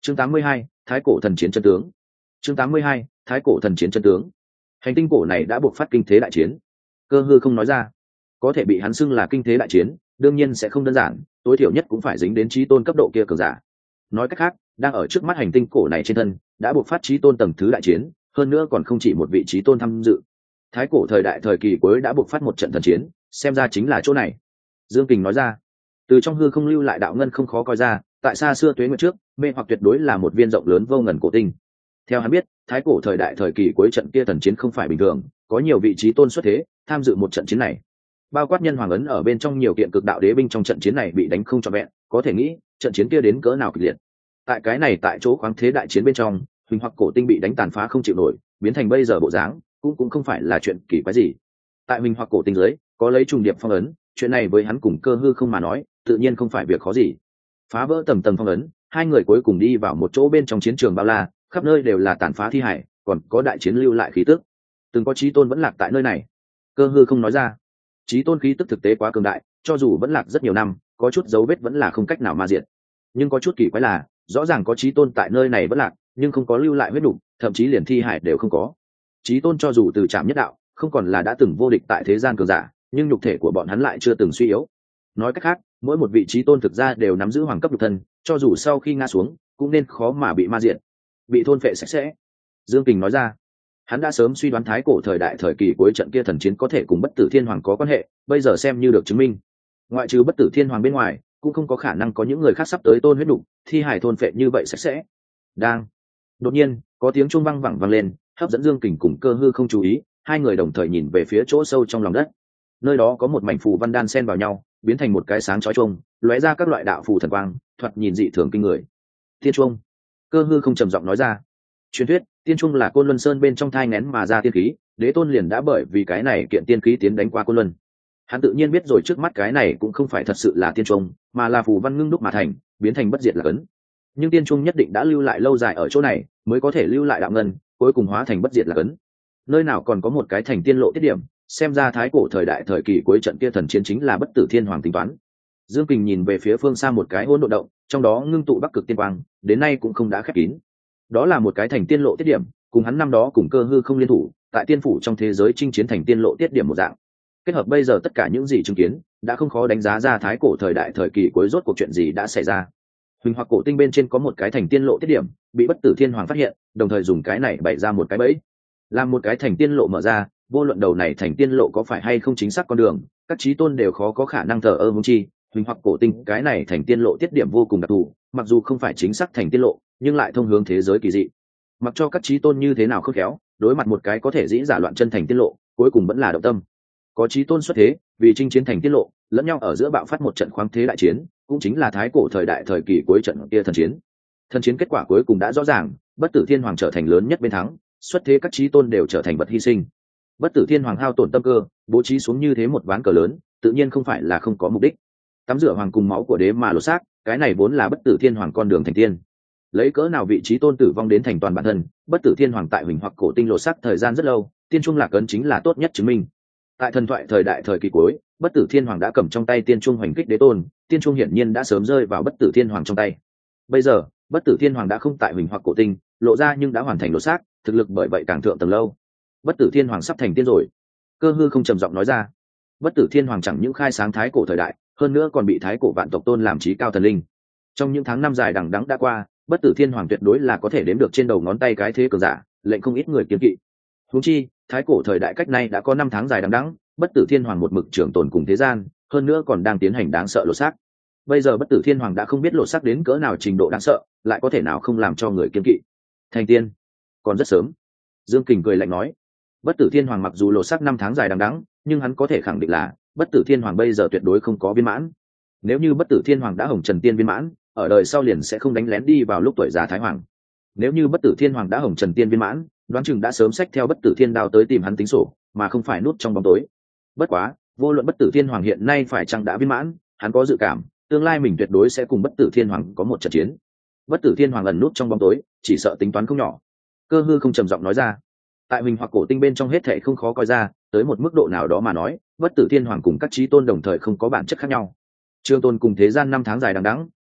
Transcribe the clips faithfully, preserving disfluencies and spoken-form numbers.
chương tám mươi hai, thái cổ thần chiến chân tướng. chương tám mươi hai, thái cổ thần chiến chân tướng. Hành tinh cổ này đã buộc phát kinh thế đại chiến. Cơ hư không nói ra, có thể bị hắn xưng là kinh thế đại chiến, đương nhiên sẽ không đơn giản, tối thiểu nhất cũng phải dính đến chí tôn cấp độ kia cường giả. Nói cách khác, đang ở trước mắt hành tinh cổ này trên thân đã buộc phát chí tôn tầng thứ đại chiến, hơn nữa còn không chỉ một vị chí tôn tham dự. Thái cổ thời đại thời kỳ cuối đã buộc phát một trận thần chiến, xem ra chính là chỗ này. Dương Kình nói ra, từ trong hư không lưu lại đạo ngân không khó coi ra, tại xa xưa tuế nguyệt trước, mê hoặc tuyệt đối là một viên rộng lớn vô ngần cổ tinh. Theo hắn biết, thái cổ thời đại thời kỳ cuối trận kia thần chiến không phải bình thường, có nhiều vị trí tôn xuất thế tham dự một trận chiến này. Bao quát nhân hoàng ấn ở bên trong nhiều kiện cực đạo đế binh trong trận chiến này bị đánh không trọn vẹn, có thể nghĩ trận chiến kia đến cỡ nào kịch liệt. Tại cái này tại chỗ khoáng thế đại chiến bên trong, huỳnh hoặc cổ tinh bị đánh tàn phá không chịu nổi, biến thành bây giờ bộ dáng, cũng cũng không phải là chuyện kỳ quái gì. Tại huỳnh hoặc cổ tinh dưới có lấy trùng điệp phong ấn, chuyện này với hắn cùng Cơ Hư không mà nói, tự nhiên không phải việc khó gì. Phá vỡ tầng tầng phong ấn, hai người cuối cùng đi vào một chỗ bên trong chiến trường bao la, khắp nơi đều là tàn phá thi hải, còn có đại chiến lưu lại khí tức. Từng có chí tôn vẫn lạc tại nơi này. Cơ Hư không nói ra, chí tôn khí tức thực tế quá cường đại, cho dù vẫn lạc rất nhiều năm, có chút dấu vết vẫn là không cách nào ma diệt. Nhưng có chút kỳ quái là, rõ ràng có chí tôn tại nơi này vẫn lạc, nhưng không có lưu lại huyết nục, thậm chí liền thi hải đều không có. Chí tôn cho dù từ trạm nhất đạo, không còn là đã từng vô địch tại thế gian cường giả, nhưng nhục thể của bọn hắn lại chưa từng suy yếu. Nói cách khác, mỗi một vị chí tôn thực ra đều nắm giữ hoàng cấp nhục thân, cho dù sau khi ngã xuống, cũng nên khó mà bị ma diệt, bị thôn phệ sạch sẽ. Dương Kình nói ra, hắn đã sớm suy đoán thái cổ thời đại thời kỳ cuối trận kia thần chiến có thể cùng bất tử thiên hoàng có quan hệ, bây giờ xem như được chứng minh. Ngoại trừ bất tử thiên hoàng bên ngoài, cũng không có khả năng có những người khác sắp tới tôn huyết đủ, thi hải thôn phệ như vậy sạch sẽ. Đang đột nhiên có tiếng chuông vang vẳng vang lên, hấp dẫn Dương Kình cùng Cơ Hư không chú ý, hai người đồng thời nhìn về phía chỗ sâu trong lòng đất. Nơi đó có một mảnh phù văn đan xen vào nhau, biến thành một cái sáng chói chuông, lóe ra các loại đạo phù thần quang, thoạt nhìn dị thường kinh người. Tiên chuông. Cơ Hư không trầm giọng nói ra, truyền thuyết tiên chuông là Côn Luân Sơn bên trong thai nghén mà ra tiên khí, đế tôn liền đã bởi vì cái này kiện tiên khí tiến đánh qua Côn Luân. Hắn tự nhiên biết rồi trước mắt cái này cũng không phải thật sự là tiên chuông, mà là phù văn ngưng đúc mà thành, biến thành bất diệt là cấn. Nhưng tiên chuông nhất định đã lưu lại lâu dài ở chỗ này, mới có thể lưu lại đạo ngân, cuối cùng hóa thành bất diệt là cấn. Nơi nào còn có một cái thành tiên lộ tiết điểm, xem ra thái cổ thời đại thời kỳ cuối trận kia thần chiến chính là bất tử thiên hoàng tính toán. Dương Kình nhìn về phía phương xa một cái hỗn độn động, trong đó ngưng tụ bắc cực tiên quang, đến nay cũng không đã khép kín. Đó là một cái thành tiên lộ tiết điểm, cùng hắn năm đó cùng Cơ Hư không liên thủ, tại tiên phủ trong thế giới chinh chiến thành tiên lộ tiết điểm một dạng. Kết hợp bây giờ tất cả những gì chứng kiến, đã không khó đánh giá ra thái cổ thời đại thời kỳ cuối rốt cuộc chuyện gì đã xảy ra. Huỳnh hoặc cổ tinh bên trên có một cái thành tiên lộ tiết điểm, bị bất tử thiên hoàng phát hiện, đồng thời dùng cái này bày ra một cái bẫy. Làm một cái thành tiên lộ mở ra, vô luận đầu này thành tiên lộ có phải hay không chính xác con đường, các chí tôn đều khó có khả năng thờ ơ huống chi. Huỳnh hoặc cổ tinh cái này thành tiên lộ tiết điểm vô cùng đặc thù, mặc dù không phải chính xác thành tiên lộ, nhưng lại thông hướng thế giới kỳ dị. Mặc cho các chí tôn như thế nào khôn khéo, đối mặt một cái có thể dĩ giả loạn chân thành tiên lộ, cuối cùng vẫn là động tâm. Có chí tôn xuất thế, vì chinh chiến thành tiên lộ, lẫn nhau ở giữa bạo phát một trận khoáng thế đại chiến, cũng chính là thái cổ thời đại thời kỳ cuối trận kia thần chiến. Thần chiến kết quả cuối cùng đã rõ ràng, bất tử thiên hoàng trở thành lớn nhất bên thắng, xuất thế các chí tôn đều trở thành vật hy sinh. Bất tử thiên hoàng hao tổn tâm cơ, bố trí xuống như thế một ván cờ lớn, tự nhiên không phải là không có mục đích. Tắm rửa hoàng cùng máu của đế mà lột xác, cái này vốn là bất tử thiên hoàng con đường thành tiên. Lấy cỡ nào vị trí tôn tử vong đến thành toàn bản thân, bất tử thiên hoàng tại huỳnh hoặc cổ tinh lột xác thời gian rất lâu, tiên trung lạc ấn chính là tốt nhất chứng minh. Tại thần thoại thời đại thời kỳ cuối, bất tử thiên hoàng đã cầm trong tay tiên trung hoành kích đế tôn, tiên trung hiển nhiên đã sớm rơi vào bất tử thiên hoàng trong tay. Bây giờ bất tử thiên hoàng đã không tại huỳnh hoặc cổ tinh lộ ra, nhưng đã hoàn thành lột xác, thực lực bởi vậy càng thượng tầng lâu. Bất tử thiên hoàng sắp thành tiên rồi. Cơ Hư không trầm giọng nói ra, bất tử thiên hoàng chẳng những khai sáng thái cổ thời đại, hơn nữa còn bị thái cổ vạn tộc tôn làm chí cao thần linh. Trong những tháng năm dài đằng đẵng đã qua, bất tử thiên hoàng tuyệt đối là có thể đếm được trên đầu ngón tay cái thế cường giả, lệnh không ít người kiêng kỵ. Huống chi thái cổ thời đại cách nay đã có năm tháng dài đằng đẵng, bất tử thiên hoàng một mực trường tồn cùng thế gian, hơn nữa còn đang tiến hành đáng sợ lột xác. Bây giờ bất tử thiên hoàng đã không biết lột xác đến cỡ nào trình độ đáng sợ, lại có thể nào không làm cho người kiêng kỵ. Thành tiên còn rất sớm. Dương Kình cười lạnh nói, bất tử thiên hoàng mặc dù lột xác năm tháng dài đằng đẵng, nhưng hắn có thể khẳng định là bất tử thiên hoàng bây giờ tuyệt đối không có viên mãn. Nếu như bất tử thiên hoàng đã hồng trần tiên viên mãn, ở đời sau liền sẽ không đánh lén đi vào lúc tuổi già thái hoàng. Nếu như bất tử thiên hoàng đã hồng trần tiên viên mãn, đoán chừng đã sớm xách theo bất tử thiên đao tới tìm hắn tính sổ, mà không phải núp trong bóng tối. Bất quá vô luận bất tử thiên hoàng hiện nay phải chăng đã viên mãn, hắn có dự cảm tương lai mình tuyệt đối sẽ cùng bất tử thiên hoàng có một trận chiến. Bất tử thiên hoàng ẩn núp trong bóng tối, chỉ sợ tính toán không nhỏ. Cơ Hư không trầm giọng nói ra, tại mình hoặc cổ tinh bên trong hết thảy không khó coi ra, tới một mức độ nào đó mà nói, bất tử thiên hoàng cùng các chí tôn đồng thời không có bản chất khác nhau. Trường tôn cùng thế gian năm tháng dài đằng đẵng,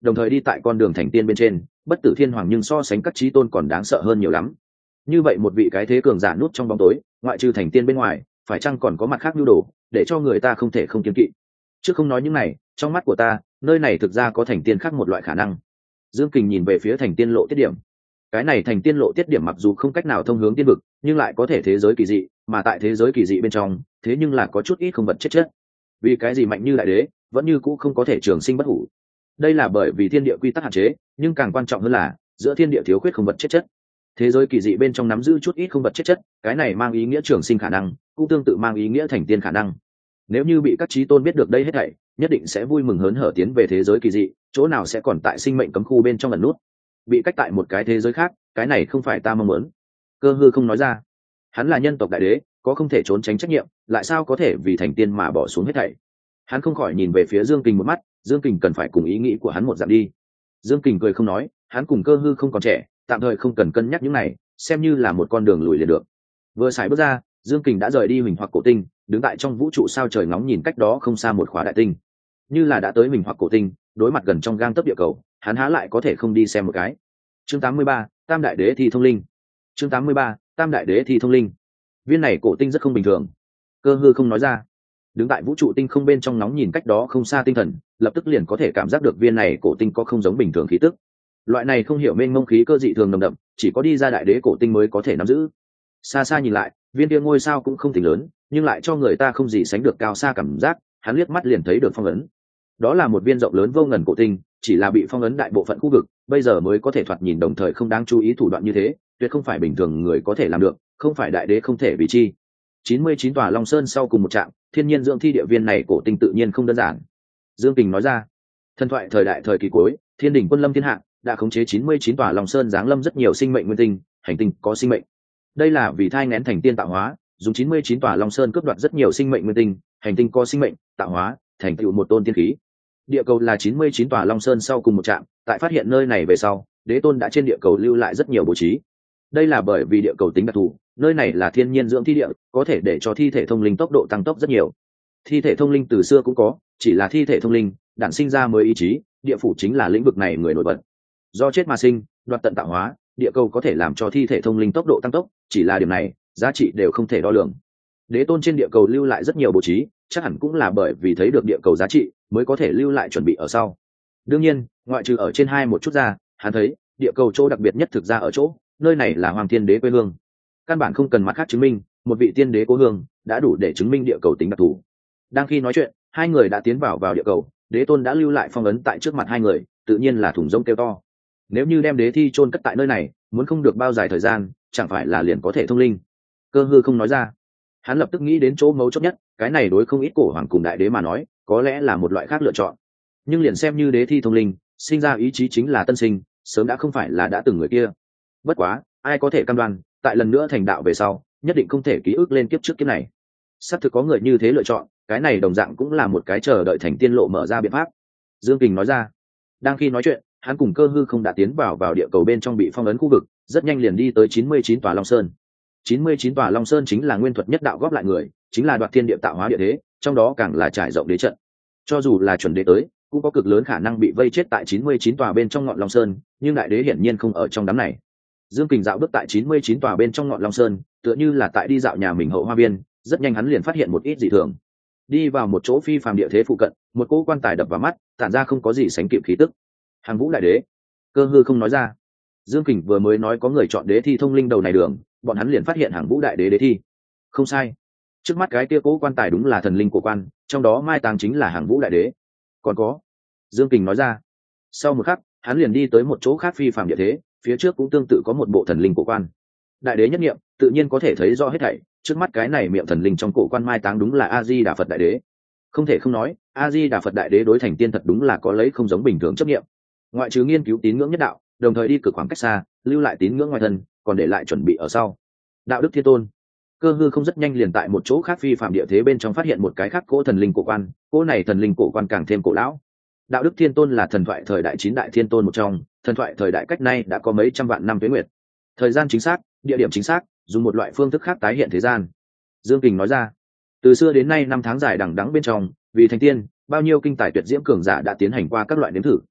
đồng thời đi tại con đường thành tiên bên trên, bất tử thiên hoàng nhưng so sánh các chí tôn còn đáng sợ hơn nhiều lắm. Như vậy một vị cái thế cường giả nút trong bóng tối, ngoại trừ thành tiên bên ngoài, phải chăng còn có mặt khác nhu đồ, để cho người ta không thể không kiêng kỵ. Chứ không nói những này, trong mắt của ta, nơi này thực ra có thành tiên khác một loại khả năng. Dương Kình nhìn về phía thành tiên lộ tiết điểm. Cái này thành tiên lộ tiết điểm mặc dù không cách nào thông hướng tiên vực, nhưng lại có thể thế giới kỳ dị, mà tại thế giới kỳ dị bên trong, thế nhưng là có chút ít không vật chết chết. Vì cái gì mạnh như đại đế, vẫn như cũ không có thể trường sinh bất hủ. Đây là bởi vì thiên địa quy tắc hạn chế, nhưng càng quan trọng hơn là giữa thiên địa thiếu khuyết không vật chết chất. Thế giới kỳ dị bên trong nắm giữ chút ít không vật chết chất, cái này mang ý nghĩa trường sinh khả năng, cũng tương tự mang ý nghĩa thành tiên khả năng. Nếu như bị các chí tôn biết được đây hết thảy, nhất định sẽ vui mừng hớn hở tiến về thế giới kỳ dị, chỗ nào sẽ còn tại sinh mệnh cấm khu bên trong ẩn nút, bị cách tại một cái thế giới khác, cái này không phải ta mong muốn. Cơ Hư không nói ra, hắn là nhân tộc đại đế, có không thể trốn tránh trách nhiệm, lại sao có thể vì thành tiên mà bỏ xuống hết thảy. Hắn không khỏi nhìn về phía Dương Kình một mắt, Dương Kình cần phải cùng ý nghĩ của hắn một dạng đi. Dương Kình cười không nói, hắn cùng Cơ Hư không còn trẻ, tạm thời không cần cân nhắc những này, xem như là một con đường lùi liền được. Vừa xài bước ra, Dương Kình đã rời đi Huỳnh Hoặc Cổ Tinh, đứng tại trong vũ trụ sao trời ngóng nhìn cách đó không xa một khóa đại tinh. Như là đã tới Huỳnh Hoặc Cổ Tinh, đối mặt gần trong gang tấc địa cầu, hắn há lại có thể không đi xem một cái. Chương tám mươi ba, Tam Đại Đế Thi Thông Linh. Chương tám mươi ba, Tam Đại Đế Thi Thông Linh. Viên này cổ tinh rất không bình thường. Cơ Hư không nói ra. Đứng tại vũ trụ tinh không bên trong nóng nhìn cách đó không xa tinh thần, lập tức liền có thể cảm giác được viên này cổ tinh có không giống bình thường khí tức. Loại này không hiểu mênh mông khí cơ dị thường nồng đậm, chỉ có đi ra đại đế cổ tinh mới có thể nắm giữ. Xa xa nhìn lại, viên kia ngôi sao cũng không tính lớn, nhưng lại cho người ta không gì sánh được cao xa cảm giác. Hắn liếc mắt liền thấy được phong ấn. Đó là một viên rộng lớn vô ngần cổ tinh, chỉ là bị phong ấn đại bộ phận khu vực, bây giờ mới có thể thoạt nhìn đồng thời không đáng chú ý thủ đoạn như thế, tuyệt không phải bình thường người có thể làm được, không phải đại đế không thể vì chi. chín mươi chín tòa Long Sơn sau cùng một trạm, thiên nhiên dưỡng thi địa viên này cổ tinh tự nhiên không đơn giản. Dương Kình nói ra, thần thoại thời đại thời kỳ cuối, thiên đỉnh quân lâm thiên hạ, đã khống chế chín mươi chín tòa Long Sơn giáng lâm rất nhiều sinh mệnh nguyên tinh, hành tinh có sinh mệnh. Đây là vì thai nghén thành tiên tạo hóa, dùng chín mươi chín tòa Long Sơn cướp đoạt rất nhiều sinh mệnh nguyên tinh, hành tinh có sinh mệnh, tạo hóa, thành tựu một tôn tiên khí. Địa cầu là chín mươi chín tòa Long Sơn sau cùng một trạm, tại phát hiện nơi này về sau, Đế Tôn đã trên địa cầu lưu lại rất nhiều bố trí. Đây là bởi vì địa cầu tính đặc thù, nơi này là thiên nhiên dưỡng thi địa, có thể để cho thi thể thông linh tốc độ tăng tốc rất nhiều. Thi thể thông linh từ xưa cũng có, chỉ là thi thể thông linh đản sinh ra mới ý chí, địa phủ chính là lĩnh vực này người nổi bật. Do chết mà sinh, đoạt tận tạo hóa, địa cầu có thể làm cho thi thể thông linh tốc độ tăng tốc, chỉ là điểm này, giá trị đều không thể đo lường. Đế Tôn trên địa cầu lưu lại rất nhiều bố trí, chắc hẳn cũng là bởi vì thấy được địa cầu giá trị, mới có thể lưu lại chuẩn bị ở sau. Đương nhiên, ngoại trừ ở trên hai một chút ra, hắn thấy địa cầu chỗ đặc biệt nhất thực ra ở chỗ, nơi này là Hoàng Thiên Đế quê hương. Căn bản không cần mặt khác chứng minh, một vị tiên đế cố hương đã đủ để chứng minh địa cầu tính đặc thù. Đang khi nói chuyện, hai người đã tiến vào vào địa cầu, Đế Tôn đã lưu lại phong ấn tại trước mặt hai người, tự nhiên là thùng rông kêu to. Nếu như đem đế thi chôn cất tại nơi này, muốn không được bao dài thời gian, chẳng phải là liền có thể thông linh. Cơ Hư không nói ra. Hắn lập tức nghĩ đến chỗ mấu chốt nhất, cái này đối không ít cổ hoàng cùng đại đế mà nói, có lẽ là một loại khác lựa chọn. Nhưng liền xem như đế thi thông linh, sinh ra ý chí chính là tân sinh, sớm đã không phải là đã từng người kia. Bất quá, ai có thể cam đoan, tại lần nữa thành đạo về sau, nhất định không thể ký ức lên kiếp trước kiếp này. Sắp thực có người như thế lựa chọn, cái này đồng dạng cũng là một cái chờ đợi thành tiên lộ mở ra biện pháp. Dương Kình nói ra. Đang khi nói chuyện, hắn cùng Cơ Hư không đã tiến vào vào địa cầu bên trong bị phong ấn khu vực, rất nhanh liền đi tới chín mươi chín tòa Long Sơn. chín mươi chín tòa Long Sơn chính là nguyên thuật nhất đạo góp lại người, chính là đoạt thiên địa tạo hóa địa thế, trong đó càng là trải rộng đế trận. Cho dù là chuẩn đế tới, cũng có cực lớn khả năng bị vây chết tại chín mươi chín tòa bên trong ngọn Long Sơn, nhưng đại đế hiển nhiên không ở trong đám này. Dương Kình dạo bước tại chín mươi chín tòa bên trong ngọn Long Sơn, tựa như là tại đi dạo nhà mình hậu hoa viên, rất nhanh hắn liền phát hiện một ít dị thường. Đi vào một chỗ phi phàm địa thế phụ cận, một cỗ quan tài đập vào mắt, tản ra không có gì sánh kịp khí tức. Hàng Vũ đại đế. Cơ Hư không nói ra. Dương Kình vừa mới nói có người chọn đế thi thông linh đầu này đường, bọn hắn liền phát hiện Hàng Vũ đại đế đế thi. Không sai, trước mắt cái kia cỗ quan tài đúng là thần linh của quan, trong đó mai táng chính là Hàng Vũ đại đế. Còn có, Dương Kình nói ra. Sau một khắc, hắn liền đi tới một chỗ khác phi phàm địa thế, phía trước cũng tương tự có một bộ thần linh của quan. Đại đế nhất nghiệm, tự nhiên có thể thấy rõ hết thảy, trước mắt cái này miệng thần linh trong cổ quan mai táng đúng là A Di Đà Phật đại đế. Không thể không nói, A Di Đà Phật đại đế đối thành tiên thật đúng là có lấy không giống bình thường chấp nghiệm. Ngoại trừ nghiên cứu tín ngưỡng nhất đạo, đồng thời đi cực khoảng cách xa, lưu lại tín ngưỡng ngoài thân, còn để lại chuẩn bị ở sau. Đạo đức thiên tôn. Cơ Hư không rất nhanh liền tại một chỗ khác phi phạm địa thế bên trong phát hiện một cái khác cỗ thần linh cổ quan, cỗ này thần linh cổ quan càng thêm cổ lão. Đạo đức thiên tôn là thần thoại thời đại chín đại thiên tôn một trong, thần thoại thời đại cách nay đã có mấy trăm vạn năm tuế nguyệt. Thời gian chính xác, địa điểm chính xác, dùng một loại phương thức khác tái hiện thế gian. Dương Kình nói ra. Từ xưa đến nay năm tháng dài đằng đẵng bên trong, vì thành tiên, bao nhiêu kinh tài tuyệt diễm cường giả đã tiến hành qua các loại nếm thử.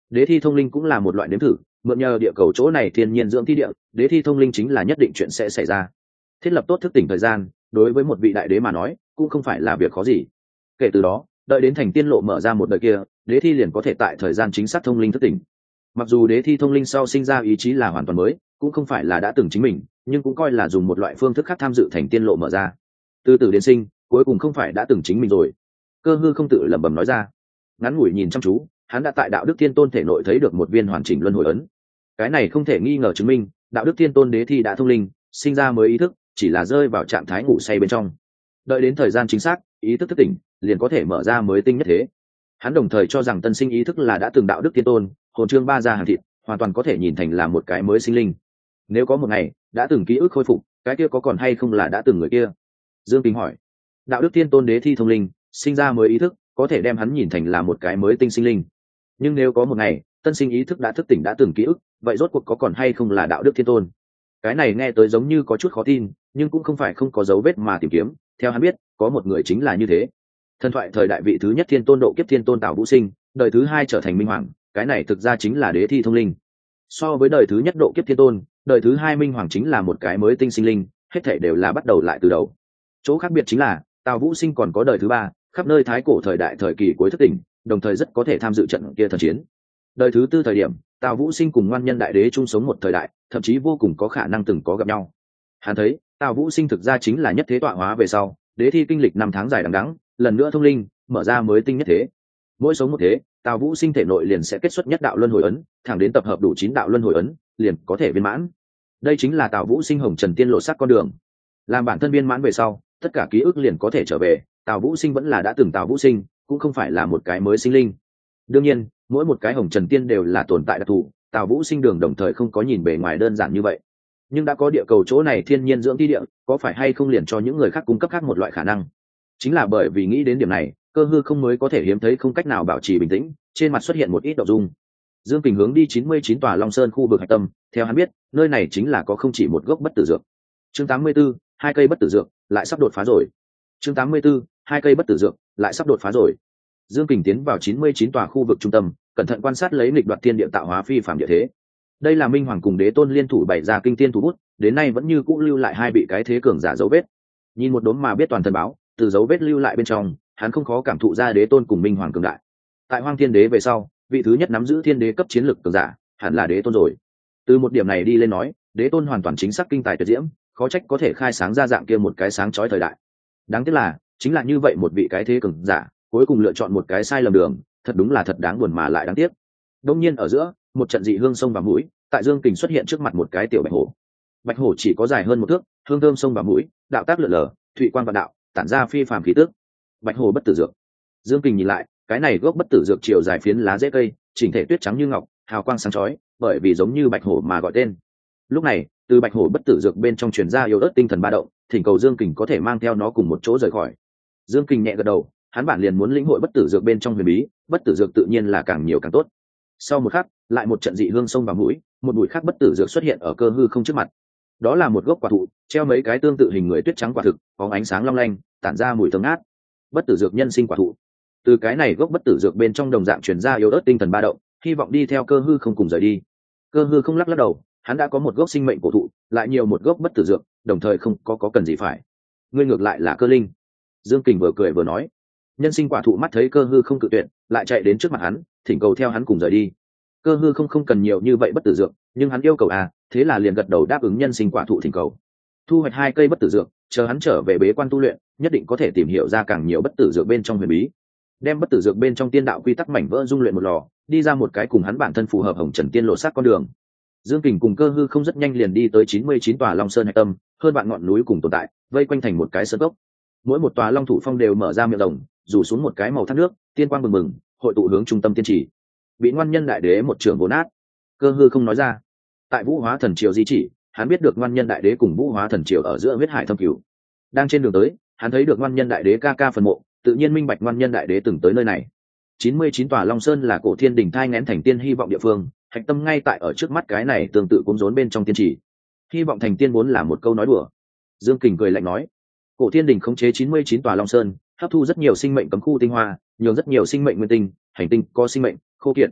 Đế thi thông linh cũng là một loại nếm thử, mượn nhờ địa cầu chỗ này thiên nhiên dưỡng thi địa, đế thi thông linh chính là nhất định chuyện sẽ xảy ra. Thiết lập tốt thức tỉnh thời gian, đối với một vị đại đế mà nói cũng không phải là việc khó gì. Kể từ đó, đợi đến thành tiên lộ mở ra một đời kia, đế thi liền có thể tại thời gian chính xác thông linh thức tỉnh. Mặc dù đế thi thông linh sau sinh ra ý chí là hoàn toàn mới, cũng không phải là đã từng chính mình, nhưng cũng coi là dùng một loại phương thức khác tham dự thành tiên lộ mở ra. Từ từ đến sinh, cuối cùng không phải đã từng chính mình rồi. Cơ hư không tự lẩm bẩm nói ra. Ngắn ngủi nhìn chăm chú, hắn đã tại đạo đức thiên tôn thể nội thấy được một viên hoàn chỉnh luân hồi ấn. Cái này không thể nghi ngờ chứng minh đạo đức thiên tôn đế thi đã thông linh, sinh ra mới ý thức, chỉ là rơi vào trạng thái ngủ say bên trong. Đợi đến thời gian chính xác, ý thức thức tỉnh, liền có thể mở ra mới tinh nhất thế. Hắn đồng thời cho rằng tân sinh ý thức là đã từng đạo đức thiên tôn, hồn trương ba gia hàng thịt, hoàn toàn có thể nhìn thành là một cái mới sinh linh. Nếu có một ngày đã từng ký ức khôi phục, cái kia có còn hay không là đã từng người kia? Dương Kính hỏi. Đạo đức thiên tôn đế thi thông linh, sinh ra mới ý thức, có thể đem hắn nhìn thành là một cái mới tinh sinh linh. Nhưng nếu có một ngày tân sinh ý thức đã thức tỉnh đã từng ký ức, vậy rốt cuộc có còn hay không là đạo đức thiên tôn? Cái này nghe tới giống như có chút khó tin, nhưng cũng không phải không có dấu vết mà tìm kiếm. Theo hắn biết, có một người chính là như thế. Thần thoại thời đại vị thứ nhất thiên tôn độ kiếp thiên tôn Tào Vũ Sinh, đời thứ hai trở thành minh hoàng, cái này thực ra chính là đế thi thông linh. So với đời thứ nhất độ kiếp thiên tôn, đời thứ hai minh hoàng chính là một cái mới tinh sinh linh, hết thảy đều là bắt đầu lại từ đầu. Chỗ khác biệt chính là Tào Vũ Sinh còn có đời thứ ba, khắp nơi thái cổ thời đại thời kỳ cuối thức tỉnh, đồng thời rất có thể tham dự trận kia thần chiến. Đời thứ tư thời điểm, Tào Vũ Sinh cùng ngoan nhân đại đế chung sống một thời đại, thậm chí vô cùng có khả năng từng có gặp nhau. Hắn thấy Tào Vũ Sinh thực ra chính là nhất thế tọa hóa về sau, đế thi kinh lịch năm tháng dài đằng đẵng, lần nữa thông linh, mở ra mới tinh nhất thế. Mỗi sống một thế, Tào Vũ Sinh thể nội liền sẽ kết xuất nhất đạo luân hồi ấn, thẳng đến tập hợp đủ chín đạo luân hồi ấn, liền có thể viên mãn. Đây chính là Tào Vũ Sinh hồng trần tiên lộ sắc con đường. Làm bản thân viên mãn về sau, tất cả ký ức liền có thể trở về. Tào Vũ Sinh vẫn là đã từng Tào Vũ Sinh, cũng không phải là một cái mới sinh linh. Đương nhiên, mỗi một cái hồng trần tiên đều là tồn tại đặc thù, Tào Vũ Sinh đường đồng thời không có nhìn bề ngoài đơn giản như vậy. Nhưng đã có địa cầu chỗ này thiên nhiên dưỡng thi địa, có phải hay không liền cho những người khác cung cấp khác một loại khả năng? Chính là bởi vì nghĩ đến điểm này, Cơ hư không mới có thể hiếm thấy không cách nào bảo trì bình tĩnh, trên mặt xuất hiện một ít động dung. Dương Kình hướng đi chín mươi chín tòa Long Sơn khu vực hạch tâm, theo hắn biết, nơi này chính là có không chỉ một gốc bất tử dược. Chương tám mươi 84, hai cây bất tử dược, lại sắp đột phá rồi. Chương tám mươi 84, hai cây bất tử dược, lại sắp đột phá rồi. Dương Kình tiến vào chín mươi chín tòa khu vực trung tâm, cẩn thận quan sát lấy nghịch đoạt thiên địa tạo hóa phi phàm địa thế. Đây là Minh Hoàng cùng Đế Tôn liên thủ bày ra kinh tiên thủ bút, đến nay vẫn như cũ lưu lại hai vị cái thế cường giả dấu vết. Nhìn một đốm mà biết toàn thần báo, từ dấu vết lưu lại bên trong, hắn không khó cảm thụ ra Đế Tôn cùng Minh Hoàng cường đại. Tại Hoang Thiên Đế về sau, vị thứ nhất nắm giữ thiên đế cấp chiến lực cường giả, hẳn là Đế Tôn rồi. Từ một điểm này đi lên nói, Đế Tôn hoàn toàn chính xác kinh tài tuyệt diễm, khó trách có thể khai sáng ra dạng kia một cái sáng chói thời đại. Đáng tiếc là, chính là như vậy một vị cái thế cường giả, cuối cùng lựa chọn một cái sai lầm đường, thật đúng là thật đáng buồn mà lại đáng tiếc. Đông nhiên ở giữa, một trận dị hương sông vào mũi, tại Dương Kình xuất hiện trước mặt một cái tiểu bạch hổ. Bạch hổ chỉ có dài hơn một thước, hương thơm sông vào mũi, đạo tác lượn lờ, thụy quan vạn đạo, tản ra phi phàm khí tức. Bạch hổ bất tử dược. Dương Kình nhìn lại, cái này gốc bất tử dược chiều dài phiến lá rễ cây, chỉnh thể tuyết trắng như ngọc, hào quang sáng chói, bởi vì giống như bạch hổ mà gọi tên. Lúc này, từ bạch hổ bất tử dược bên trong truyền ra yếu ớt tinh thần ba động, thỉnh cầu Dương Kình có thể mang theo nó cùng một chỗ rời khỏi. Dương Kình nhẹ gật đầu, hắn bản liền muốn lĩnh hội bất tử dược bên trong huyền bí, bất tử dược tự nhiên là càng nhiều càng tốt. Sau một khắc, lại một trận dị hương xông vào mũi, một bụi khác bất tử dược xuất hiện ở cơ hư không trước mặt. Đó là một gốc quả thụ, treo mấy cái tương tự hình người tuyết trắng quả thực, có ánh sáng long lanh, tản ra mùi thơm ngát. Bất tử dược nhân sinh quả thụ. Từ cái này gốc bất tử dược bên trong đồng dạng truyền ra yếu ớt tinh thần ba động, hy vọng đi theo cơ hư không cùng rời đi. Cơ hư không lắc lắc đầu, hắn đã có một gốc sinh mệnh cổ thụ, lại nhiều một gốc bất tử dược, đồng thời không có có cần gì phải. Ngươi ngược lại là Cơ Linh. Dương Kình vừa cười vừa nói. Nhân sinh quả thụ mắt thấy cơ hư không cự tuyệt, lại chạy đến trước mặt hắn, thỉnh cầu theo hắn cùng rời đi. Cơ hư không không cần nhiều như vậy bất tử dược, nhưng hắn yêu cầu à, thế là liền gật đầu đáp ứng nhân sinh quả thụ thỉnh cầu. Thu hoạch hai cây bất tử dược, chờ hắn trở về bế quan tu luyện, nhất định có thể tìm hiểu ra càng nhiều bất tử dược bên trong huyền bí. Đem bất tử dược bên trong tiên đạo quy tắc mảnh vỡ dung luyện một lò, đi ra một cái cùng hắn bản thân phù hợp hồng trần tiên lộ sát con đường. Dương Kình cùng cơ hư không rất nhanh liền đi tới chín mươi chín tòa Long Sơn hạch tâm, hơn vạn ngọn núi cùng tồn tại, vây quanh thành một cái sơn cốc. Mỗi một tòa long thủ phong đều mở ra miệng rồng, rủ xuống một cái màu thác nước, tiên quang bừng bừng, hội tụ hướng trung tâm tiên chỉ. Bị ngoan nhân đại đế một trường vồ nát. Cơ hư không nói ra. Tại Vũ Hóa Thần Triều di chỉ, hắn biết được ngoan nhân đại đế cùng Vũ Hóa Thần Triều ở giữa huyết hải thâm cửu. Đang trên đường tới, hắn thấy được ngoan nhân đại đế ca ca phần mộ, tự nhiên minh bạch ngoan nhân đại đế từng tới nơi này. chín mươi chín tòa Long Sơn là cổ thiên đỉnh thai nghén thành tiên hy vọng địa phương, hạch tâm ngay tại ở trước mắt cái này tương tự cuốn rốn bên trong tiên chỉ. Hy vọng thành tiên vốn là một câu nói đùa. Dương Kình cười lạnh nói, cổ thiên đỉnh khống chế chín mươi chín tòa Long Sơn, hấp thu rất nhiều sinh mệnh cấm khu tinh hoa, nhường rất nhiều sinh mệnh nguyên tinh, hành tinh có sinh mệnh khô kiệt.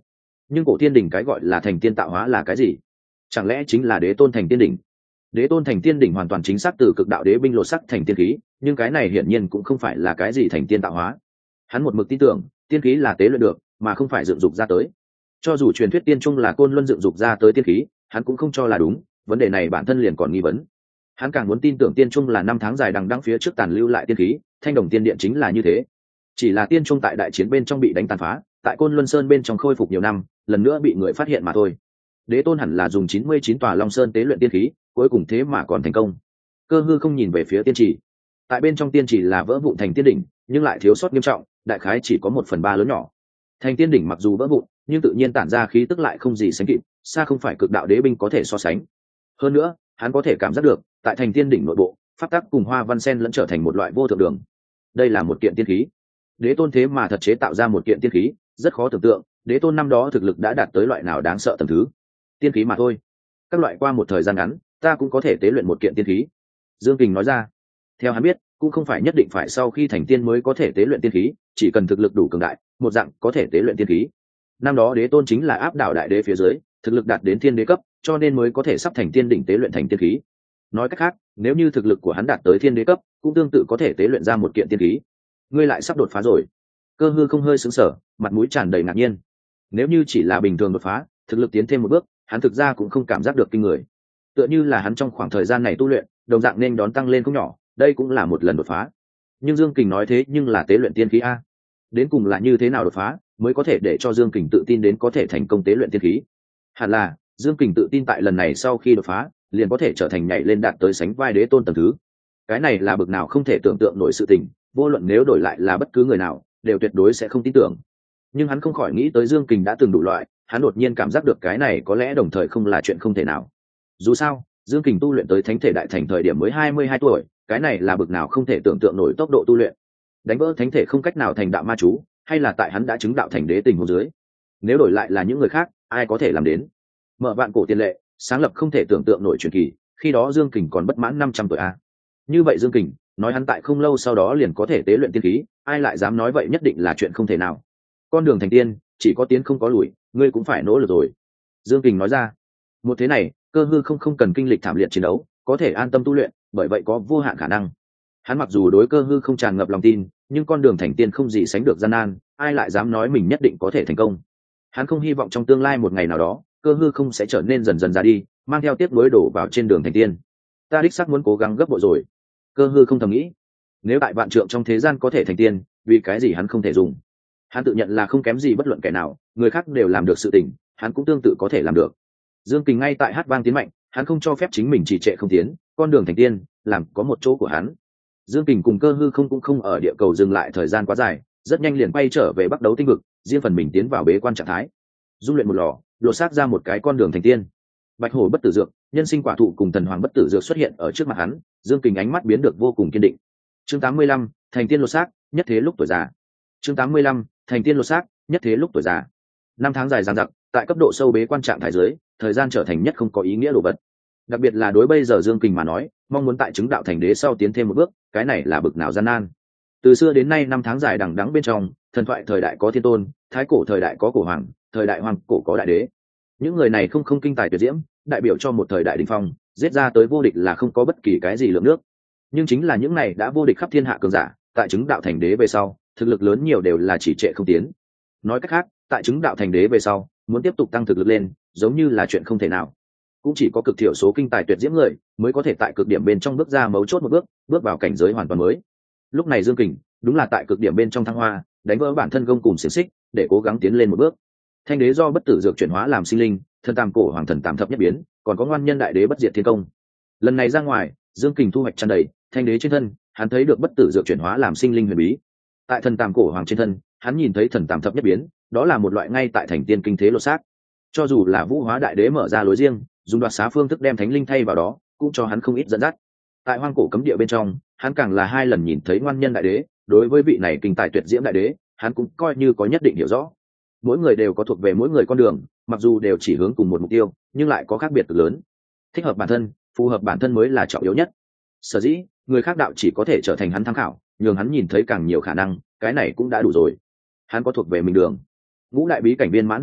Nhưng cổ tiên đỉnh cái gọi là thành tiên tạo hóa là cái gì? Chẳng lẽ chính là đế tôn thành tiên đỉnh? Đế tôn thành tiên đỉnh hoàn toàn chính xác từ cực đạo đế binh lột sắc thành tiên khí, nhưng cái này hiển nhiên cũng không phải là cái gì thành tiên tạo hóa. Hắn một mực tin tưởng tiên khí là tế luyện được mà không phải dựng dục ra tới. Cho dù truyền thuyết tiên trung là côn luân dựng dục ra tới tiên khí, hắn cũng không cho là đúng, vấn đề này bản thân liền còn nghi vấn. Hắn càng muốn tin tưởng tiên trung là năm tháng dài đằng đẵng phía trước tàn lưu lại tiên khí, thanh đồng tiên điện chính là như thế. Chỉ là tiên trung tại đại chiến bên trong bị đánh tàn phá, tại côn luân sơn bên trong khôi phục nhiều năm, lần nữa bị người phát hiện mà thôi. Đế tôn hẳn là dùng chín mươi chín tòa long sơn tế luyện tiên khí, cuối cùng thế mà còn thành công. Cơ hư không nhìn về phía tiên trì, tại bên trong tiên trì là vỡ vụn thành tiên đỉnh, nhưng lại thiếu sót nghiêm trọng, đại khái chỉ có một phần ba lớn nhỏ. Thành tiên đỉnh mặc dù vỡ vụn, nhưng tự nhiên tản ra khí tức lại không gì sánh kịp, xa không phải cực đạo đế binh có thể so sánh. Hơn nữa, hắn có thể cảm giác được, tại thành tiên đỉnh nội bộ, pháp tắc cùng hoa văn sen lẫn trở thành một loại vô thượng đường. Đây là một kiện tiên khí. Đế tôn thế mà thật chế tạo ra một kiện tiên khí, rất khó tưởng tượng, đế tôn năm đó thực lực đã đạt tới loại nào đáng sợ tầng thứ. Tiên khí mà thôi. Các loại qua một thời gian ngắn, ta cũng có thể tế luyện một kiện tiên khí. Dương Kình nói ra. Theo hắn biết, cũng không phải nhất định phải sau khi thành tiên mới có thể tế luyện tiên khí, chỉ cần thực lực đủ cường đại, một dạng có thể tế luyện tiên khí. Năm đó đế tôn chính là áp đảo đại đế phía dưới, thực lực đạt đến thiên đế cấp, cho nên mới có thể sắp thành tiên đỉnh tế luyện thành tiên khí. Nói cách khác, nếu như thực lực của hắn đạt tới thiên đế cấp, cũng tương tự có thể tế luyện ra một kiện tiên khí. Ngươi lại sắp đột phá rồi. Cơ hư không hơi sững sờ, mặt mũi tràn đầy ngạc nhiên. Nếu như chỉ là bình thường đột phá, thực lực tiến thêm một bước, hắn thực ra cũng không cảm giác được kinh người. Tựa như là hắn trong khoảng thời gian này tu luyện, đồng dạng nên đón tăng lên không nhỏ, đây cũng là một lần đột phá. Nhưng Dương Kình nói thế nhưng là tế luyện tiên khí a. Đến cùng là như thế nào đột phá, mới có thể để cho Dương Kình tự tin đến có thể thành công tế luyện tiên khí? Hẳn là, Dương Kình tự tin tại lần này sau khi đột phá, liền có thể trở thành nhảy lên đạt tới sánh vai đế tôn tầng thứ. Cái này là bực nào không thể tưởng tượng nổi sự tình, vô luận nếu đổi lại là bất cứ người nào, đều tuyệt đối sẽ không tin tưởng. Nhưng hắn không khỏi nghĩ tới Dương Kình đã từng đủ loại, hắn đột nhiên cảm giác được cái này có lẽ đồng thời không là chuyện không thể nào. Dù sao, Dương Kình tu luyện tới thánh thể đại thành thời điểm mới hai mươi hai tuổi, cái này là bực nào không thể tưởng tượng nổi tốc độ tu luyện. Đánh vỡ thánh thể không cách nào thành đạo ma chú, hay là tại hắn đã chứng đạo thành đế tình huống dưới. Nếu đổi lại là những người khác, ai có thể làm đến? Mở vạn cổ tiền lệ, sáng lập không thể tưởng tượng nổi truyền kỳ, khi đó Dương Kình còn bất mãn năm trăm tuổi a. Như vậy Dương Kình, nói hắn tại không lâu sau đó liền có thể tế luyện tiên khí, ai lại dám nói vậy nhất định là chuyện không thể nào. Con đường thành tiên, chỉ có tiến không có lùi, ngươi cũng phải nỗ lực rồi. Dương Kình nói ra. Một thế này, Cơ hư không không cần kinh lịch thảm liệt chiến đấu, có thể an tâm tu luyện, bởi vậy có vô hạn khả năng. Hắn mặc dù đối Cơ hư không tràn ngập lòng tin, nhưng con đường thành tiên không gì sánh được gian nan, ai lại dám nói mình nhất định có thể thành công. Hắn không hy vọng trong tương lai một ngày nào đó, Cơ hư không sẽ trở nên dần dần ra đi, mang theo tiếp nối đổ vào trên đường thành tiên. Ta đích xác muốn cố gắng gấp bội rồi. Cơ hư không thầm nghĩ, nếu tại vạn trượng trong thế gian có thể thành tiên, vì cái gì hắn không thể dùng? Hắn tự nhận là không kém gì bất luận kẻ nào, người khác đều làm được sự tình, hắn cũng tương tự có thể làm được. Dương Kình ngay tại hát vang tiến mạnh, hắn không cho phép chính mình trì trệ không tiến, con đường thành tiên làm có một chỗ của hắn. Dương Kình cùng Cơ hư không cũng không ở địa cầu dừng lại thời gian quá dài, rất nhanh liền quay trở về Bắc Đấu tinh vực, riêng phần mình tiến vào bế quan trạng thái, dung luyện một lò, lột xác ra một cái con đường thành tiên. Bạch hổ bất tử dược, nhân sinh quả thụ cùng thần hoàng bất tử dược xuất hiện ở trước mặt hắn, Dương Kình ánh mắt biến được vô cùng kiên định. Chương tám mươi lăm, thành tiên lột xác, nhất thế lúc tuổi già. Chương tám mươi lăm, thành tiên lột xác, nhất thế lúc tuổi già. Năm tháng dài dằng dặc, tại cấp độ sâu bế quan trạng thái dưới, thời gian trở thành nhất không có ý nghĩa đồ vật. Đặc biệt là đối bây giờ Dương Kình mà nói, mong muốn tại chứng đạo thành đế sau tiến thêm một bước, cái này là bực nào gian nan. Từ xưa đến nay năm tháng dài đằng đẵng bên trong, thần thoại thời đại có thiên tôn, thái cổ thời đại có cổ hoàng, thời đại hoàng cổ có đại đế. Những người này không không kinh tài tuyệt diễm, đại biểu cho một thời đại đỉnh phong, giết ra tới vô địch là không có bất kỳ cái gì lượng nước. Nhưng chính là những này đã vô địch khắp thiên hạ cường giả, tại chứng đạo thành đế về sau, thực lực lớn nhiều đều là chỉ trệ không tiến. Nói cách khác, tại chứng đạo thành đế về sau, muốn tiếp tục tăng thực lực lên, giống như là chuyện không thể nào. Cũng chỉ có cực thiểu số kinh tài tuyệt diễm người mới có thể tại cực điểm bên trong bước ra mấu chốt một bước, bước vào cảnh giới hoàn toàn mới. Lúc này Dương Kình đúng là tại cực điểm bên trong thăng hoa, đánh vỡ bản thân gông cùng xiềng xích, để cố gắng tiến lên một bước. Thanh đế do bất tử dược chuyển hóa làm sinh linh, thần tam cổ hoàng thần tam thập nhất biến, còn có ngoan nhân đại đế bất diệt thiên công. Lần này ra ngoài, Dương Kình thu hoạch tràn đầy, thanh đế trên thân, hắn thấy được bất tử dược chuyển hóa làm sinh linh huyền bí. Tại thần tam cổ hoàng trên thân, hắn nhìn thấy thần tam thập nhất biến, đó là một loại ngay tại thành tiên kinh thế lột xác. Cho dù là vũ hóa đại đế mở ra lối riêng, dùng đoạt xá phương thức đem thánh linh thay vào đó, cũng cho hắn không ít dẫn dắt. Tại hoang cổ cấm địa bên trong, hắn càng là hai lần nhìn thấy ngoan nhân đại đế, đối với vị này kinh tài tuyệt diễm đại đế, hắn cũng coi như có nhất định hiểu rõ. Mỗi người đều có thuộc về mỗi người con đường, mặc dù đều chỉ hướng cùng một mục tiêu, nhưng lại có khác biệt cực lớn. Thích hợp bản thân, phù hợp bản thân mới là trọng yếu nhất. Sở dĩ, người khác đạo chỉ có thể trở thành hắn tham khảo, nhường hắn nhìn thấy càng nhiều khả năng, cái này cũng đã đủ rồi. Hắn có thuộc về mình đường. Ngũ đại bí cảnh viên mãn hợp nhất,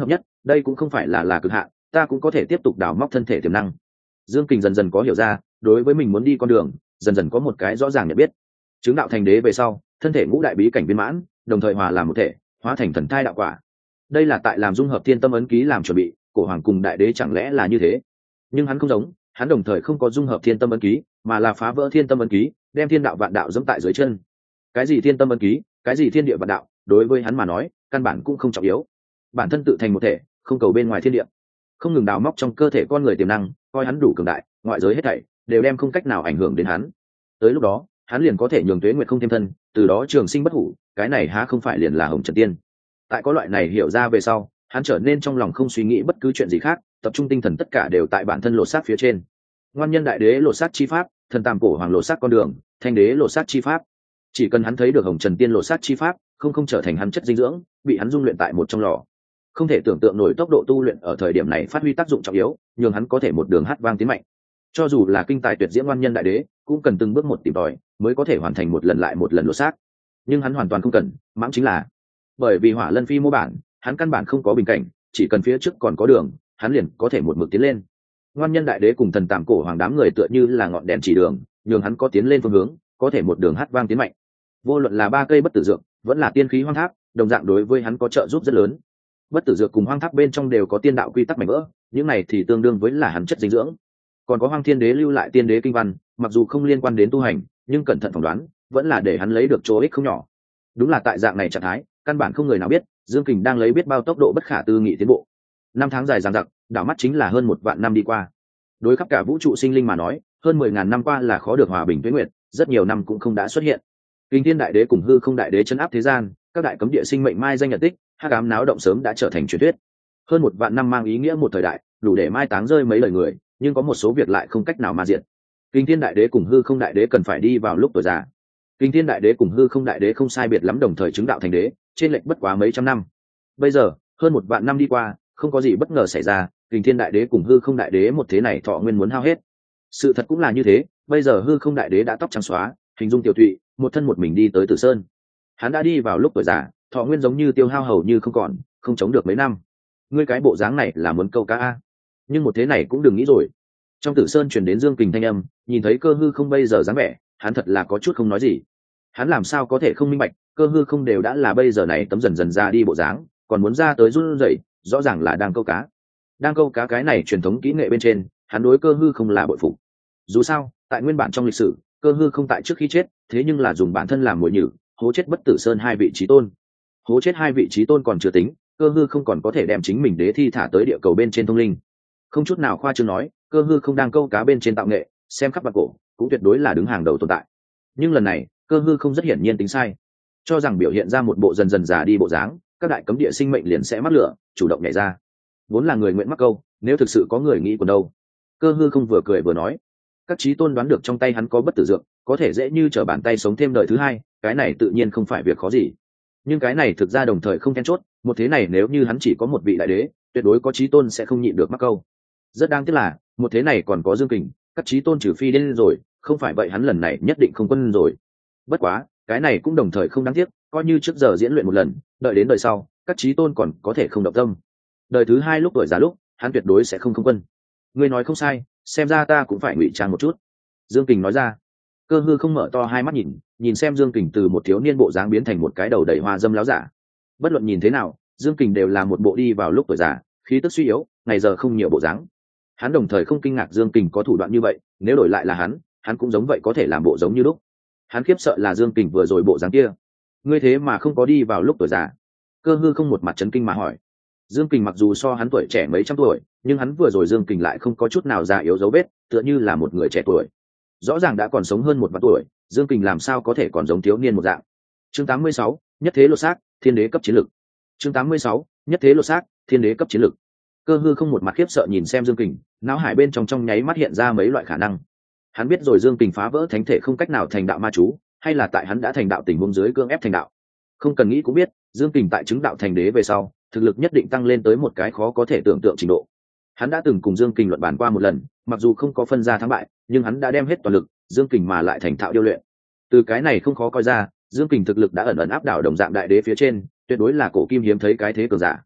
đây cũng không phải là là cực hạn, ta cũng có thể tiếp tục đào móc thân thể tiềm năng. Dương Kình dần dần có hiểu ra, đối với mình muốn đi con đường dần dần có một cái rõ ràng nhận biết. Chứng đạo thành đế về sau, thân thể ngũ đại bí cảnh viên mãn, đồng thời hòa làm một thể, hóa thành thần thai đạo quả. Đây là tại làm dung hợp thiên tâm ấn ký làm chuẩn bị, cổ hoàng cùng đại đế chẳng lẽ là như thế? Nhưng hắn không giống, hắn đồng thời không có dung hợp thiên tâm ấn ký, mà là phá vỡ thiên tâm ấn ký, đem thiên đạo vạn đạo dẫm tại dưới chân. Cái gì thiên tâm ấn ký, cái gì thiên địa vạn đạo, đối với hắn mà nói, căn bản cũng không trọng yếu. Bản thân tự thành một thể, không cầu bên ngoài thiên địa, không ngừng đào móc trong cơ thể con người tiềm năng, coi hắn đủ cường đại, ngoại giới hết thảy đều đem không cách nào ảnh hưởng đến hắn. Tới lúc đó, hắn liền có thể nhường tuế nguyệt không thêm thân, từ đó trường sinh bất hủ, cái này há không phải liền là hồng trần tiên. Tại có loại này hiểu ra về sau, hắn trở nên trong lòng không suy nghĩ bất cứ chuyện gì khác, tập trung tinh thần tất cả đều tại bản thân lột xác phía trên. Ngoan nhân đại đế lột xác chi pháp, thần tam cổ hoàng lột xác con đường, thanh đế lột xác chi pháp. Chỉ cần hắn thấy được hồng trần tiên lột xác chi pháp, không không trở thành hắn chất dinh dưỡng, bị hắn dung luyện tại một trong lò. Không thể tưởng tượng nổi tốc độ tu luyện ở thời điểm này phát huy tác dụng trọng yếu, nhường hắn có thể một đường hát vang tiến mạnh. Cho dù là kinh tài tuyệt diễm ngoan nhân đại đế, cũng cần từng bước một tìm tòi, mới có thể hoàn thành một lần lại một lần lột xác. Nhưng hắn hoàn toàn không cần, mãng chính là bởi vì hỏa lân phi mô bản, hắn căn bản không có bình cảnh, chỉ cần phía trước còn có đường, hắn liền có thể một mực tiến lên. Ngoan nhân đại đế cùng thần tàm cổ hoàng đám người tựa như là ngọn đèn chỉ đường, nhường hắn có tiến lên phương hướng, có thể một đường hát vang tiến mạnh. Vô luận là ba cây bất tử dược, vẫn là tiên khí hoang tháp, đồng dạng đối với hắn có trợ giúp rất lớn. Bất tử dược cùng hoang tháp bên trong đều có tiên đạo quy tắc mảnh vỡ, những này thì tương đương với là hắn chất dinh dưỡng. Còn có hoang thiên đế lưu lại tiên đế kinh văn, mặc dù không liên quan đến tu hành, nhưng cẩn thận phỏng đoán, vẫn là để hắn lấy được chỗ ích không nhỏ. Đúng là tại dạng này trạng thái, căn bản không người nào biết Dương Kình đang lấy biết bao tốc độ bất khả tư nghị tiến bộ. Năm tháng dài dằng dặc, đảo mắt chính là hơn một vạn năm đi qua. Đối khắp cả vũ trụ sinh linh mà nói, hơn mười ngàn năm qua là khó được hòa bình tuế nguyệt, rất nhiều năm cũng không đã xuất hiện. Kinh Thiên đại đế cùng hư không đại đế chấn áp thế gian, các đại cấm địa sinh mệnh mai danh nhận tích, hắc ám náo động sớm đã trở thành truyền thuyết. Hơn một vạn năm mang ý nghĩa một thời đại, đủ để mai táng rơi mấy lời người, nhưng có một số việc lại không cách nào ma diệt. Kinh Thiên đại đế cùng hư không đại đế cần phải đi vào lúc tuổi già. Kinh Thiên đại đế cùng hư không đại đế không sai biệt lắm đồng thời chứng đạo thành đế, trên lệch bất quá mấy trăm năm. Bây giờ, hơn một vạn năm đi qua, không có gì bất ngờ xảy ra, Kinh Thiên đại đế cùng hư không đại đế một thế này thọ nguyên muốn hao hết. Sự thật cũng là như thế, bây giờ hư không đại đế đã tóc trắng xóa, hình dung tiểu thụy, một thân một mình đi tới Tử Sơn. Hắn đã đi vào lúc tuổi già, thọ nguyên giống như tiêu hao hầu như không còn, không chống được mấy năm. Ngươi cái bộ dáng này là muốn câu cá a? Nhưng một thế này cũng đừng nghĩ rồi. Trong Tử Sơn truyền đến Dương Kình thanh âm, nhìn thấy cơ hư không bây giờ dáng vẻ, hắn thật là có chút không nói gì. Hắn làm sao có thể không minh bạch, cơ hư không đều đã là bây giờ này tấm dần dần ra đi bộ dáng, còn muốn ra tới run rẩy, rõ ràng là đang câu cá. Đang câu cá cái này truyền thống kỹ nghệ bên trên, hắn đối cơ hư không là bội phục. Dù sao, tại nguyên bản trong lịch sử, cơ hư không tại trước khi chết, thế nhưng là dùng bản thân làm mồi nhử, hố chết bất tử sơn hai vị chí tôn. Hố chết hai vị chí tôn còn chưa tính, cơ hư không còn có thể đem chính mình đế thi thả tới địa cầu bên trên thông linh. Không chút nào khoa trương nói, cơ hư không đang câu cá bên trên tạo nghệ, xem khắp bạc cổ, cũng tuyệt đối là đứng hàng đầu tồn tại. Nhưng lần này, cơ hư không rất hiển nhiên tính sai, cho rằng biểu hiện ra một bộ dần dần già đi bộ dáng, các đại cấm địa sinh mệnh liền sẽ mắc lửa, chủ động nhảy ra. Vốn là người nguyện mắc câu, nếu thực sự có người nghĩ còn đâu. Cơ hư không vừa cười vừa nói, các chí tôn đoán được trong tay hắn có bất tử dược, có thể dễ như trở bàn tay sống thêm đời thứ hai, cái này tự nhiên không phải việc khó gì. Nhưng cái này thực ra đồng thời không then chốt, một thế này nếu như hắn chỉ có một vị đại đế, tuyệt đối có chí tôn sẽ không nhịn được mắc câu. Rất đáng tiếc là, một thế này còn có Dương Kình, các chí tôn trừ phi đến rồi, không phải vậy hắn lần này nhất định không quân rồi. Bất quá, cái này cũng đồng thời không đáng tiếc, coi như trước giờ diễn luyện một lần, đợi đến đời sau, các chí tôn còn có thể không động tâm. Đời thứ hai lúc tuổi già lúc, hắn tuyệt đối sẽ không không quân. Ngươi nói không sai, xem ra ta cũng phải ngụy trang một chút. Dương Kình nói ra. Cơ hư không mở to hai mắt nhìn, nhìn xem Dương Kình từ một thiếu niên bộ dáng biến thành một cái đầu đầy hoa dâm láo giả. Bất luận nhìn thế nào, Dương Kình đều là một bộ đi vào lúc tuổi già, khí tức suy yếu, ngày giờ không nhiều bộ dáng. Hắn đồng thời không kinh ngạc Dương Kình có thủ đoạn như vậy, nếu đổi lại là hắn, hắn cũng giống vậy có thể làm bộ giống như lúc. Hắn khiếp sợ là Dương Kình vừa rồi bộ dáng kia. Ngươi thế mà không có đi vào lúc tuổi già? Cơ hư không một mặt chấn kinh mà hỏi. Dương Kình mặc dù so hắn tuổi trẻ mấy trăm tuổi, nhưng hắn vừa rồi Dương Kình lại không có chút nào già yếu dấu vết, tựa như là một người trẻ tuổi. Rõ ràng đã còn sống hơn một vạn tuổi, Dương Kình làm sao có thể còn giống thiếu niên một dạng. Chương tám mươi sáu, nhất thế lột xác, thiên đế cấp chiến lực. Chương tám mươi sáu, nhất thế lột xác, thiên đế cấp chiến lực. Cơ hư không một mặt khiếp sợ nhìn xem Dương Kình, não hải bên trong trong nháy mắt hiện ra mấy loại khả năng. Hắn biết rồi Dương Kình phá vỡ thánh thể không cách nào thành đạo ma chú, hay là tại hắn đã thành đạo tình huống dưới cương ép thành đạo. Không cần nghĩ cũng biết, Dương Kình tại chứng đạo thành đế về sau, thực lực nhất định tăng lên tới một cái khó có thể tưởng tượng trình độ. Hắn đã từng cùng Dương Kình luận bàn qua một lần, mặc dù không có phân ra thắng bại, nhưng hắn đã đem hết toàn lực, Dương Kình mà lại thành thạo điêu luyện. Từ cái này không khó coi ra, Dương Kình thực lực đã ẩn ẩn áp đảo đồng dạng đại đế phía trên, tuyệt đối là cổ kim hiếm thấy cái thế cường giả.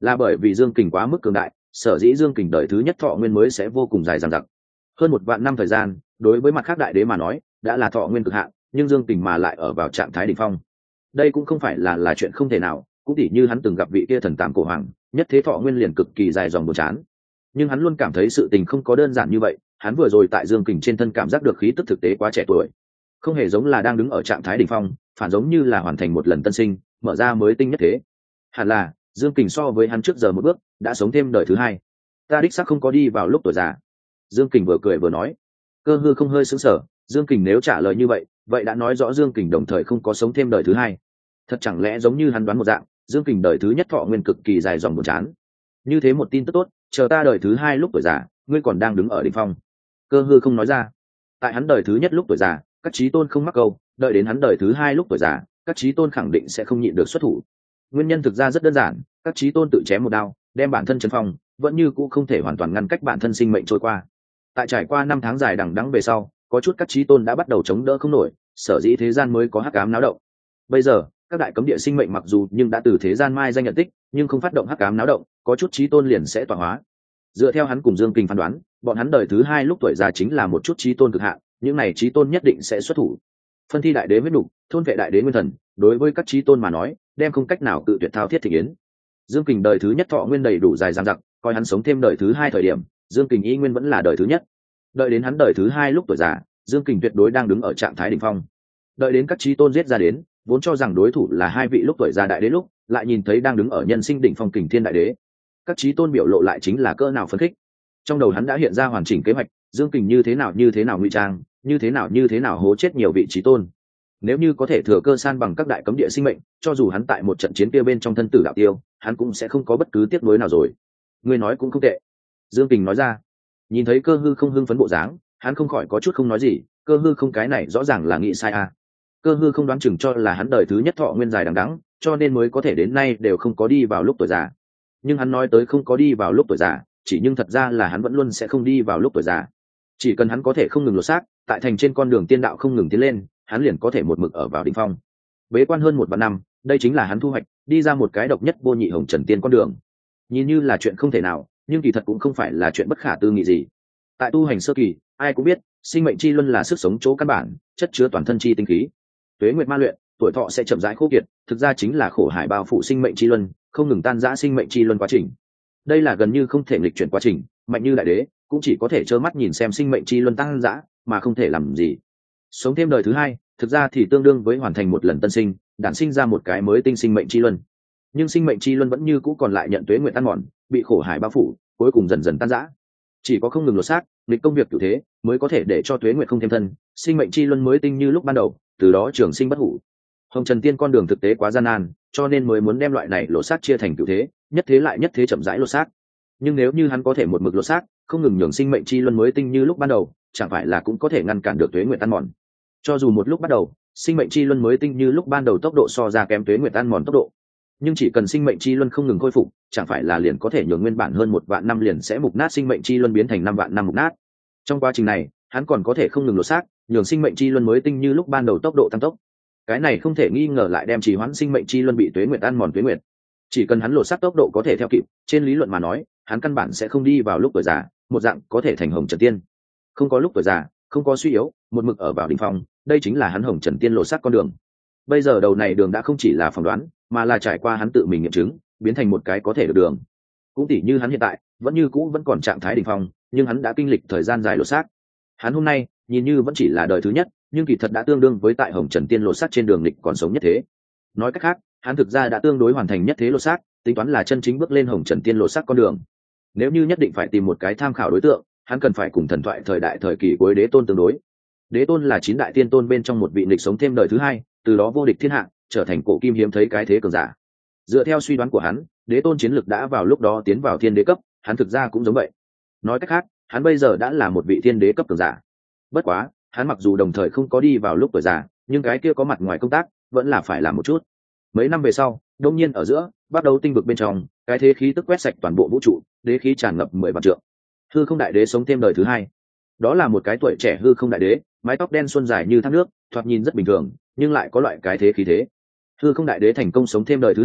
là bởi vì dương kình quá mức cường đại, sở dĩ dương kình đời thứ nhất thọ nguyên mới sẽ vô cùng dài dằng dặc. Hơn một vạn năm thời gian đối với mặt khác đại đế mà nói đã là thọ nguyên cực hạn, nhưng dương kình mà lại ở vào trạng thái đỉnh phong. Đây cũng không phải là là chuyện không thể nào, cũng tỉ như hắn từng gặp vị kia thần tàm cổ hoàng, nhất thế thọ nguyên liền cực kỳ dài dòng buồn chán. Nhưng hắn luôn cảm thấy sự tình không có đơn giản như vậy, hắn vừa rồi tại dương kình trên thân cảm giác được khí tức thực tế quá trẻ tuổi, không hề giống là đang đứng ở trạng thái đỉnh phong, phản giống như là hoàn thành một lần tân sinh, mở ra mới tinh nhất thế. Hẳn là dương kình so với hắn trước giờ một bước đã sống thêm đời thứ hai. Ta đích xác không có đi vào lúc tuổi già. Dương kình vừa cười vừa nói. Cơ hư không hơi sững sờ, dương kình nếu trả lời như vậy vậy đã nói rõ dương kình đồng thời không có sống thêm đời thứ hai. Thật chẳng lẽ giống như hắn đoán một dạng, dương kình đời thứ nhất thọ nguyên cực kỳ dài dòng buồn chán. Như thế một tin tức tốt, chờ ta đời thứ hai lúc tuổi già ngươi còn đang đứng ở đỉnh phong. Cơ hư không nói ra. Tại hắn đời thứ nhất lúc tuổi già các chí tôn không mắc câu, đợi đến hắn đời thứ hai lúc tuổi già các chí tôn khẳng định sẽ không nhịn được xuất thủ. Nguyên nhân thực ra rất đơn giản, các chí tôn tự chém một đao đem bản thân chấn phong, vẫn như cũ không thể hoàn toàn ngăn cách bản thân sinh mệnh trôi qua. Tại trải qua năm tháng dài đằng đẵng về sau, có chút các chí tôn đã bắt đầu chống đỡ không nổi, sở dĩ thế gian mới có hắc ám náo động. Bây giờ các đại cấm địa sinh mệnh mặc dù nhưng đã từ thế gian mai danh nhận tích, nhưng không phát động hắc ám náo động, có chút chí tôn liền sẽ tọa hóa. Dựa theo hắn cùng Dương Kình phán đoán, bọn hắn đời thứ hai lúc tuổi già chính là một chút chí tôn cực hạn, những này chí tôn nhất định sẽ xuất thủ. Phân thi đại đế huyết nục, thôn vệ đại đế nguyên thần, đối với các chí tôn mà nói đem không cách nào tự tuyệt thao thiết thị yến. Dương Kình đời thứ nhất thọ nguyên đầy đủ dài dằng dặc, coi hắn sống thêm đời thứ hai thời điểm Dương Kình y nguyên vẫn là đời thứ nhất. Đợi đến hắn đời thứ hai lúc tuổi già, Dương Kình tuyệt đối đang đứng ở trạng thái đỉnh phong. Đợi đến các chí tôn giết ra đến, vốn cho rằng đối thủ là hai vị lúc tuổi già đại đế lúc, lại nhìn thấy đang đứng ở nhân sinh đỉnh phong Kình Thiên đại đế. Các chí tôn biểu lộ lại chính là cỡ nào phấn khích. Trong đầu hắn đã hiện ra hoàn chỉnh kế hoạch, Dương Kình như thế nào như thế nào ngụy trang, như thế nào như thế nào hố chết nhiều vị chí tôn. Nếu như có thể thừa cơ san bằng các đại cấm địa sinh mệnh, cho dù hắn tại một trận chiến kia bên trong thân tử đạo tiêu, hắn cũng sẽ không có bất cứ tiếc nuối nào rồi. Ngươi nói cũng không tệ, Dương Kình nói ra. Nhìn thấy Cơ hư không hưng phấn bộ dáng, hắn không khỏi có chút không nói gì. Cơ hư không cái này rõ ràng là nghĩ sai à. Cơ hư không đoán chừng cho là hắn đời thứ nhất thọ nguyên dài đằng đẵng, cho nên mới có thể đến nay đều không có đi vào lúc tuổi già. Nhưng hắn nói tới không có đi vào lúc tuổi già, chỉ nhưng thật ra là hắn vẫn luôn sẽ không đi vào lúc tuổi già. Chỉ cần hắn có thể không ngừng lột xác, tại thành trên con đường tiên đạo không ngừng tiến lên, hắn liền có thể một mực ở vào đỉnh phong. Bế quan hơn một vạn năm, đây chính là hắn thu hoạch, đi ra một cái độc nhất vô nhị hồng trần tiên con đường. Nhìn như là chuyện không thể nào, nhưng kỳ thật cũng không phải là chuyện bất khả tư nghị gì. Tại tu hành sơ kỳ, ai cũng biết, sinh mệnh chi luân là sức sống chỗ căn bản, chất chứa toàn thân chi tinh khí. Tuế nguyệt ma luyện, tuổi thọ sẽ chậm rãi khô kiệt, thực ra chính là khổ hải bao phủ sinh mệnh chi luân, không ngừng tan rã sinh mệnh chi luân quá trình. Đây là gần như không thể nghịch chuyển quá trình, mạnh như đại đế cũng chỉ có thể trơ mắt nhìn xem sinh mệnh chi luân tan rã, mà không thể làm gì. Sống thêm đời thứ hai, thực ra thì tương đương với hoàn thành một lần tân sinh, đản sinh ra một cái mới tinh sinh mệnh chi luân. Nhưng sinh mệnh chi luân vẫn như cũ còn lại nhận tuế nguyện tan mòn, bị khổ hải bao phủ, cuối cùng dần dần tan rã. Chỉ có không ngừng lột xác, nghịch công việc cửu thế, mới có thể để cho tuế nguyện không thêm thân, sinh mệnh chi luân mới tinh như lúc ban đầu, từ đó trường sinh bất hủ. Hồng Trần Tiên con đường thực tế quá gian nan, cho nên mới muốn đem loại này lột xác chia thành cửu thế, nhất thế lại nhất thế chậm rãi lột xác. Nhưng nếu như hắn có thể một mực lột xác, không ngừng nhường sinh mệnh chi luân mới tinh như lúc ban đầu, chẳng phải là cũng có thể ngăn cản được tuế nguyện tan mòn. Cho dù một lúc bắt đầu sinh mệnh chi luân mới tinh như lúc ban đầu tốc độ so ra kém tuế nguyệt tan mòn tốc độ, nhưng chỉ cần sinh mệnh chi luân không ngừng khôi phục, chẳng phải là liền có thể nhường nguyên bản hơn một vạn năm liền sẽ mục nát sinh mệnh chi luân biến thành năm vạn năm mục nát. Trong quá trình này hắn còn có thể không ngừng lột xác, nhường sinh mệnh chi luân mới tinh như lúc ban đầu tốc độ tăng tốc. Cái này không thể nghi ngờ lại đem trì hoãn sinh mệnh chi luân bị tuế nguyệt tan mòn tuế nguyệt. Chỉ cần hắn lột xác tốc độ có thể theo kịp, trên lý luận mà nói hắn căn bản sẽ không đi vào lúc tuổi già, một dạng có thể thành hồng trần tiên. Không có lúc tuổi già, không có suy yếu, một mực ở vào đỉnh phong, đây chính là hắn hồng trần tiên lột xác con đường. Bây giờ đầu này đường đã không chỉ là phỏng đoán, mà là trải qua hắn tự mình nghiệm chứng, biến thành một cái có thể được đường. Cũng tỉ như hắn hiện tại vẫn như cũ vẫn còn trạng thái đỉnh phong, nhưng hắn đã kinh lịch thời gian dài lột xác. Hắn hôm nay nhìn như vẫn chỉ là đời thứ nhất, nhưng kỳ thật đã tương đương với tại hồng trần tiên lột xác trên đường lịch còn sống nhất thế. Nói cách khác, hắn thực ra đã tương đối hoàn thành nhất thế lột xác, tính toán là chân chính bước lên hồng trần tiên lột xác con đường. Nếu như nhất định phải tìm một cái tham khảo đối tượng, hắn cần phải cùng thần thoại thời đại thời kỳ cuối đế tôn tương đối. Đế tôn là chín đại tiên tôn bên trong một vị lịch sống thêm đời thứ hai, từ đó vô địch thiên hạ, trở thành cổ kim hiếm thấy cái thế cường giả. Dựa theo suy đoán của hắn, đế tôn chiến lực đã vào lúc đó tiến vào thiên đế cấp, hắn thực ra cũng giống vậy. Nói cách khác, hắn bây giờ đã là một vị thiên đế cấp cường giả. Bất quá, hắn mặc dù đồng thời không có đi vào lúc tuổi già, nhưng cái kia có mặt ngoài công tác vẫn là phải làm một chút. Mấy năm về sau, đột nhiên ở giữa, bắt đầu tinh vực bên trong, cái thế khí tức quét sạch toàn bộ vũ trụ, đế khí tràn ngập mười vạn trượng. Hư không đại đế sống thêm đời thứ hai. Đó là một cái tuổi trẻ hư không đại đế, mái tóc đen xuân dài như thác nước, thoạt nhìn rất bình thường, nhưng lại có loại cái thế khí thế. Hư không đại đế thành công sống thêm đời thứ hai,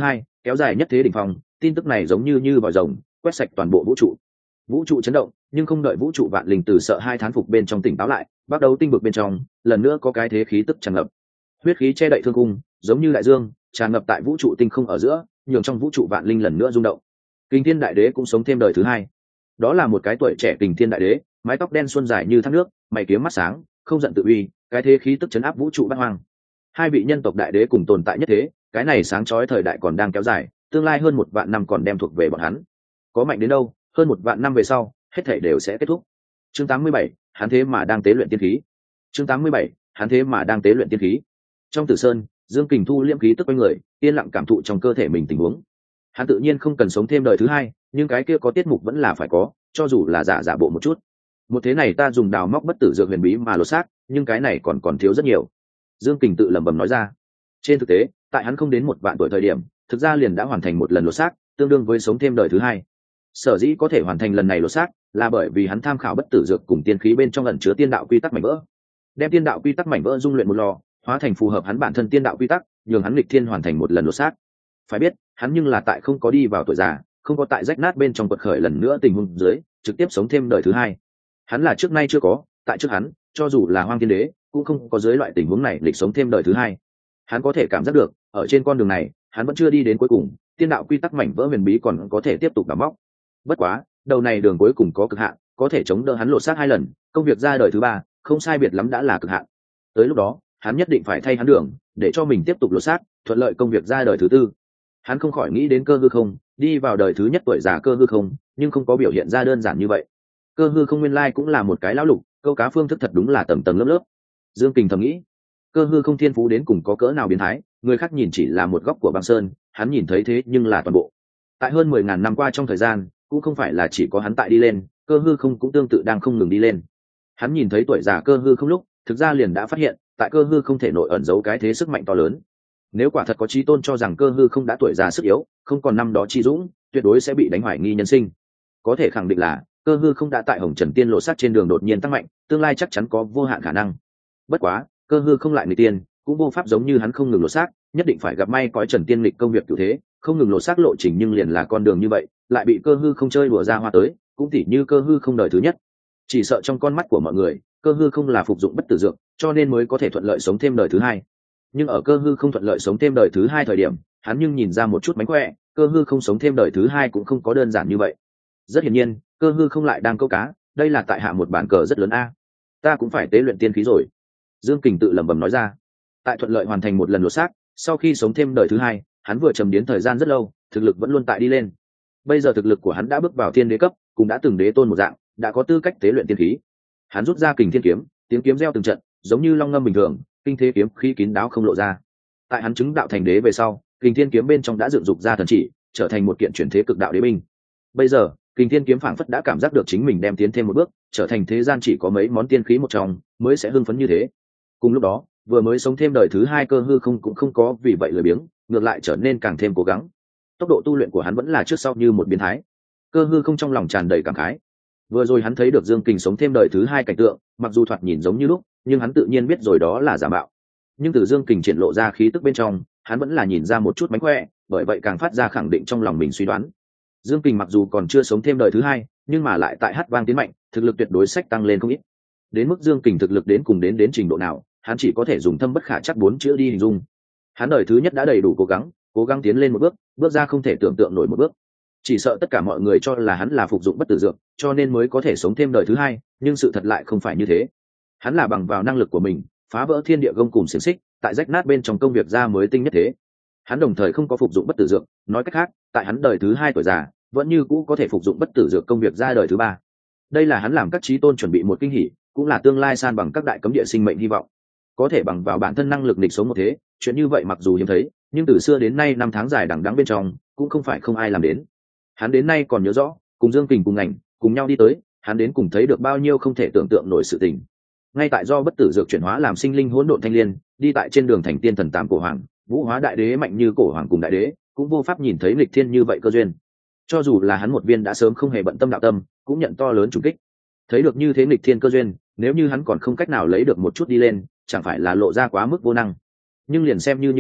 kéo dài nhất thế đỉnh phong, tin tức này giống như như vòi rồng quét sạch toàn bộ vũ trụ. Vũ trụ chấn động, nhưng không đợi vũ trụ vạn linh từ sợ hai thán phục bên trong tỉnh táo lại, bắt đầu tinh vực bên trong lần nữa có cái thế khí tức tràn ngập, huyết khí che đậy thương cung, giống như đại dương tràn ngập tại vũ trụ tinh không ở giữa, nhường trong vũ trụ vạn linh lần nữa rung động. Kình Thiên Đại Đế cũng sống thêm đời thứ hai. Đó là một cái tuổi trẻ Kình Thiên Đại Đế, mái tóc đen xuân dài như thác nước, mày kiếm mắt sáng, không giận tự uy, cái thế khí tức chấn áp vũ trụ bát hoang. Hai vị nhân tộc đại đế cùng tồn tại nhất thế, cái này sáng chói thời đại còn đang kéo dài, tương lai hơn một vạn năm còn đem thuộc về bọn hắn. Có mạnh đến đâu, hơn một vạn năm về sau, hết thảy đều sẽ kết thúc. Chương tám mươi bảy, hắn thế mà đang tế luyện tiên khí. Chương tám mươi bảy, hắn thế mà đang tế luyện tiên khí. Trong Tử Sơn, Dương Kình thu liễm khí tức quanh người, yên lặng cảm thụ trong cơ thể mình tình huống. Hắn tự nhiên không cần sống thêm đời thứ hai, nhưng cái kia có tiết mục vẫn là phải có, cho dù là giả giả bộ một chút. Một thế này ta dùng đào móc bất tử dược huyền bí mà lột xác, nhưng cái này còn còn thiếu rất nhiều. Dương Kình tự lẩm bẩm nói ra. Trên thực tế, tại hắn không đến một vạn tuổi thời điểm, thực ra liền đã hoàn thành một lần lột xác, tương đương với sống thêm đời thứ hai. Sở dĩ có thể hoàn thành lần này lột xác, là bởi vì hắn tham khảo bất tử dược cùng tiên khí bên trong ẩn chứa tiên đạo quy tắc mảnh vỡ, đem tiên đạo quy tắc mảnh vỡ dung luyện một lò, hóa thành phù hợp hắn bản thân tiên đạo quy tắc, nhường hắn nghịch thiên hoàn thành một lần lột xác. Phải biết, hắn nhưng là tại không có đi vào tuổi già, không có tại rách nát bên trong quật khởi lần nữa tình huống dưới, trực tiếp sống thêm đời thứ hai. Hắn là trước nay chưa có, tại trước hắn, cho dù là Hoang Thiên Đế, cũng không có dưới loại tình huống này lịch sống thêm đời thứ hai. Hắn có thể cảm giác được, ở trên con đường này, hắn vẫn chưa đi đến cuối cùng, tiên đạo quy tắc mảnh vỡ huyền bí còn có thể tiếp tục đào móc. Bất quá, đầu này đường cuối cùng có cực hạn, có thể chống đỡ hắn lột xác hai lần, công việc ra đời thứ ba, không sai biệt lắm đã là cực hạn. Tới lúc đó, hắn nhất định phải thay hắn đường, để cho mình tiếp tục lột xác, thuận lợi công việc ra đời thứ tư. Hắn không khỏi nghĩ đến Cơ Hư Không, đi vào đời thứ nhất tuổi già Cơ Hư Không, nhưng không có biểu hiện ra đơn giản như vậy. Cơ Hư Không nguyên lai cũng là một cái lão lục, câu cá phương thức thật đúng là tầng tầng lớp lớp. Dương Kình thầm nghĩ, Cơ Hư Không thiên phú đến cùng có cỡ nào biến thái, người khác nhìn chỉ là một góc của băng sơn, hắn nhìn thấy thế nhưng là toàn bộ. Tại hơn mười ngàn năm qua trong thời gian, cũng không phải là chỉ có hắn tại đi lên, Cơ Hư Không cũng tương tự đang không ngừng đi lên. Hắn nhìn thấy tuổi già Cơ Hư Không lúc, thực ra liền đã phát hiện, tại Cơ Hư Không thể nội ẩn giấu cái thế sức mạnh to lớn. Nếu quả thật có chí tôn cho rằng Cơ Hư Không đã tuổi già sức yếu, không còn năm đó chi dũng, tuyệt đối sẽ bị đánh hoài nghi nhân sinh. Có thể khẳng định là Cơ Hư Không đã tại Hồng Trần Tiên lộ sát trên đường đột nhiên tăng mạnh, tương lai chắc chắn có vô hạn khả năng. Bất quá, Cơ Hư Không lại người tiên, cũng vô pháp giống như hắn không ngừng lột xác, nhất định phải gặp may cõi Trần Tiên lịch công việc cửu thế, không ngừng lột xác lộ trình nhưng liền là con đường như vậy, lại bị Cơ Hư Không chơi đùa ra hoa tới, cũng tỉ như Cơ Hư Không đời thứ nhất. Chỉ sợ trong con mắt của mọi người, Cơ Hư Không là phục dụng bất tử dược, cho nên mới có thể thuận lợi sống thêm đời thứ hai. Nhưng ở Cơ Hư Không thuận lợi sống thêm đời thứ hai thời điểm, hắn nhưng nhìn ra một chút mánh khỏe, Cơ Hư Không sống thêm đời thứ hai cũng không có đơn giản như vậy. Rất hiển nhiên, Cơ Hư Không lại đang câu cá, đây là tại hạ một bản cờ rất lớn a. Ta cũng phải tế luyện tiên khí rồi. Dương Kình tự lẩm bẩm nói ra. Tại thuận lợi hoàn thành một lần lột xác, sau khi sống thêm đời thứ hai, hắn vừa trầm đến thời gian rất lâu, thực lực vẫn luôn tại đi lên. Bây giờ thực lực của hắn đã bước vào thiên đế cấp, cũng đã từng đế tôn một dạng, đã có tư cách tế luyện tiên khí. Hắn rút ra Kình Thiên kiếm, tiếng kiếm reo từng trận, giống như long ngâm bình thường, kinh thế kiếm khí kín đáo không lộ ra. Tại hắn chứng đạo thành đế về sau, Kình Thiên kiếm bên trong đã dựng dục ra thần chỉ, trở thành một kiện chuyển thế cực đạo đế binh. Bây giờ, Kình Thiên kiếm phảng phất đã cảm giác được chính mình đem tiến thêm một bước, trở thành thế gian chỉ có mấy món tiên khí một trong, mới sẽ hưng phấn như thế. Cùng lúc đó, vừa mới sống thêm đời thứ hai Cơ Hư Không cũng không có vì vậy lười biếng, ngược lại trở nên càng thêm cố gắng. Tốc độ tu luyện của hắn vẫn là trước sau như một biến thái. Cơ Hư Không trong lòng tràn đầy cảm khái. Vừa rồi hắn thấy được Dương Kình sống thêm đời thứ hai cảnh tượng, mặc dù thoạt nhìn giống như lúc, nhưng hắn tự nhiên biết rồi đó là giả mạo. Nhưng từ Dương Kình triển lộ ra khí tức bên trong, hắn vẫn là nhìn ra một chút mánh khỏe, bởi vậy càng phát ra khẳng định trong lòng mình suy đoán. Dương Kình mặc dù còn chưa sống thêm đời thứ hai, nhưng mà lại tại hát vang tiến mạnh, thực lực tuyệt đối sách tăng lên không ít. Đến mức Dương Kình thực lực đến cùng đến đến trình độ nào, hắn chỉ có thể dùng thâm bất khả chắc bốn chữ đi hình dung. Hắn đời thứ nhất đã đầy đủ cố gắng, cố gắng tiến lên một bước, bước ra không thể tưởng tượng nổi một bước. Chỉ sợ tất cả mọi người cho là hắn là phục dụng bất tử dược, cho nên mới có thể sống thêm đời thứ hai, nhưng sự thật lại không phải như thế. Hắn là bằng vào năng lực của mình, phá vỡ thiên địa gông cùm xiềng xích, tại rách nát bên trong công việc ra mới tinh nhất thế. Hắn đồng thời không có phục dụng bất tử dược, nói cách khác, tại hắn đời thứ hai tuổi già, vẫn như cũ có thể phục dụng bất tử dược công việc ra đời thứ ba. Đây là hắn làm các chí tôn chuẩn bị một kinh hỉ, cũng là tương lai san bằng các đại cấm địa sinh mệnh hy vọng. Có thể bằng vào bản thân năng lực nghịch sống một thế, chuyện như vậy mặc dù hiếm thấy, nhưng từ xưa đến nay năm tháng dài đằng đẵng bên trong, cũng không phải không ai làm đến. Hắn đến nay còn nhớ rõ, cùng Dương Kình cùng ngành, cùng nhau đi tới, hắn đến cùng thấy được bao nhiêu không thể tưởng tượng nổi sự tình. Ngay tại do bất tử dược chuyển hóa làm sinh linh hỗn độn thanh liên, đi tại trên đường thành tiên thần tám cổ hoàng, vũ hóa đại đế mạnh như cổ hoàng cùng đại đế, cũng vô pháp nhìn thấy nghịch thiên như vậy cơ duyên. Cho dù là hắn một viên đã sớm không hề bận tâm đạo tâm, cũng nhận to lớn trùng kích. Thấy được như thế nghịch thiên cơ duyên, nếu như hắn còn không cách nào lấy được một chút đi lên, chẳng phải là lộ ra quá mức vô năng. Nhưng liền xem như như thế,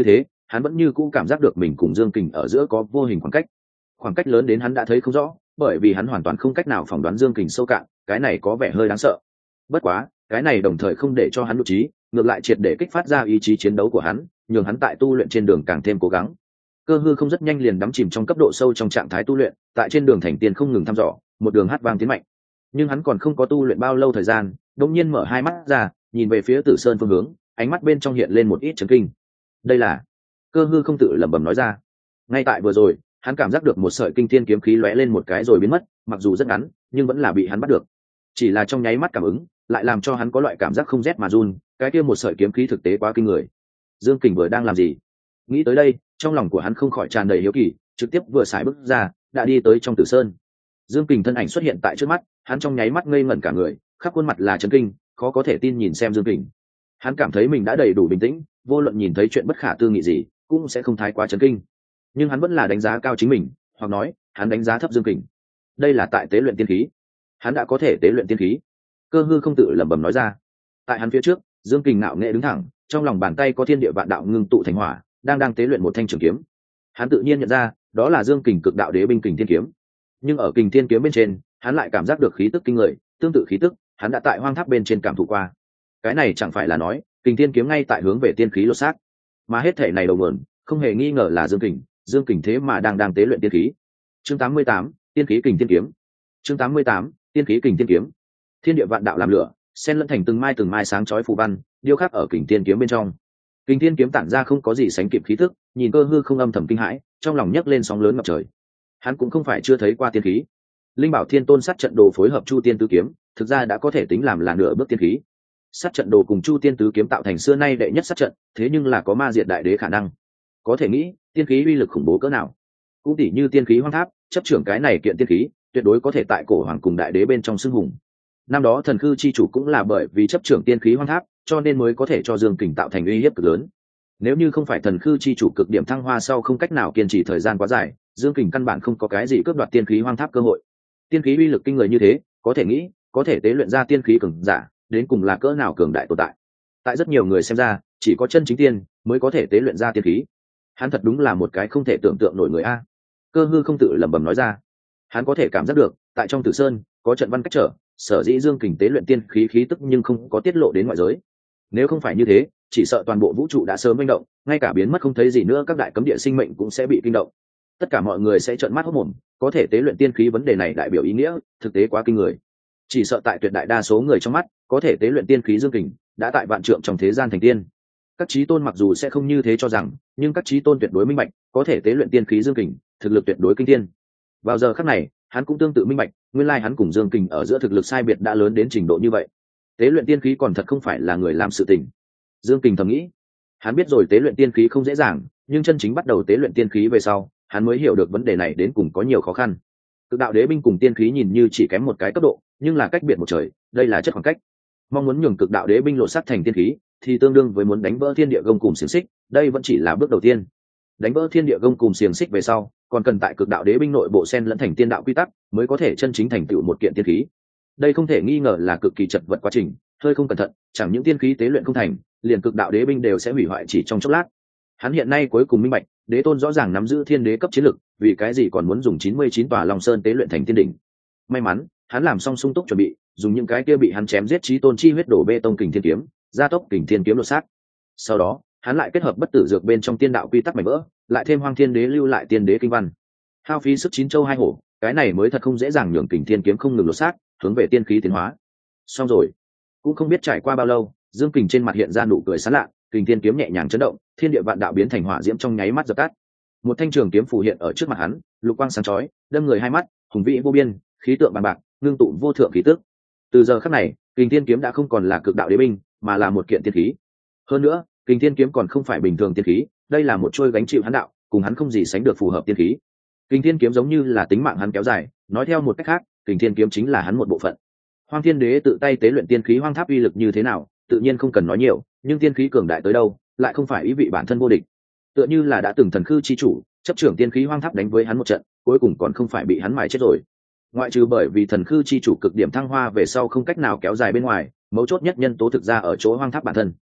hắn vẫn như cũ cảm giác được mình cùng Dương Kình ở giữa có vô hình khoảng cách. Khoảng cách lớn đến hắn đã thấy không rõ, bởi vì hắn hoàn toàn không cách nào phỏng đoán Dương Kình sâu cạn, cái này có vẻ hơi đáng sợ. Bất quá, cái này đồng thời không để cho hắn đột trí, ngược lại triệt để kích phát ra ý chí chiến đấu của hắn, nhường hắn tại tu luyện trên đường càng thêm cố gắng. Cơ hư không rất nhanh liền đắm chìm trong cấp độ sâu trong trạng thái tu luyện, tại trên đường thành tiên không ngừng thăm dò, một đường hát vang tiến mạnh. Nhưng hắn còn không có tu luyện bao lâu thời gian, đột nhiên mở hai mắt ra, nhìn về phía Tử Sơn phương hướng, ánh mắt bên trong hiện lên một ít chấn kinh. Đây là... Cơ hư không tự lẩm bẩm nói ra. Ngay tại vừa rồi, hắn cảm giác được một sợi kinh thiên kiếm khí lóe lên một cái rồi biến mất, mặc dù rất ngắn, nhưng vẫn là bị hắn bắt được. Chỉ là trong nháy mắt cảm ứng, lại làm cho hắn có loại cảm giác không rét mà run, cái kia một sợi kiếm khí thực tế quá kinh người. Dương Kình vừa đang làm gì? Nghĩ tới đây, trong lòng của hắn không khỏi tràn đầy hiếu kỳ, trực tiếp vừa xài bước ra, đã đi tới trong Tử Sơn. Dương Kình thân ảnh xuất hiện tại trước mắt, hắn trong nháy mắt ngây ngẩn cả người, khắp khuôn mặt là chấn kinh, khó có thể tin nhìn xem Dương Kình. Hắn cảm thấy mình đã đầy đủ bình tĩnh, vô luận nhìn thấy chuyện bất khả tư nghị gì, cũng sẽ không thái quá chấn kinh. Nhưng hắn vẫn là đánh giá cao chính mình, hoặc nói, hắn đánh giá thấp Dương Kình. Đây là tại tế luyện tiên khí. Hắn đã có thể tế luyện tiên khí. Cơ hư không tự lẩm bẩm nói ra. Tại hắn phía trước, Dương Kình ngạo nghệ đứng thẳng, trong lòng bàn tay có thiên địa vạn đạo ngưng tụ thành hỏa, đang đang tế luyện một thanh trường kiếm. Hắn tự nhiên nhận ra, đó là Dương Kình cực đạo đế binh Kình Thiên kiếm. Nhưng ở Kình Thiên kiếm bên trên, hắn lại cảm giác được khí tức kinh người, tương tự khí tức, hắn đã tại hoang tháp bên trên cảm thụ qua. Cái này chẳng phải là nói, Kình Thiên kiếm ngay tại hướng về tiên khí lột xác, mà hết thể này đầu nguồn, không hề nghi ngờ là Dương Kình, Dương Kình thế mà đang đang tế luyện tiên khí. Chương tám mươi tám, tiên khí Kình Thiên kiếm. Chương tám mươi tám, tiên khí Kình Thiên kiếm. Thiên địa vạn đạo làm lửa, xen lẫn thành từng mai từng mai sáng chói phù văn, điêu khắc ở Kình Thiên kiếm bên trong. Kình Thiên kiếm tản ra không có gì sánh kịp khí tức, nhìn Cơ hư không âm thầm kinh hãi, trong lòng nhấc lên sóng lớn ngập trời. Hắn cũng không phải chưa thấy qua tiên khí. Linh Bảo Thiên Tôn sát trận đồ phối hợp Chu Tiên tứ kiếm, thực ra đã có thể tính làm là nửa bước tiên khí. Sát trận đồ cùng Chu Tiên tứ kiếm tạo thành xưa nay đệ nhất sát trận, thế nhưng là có ma diệt đại đế khả năng. Có thể nghĩ, tiên khí uy lực khủng bố cỡ nào. Cũng tỉ như tiên khí hoang tháp, chấp trưởng cái này kiện tiên khí, tuyệt đối có thể tại cổ hoàng cùng đại đế bên trong xưng hùng. Năm đó thần khư chi chủ cũng là bởi vì chấp trưởng tiên khí hoang tháp, cho nên mới có thể cho Dương Kình tạo thành uy hiếp cực lớn. Nếu như không phải thần khư chi chủ cực điểm thăng hoa sau không cách nào kiên trì thời gian quá dài, Dương Kình căn bản không có cái gì cướp đoạt tiên khí hoang tháp cơ hội. Tiên khí uy lực kinh người như thế, có thể nghĩ, có thể tế luyện ra tiên khí cường giả, đến cùng là cỡ nào cường đại tồn tại. Tại rất nhiều người xem ra, chỉ có chân chính tiên mới có thể tế luyện ra tiên khí. Hắn thật đúng là một cái không thể tưởng tượng nổi người a. Cơ hư không tự lẩm bẩm nói ra. Hắn có thể cảm giác được, tại trong Tử Sơn có trận văn cách trở, sở dĩ Dương Kình tế luyện tiên khí khí tức nhưng không có tiết lộ đến ngoại giới. Nếu không phải như thế, chỉ sợ toàn bộ vũ trụ đã sớm manh động, ngay cả biến mất không thấy gì nữa các đại cấm địa sinh mệnh cũng sẽ bị kinh động. Tất cả mọi người sẽ trợn mắt hốt mồm, có thể tế luyện tiên khí vấn đề này đại biểu ý nghĩa, thực tế quá kinh người. Chỉ sợ tại tuyệt đại đa số người trong mắt, có thể tế luyện tiên khí Dương Kình, đã tại vạn trượng trong thế gian thành tiên. Các chí tôn mặc dù sẽ không như thế cho rằng, nhưng các chí tôn tuyệt đối minh bạch, có thể tế luyện tiên khí Dương Kình, thực lực tuyệt đối kinh thiên. Vào giờ khắc này, hắn cũng tương tự minh bạch, nguyên lai hắn cùng Dương Kình ở giữa thực lực sai biệt đã lớn đến trình độ như vậy. Tế luyện tiên khí còn thật không phải là người làm sự tình. Dương Kình thầm nghĩ, hắn biết rồi tế luyện tiên khí không dễ dàng, nhưng chân chính bắt đầu tế luyện tiên khí về sau, hắn mới hiểu được vấn đề này đến cùng có nhiều khó khăn. Cực đạo đế binh cùng tiên khí nhìn như chỉ kém một cái cấp độ, nhưng là cách biệt một trời, đây là chất khoảng cách. Mong muốn nhường cực đạo đế binh lộ sắc thành tiên khí, thì tương đương với muốn đánh vỡ thiên địa gông cùm xiềng xích, đây vẫn chỉ là bước đầu tiên. Đánh vỡ thiên địa gông cùm xiềng xích về sau, còn cần tại cực đạo đế binh nội bộ xen lẫn thành tiên đạo quy tắc, mới có thể chân chính thành tựu một kiện tiên khí. Đây không thể nghi ngờ là cực kỳ chật vật quá trình, hơi không cẩn thận, chẳng những tiên khí tế luyện không thành, liền cực đạo đế binh đều sẽ hủy hoại chỉ trong chốc lát. Hắn hiện nay cuối cùng minh bạch, đế tôn rõ ràng nắm giữ thiên đế cấp chiến lực, vì cái gì còn muốn dùng chín mươi chín tòa Long Sơn tế luyện thành tiên đỉnh. May mắn, hắn làm xong sung túc chuẩn bị, dùng những cái kia bị hắn chém giết chí tôn chi huyết đổ bê tông Kình Thiên kiếm, gia tốc Kình Thiên kiếm lột xác. Sau đó, hắn lại kết hợp bất tử dược bên trong tiên đạo quy tắc mảnh vỡ, lại thêm Hoang Thiên Đế lưu lại tiên đế kinh văn. Hao phí sức chín châu hai hổ, cái này mới thật không dễ dàng nhường Kình Thiên kiếm không ngừng lột xác, hướng về tiên khí tiến hóa. Xong rồi, cũng không biết trải qua bao lâu, Dương Kình trên mặt hiện ra nụ cười sán lạ, Kình Thiên kiếm nhẹ nhàng chấn động, thiên địa vạn đạo biến thành hỏa diễm trong nháy mắt dập tắt. Một thanh trường kiếm phù hiện ở trước mặt hắn, lục quang sáng chói, đâm người hai mắt, hùng vĩ vô biên, khí tượng bằng bạc, ngưng tụ vô thượng khí tức. Từ giờ khắc này, Kình Thiên kiếm đã không còn là cực đạo đế binh, mà là một kiện tiên khí. Hơn nữa, Kình Thiên kiếm còn không phải bình thường tiên khí, đây là một trôi gánh chịu hắn đạo, cùng hắn không gì sánh được phù hợp tiên khí. Kình Thiên kiếm giống như là tính mạng hắn kéo dài, nói theo một cách khác, Kình Thiên kiếm chính là hắn một bộ phận. Hoang Thiên Đế tự tay tế luyện tiên khí hoang tháp uy lực như thế nào, tự nhiên không cần nói nhiều, nhưng tiên khí cường đại tới đâu, lại không phải ý vị bản thân vô địch. Tựa như là đã từng thần khư chi chủ, chấp trưởng tiên khí hoang tháp đánh với hắn một trận, cuối cùng còn không phải bị hắn mài chết rồi. Ngoại trừ bởi vì thần khư chi chủ cực điểm thăng hoa về sau không cách nào kéo dài bên ngoài, mấu chốt nhất nhân tố thực ra ở chỗ hoang tháp bản thân.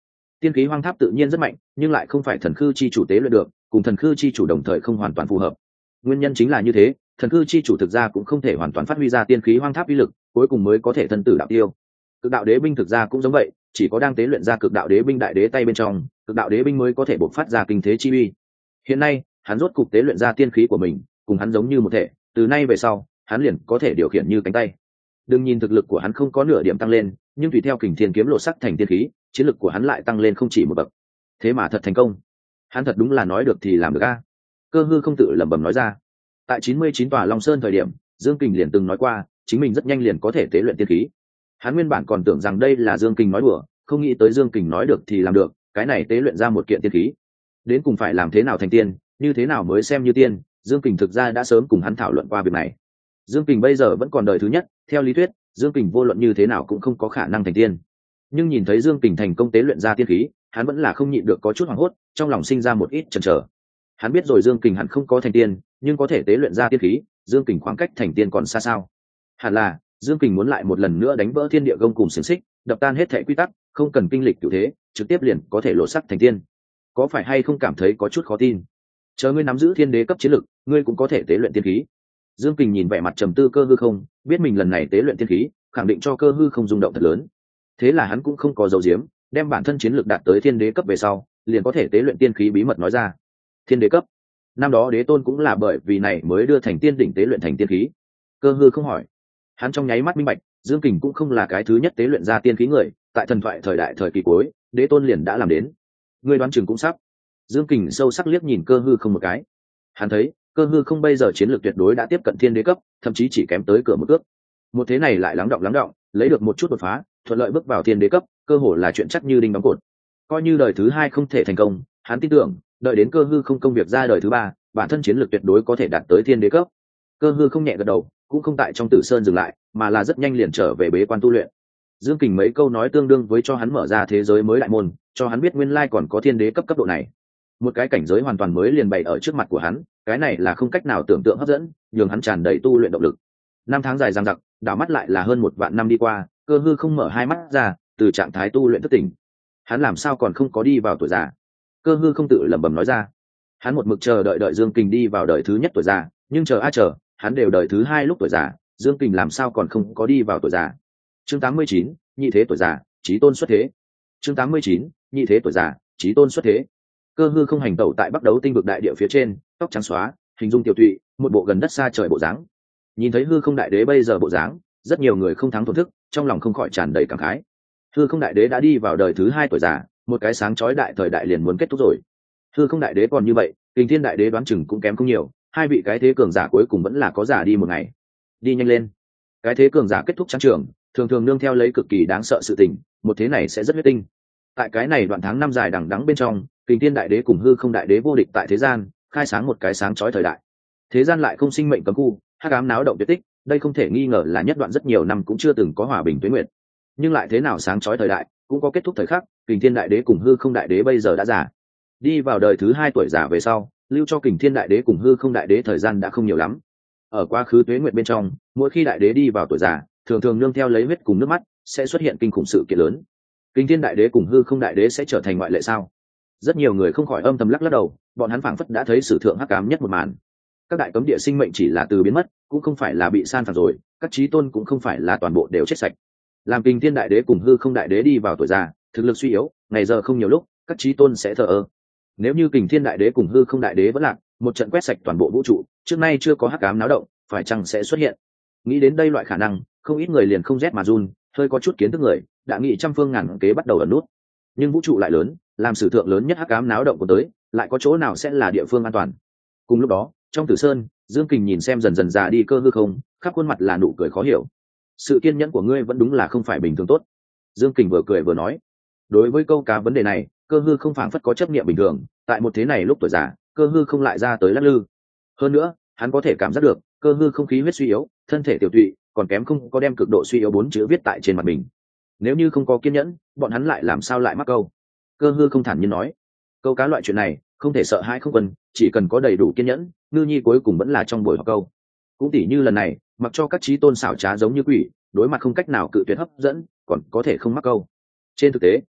Tiên khí hoang tháp tự nhiên rất mạnh, nhưng lại không phải thần khư chi chủ tế luyện được, cùng thần khư chi chủ đồng thời không hoàn toàn phù hợp. Nguyên nhân chính là như thế, thần khư chi chủ thực ra cũng không thể hoàn toàn phát huy ra tiên khí hoang tháp uy lực, cuối cùng mới có thể thân tử đạo tiêu. Cực đạo đế binh thực ra cũng giống vậy, chỉ có đang tế luyện ra cực đạo đế binh đại đế tay bên trong, cực đạo đế binh mới có thể bộc phát ra kinh thế chi uy. Hiện nay, hắn rốt cục tế luyện ra tiên khí của mình, cùng hắn giống như một thể, từ nay về sau, hắn liền có thể điều khiển như cánh tay. Đừng nhìn thực lực của hắn không có nửa điểm tăng lên, nhưng tùy theo kình thiên kiếm lộ sắc thành tiên khí, chiến lực của hắn lại tăng lên không chỉ một bậc. Thế mà thật thành công. Hắn thật đúng là nói được thì làm được a. Cơ Hư không tự lẩm bẩm nói ra. Tại chín mươi chín tòa Long Sơn thời điểm, Dương Kình liền từng nói qua, chính mình rất nhanh liền có thể tế luyện tiên khí. Hắn nguyên bản còn tưởng rằng đây là Dương Kình nói đùa, không nghĩ tới Dương Kình nói được thì làm được, cái này tế luyện ra một kiện tiên khí. Đến cùng phải làm thế nào thành tiên, như thế nào mới xem như tiên, Dương Kình thực ra đã sớm cùng hắn thảo luận qua việc này. Dương Kình bây giờ vẫn còn đời thứ nhất, theo lý thuyết, Dương Kình vô luận như thế nào cũng không có khả năng thành tiên. Nhưng nhìn thấy Dương Kình thành công tế luyện ra tiên khí, hắn vẫn là không nhịn được có chút hoảng hốt, trong lòng sinh ra một ít chần chờ. Hắn biết rồi Dương Kình hẳn không có thành tiên, nhưng có thể tế luyện ra tiên khí, Dương Kình khoảng cách thành tiên còn xa sao? Hẳn là Dương Kình muốn lại một lần nữa đánh vỡ thiên địa gông cùng xiềng xích, đập tan hết thảy quy tắc, không cần kinh lịch cửu thế, trực tiếp liền có thể lộ sắc thành tiên. Có phải hay không cảm thấy có chút khó tin? Chờ ngươi nắm giữ thiên đế cấp chiến lực, ngươi cũng có thể tế luyện tiên khí. Dương Kình nhìn vẻ mặt trầm tư Cơ Hư không, biết mình lần này tế luyện tiên khí, khẳng định cho Cơ Hư không rung động thật lớn. Thế là hắn cũng không có giấu giếm, đem bản thân chiến lực đạt tới thiên đế cấp về sau, liền có thể tế luyện tiên khí bí mật nói ra. Thiên đế cấp. Năm đó đế tôn cũng là bởi vì này mới đưa thành tiên đỉnh tế luyện thành tiên khí. Cơ Hư không hỏi. Hắn trong nháy mắt minh bạch, Dương Kình cũng không là cái thứ nhất tế luyện ra tiên khí người, tại thần thoại thời đại thời kỳ cuối, đế tôn liền đã làm đến. Ngươi đoán chừng cũng sắp. Dương Kình sâu sắc liếc nhìn Cơ Hư không một cái. Hắn thấy, Cơ Hư không bây giờ chiến lược tuyệt đối đã tiếp cận thiên đế cấp, thậm chí chỉ kém tới cửa một cước. Một thế này lại lắng động lắng động, lấy được một chút đột phá, thuận lợi bước vào thiên đế cấp, cơ hội là chuyện chắc như đinh đóng cột. Coi như đời thứ hai không thể thành công, hắn tin tưởng, đợi đến Cơ Hư không công việc ra đời thứ ba, bản thân chiến lược tuyệt đối có thể đạt tới thiên đế cấp. Cơ Hư không nhẹ gật đầu, cũng không tại trong Tử Sơn dừng lại, mà là rất nhanh liền trở về bế quan tu luyện. Dương Kình mấy câu nói tương đương với cho hắn mở ra thế giới mới đại môn, cho hắn biết nguyên lai còn có thiên đế cấp cấp độ này. Một cái cảnh giới hoàn toàn mới liền bày ở trước mặt của hắn, cái này là không cách nào tưởng tượng hấp dẫn, nhường hắn tràn đầy tu luyện động lực. Năm tháng dài dằng dặc, đảo mắt lại là hơn một vạn năm đi qua, Cơ Hư không mở hai mắt ra, từ trạng thái tu luyện thức tỉnh. Hắn làm sao còn không có đi vào tuổi già? Cơ Hư không tự lẩm bẩm nói ra. Hắn một mực chờ đợi đợi Dương Kình đi vào đời thứ nhất tuổi già, nhưng chờ a chờ, hắn đều đời thứ hai lúc tuổi già, Dương Kình làm sao còn không có đi vào tuổi già? Chương tám mươi chín, nhị thế tuổi già, chí tôn xuất thế. Chương tám mươi chín, nhị thế tuổi già, chí tôn xuất thế. Cơ Hư không hành tẩu tại Bắc Đấu tinh vực đại địa phía trên, tóc trắng xóa, hình dung tiểu tụy, một bộ gần đất xa trời bộ dáng. Nhìn thấy Hư không đại đế bây giờ bộ dáng, rất nhiều người không thắng thổn thức, trong lòng không khỏi tràn đầy cảm khái. Hư không đại đế đã đi vào đời thứ hai tuổi già, một cái sáng chói đại thời đại liền muốn kết thúc rồi. Hư không đại đế còn như vậy, Kình Thiên đại đế đoán chừng cũng kém không nhiều, hai vị cái thế cường giả cuối cùng vẫn là có giả đi một ngày. Đi nhanh lên. Cái thế cường giả kết thúc trang trường, thường thường nương theo lấy cực kỳ đáng sợ sự tình, một thế này sẽ rất huyết tinh. Tại cái này đoạn tháng năm dài đằng đẵng bên trong, Kình Thiên đại đế cùng Hư không đại đế vô địch tại thế gian, khai sáng một cái sáng chói thời đại. Thế gian lại không sinh mệnh cấm khu, hắc ám náo động tuyệt tích, đây không thể nghi ngờ là nhất đoạn rất nhiều năm cũng chưa từng có hòa bình tuế nguyệt. Nhưng lại thế nào sáng chói thời đại, cũng có kết thúc thời khắc, Kình Thiên đại đế cùng Hư không đại đế bây giờ đã già. Đi vào đời thứ hai tuổi già về sau, lưu cho Kình Thiên đại đế cùng Hư không đại đế thời gian đã không nhiều lắm. Ở quá khứ tuế nguyệt bên trong, mỗi khi đại đế đi vào tuổi già, thường thường nương theo lấy huyết cùng nước mắt, sẽ xuất hiện kinh khủng sự kiện lớn. Kình Thiên đại đế cùng Hư không đại đế sẽ trở thành ngoại lệ sao? Rất nhiều người không khỏi âm thầm lắc lắc đầu, bọn hắn phảng phất đã thấy sử thượng hắc ám nhất một màn. Các đại cấm địa sinh mệnh chỉ là từ biến mất, cũng không phải là bị san phẳng rồi, các chí tôn cũng không phải là toàn bộ đều chết sạch. Làm Kình Thiên đại đế cùng Hư không đại đế đi vào tuổi già, thực lực suy yếu, ngày giờ không nhiều lúc, các chí tôn sẽ thờ ơ. Nếu như Kình Thiên đại đế cùng Hư không đại đế vẫn lạc, một trận quét sạch toàn bộ vũ trụ, trước nay chưa có hắc ám náo động, phải chăng sẽ xuất hiện? Nghĩ đến đây loại khả năng, không ít người liền không rét mà run, hơi có chút kiến thức người, đã nghĩ trăm phương ngàn kế bắt đầu ẩn nút. Nhưng vũ trụ lại lớn, làm sử thượng lớn nhất hắc ám náo động của tới, lại có chỗ nào sẽ là địa phương an toàn? Cùng lúc đó, trong Tử Sơn, Dương Kình nhìn xem dần dần già đi Cơ Hư không, khắp khuôn mặt là nụ cười khó hiểu. Sự kiên nhẫn của ngươi vẫn đúng là không phải bình thường tốt. Dương Kình vừa cười vừa nói. Đối với câu cá vấn đề này, Cơ Hư không phảng phất có chấp niệm bình thường, tại một thế này lúc tuổi già, Cơ Hư không lại ra tới lắc lư. Hơn nữa, hắn có thể cảm giác được, Cơ Hư không khí huyết suy yếu, thân thể tiểu tụy, còn kém không có đem cực độ suy yếu bốn chữ viết tại trên mặt mình. Nếu như không có kiên nhẫn, bọn hắn lại làm sao lại mắc câu? Cơ Hư không thản nhiên nói. Câu cá loại chuyện này, không thể sợ hãi không quân, chỉ cần có đầy đủ kiên nhẫn, ngư nhi cuối cùng vẫn là trong buổi họp câu. Cũng tỉ như lần này, mặc cho các chí tôn xảo trá giống như quỷ, đối mặt không cách nào cự tuyệt hấp dẫn, còn có thể không mắc câu. Trên thực tế,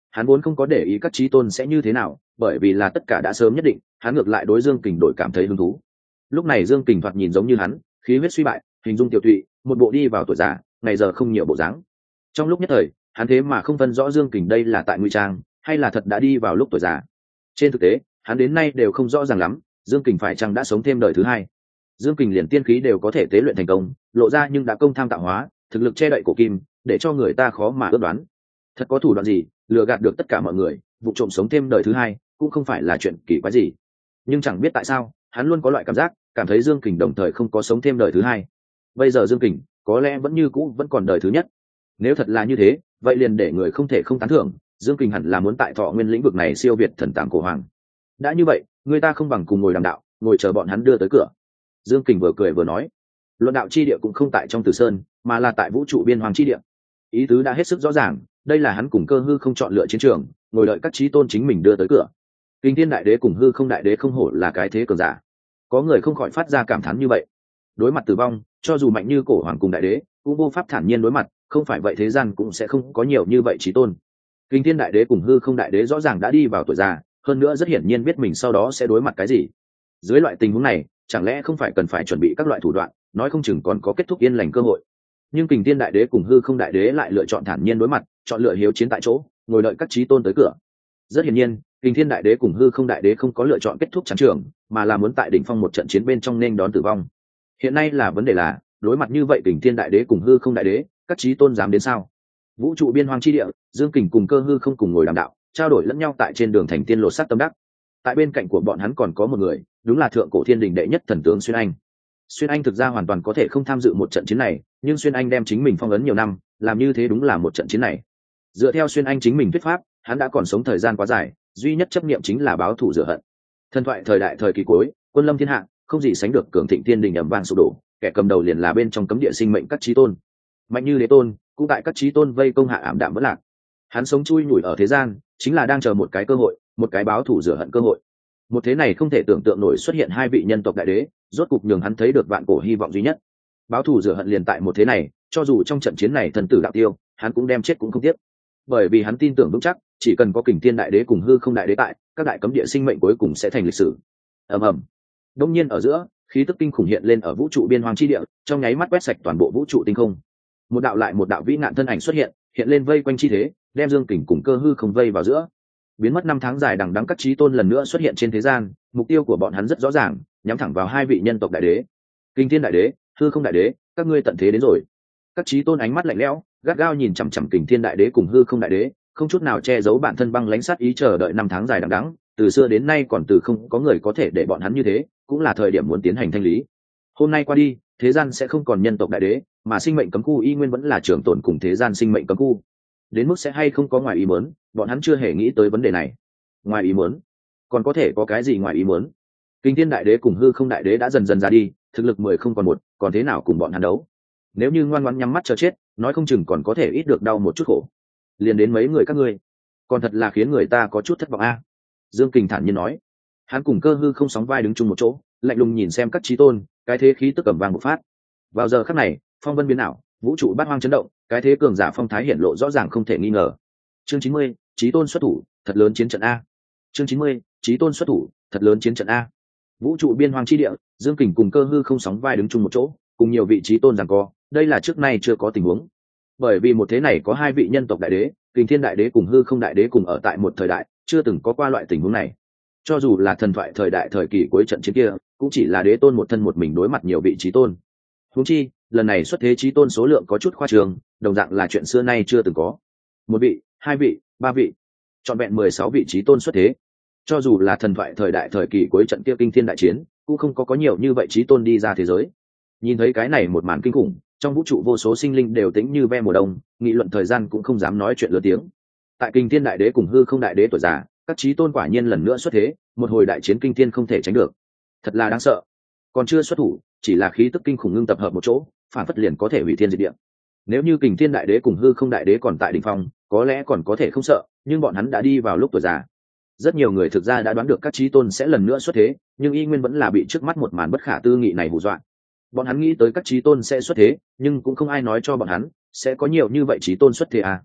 hắn vốn không có để ý các trí tôn sẽ như thế nào, bởi vì là tất cả đã sớm nhất định, hắn ngược lại đối Dương Kình đổi cảm thấy hứng thú. Lúc này Dương Kình thoạt nhìn giống như hắn, khí huyết suy bại, hình dung tiểu tụy, một bộ đi vào tuổi già, ngày giờ không nhiều bộ dáng. Trong lúc nhất thời, hắn thế mà không phân rõ Dương Kình đây là tại ngụy trang, hay là thật đã đi vào lúc tuổi già. Trên thực tế, hắn đến nay đều không rõ ràng lắm, Dương Kình phải chăng đã sống thêm đời thứ hai. Dương Kình liền tiên khí đều có thể tế luyện thành công, lộ ra nhưng đã công tham tạo hóa, thực lực che đậy cổ kim, để cho người ta khó mà ước đoán. Thật có thủ đoạn gì, lừa gạt được tất cả mọi người, vụ trộm sống thêm đời thứ hai, cũng không phải là chuyện kỳ quái gì. Nhưng chẳng biết tại sao, hắn luôn có loại cảm giác, cảm thấy Dương Kình đồng thời không có sống thêm đời thứ hai. Bây giờ Dương Kình, có lẽ vẫn như cũ vẫn còn đời thứ nhất. Nếu thật là như thế, vậy liền để người không thể không tán thưởng, Dương Kình hẳn là muốn tại Thọ Nguyên lĩnh vực này siêu việt thần tàng cổ hoàng. Đã như vậy, người ta không bằng cùng ngồi đàm đạo, ngồi chờ bọn hắn đưa tới cửa. Dương Kình vừa cười vừa nói, luận đạo chi địa cũng không tại trong Tử Sơn, mà là tại vũ trụ biên hoàng chi địa. Ý tứ đã hết sức rõ ràng, đây là hắn cùng Cơ Hư không chọn lựa chiến trường, ngồi đợi các chí tôn chính mình đưa tới cửa. Kinh Thiên Đại Đế cùng Hư Không Đại Đế không hổ là cái thế cường giả. Có người không khỏi phát ra cảm thán như vậy. Đối mặt tử vong, cho dù mạnh như cổ hoàng cùng đại đế, cũng vô pháp thản nhiên đối mặt, không phải vậy thế gian cũng sẽ không có nhiều như vậy chí tôn. Kinh Thiên Đại Đế cùng Hư Không Đại Đế rõ ràng đã đi vào tuổi già, hơn nữa rất hiển nhiên biết mình sau đó sẽ đối mặt cái gì. Dưới loại tình huống này, chẳng lẽ không phải cần phải chuẩn bị các loại thủ đoạn, nói không chừng còn có kết thúc yên lành cơ hội. Nhưng Kình Thiên Đại Đế cùng Hư Không Đại Đế lại lựa chọn thản nhiên đối mặt, chọn lựa hiếu chiến tại chỗ, ngồi đợi các chí tôn tới cửa. Rất hiển nhiên, Kình Thiên Đại Đế cùng Hư Không Đại Đế không có lựa chọn kết thúc chiến trường, mà là muốn tại đỉnh phong một trận chiến bên trong nên đón tử vong. Hiện nay là vấn đề là, đối mặt như vậy Kình Thiên Đại Đế cùng Hư Không Đại Đế, các chí tôn dám đến sao? Vũ trụ biên hoang chi địa, Dương Kình cùng Cơ Hư không cùng ngồi đàm đạo, trao đổi lẫn nhau tại trên đường thành tiên lột xác tâm đắc. Tại bên cạnh của bọn hắn còn có một người, đúng là thượng cổ thiên đình đệ nhất thần tướng Xuyên Anh. Xuyên Anh thực ra hoàn toàn có thể không tham dự một trận chiến này, nhưng Xuyên Anh đem chính mình phong ấn nhiều năm, làm như thế đúng là một trận chiến này. Dựa theo Xuyên Anh chính mình thuyết pháp, hắn đã còn sống thời gian quá dài, duy nhất chấp niệm chính là báo thù rửa hận. Thần thoại thời đại thời kỳ cuối, quân lâm thiên hạ, không gì sánh được cường thịnh thiên đình ầm vang sụp đổ, kẻ cầm đầu liền là bên trong cấm địa sinh mệnh các chí tôn. Mạnh như đế tôn, cũng tại các chí tôn vây công hạ ảm đạm vẫn lạc. Hắn sống chui nhủi ở thế gian, chính là đang chờ một cái cơ hội, một cái báo thù rửa hận cơ hội. Một thế này không thể tưởng tượng nổi xuất hiện hai vị nhân tộc đại đế, rốt cục nhường hắn thấy được vạn cổ hy vọng duy nhất. Báo thù rửa hận liền tại một thế này, cho dù trong trận chiến này thần tử đạo tiêu, hắn cũng đem chết cũng không tiếc. Bởi vì hắn tin tưởng vững chắc, chỉ cần có Kình Thiên Đại Đế cùng Hư Không Đại Đế tại, các đại cấm địa sinh mệnh cuối cùng sẽ thành lịch sử. Ầm ầm. Đông nhiên ở giữa, khí tức kinh khủng hiện lên ở vũ trụ biên hoang chi địa, trong nháy mắt quét sạch toàn bộ vũ trụ tinh không. Một đạo lại một đạo vĩ nạn thân ảnh xuất hiện, hiện lên vây quanh chi thế, đem Dương Kình cùng Cơ Hư không vây vào giữa. Biến mất năm tháng dài đằng đẵng các chí tôn lần nữa xuất hiện trên thế gian, mục tiêu của bọn hắn rất rõ ràng, nhắm thẳng vào hai vị nhân tộc đại đế. Kình Thiên Đại Đế, Hư Không Đại Đế, các ngươi tận thế đến rồi. Các chí tôn ánh mắt lạnh lẽo, gắt gao nhìn chằm chằm Kình Thiên Đại Đế cùng Hư Không Đại Đế, không chút nào che giấu bản thân băng lãnh sát ý chờ đợi năm tháng dài đằng đẵng, từ xưa đến nay còn từ không có người có thể để bọn hắn như thế, cũng là thời điểm muốn tiến hành thanh lý. Hôm nay qua đi, thế gian sẽ không còn nhân tộc đại đế, mà sinh mệnh cấm khu y nguyên vẫn là trường tồn cùng thế gian sinh mệnh cấm khu. Đến mức sẽ hay không có ngoài ý muốn, bọn hắn chưa hề nghĩ tới vấn đề này. Ngoài ý muốn? Còn có thể có cái gì ngoài ý muốn? Kinh Thiên Đại Đế cùng Hư Không Đại Đế đã dần dần ra đi, thực lực mười không còn một, còn thế nào cùng bọn hắn đấu? Nếu như ngoan ngoãn nhắm mắt chờ chết, nói không chừng còn có thể ít được đau một chút khổ. Liền đến mấy người các ngươi, còn thật là khiến người ta có chút thất vọng a. Dương Kình thản nhiên nói. Hắn cùng Cơ Hư không sóng vai đứng chung một chỗ, lạnh lùng nhìn xem các chí tôn, cái thế khí tức cầm vang bộc phát. Vào giờ khắc này, phong vân biến ảo, vũ trụ bát hoang chấn động, cái thế cường giả phong thái hiển lộ rõ ràng không thể nghi ngờ. Chương chín mươi, chí tôn xuất thủ, thật lớn chiến trận a. Chương chín mươi, chí tôn xuất thủ, thật lớn chiến trận a. Vũ trụ biên hoang chi địa, Dương Kình cùng Cơ Hư không sóng vai đứng chung một chỗ, cùng nhiều vị chí tôn giằng co, đây là trước nay chưa có tình huống. Bởi vì một thế này có hai vị nhân tộc đại đế, Kình Thiên Đại Đế cùng Hư Không Đại Đế cùng ở tại một thời đại, chưa từng có qua loại tình huống này. Cho dù là thần thoại thời đại thời kỳ cuối trận chiến kia, cũng chỉ là đế tôn một thân một mình đối mặt nhiều vị chí tôn. Huống chi, lần này xuất thế chí tôn số lượng có chút khoa trương, đồng dạng là chuyện xưa nay chưa từng có. Một vị, hai vị, ba vị, trọn vẹn mười sáu vị chí tôn xuất thế. Cho dù là thần thoại thời đại thời kỳ cuối trận kia kinh thiên đại chiến, cũng không có có nhiều như vậy chí tôn đi ra thế giới. Nhìn thấy cái này một màn kinh khủng, trong vũ trụ vô số sinh linh đều tĩnh như ve mùa đông, nghị luận thời gian cũng không dám nói chuyện lớn tiếng. Tại Kinh Thiên Đại Đế cùng Hư Không Đại Đế tuổi già, các chí tôn quả nhiên lần nữa xuất thế, một hồi đại chiến kinh thiên không thể tránh được. Thật là đáng sợ. Còn chưa xuất thủ, chỉ là khí tức kinh khủng ngưng tập hợp một chỗ, phản phất liền có thể hủy thiên diệt địa. Nếu như Kình Thiên Đại Đế cùng Hư Không Đại Đế còn tại đỉnh phong, có lẽ còn có thể không sợ, nhưng bọn hắn đã đi vào lúc tuổi già. Rất nhiều người thực ra đã đoán được các chí tôn sẽ lần nữa xuất thế, nhưng y nguyên vẫn là bị trước mắt một màn bất khả tư nghị này hù dọa. Bọn hắn nghĩ tới các chí tôn sẽ xuất thế, nhưng cũng không ai nói cho bọn hắn sẽ có nhiều như vậy chí tôn xuất thế à.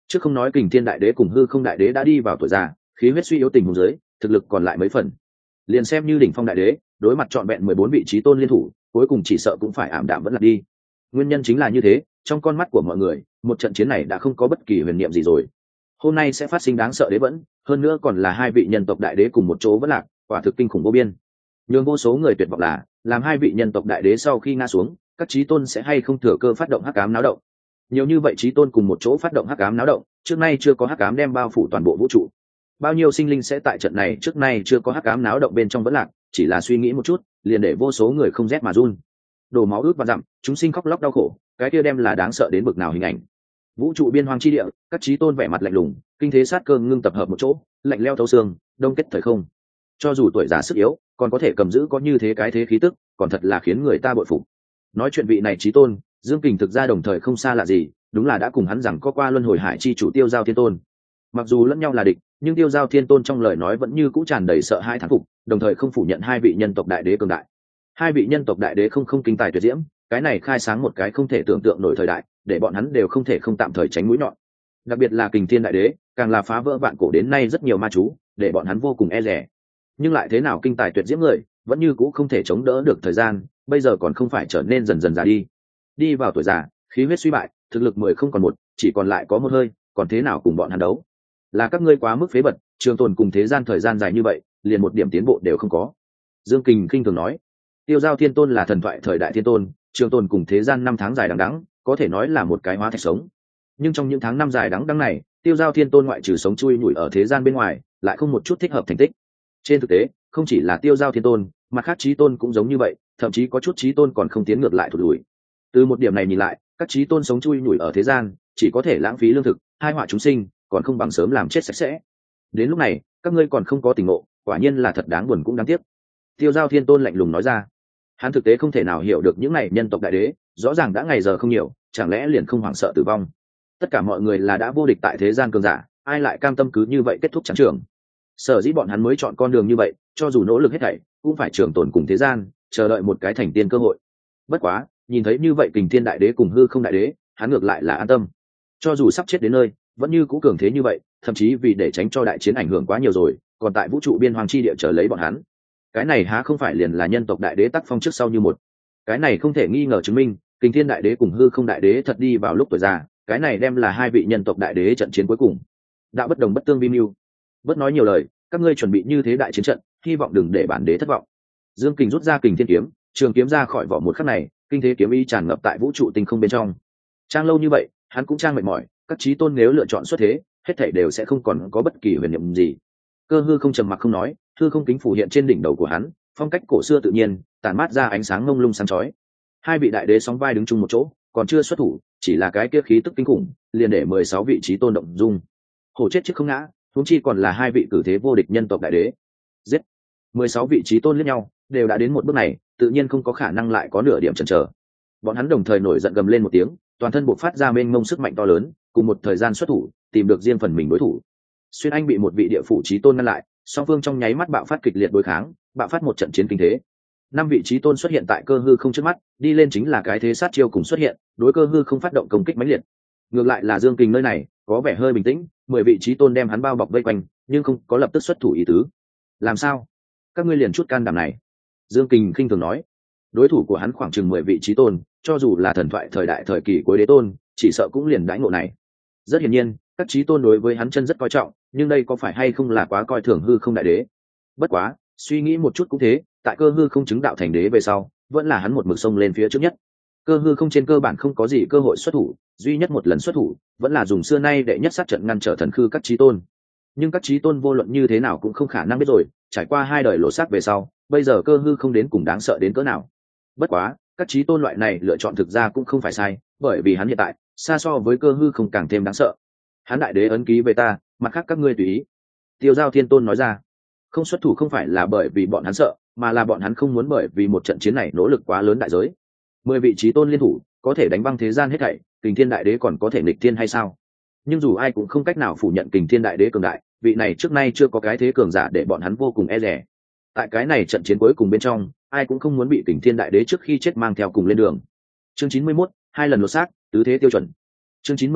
trước không nói kình thiên đại đế cùng hư không đại đế đã đi vào tuổi già, khí huyết suy yếu tình huống dưới, thực lực còn lại mấy phần. Liền xem như đỉnh phong đại đế, đối mặt trọn vẹn mười bốn vị trí tôn liên thủ, cuối cùng chỉ sợ cũng phải ảm đạm vẫn là đi. Nguyên nhân chính là như thế, trong con mắt của mọi người, một trận chiến này đã không có bất kỳ huyền niệm gì rồi. Hôm nay sẽ phát sinh đáng sợ đế vẫn, hơn nữa còn là hai vị nhân tộc đại đế cùng một chỗ vẫn lạc, quả thực kinh khủng vô biên. Nhưng vô số người tuyệt vọng là, làm hai vị nhân tộc đại đế sau khi ngã xuống, các chí tôn sẽ hay không thừa cơ phát động hắc ám náo động. Nhiều như vậy chí tôn cùng một chỗ phát động hắc ám náo động, trước nay chưa có hắc ám đem bao phủ toàn bộ vũ trụ. Bao nhiêu sinh linh sẽ tại trận này trước nay chưa có hắc ám náo động bên trong vẫn lạc, chỉ là suy nghĩ một chút, liền để vô số người không rét mà run. Đổ máu ướt và dặm, chúng sinh khóc lóc đau khổ, cái kia đem là đáng sợ đến bực nào hình ảnh. Vũ trụ biên hoang chi địa, các chí tôn vẻ mặt lạnh lùng, kinh thế sát cơ ngưng tập hợp một chỗ, lạnh leo thấu xương, đông kết thời không. Cho dù tuổi già sức yếu, còn có thể cầm giữ có như thế cái thế khí tức, còn thật là khiến người ta bội phục. Nói chuyện vị này chí tôn, Dương Kình thực ra đồng thời không xa lạ gì, đúng là đã cùng hắn rằng có qua luân hồi hải chi chủ Tiêu Giao Thiên Tôn. Mặc dù lẫn nhau là địch, nhưng Tiêu Giao Thiên Tôn trong lời nói vẫn như cũ tràn đầy sợ hãi thán phục, đồng thời không phủ nhận hai vị nhân tộc đại đế cường đại. Hai vị nhân tộc đại đế không không kinh tài tuyệt diễm, cái này khai sáng một cái không thể tưởng tượng nổi thời đại, để bọn hắn đều không thể không tạm thời tránh mũi nhọn. Đặc biệt là Kình Thiên đại đế, càng là phá vỡ vạn cổ đến nay rất nhiều ma chú, để bọn hắn vô cùng e dè. Nhưng lại thế nào kinh tài tuyệt diễm người, vẫn như cũ không thể chống đỡ được thời gian, bây giờ còn không phải trở nên dần dần già đi. Đi vào tuổi già, khí huyết suy bại, thực lực mười không còn một, chỉ còn lại có một hơi, còn thế nào cùng bọn hắn đấu? Là các ngươi quá mức phế vật, trường tồn cùng thế gian thời gian dài như vậy, liền một điểm tiến bộ đều không có. Dương Kình khinh thường nói, Tiêu Giao Thiên Tôn là thần thoại thời đại thiên tôn, trường tồn cùng thế gian năm tháng dài đằng đẵng, có thể nói là một cái hóa thạch sống. Nhưng trong những tháng năm dài đằng đẵng này, Tiêu Giao Thiên Tôn ngoại trừ sống chui nhủi ở thế gian bên ngoài, lại không một chút thích hợp thành tích. Trên thực tế, không chỉ là Tiêu Giao Thiên Tôn, mà khác chí tôn cũng giống như vậy, thậm chí có chút chí tôn còn không tiến ngược lại thụt lùi. Từ một điểm này nhìn lại, các chí tôn sống chui nhủi ở thế gian, chỉ có thể lãng phí lương thực, hai họa chúng sinh, còn không bằng sớm làm chết sạch sẽ. Đến lúc này, các ngươi còn không có tỉnh ngộ, quả nhiên là thật đáng buồn cũng đáng tiếc. Tiêu Giao Thiên Tôn lạnh lùng nói ra. Hắn thực tế không thể nào hiểu được những này nhân tộc đại đế, rõ ràng đã ngày giờ không nhiều, chẳng lẽ liền không hoảng sợ tử vong? Tất cả mọi người là đã vô địch tại thế gian cường giả, ai lại cam tâm cứ như vậy kết thúc trắng trường? Sở dĩ bọn hắn mới chọn con đường như vậy, cho dù nỗ lực hết thảy, cũng phải trường tồn cùng thế gian, chờ đợi một cái thành tiên cơ hội. Bất quá, nhìn thấy như vậy Kình Thiên đại đế cùng hư không đại đế, hắn ngược lại là an tâm. Cho dù sắp chết đến nơi, vẫn như cũ cường thế như vậy, thậm chí vì để tránh cho đại chiến ảnh hưởng quá nhiều rồi, còn tại vũ trụ biên hoàng chi địa chờ lấy bọn hắn. Cái này há không phải liền là nhân tộc đại đế tác phong trước sau như một? Cái này không thể nghi ngờ chứng minh, Kình Thiên đại đế cùng hư không đại đế thật đi vào lúc tuổi già, cái này đem là hai vị nhân tộc đại đế trận chiến cuối cùng. Đạo bất đồng bất tương vi mưu. Bất nói nhiều lời, các ngươi chuẩn bị như thế đại chiến trận, hy vọng đừng để bản đế thất vọng. Dương Kình rút ra Kình Thiên kiếm, trường kiếm ra khỏi vỏ một khắc này, kinh thế kiếm ý tràn ngập tại vũ trụ tinh không bên trong. Trang lâu như vậy, hắn cũng trang mệt mỏi, các chí tôn nếu lựa chọn xuất thế, hết thảy đều sẽ không còn có bất kỳ huyền niệm gì. Cơ hư không trầm mặc không nói, hư không kính phủ hiện trên đỉnh đầu của hắn, phong cách cổ xưa tự nhiên, tản mát ra ánh sáng ngông lung sáng chói. Hai vị đại đế sóng vai đứng chung một chỗ, còn chưa xuất thủ, chỉ là cái kia khí tức kinh khủng, liền để mười sáu vị chí tôn động dung. Hổ chết trước không ngã, huống chi còn là hai vị cử thế vô địch nhân tộc đại đế. Giết! mười sáu vị chí tôn liếc nhau, đều đã đến một bước này, tự nhiên không có khả năng lại có nửa điểm chần chờ. Bọn hắn đồng thời nổi giận gầm lên một tiếng, toàn thân bộc phát ra mênh mông sức mạnh to lớn, cùng một thời gian xuất thủ, tìm được riêng phần mình đối thủ. Xuyên Anh bị một vị địa phủ chí tôn ngăn lại, song phương trong nháy mắt bạo phát kịch liệt đối kháng, bạo phát một trận chiến kinh thế. Năm vị chí tôn xuất hiện tại cơ hư không trước mắt, đi lên chính là cái thế sát chiêu cùng xuất hiện, đối cơ hư không phát động công kích mãnh liệt. Ngược lại là Dương Kình nơi này, có vẻ hơi bình tĩnh, mười vị chí tôn đem hắn bao bọc vây quanh, nhưng không có lập tức xuất thủ ý tứ. Làm sao? Các ngươi liền chút can đảm này? Dương Kình khinh thường nói. Đối thủ của hắn khoảng chừng mười vị chí tôn, cho dù là thần thoại thời đại thời kỳ cuối đế tôn, chỉ sợ cũng liền đãi ngộ này. Rất hiển nhiên, các chí tôn đối với hắn chân rất coi trọng, nhưng đây có phải hay không là quá coi thường hư không đại đế? Bất quá, suy nghĩ một chút cũng thế, tại cơ hư không chứng đạo thành đế về sau, vẫn là hắn một mực sông lên phía trước nhất. Cơ hư không trên cơ bản không có gì cơ hội xuất thủ, duy nhất một lần xuất thủ, vẫn là dùng xưa nay đệ nhất sát trận ngăn trở thần khư các chí tôn. Nhưng các chí tôn vô luận như thế nào cũng không khả năng biết rồi, trải qua hai đời lộ xác về sau, bây giờ cơ hư không đến cùng đáng sợ đến cỡ nào. Bất quá, các chí tôn loại này lựa chọn thực ra cũng không phải sai, bởi vì hắn hiện tại xa so với cơ hư không càng thêm đáng sợ. Hắn đại đế ấn ký về ta, mặt khác các ngươi tùy ý. Tiêu Giao Thiên Tôn nói ra. Không xuất thủ không phải là bởi vì bọn hắn sợ, mà là bọn hắn không muốn bởi vì một trận chiến này nỗ lực quá lớn đại giới. Mười vị chí tôn liên thủ, có thể đánh băng thế gian hết thảy, Kình Thiên đại đế còn có thể nghịch thiên hay sao? Nhưng dù ai cũng không cách nào phủ nhận Kình Thiên đại đế cường đại, vị này trước nay chưa có cái thế cường giả để bọn hắn vô cùng e dè. Tại cái này trận chiến cuối cùng bên trong, ai cũng không muốn bị Kình Thiên đại đế trước khi chết mang theo cùng lên đường. Chương chín mươi mốt, hai lần lột xác, tứ thế tiêu chuẩn. Chương chín mươi mốt,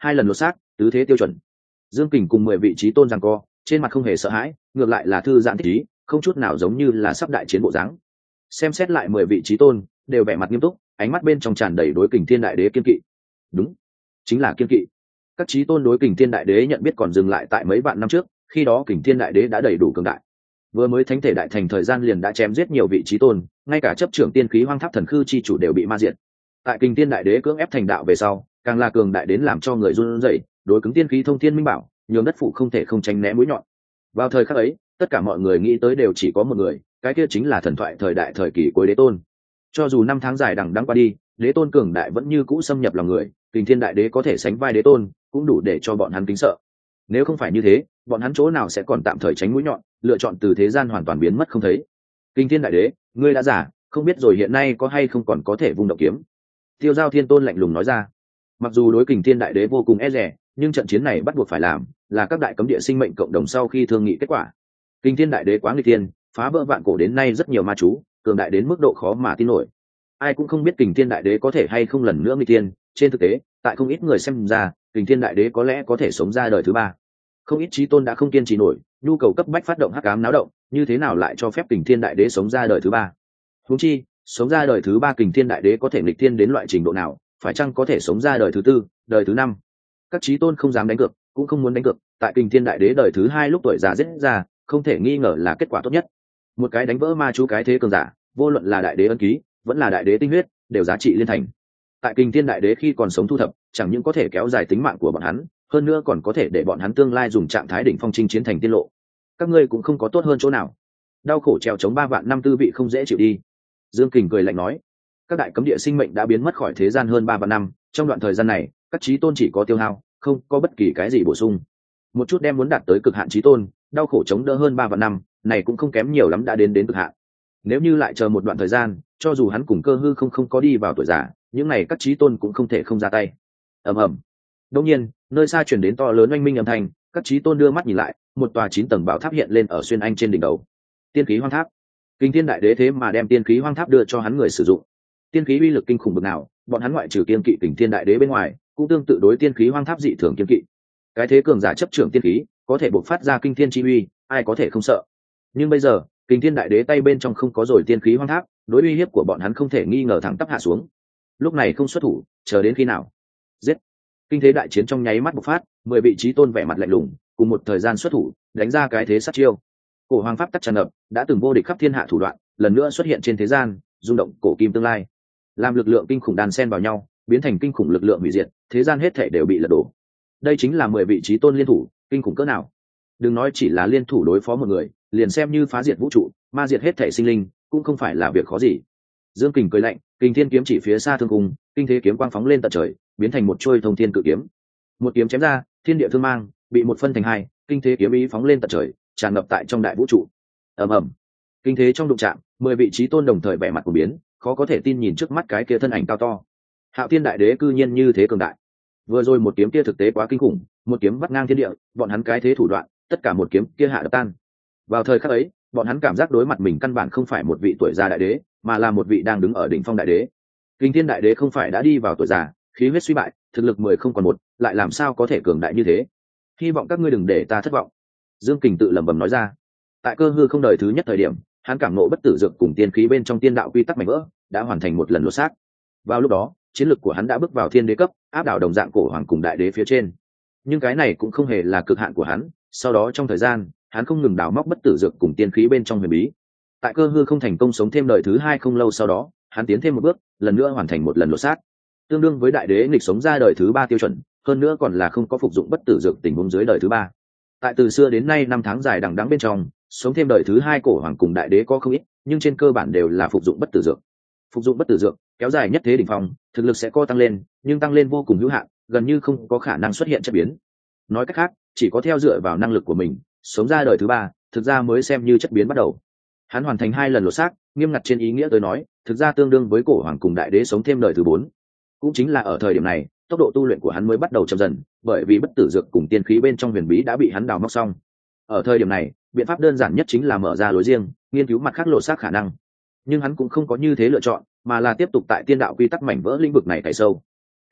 hai lần lột xác, tứ thế tiêu chuẩn. Dương Kình cùng mười vị trí tôn giằng co, trên mặt không hề sợ hãi, ngược lại là thư giãn thích ý, không chút nào giống như là sắp đại chiến bộ dáng. Xem xét lại mười vị trí tôn, đều vẻ mặt nghiêm túc, ánh mắt bên trong tràn đầy đối Kình Thiên Đại Đế kiên kỵ. Đúng, chính là kiên kỵ. Các trí tôn đối Kình Thiên Đại Đế nhận biết còn dừng lại tại mấy vạn năm trước, khi đó Kình Thiên Đại Đế đã đầy đủ cường đại. Vừa mới thánh thể đại thành thời gian liền đã chém giết nhiều vị trí tôn, ngay cả chấp trưởng tiên khí hoang tháp thần khư chi chủ đều bị ma diệt. Tại Kình Thiên Đại Đế cưỡng ép thành đạo về sau, càng là cường đại đến làm cho người run rẩy, đối cứng tiên khí thông thiên minh bảo, nhường đất phụ không thể không tránh né mũi nhọn. Vào thời khắc ấy, tất cả mọi người nghĩ tới đều chỉ có một người, cái kia chính là thần thoại thời đại thời kỳ cuối Đế Tôn. Cho dù năm tháng dài đằng đẵng qua đi, Đế Tôn cường đại vẫn như cũ xâm nhập lòng người, Kình Thiên Đại Đế có thể sánh vai Đế Tôn, cũng đủ để cho bọn hắn kính sợ. Nếu không phải như thế, bọn hắn chỗ nào sẽ còn tạm thời tránh mũi nhọn, lựa chọn từ thế gian hoàn toàn biến mất không thấy. Kình Thiên Đại Đế, ngươi đã giả, không biết rồi hiện nay có hay không còn có thể vung động kiếm. Tiêu Giao Thiên Tôn lạnh lùng nói ra. Mặc dù đối Kình Thiên Đại Đế vô cùng e dè, nhưng trận chiến này bắt buộc phải làm, là các đại cấm địa sinh mệnh cộng đồng sau khi thương nghị kết quả. Kình Thiên Đại Đế quá nguy tiên, phá vỡ vạn cổ đến nay rất nhiều ma chú, cường đại đến mức độ khó mà tin nổi. Ai cũng không biết Kình Thiên Đại Đế có thể hay không lần nữa nguy tiên, trên thực tế, tại không ít người xem ra, Kình Thiên Đại Đế có lẽ có thể sống ra đời thứ ba. Không ít chí tôn đã không kiên trì nổi, nhu cầu cấp bách phát động hắc ám náo động, như thế nào lại cho phép Kình Thiên Đại Đế sống ra đời thứ ba? Huống chi, sống ra đời thứ ba Kình Thiên Đại Đế có thể nghịch thiên đến loại trình độ nào, phải chăng có thể sống ra đời thứ tư, đời thứ năm? Các chí tôn không dám đánh cược, cũng không muốn đánh cược, tại Kình Thiên Đại Đế đời thứ hai lúc tuổi già giết ra, không thể nghi ngờ là kết quả tốt nhất. Một cái đánh vỡ ma chú cái thế cường giả, vô luận là đại đế ân ký, vẫn là đại đế tinh huyết, đều giá trị liên thành. Tại Kình Thiên Đại Đế khi còn sống thu thập, chẳng những có thể kéo dài tính mạng của bọn hắn, hơn nữa còn có thể để bọn hắn tương lai dùng trạng thái đỉnh phong chinh chiến thành tiên lộ. Các ngươi cũng không có tốt hơn chỗ nào. Đau khổ trèo chống ba vạn năm tư vị không dễ chịu đi. Dương Kình cười lạnh nói, các đại cấm địa sinh mệnh đã biến mất khỏi thế gian hơn ba vạn năm, trong đoạn thời gian này, các chí tôn chỉ có tiêu hao, không có bất kỳ cái gì bổ sung. Một chút đem muốn đạt tới cực hạn chí tôn, đau khổ chống đỡ hơn ba vạn năm, này cũng không kém nhiều lắm đã đến đến cực hạn. Nếu như lại chờ một đoạn thời gian, cho dù hắn cùng cơ hư không không có đi vào tuổi già, những này các chí tôn cũng không thể không ra tay. Ầm ầm. Đột nhiên, nơi xa truyền đến to lớn oanh minh âm thanh, các chí tôn đưa mắt nhìn lại, một tòa chín tầng bảo tháp hiện lên ở xuyên anh trên đỉnh đầu. Tiên khí hoang tháp. Kình Thiên Đại Đế thế mà đem tiên khí hoang tháp đưa cho hắn người sử dụng. Tiên khí uy lực kinh khủng bậc nào, bọn hắn ngoại trừ kiên kỵ Kình Thiên Đại Đế bên ngoài, cũng tương tự đối tiên khí hoang tháp dị thường kiên kỵ. Cái thế cường giả chấp trưởng tiên khí, có thể bộc phát ra kinh thiên chi uy, ai có thể không sợ. Nhưng bây giờ, Kình Thiên Đại Đế tay bên trong không có rồi tiên khí hoang tháp, đối uy hiếp của bọn hắn không thể nghi ngờ thẳng tắp hạ xuống. Lúc này không xuất thủ, chờ đến khi nào? Giết! Kinh thế đại chiến trong nháy mắt bộc phát, mười vị trí tôn vẻ mặt lạnh lùng, cùng một thời gian xuất thủ, đánh ra cái thế sát chiêu. Cổ hoàng pháp tắc tràn ngập, đã từng vô địch khắp thiên hạ thủ đoạn, lần nữa xuất hiện trên thế gian, rung động cổ kim tương lai. Làm lực lượng kinh khủng đan xen vào nhau, biến thành kinh khủng lực lượng hủy diệt, thế gian hết thảy đều bị lật đổ. Đây chính là mười vị trí tôn liên thủ, kinh khủng cỡ nào? Đừng nói chỉ là liên thủ đối phó một người, liền xem như phá diệt vũ trụ, ma diệt hết thảy sinh linh, cũng không phải là việc khó gì. Dương Kình cười lạnh, Kình Thiên kiếm chỉ phía xa thương cung, kinh thế kiếm quang phóng lên tận trời, biến thành một chuôi thông thiên cự kiếm. Một kiếm chém ra, thiên địa thương mang, bị một phân thành hai, kinh thế kiếm ý phóng lên tận trời, tràn ngập tại trong đại vũ trụ. Ầm ầm. Kinh thế trong đụng chạm, mười vị trí tôn đồng thời vẻ mặt của biến, khó có thể tin nhìn trước mắt cái kia thân ảnh cao to. Hạo Thiên Đại Đế cư nhiên như thế cường đại. Vừa rồi một kiếm kia thực tế quá kinh khủng, một kiếm vắt ngang thiên địa, bọn hắn cái thế thủ đoạn, tất cả một kiếm kia hạ đập tan. Vào thời khắc ấy, bọn hắn cảm giác đối mặt mình căn bản không phải một vị tuổi già đại đế, mà là một vị đang đứng ở đỉnh phong đại đế. Kình Thiên Đại Đế không phải đã đi vào tuổi già, khí huyết suy bại, thực lực mười không còn một, lại làm sao có thể cường đại như thế? Hy vọng các ngươi đừng để ta thất vọng. Dương Kình tự lẩm bẩm nói ra. Tại cơ hư không đời thứ nhất thời điểm, hắn cảm ngộ bất tử dược cùng tiên khí bên trong tiên đạo quy tắc mảnh vỡ, đã hoàn thành một lần lột xác. Vào lúc đó, chiến lực của hắn đã bước vào thiên đế cấp, áp đảo đồng dạng cổ hoàng cùng đại đế phía trên. Nhưng cái này cũng không hề là cực hạn của hắn, sau đó trong thời gian, hắn không ngừng đào móc bất tử dược cùng tiên khí bên trong huyền bí. Tại cơ hư không thành công sống thêm đời thứ hai không lâu sau đó, hắn tiến thêm một bước, lần nữa hoàn thành một lần lột xác, tương đương với đại đế nghịch sống ra đời thứ ba tiêu chuẩn, hơn nữa còn là không có phục dụng bất tử dược tình huống dưới đời thứ ba. Tại từ xưa đến nay năm tháng dài đằng đẵng bên trong, sống thêm đời thứ hai cổ hoàng cùng đại đế có không ít, nhưng trên cơ bản đều là phục dụng bất tử dược. Phục dụng bất tử dược, kéo dài nhất thế đỉnh phong, thực lực sẽ co tăng lên, nhưng tăng lên vô cùng hữu hạn, gần như không có khả năng xuất hiện chất biến. Nói cách khác, chỉ có theo dựa vào năng lực của mình, sống ra đời thứ ba, thực ra mới xem như chất biến bắt đầu. Hắn hoàn thành hai lần lột xác, nghiêm ngặt trên ý nghĩa tới nói, thực ra tương đương với cổ hoàng cùng đại đế sống thêm đời thứ bốn. Cũng chính là ở thời điểm này, tốc độ tu luyện của hắn mới bắt đầu chậm dần, bởi vì bất tử dược cùng tiên khí bên trong huyền bí đã bị hắn đào móc xong. Ở thời điểm này, biện pháp đơn giản nhất chính là mở ra lối riêng, nghiên cứu mặt khác lột xác khả năng. Nhưng hắn cũng không có như thế lựa chọn, mà là tiếp tục tại tiên đạo quy tắc mảnh vỡ lĩnh vực này cày sâu.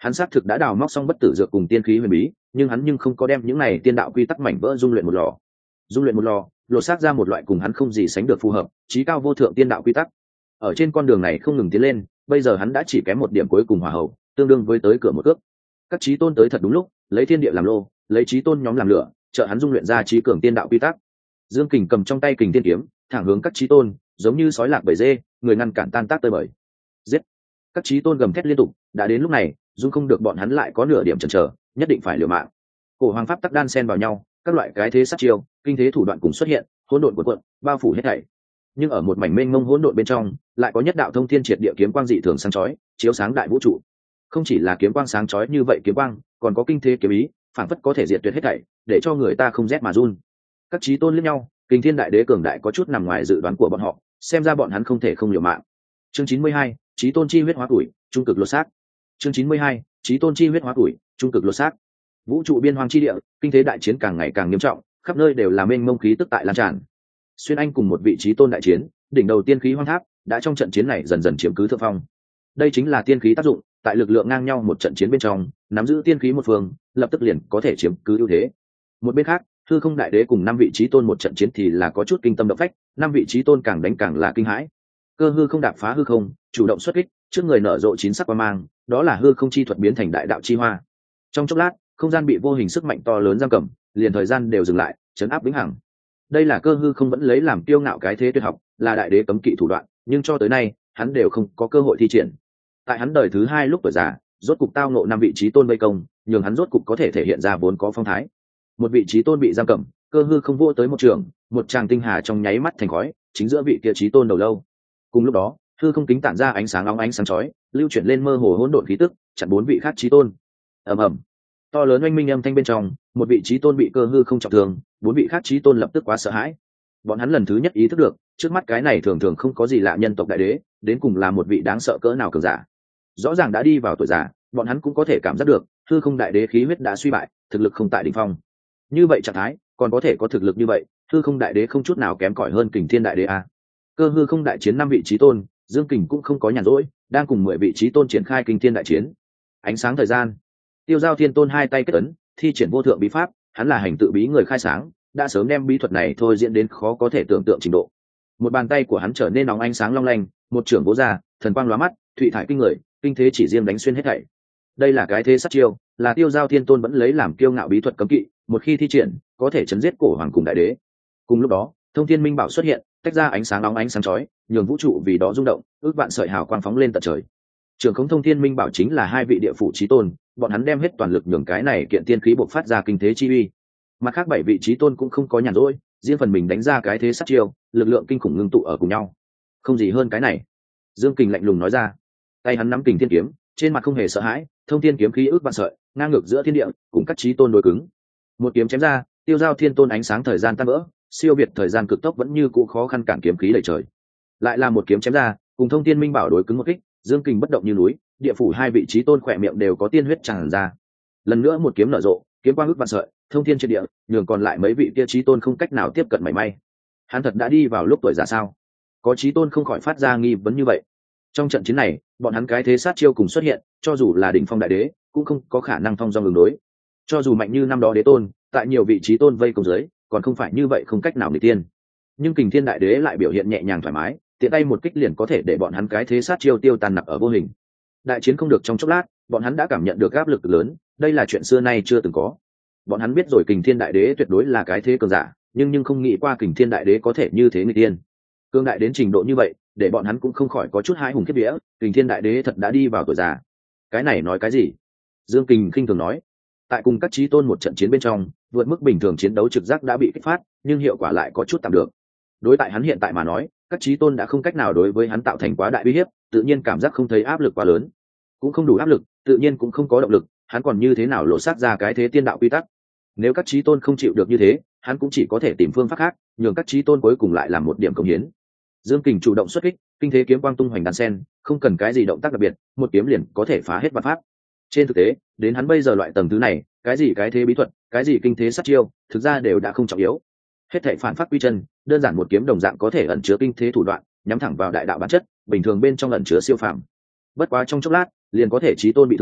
Hắn xác thực đã đào móc xong bất tử dược cùng tiên khí huyền bí, nhưng hắn nhưng không có đem những này tiên đạo quy tắc mảnh vỡ dung luyện một lò. Dung luyện một lò, lột xác ra một loại cùng hắn không gì sánh được phù hợp, chí cao vô thượng tiên đạo quy tắc. Ở trên con đường này không ngừng tiến lên, bây giờ hắn đã chỉ kém một điểm cuối cùng hòa hậu, tương đương với tới cửa một cước. Các chí tôn tới thật đúng lúc, lấy thiên địa làm lô, lấy chí tôn nhóm làm lửa, trợ hắn dung luyện ra chí cường tiên đạo quy tắc. Dương Kình cầm trong tay kình tiên kiếm, thẳng hướng các chí tôn, giống như sói lạc bầy dê, người ngăn cản tan tác tơi bời. Giết! Các chí tôn gầm thét liên tục, đã đến lúc này, dung không được bọn hắn lại có nửa điểm chần chờ, nhất định phải liều mạng. Cổ hoàng pháp tắc đan xen vào nhau, các loại cái thế sát chiêu, kinh thế thủ đoạn cùng xuất hiện, hỗn độn cuộn cuộn, bao phủ hết thảy. Nhưng ở một mảnh mênh mông hỗn độn bên trong, lại có nhất đạo thông thiên triệt địa kiếm quang dị thường sáng chói, chiếu sáng đại vũ trụ. Không chỉ là kiếm quang sáng chói như vậy kiếm quang, còn có kinh thế kiếm ý, phảng phất có thể diệt tuyệt hết thảy, để cho người ta không rét mà run. Các chí tôn liếc nhau, Kình Thiên Đại Đế cường đại có chút nằm ngoài dự đoán của bọn họ, xem ra bọn hắn không thể không liều mạng. Chương chín mươi hai, chí tôn chi huyết hóa tuổi, trung cực lột xác. Chương chín mươi hai, chí tôn chi huyết hóa tuổi, trung cực lột xác. Vũ trụ biên hoang chi địa, kinh thế đại chiến càng ngày càng nghiêm trọng, khắp nơi đều là mênh mông khí tức tại lan tràn. Xuyên Anh cùng một vị chí tôn đại chiến, đỉnh đầu tiên khí hoang tháp đã trong trận chiến này dần dần chiếm cứ thượng phong. Đây chính là tiên khí tác dụng, tại lực lượng ngang nhau một trận chiến bên trong, nắm giữ tiên khí một phương, lập tức liền có thể chiếm cứ ưu thế. Một bên khác, hư không đại đế cùng năm vị chí tôn một trận chiến thì là có chút kinh tâm động phách, năm vị chí tôn càng đánh càng là kinh hãi. Cơ hư không đạp phá hư không, chủ động xuất kích, trước người nở rộ chín sắc quang mang, đó là hư không chi thuật biến thành đại đạo chi hoa. Trong chốc lát, không gian bị vô hình sức mạnh to lớn giam cầm, liền thời gian đều dừng lại, chấn áp vĩnh hằng. Đây là cơ hư không vẫn lấy làm kiêu ngạo cái thế tuyệt học, là đại đế cấm kỵ thủ đoạn, nhưng cho tới nay, hắn đều không có cơ hội thi triển. Tại hắn đời thứ hai lúc tuổi già, rốt cục tao ngộ năm vị chí tôn vây công, nhường hắn rốt cục có thể thể hiện ra vốn có phong thái. Một vị chí tôn bị giam cầm, cơ hư không vô tới một trường, một tràng tinh hà trong nháy mắt thành khói, chính giữa vị kia chí tôn đầu lâu. Cùng lúc đó, hư không kính tản ra ánh sáng óng ánh sáng chói, lưu chuyển lên mơ hồ hỗn độn khí tức, chặn bốn vị khác chí tôn. Ầm ầm. To lớn oanh minh âm thanh bên trong, một vị chí tôn bị cơ hư không trọng thương, bốn vị khác chí tôn lập tức quá sợ hãi. Bọn hắn lần thứ nhất ý thức được, trước mắt cái này thường thường không có gì lạ nhân tộc đại đế, đến cùng là một vị đáng sợ cỡ nào cường giả. Rõ ràng đã đi vào tuổi già, bọn hắn cũng có thể cảm giác được, hư không đại đế khí huyết đã suy bại, thực lực không tại đỉnh phong. Như vậy trạng thái, còn có thể có thực lực như vậy, hư không đại đế không chút nào kém cỏi hơn Kình Thiên đại đế a. Cơ hư không đại chiến năm vị chí tôn, Dương Kình cũng không có nhàn rỗi, đang cùng mười vị chí tôn triển khai Kình Thiên đại chiến. Ánh sáng thời gian, Tiêu Giao Thiên Tôn hai tay kết ấn, thi triển vô thượng bí pháp, hắn là hành tự bí người khai sáng, đã sớm đem bí thuật này thôi diễn đến khó có thể tưởng tượng trình độ. Một bàn tay của hắn trở nên nóng ánh sáng long lanh, một trưởng vỗ ra, thần quang lóa mắt, thụy thải kinh người, kinh thế chỉ riêng đánh xuyên hết thảy. Đây là cái thế sát chiêu, là Tiêu Giao Thiên Tôn vẫn lấy làm kiêu ngạo bí thuật cấm kỵ, một khi thi triển, có thể chấn giết cổ hoàng cùng đại đế. Cùng lúc đó, Thông Thiên Minh Bảo xuất hiện, tách ra ánh sáng nóng ánh sáng chói, nhường vũ trụ vì đó rung động, ước vạn sợi hào quang phóng lên tận trời. Trường Khống Thông Thiên Minh Bảo chính là hai vị địa phủ chí tôn, bọn hắn đem hết toàn lực nhường cái này kiện tiên khí bộc phát ra kinh thế chi uy. Mặt khác bảy vị chí tôn cũng không có nhàn rỗi, riêng phần mình đánh ra cái thế sát chiêu, lực lượng kinh khủng ngưng tụ ở cùng nhau. Không gì hơn cái này. Dương Kình lạnh lùng nói ra. Tay hắn nắm Kình Thiên kiếm, trên mặt không hề sợ hãi, thông thiên kiếm khí ước vạn sợi, ngang ngược giữa thiên địa, cùng các chí tôn đối cứng. Một kiếm chém ra, Tiêu Giao Thiên Tôn ánh sáng thời gian tan vỡ, siêu việt thời gian cực tốc vẫn như cũ khó khăn cản kiếm khí đầy trời. Lại là một kiếm chém ra, cùng Thông Thiên Minh Bảo đối cứng một kích, Dương Kình bất động như núi, địa phủ hai vị chí tôn khỏe miệng đều có tiên huyết tràn ra. Lần nữa một kiếm nở rộ, kiếm quang ước vạn sợi, thông thiên trên địa, nhường còn lại mấy vị kia chí tôn không cách nào tiếp cận mảy may. Hắn thật đã đi vào lúc tuổi già sao? Có chí tôn không khỏi phát ra nghi vấn như vậy. Trong trận chiến này, bọn hắn cái thế sát chiêu cùng xuất hiện, cho dù là đỉnh phong đại đế, cũng không có khả năng thông dong ứng đối. Cho dù mạnh như năm đó đế tôn, tại nhiều vị chí tôn vây công dưới, còn không phải như vậy không cách nào nghịch tiên. Nhưng Kình Thiên đại đế lại biểu hiện nhẹ nhàng thoải mái, tiện tay một kích liền có thể để bọn hắn cái thế sát chiêu tiêu tan nặc ở vô hình. Đại chiến không được trong chốc lát, bọn hắn đã cảm nhận được áp lực lớn, đây là chuyện xưa nay chưa từng có. Bọn hắn biết rồi Kình Thiên đại đế tuyệt đối là cái thế cường giả, nhưng nhưng không nghĩ qua Kình Thiên đại đế có thể như thế nghịch tiên. Cương đại đến trình độ như vậy, để bọn hắn cũng không khỏi có chút hãi hùng khiếp vía, Kình Thiên đại đế thật đã đi vào tuổi già. Cái này nói cái gì? Dương Kình khinh thường nói. Tại cùng các chí tôn một trận chiến bên trong, vượt mức bình thường chiến đấu trực giác đã bị kích phát, nhưng hiệu quả lại có chút tạm được. Đối tại hắn hiện tại mà nói, các chí tôn đã không cách nào đối với hắn tạo thành quá đại uy hiếp, tự nhiên cảm giác không thấy áp lực quá lớn, cũng không đủ áp lực, tự nhiên cũng không có động lực, hắn còn như thế nào lộ sát ra cái thế tiên đạo quy tắc. Nếu các chí tôn không chịu được như thế, hắn cũng chỉ có thể tìm phương pháp khác, nhường các chí tôn cuối cùng lại làm một điểm công hiến. Dương Kình chủ động xuất kích, kinh thế kiếm quang tung hoành đan sen, không cần cái gì động tác đặc biệt, một kiếm liền có thể phá hết vạn pháp. Trên thực tế, đến hắn bây giờ loại tầng thứ này, cái gì cái thế bí thuật, cái gì kinh thế sát chiêu, thực ra đều đã không trọng yếu. Hết thảy phản pháp quy chân, đơn giản một kiếm đồng dạng có thể ẩn chứa kinh thế thủ đoạn, nhắm thẳng vào đại đạo bản chất, bình thường bên trong ẩn chứa siêu phàm. Bất quá trong chốc lát, liền có thể chí tôn bị thương,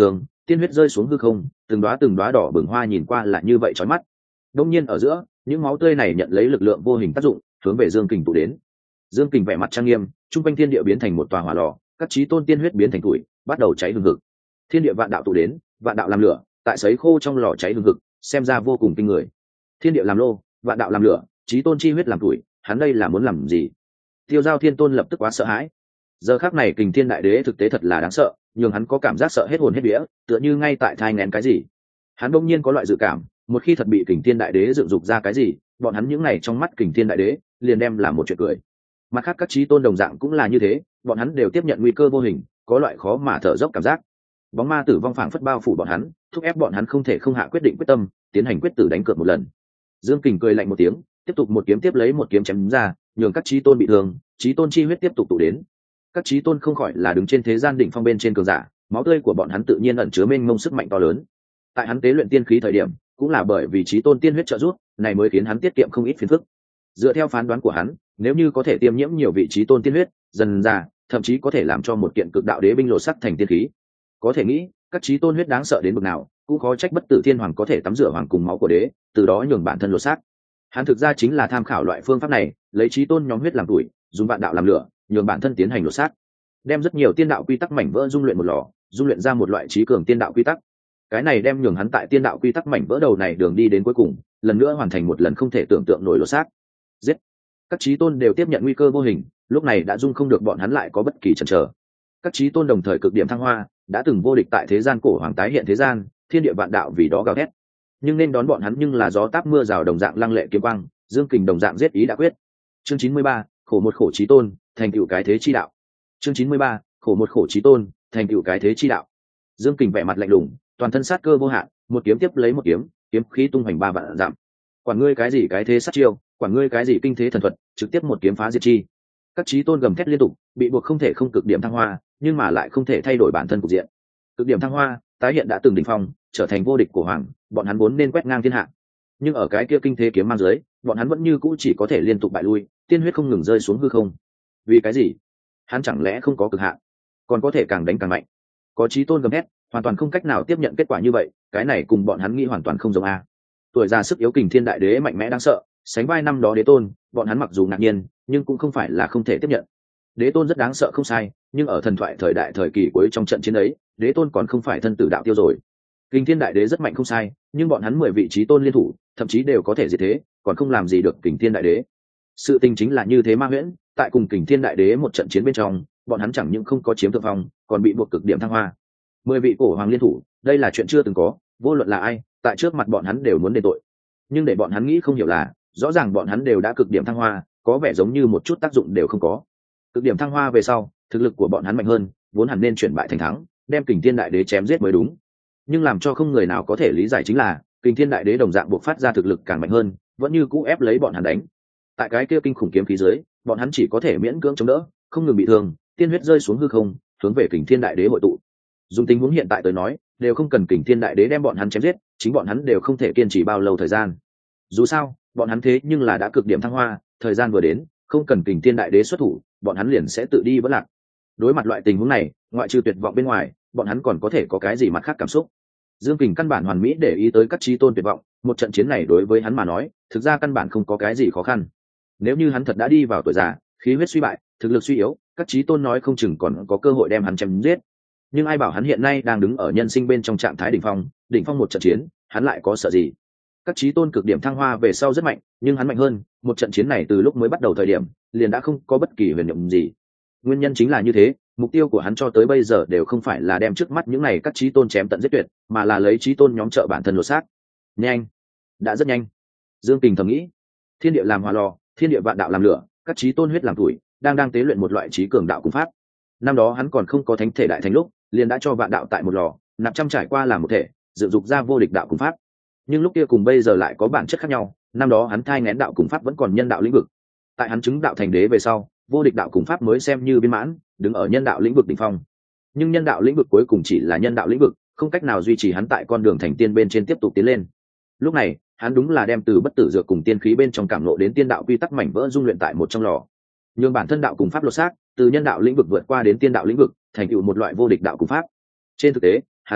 tiên huyết rơi xuống hư không, từng đóa từng đóa đỏ bừng hoa nhìn qua là như vậy chói mắt. Đông nhiên ở giữa, những máu tươi này nhận lấy lực lượng vô hình tác dụng, hướng về Dương Kình tụ đến. Dương Kình vẻ mặt trang nghiêm, trung quanh thiên địa biến thành một tòa hỏa lò, các chí tôn tiên huyết biến thành củi, bắt đầu cháy hừng hực. Thiên địa vạn đạo tụ đến, vạn đạo làm lửa, tại sấy khô trong lò cháy hừng hực, xem ra vô cùng kinh người. Thiên địa làm lô, vạn đạo làm lửa, chí tôn chi huyết làm củi, hắn đây là muốn làm gì? Tiêu Giao Thiên Tôn lập tức quá sợ hãi. Giờ khắc này Kình Thiên Đại Đế thực tế thật là đáng sợ, nhưng hắn có cảm giác sợ hết hồn hết vía, tựa như ngay tại thai nghén cái gì. Hắn đột nhiên có loại dự cảm, một khi thật bị Kình Thiên Đại Đế dựng dục ra cái gì, bọn hắn những này trong mắt Kình Thiên Đại Đế liền đem làm một chuyện cười. Mặt khác các chí tôn đồng dạng cũng là như thế, bọn hắn đều tiếp nhận nguy cơ vô hình, có loại khó mà thở dốc cảm giác. Bóng ma tử vong phảng phất bao phủ bọn hắn, thúc ép bọn hắn không thể không hạ quyết định quyết tâm, tiến hành quyết tử đánh cược một lần. Dương Kình cười lạnh một tiếng, tiếp tục một kiếm tiếp lấy một kiếm chém ra, nhường các chí tôn bị thương, chí tôn chi huyết tiếp tục tụ đến. Các chí tôn không khỏi là đứng trên thế gian đỉnh phong bên trên cường giả, máu tươi của bọn hắn tự nhiên ẩn chứa mênh mông sức mạnh to lớn. Tại hắn tế luyện tiên khí thời điểm, cũng là bởi vì chí tôn tiên huyết trợ giúp, này mới khiến hắn tiết kiệm không ít phiền phức. Dựa theo phán đoán của hắn, nếu như có thể tiêm nhiễm nhiều vị chí tôn tiên huyết, dần ra, thậm chí có thể làm cho một kiện cực đạo đế binh lộ sắc thành tiên khí. Có thể nghĩ, các chí tôn huyết đáng sợ đến mức nào, cũng khó trách bất tử thiên hoàng có thể tắm rửa hoàng cùng máu của đế, từ đó nhường bản thân lộ sắc. Hắn thực ra chính là tham khảo loại phương pháp này, lấy chí tôn nhóm huyết làm tuổi, dùng vạn đạo làm lửa, nhường bản thân tiến hành lộ sắc, đem rất nhiều tiên đạo quy tắc mảnh vỡ dung luyện một lò, dung luyện ra một loại chí cường tiên đạo quy tắc. Cái này đem nhường hắn tại tiên đạo quy tắc mảnh vỡ đầu này đường đi đến cuối cùng, lần nữa hoàn thành một lần không thể tưởng tượng nổi lộ sắc. Giết! Các chí tôn đều tiếp nhận nguy cơ vô hình, lúc này đã dung không được bọn hắn lại có bất kỳ chần chờ. Các chí tôn đồng thời cực điểm thăng hoa, đã từng vô địch tại thế gian cổ hoàng tái hiện thế gian, thiên địa vạn đạo vì đó gào thét. Nhưng nên đón bọn hắn nhưng là gió táp mưa rào đồng dạng lăng lệ kiếm quang, Dương Kình đồng dạng giết ý đã quyết. Chương chín mươi ba, khổ một khổ chí tôn, thành tựu cái thế chi đạo. Chương chín mươi ba, khổ một khổ chí tôn, thành tựu cái thế chi đạo. Dương Kình vẻ mặt lạnh lùng, toàn thân sát cơ vô hạn, một kiếm tiếp lấy một kiếm, kiếm khí tung hoành ba vạn dặm. Quản ngươi cái gì cái thế sát chiêu, quản ngươi cái gì kinh thế thần thuật, trực tiếp một kiếm phá diệt chi. Các chí tôn gầm thét liên tục, bị buộc không thể không cực điểm thăng hoa, nhưng mà lại không thể thay đổi bản thân cục diện. Cực điểm thăng hoa, tái hiện đã từng đỉnh phong, trở thành vô địch của hoàng, bọn hắn vốn nên quét ngang thiên hạ. Nhưng ở cái kia kinh thế kiếm mang dưới, bọn hắn vẫn như cũ chỉ có thể liên tục bại lui, tiên huyết không ngừng rơi xuống hư không. Vì cái gì? Hắn chẳng lẽ không có cực hạn, còn có thể càng đánh càng mạnh? Có chí tôn gầm thét, hoàn toàn không cách nào tiếp nhận kết quả như vậy, cái này cùng bọn hắn nghĩ hoàn toàn không giống a. Tuổi già sức yếu Kình Thiên Đại Đế mạnh mẽ đáng sợ, sánh vai năm đó đế tôn, bọn hắn mặc dù ngạc nhiên, nhưng cũng không phải là không thể tiếp nhận. Đế tôn rất đáng sợ không sai, nhưng ở thần thoại thời đại thời kỳ cuối trong trận chiến ấy, đế tôn còn không phải thân tử đạo tiêu rồi. Kình Thiên Đại Đế rất mạnh không sai, nhưng bọn hắn mười vị chí tôn liên thủ, thậm chí đều có thể diệt thế, còn không làm gì được Kình Thiên Đại Đế. Sự tình chính là như thế ma huyễn, tại cùng Kình Thiên Đại Đế một trận chiến bên trong, bọn hắn chẳng những không có chiếm thượng phong, còn bị buộc cực điểm thăng hoa. Mười vị cổ hoàng liên thủ, đây là chuyện chưa từng có, vô luận là ai, tại trước mặt bọn hắn đều muốn đền tội. Nhưng để bọn hắn nghĩ không hiểu là, rõ ràng bọn hắn đều đã cực điểm thăng hoa, có vẻ giống như một chút tác dụng đều không có. Cực điểm thăng hoa về sau, thực lực của bọn hắn mạnh hơn, vốn hẳn nên chuyển bại thành thắng, đem Kình Thiên Đại Đế chém giết mới đúng. Nhưng làm cho không người nào có thể lý giải chính là, Kình Thiên Đại Đế đồng dạng buộc phát ra thực lực càng mạnh hơn, vẫn như cũ ép lấy bọn hắn đánh. Tại cái kia kinh khủng kiếm khí dưới, bọn hắn chỉ có thể miễn cưỡng chống đỡ, không ngừng bị thương, tiên huyết rơi xuống hư không, hướng về Kình Thiên Đại Đế hội tụ. Dùng tình huống hiện tại tới nói, đều không cần Kình Thiên Đại Đế đem bọn hắn chém giết, chính bọn hắn đều không thể kiên trì bao lâu thời gian. Dù sao, bọn hắn thế nhưng là đã cực điểm thăng hoa, thời gian vừa đến, không cần Kình Thiên Đại Đế xuất thủ, bọn hắn liền sẽ tự đi vỡ lạc. Đối mặt loại tình huống này, ngoại trừ tuyệt vọng bên ngoài, bọn hắn còn có thể có cái gì mặt khác cảm xúc? Dương Kình căn bản hoàn mỹ để ý tới các chí tôn tuyệt vọng, một trận chiến này đối với hắn mà nói, thực ra căn bản không có cái gì khó khăn. Nếu như hắn thật đã đi vào tuổi già, khí huyết suy bại, thực lực suy yếu, các chí tôn nói không chừng còn có cơ hội đem hắn chém giết. Nhưng ai bảo hắn hiện nay đang đứng ở nhân sinh bên trong trạng thái đỉnh phong, đỉnh phong một trận chiến, hắn lại có sợ gì? Các chí tôn cực điểm thăng hoa về sau rất mạnh, nhưng hắn mạnh hơn, một trận chiến này từ lúc mới bắt đầu thời điểm, liền đã không có bất kỳ huyền nhiệm gì. Nguyên nhân chính là như thế, mục tiêu của hắn cho tới bây giờ đều không phải là đem trước mắt những này các chí tôn chém tận giết tuyệt, mà là lấy chí tôn nhóm trợ bản thân lột xác. Nhanh, đã rất nhanh. Dương Kình thầm nghĩ, thiên địa làm hỏa lò, thiên địa vạn đạo làm lửa, các chí tôn huyết làm tuổi, đang đang tế luyện một loại chí cường đạo cung pháp. Năm đó hắn còn không có thánh thể đại thành lúc, liền đã cho vạn đạo tại một lò, nạp trăm trải qua làm một thể, dựng dục ra vô địch đạo cung pháp. Nhưng lúc kia cùng bây giờ lại có bản chất khác nhau, năm đó hắn thai nghén đạo cung pháp vẫn còn nhân đạo lĩnh vực. Tại hắn chứng đạo thành đế về sau, vô địch đạo cung pháp mới xem như viên mãn, đứng ở nhân đạo lĩnh vực đỉnh phong. Nhưng nhân đạo lĩnh vực cuối cùng chỉ là nhân đạo lĩnh vực, không cách nào duy trì hắn tại con đường thành tiên bên trên tiếp tục tiến lên. Lúc này, hắn đúng là đem từ bất tử dược cùng tiên khí bên trong cảm ngộ đến tiên đạo quy tắc mảnh vỡ dung luyện tại một trong lò. Nhưng bản thân đạo cùng pháp lột xác, từ nhân đạo lĩnh vực vượt qua đến tiên đạo lĩnh vực, thành tựu một loại vô địch đạo cùng pháp. Trên thực tế, hắn thấy,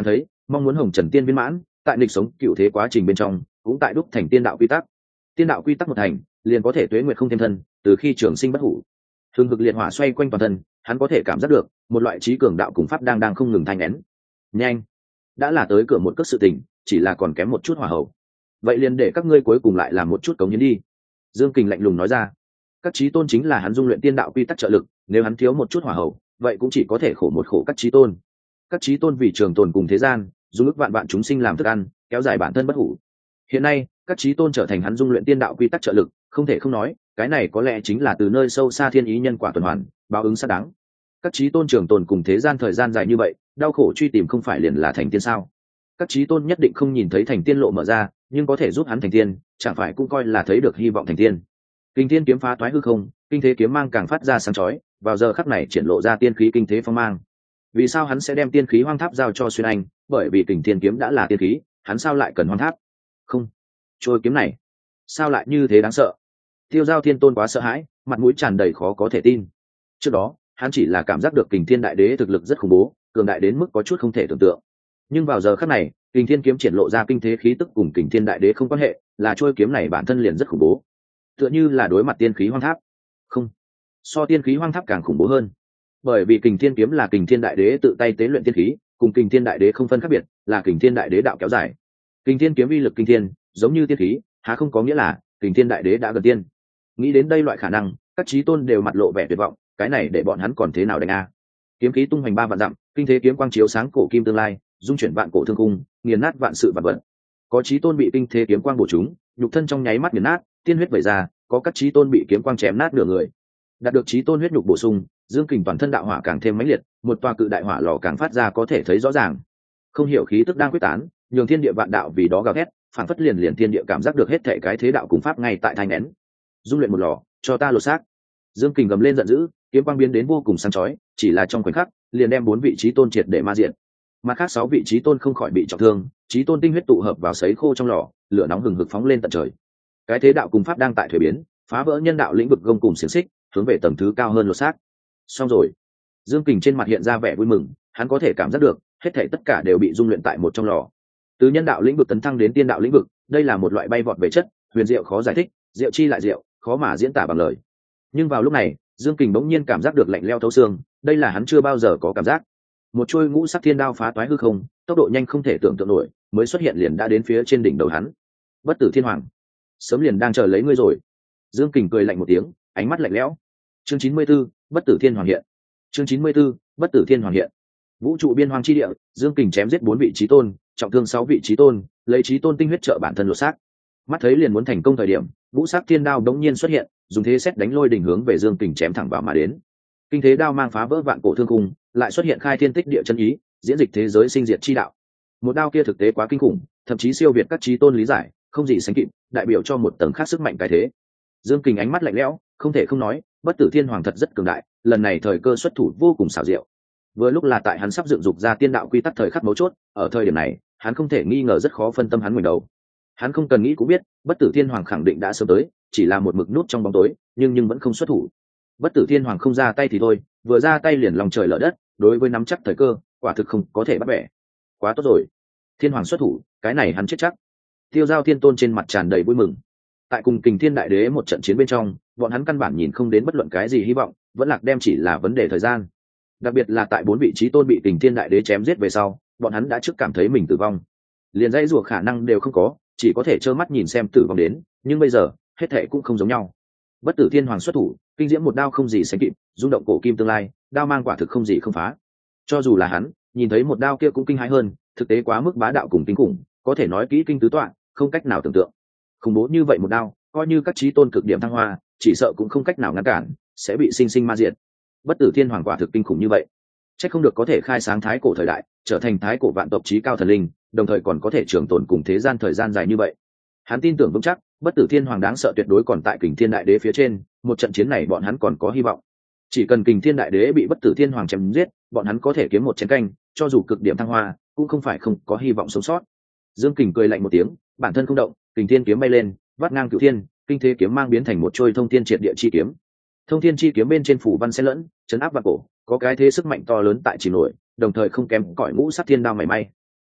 mong muốn hồng trần tiên viên mãn, tại nghịch sống cựu thế quá trình bên trong cũng tại đúc thành tiên đạo quy tắc. Tiên đạo quy tắc một thành, liền có thể tuế nguyệt không thêm thân, từ khi trường sinh bất hủ. Hừng hực liệt hỏa xoay quanh toàn thân, hắn có thể cảm giác được một loại trí cường đạo cùng pháp đang đang không ngừng thanh nén. Nhanh, đã là tới cửa một cước sự tình, chỉ là còn kém một chút hỏa hậu. Vậy liền để các ngươi cuối cùng lại làm một chút cống hiến đi. Dương Kình lạnh lùng nói ra. Các chí tôn chính là hắn dung luyện tiên đạo quy tắc trợ lực, nếu hắn thiếu một chút hỏa hậu, vậy cũng chỉ có thể khổ một khổ các chí tôn. Các chí tôn vì trường tồn cùng thế gian, dùng ức vạn vạn chúng sinh làm thức ăn, kéo dài bản thân bất hủ. Hiện nay, các chí tôn trở thành hắn dung luyện tiên đạo quy tắc trợ lực, không thể không nói, cái này có lẽ chính là từ nơi sâu xa thiên ý nhân quả tuần hoàn, báo ứng xác đáng. Các chí tôn trường tồn cùng thế gian thời gian dài như vậy, đau khổ truy tìm không phải liền là thành tiên sao? Các chí tôn nhất định không nhìn thấy thành tiên lộ mở ra, nhưng có thể giúp hắn thành tiên, chẳng phải cũng coi là thấy được hy vọng thành tiên. Kinh thiên kiếm phá toái hư không, kinh thế kiếm mang càng phát ra sáng chói, vào giờ khắc này triển lộ ra tiên khí kinh thế phong mang. Vì sao hắn sẽ đem tiên khí hoang tháp giao cho Xuyên Anh? Bởi vì kình thiên kiếm đã là tiên khí, hắn sao lại cần hoang tháp? Không, trôi kiếm này, sao lại như thế đáng sợ? Tiêu Giao Thiên Tôn quá sợ hãi, mặt mũi tràn đầy khó có thể tin. Trước đó, hắn chỉ là cảm giác được kình thiên đại đế thực lực rất khủng bố, cường đại đến mức có chút không thể tưởng tượng. Nhưng vào giờ khắc này, kình thiên kiếm triển lộ ra kinh thế khí tức cùng kình thiên đại đế không quan hệ, là trôi kiếm này bản thân liền rất khủng bố, tựa như là đối mặt tiên khí hoang tháp. Không, so tiên khí hoang tháp càng khủng bố hơn, bởi vì kình thiên kiếm là kình thiên đại đế tự tay tế luyện tiên khí, cùng kình thiên đại đế không phân khác biệt, là kình thiên đại đế đạo kéo dài. Kình thiên kiếm uy lực kinh thiên, giống như tiên khí, há không có nghĩa là kình thiên đại đế đã gần tiên? Nghĩ đến đây loại khả năng, các chí tôn đều mặt lộ vẻ tuyệt vọng, cái này để bọn hắn còn thế nào đánh a? Kiếm khí tung hoành ba vạn dặm, kinh thế kiếm quang chiếu sáng cổ kim tương lai, dung chuyển vạn cổ thương cung, nghiền nát vạn sự vạn vật. Có chí tôn bị kinh thế kiếm quang bổ trúng, nhục thân trong nháy mắt nghiền nát, tiên huyết vẩy ra, có các chí tôn bị kiếm quang chém nát nửa người. Đạt được chí tôn huyết nhục bổ sung, Dương Kình toàn thân đạo hỏa càng thêm mãnh liệt, một tòa cự đại hỏa lò càng phát ra có thể thấy rõ ràng. Không hiểu khí tức đang quyết tán, nhường thiên địa vạn đạo vì đó gào thét, phản phất liền liền thiên địa cảm giác được hết thảy cái thế đạo cùng pháp ngay tại thanh nén. Dung luyện một lò, cho ta lột xác. Dương Kình gầm lên giận dữ, kiếm quang biến đến vô cùng sáng chói, chỉ là trong khoảnh khắc, liền đem bốn vị chí tôn triệt để ma diệt. Mặt khác sáu vị chí tôn không khỏi bị trọng thương, chí tôn tinh huyết tụ hợp vào sấy khô trong lò, lửa nóng hừng hực phóng lên tận trời. Cái thế đạo cùng pháp đang tại thuế biến, phá vỡ nhân đạo lĩnh vực gông cùng xiềng xích, hướng về tầng thứ cao hơn lột xác. Xong rồi. Dương Kình trên mặt hiện ra vẻ vui mừng, hắn có thể cảm giác được, hết thảy tất cả đều bị dung luyện tại một trong lò. Từ nhân đạo lĩnh vực tấn thăng đến tiên đạo lĩnh vực, đây là một loại bay vọt về chất, huyền diệu khó giải thích, diệu chi lại diệu, khó mà diễn tả bằng lời. Nhưng vào lúc này, Dương Kình bỗng nhiên cảm giác được lạnh lẽo thấu xương, đây là hắn chưa bao giờ có cảm giác. Một chuôi ngũ sắc thiên đao phá toái hư không, tốc độ nhanh không thể tưởng tượng nổi, mới xuất hiện liền đã đến phía trên đỉnh đầu hắn. Bất Tử Thiên Hoàng, sớm liền đang chờ lấy ngươi rồi. Dương Kình cười lạnh một tiếng, ánh mắt lạnh lẽo. Chương chín mươi 94, Bất Tử Thiên Hoàng hiện. Chương chín mươi 94, Bất Tử Thiên Hoàng hiện. Vũ trụ biên hoang chi địa, Dương Kình chém giết bốn vị chí tôn, trọng thương sáu vị chí tôn, lấy chí tôn tinh huyết trợ bản thân lột xác. Mắt thấy liền muốn thành công thời điểm, Vũ sắc thiên đao đống nhiên xuất hiện, dùng thế xét đánh lôi đỉnh hướng về Dương Kình chém thẳng vào mà đến. Kinh thế đao mang phá vỡ vạn cổ thương khung, lại xuất hiện khai thiên tích địa chân ý, diễn dịch thế giới sinh diệt chi đạo. Một đao kia thực tế quá kinh khủng, thậm chí siêu việt các chí tôn lý giải, không gì sánh kịp, đại biểu cho một tầng khác sức mạnh cái thế. Dương Kình ánh mắt lạnh lẽo, không thể không nói, Bất Tử Thiên Hoàng thật rất cường đại, lần này thời cơ xuất thủ vô cùng xảo diệu. Vừa lúc là tại hắn sắp dựng dục ra tiên đạo quy tắc thời khắc mấu chốt, ở thời điểm này, hắn không thể nghi ngờ rất khó phân tâm hắn ngẩng đầu. Hắn không cần nghĩ cũng biết, Bất Tử Thiên Hoàng khẳng định đã sớm tới, chỉ là một mực nút trong bóng tối, nhưng nhưng vẫn không xuất thủ. Bất Tử Thiên Hoàng không ra tay thì thôi, vừa ra tay liền lòng trời lở đất, đối với nắm chắc thời cơ, quả thực không có thể bắt bẻ. Quá tốt rồi, Thiên Hoàng xuất thủ, cái này hắn chết chắc. Tiêu Giao Thiên Tôn trên mặt tràn đầy vui mừng. Tại cùng Kình Thiên Đại Đế một trận chiến bên trong, bọn hắn căn bản nhìn không đến bất luận cái gì hy vọng, vẫn lạc đem chỉ là vấn đề thời gian. Đặc biệt là tại bốn vị trí tôn bị Kình Thiên Đại Đế chém giết về sau, bọn hắn đã trước cảm thấy mình tử vong, liền dãy rủa khả năng đều không có, chỉ có thể trơ mắt nhìn xem tử vong đến. Nhưng bây giờ, hết thảy cũng không giống nhau. Bất Tử Thiên Hoàng xuất thủ, kinh diễm một đao không gì sánh kịp, rung động cổ kim tương lai, đao mang quả thực không gì không phá. Cho dù là hắn, nhìn thấy một đao kia cũng kinh hãi hơn, thực tế quá mức bá đạo cùng kinh khủng, có thể nói kỹ kinh tứ tọa, không cách nào tưởng tượng. Khủng bố như vậy một đao, coi như các chí tôn cực điểm thăng hoa, chỉ sợ cũng không cách nào ngăn cản, sẽ bị sinh sinh ma diệt. Bất Tử Thiên Hoàng quả thực kinh khủng như vậy, chắc không được có thể khai sáng thái cổ thời đại, trở thành thái cổ vạn tộc chí cao thần linh, đồng thời còn có thể trường tồn cùng thế gian thời gian dài như vậy. Hắn tin tưởng vững chắc, Bất Tử Thiên Hoàng đáng sợ tuyệt đối còn tại Kình Thiên Đại Đế phía trên, một trận chiến này bọn hắn còn có hy vọng. Chỉ cần Kình Thiên Đại Đế bị Bất Tử Thiên Hoàng chém giết, bọn hắn có thể kiếm một chén canh, cho dù cực điểm thăng hoa, cũng không phải không có hy vọng sống sót. Dương Kình cười lạnh một tiếng, bản thân không động, Kình Thiên kiếm bay lên, vắt ngang cửu thiên, kinh thế kiếm mang biến thành một trôi thông thiên triệt địa chi kiếm. Thông thiên chi kiếm bên trên phủ văn xen lẫn, chấn áp vạn cổ, có cái thế sức mạnh to lớn tại chỉ nổi, đồng thời không kém cõi ngũ sắc thiên đao mảy may.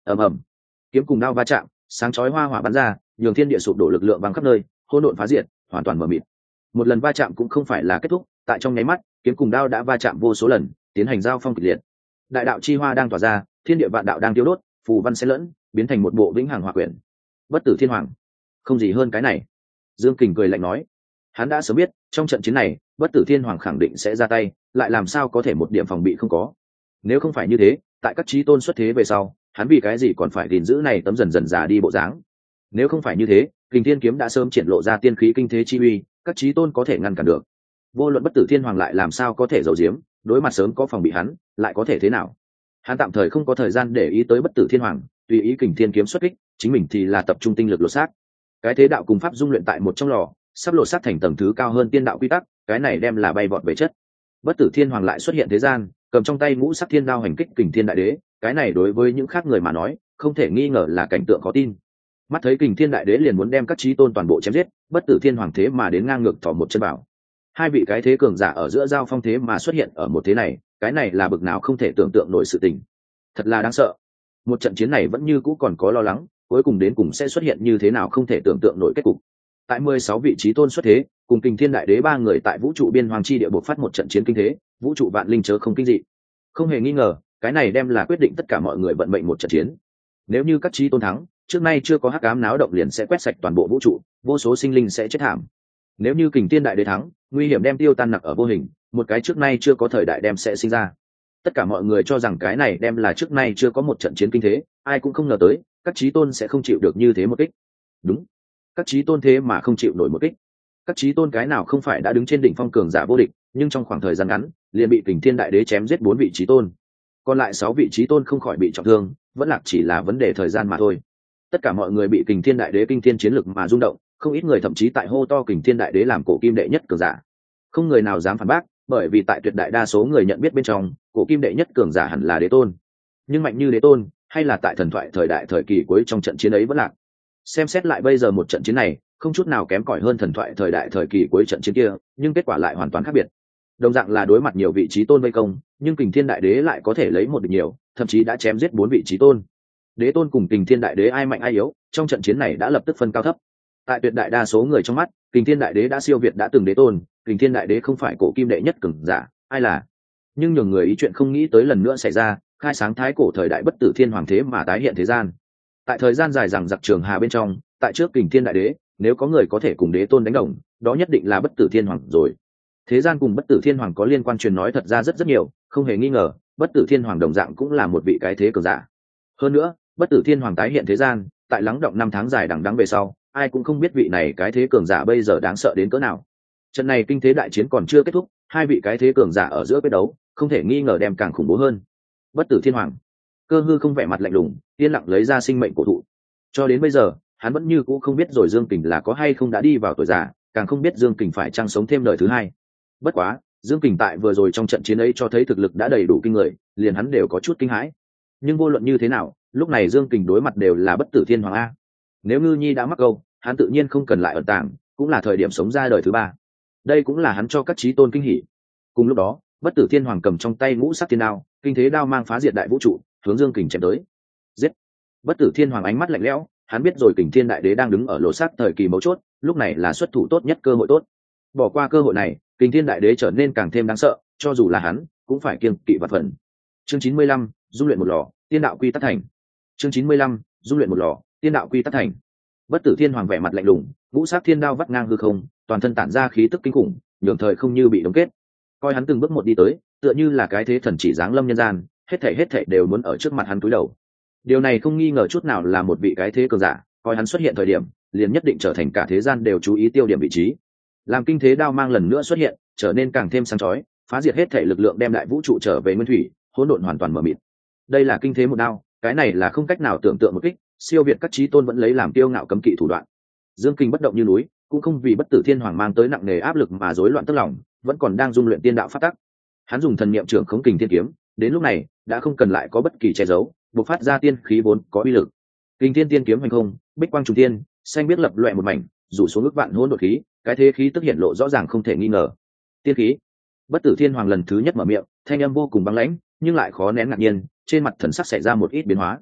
ầm ầm, kiếm cùng đao va chạm, sáng chói hoa hỏa bắn ra, nhường thiên địa sụp đổ, lực lượng văng khắp nơi, hỗn độn phá diệt, hoàn toàn mờ mịt. Một lần va chạm cũng không phải là kết thúc, tại trong nháy mắt, kiếm cùng đao đã va chạm vô số lần, tiến hành giao phong kịch liệt. Đại đạo chi hoa đang tỏa ra, thiên địa vạn đạo đang tiêu đốt, phù văn xen lẫn, biến thành một bộ vĩnh hằng hỏa quyển. Bất tử thiên hoàng, không gì hơn cái này. Dương Kình cười lạnh nói, hắn đã sớm biết, trong trận chiến này, bất tử thiên hoàng khẳng định sẽ ra tay, lại làm sao có thể một điểm phòng bị không có. Nếu không phải như thế, tại các chí tôn xuất thế về sau, hắn vì cái gì còn phải gìn giữ này tấm dần dần già đi bộ dáng. Nếu không phải như thế, Kình Thiên kiếm đã sớm triển lộ ra tiên khí kinh thế chi uy, các chí tôn có thể ngăn cản được. Vô luận bất tử thiên hoàng lại làm sao có thể giấu giếm, đối mặt sớm có phòng bị hắn, lại có thể thế nào. Hắn tạm thời không có thời gian để ý tới bất tử thiên hoàng, tùy ý Kình Thiên kiếm xuất kích, chính mình thì là tập trung tinh lực lột xác. Cái thế đạo cùng pháp dung luyện tại một trong lò, sắp lột xác thành tầng thứ cao hơn tiên đạo quy tắc, cái này đem là bay vọt về chất. Bất tử thiên hoàng lại xuất hiện thế gian, cầm trong tay ngũ sắc thiên đao hành kích Kình Thiên đại đế, cái này đối với những khác người mà nói, không thể nghi ngờ là cảnh tượng khó tin. Mắt thấy Kình Thiên đại đế liền muốn đem các chí tôn toàn bộ chém giết, bất tử thiên hoàng thế mà đến ngang ngược thỏ một chân bảo. Hai vị cái thế cường giả ở giữa giao phong thế mà xuất hiện ở một thế này, cái này là bực nào không thể tưởng tượng nổi sự tình. Thật là đáng sợ. Một trận chiến này vẫn như cũ còn có lo lắng, cuối cùng đến cùng sẽ xuất hiện như thế nào không thể tưởng tượng nổi kết cục. Tại mười sáu vị chí tôn xuất thế, cùng Kình Thiên đại đế ba người tại vũ trụ biên hoàng chi địa buộc phát một trận chiến kinh thế, vũ trụ vạn linh chớ không kinh dị. Không hề nghi ngờ, cái này đem là quyết định tất cả mọi người vận mệnh một trận chiến. Nếu như các chí tôn thắng, trước nay chưa có hắc ám náo động liền sẽ quét sạch toàn bộ vũ trụ, vô số sinh linh sẽ chết thảm. Nếu như Kình Thiên đại đế thắng, nguy hiểm đem tiêu tan nặc ở vô hình, một cái trước nay chưa có thời đại đem sẽ sinh ra. Tất cả mọi người cho rằng cái này đem là trước nay chưa có một trận chiến kinh thế, ai cũng không ngờ tới, các chí tôn sẽ không chịu được như thế một kích. Đúng, các chí tôn thế mà không chịu nổi một kích. Các chí tôn cái nào không phải đã đứng trên đỉnh phong cường giả vô địch, nhưng trong khoảng thời gian ngắn, liền bị Kình Thiên đại đế chém giết bốn vị chí tôn. Còn lại sáu vị chí tôn không khỏi bị trọng thương, vẫn lạc chỉ là vấn đề thời gian mà thôi. Tất cả mọi người bị Kình Thiên đại đế kinh thiên chiến lực mà rung động, không ít người thậm chí tại hô to Kình Thiên đại đế làm cổ kim đệ nhất cường giả. Không người nào dám phản bác, bởi vì tại tuyệt đại đa số người nhận biết bên trong, cổ kim đệ nhất cường giả hẳn là đế tôn. Nhưng mạnh như đế tôn, hay là tại thần thoại thời đại thời kỳ cuối trong trận chiến ấy vẫn lạc. Xem xét lại bây giờ một trận chiến này, không chút nào kém cỏi hơn thần thoại thời đại thời kỳ cuối trận chiến kia, nhưng kết quả lại hoàn toàn khác biệt. Đồng dạng là đối mặt nhiều vị trí tôn vây công, nhưng Kình Thiên đại đế lại có thể lấy một địch nhiều, thậm chí đã chém giết bốn vị trí tôn. Đế tôn cùng Kình Thiên đại đế ai mạnh ai yếu, trong trận chiến này đã lập tức phân cao thấp. Tại tuyệt đại đa số người trong mắt, Kình Thiên đại đế đã siêu việt đã từng đế tôn, Kình Thiên đại đế không phải cổ kim đệ nhất cường giả, ai là? Nhưng nhiều người ý chuyện không nghĩ tới lần nữa xảy ra, khai sáng thái cổ thời đại bất tử thiên hoàng thế mà tái hiện thế gian. Tại thời gian dài rằng giặc trường hà bên trong, tại trước Kình Thiên đại đế, nếu có người có thể cùng đế tôn đánh đồng, đó nhất định là bất tử thiên hoàng rồi. Thế gian cùng bất tử thiên hoàng có liên quan truyền nói thật ra rất rất nhiều, không hề nghi ngờ, bất tử thiên hoàng đồng dạng cũng là một vị cái thế cường giả. Hơn nữa, bất tử thiên hoàng tái hiện thế gian, tại lắng động năm tháng dài đằng đẵng về sau, ai cũng không biết vị này cái thế cường giả bây giờ đáng sợ đến cỡ nào. Trận này kinh thế đại chiến còn chưa kết thúc, hai vị cái thế cường giả ở giữa quyết đấu, không thể nghi ngờ đem càng khủng bố hơn. Bất tử thiên hoàng, Cơ Hư không vẻ mặt lạnh lùng, yên lặng lấy ra sinh mệnh cổ thụ. Cho đến bây giờ, hắn vẫn như cũ không biết rồi Dương Kình là có hay không đã đi vào tuổi già, càng không biết Dương Kình phải chăng sống thêm đời thứ hai. Bất quá, Dương Kình tại vừa rồi trong trận chiến ấy cho thấy thực lực đã đầy đủ kinh người, liền hắn đều có chút kinh hãi. Nhưng vô luận như thế nào, lúc này Dương Kình đối mặt đều là bất tử thiên hoàng a. Nếu Ngư Nhi đã mắc câu, hắn tự nhiên không cần lại ẩn tàng, cũng là thời điểm sống ra đời thứ ba. Đây cũng là hắn cho các chí tôn kinh hỉ. Cùng lúc đó, bất tử thiên hoàng cầm trong tay ngũ sắc thiên đao, kinh thế đao mang phá diệt đại vũ trụ, hướng Dương Kình chém tới. Giết! Bất tử thiên hoàng ánh mắt lạnh lẽo, hắn biết rồi Kình Thiên đại đế đang đứng ở lỗ sát thời kỳ mấu chốt, lúc này là xuất thủ tốt nhất cơ hội tốt. Bỏ qua cơ hội này, Kình Thiên đại đế trở nên càng thêm đáng sợ, cho dù là hắn, cũng phải kiêng kỵ vật phần. Chương chín mươi lăm, dung luyện một lò, tiên đạo quy tắc thành. Chương chín mươi lăm, dung luyện một lò, tiên đạo quy tắc thành. Bất tử thiên hoàng vẻ mặt lạnh lùng, ngũ sắc thiên đao vắt ngang hư không, toàn thân tản ra khí tức kinh khủng, nhường thời không như bị đóng kết. Coi hắn từng bước một đi tới, tựa như là cái thế thần chỉ giáng lâm nhân gian, hết thảy hết thảy đều muốn ở trước mặt hắn cúi đầu. Điều này không nghi ngờ chút nào là một vị cái thế cường giả, coi hắn xuất hiện thời điểm, liền nhất định trở thành cả thế gian đều chú ý tiêu điểm vị trí. Làm kinh thế đao mang lần nữa xuất hiện, trở nên càng thêm sáng chói, phá diệt hết thảy lực lượng đem đại vũ trụ trở về nguyên thủy, hỗn độn hoàn toàn mở mịt. Đây là kinh thế một đao, cái này là không cách nào tưởng tượng một kích, siêu việt các chí tôn vẫn lấy làm tiêu ngạo cấm kỵ thủ đoạn. Dương Kình bất động như núi, cũng không vì bất tử thiên hoàng mang tới nặng nề áp lực mà rối loạn tức lòng, vẫn còn đang dung luyện tiên đạo pháp tắc. Hắn dùng thần niệm trưởng khống kình thiên kiếm, đến lúc này đã không cần lại có bất kỳ che giấu, bộc phát ra tiên khí vốn có uy lực. Kình thiên tiên kiếm hành không, bích quang trùng thiên, xanh biết lập loè một mảnh, rủ xuống ước vạn hỗn độn khí, cái thế khí tức hiện lộ rõ ràng không thể nghi ngờ. Tiên khí. Bất tử thiên hoàng lần thứ nhất mở miệng, thanh âm vô cùng băng lãnh, nhưng lại khó nén ngạc nhiên, trên mặt thần sắc xảy ra một ít biến hóa.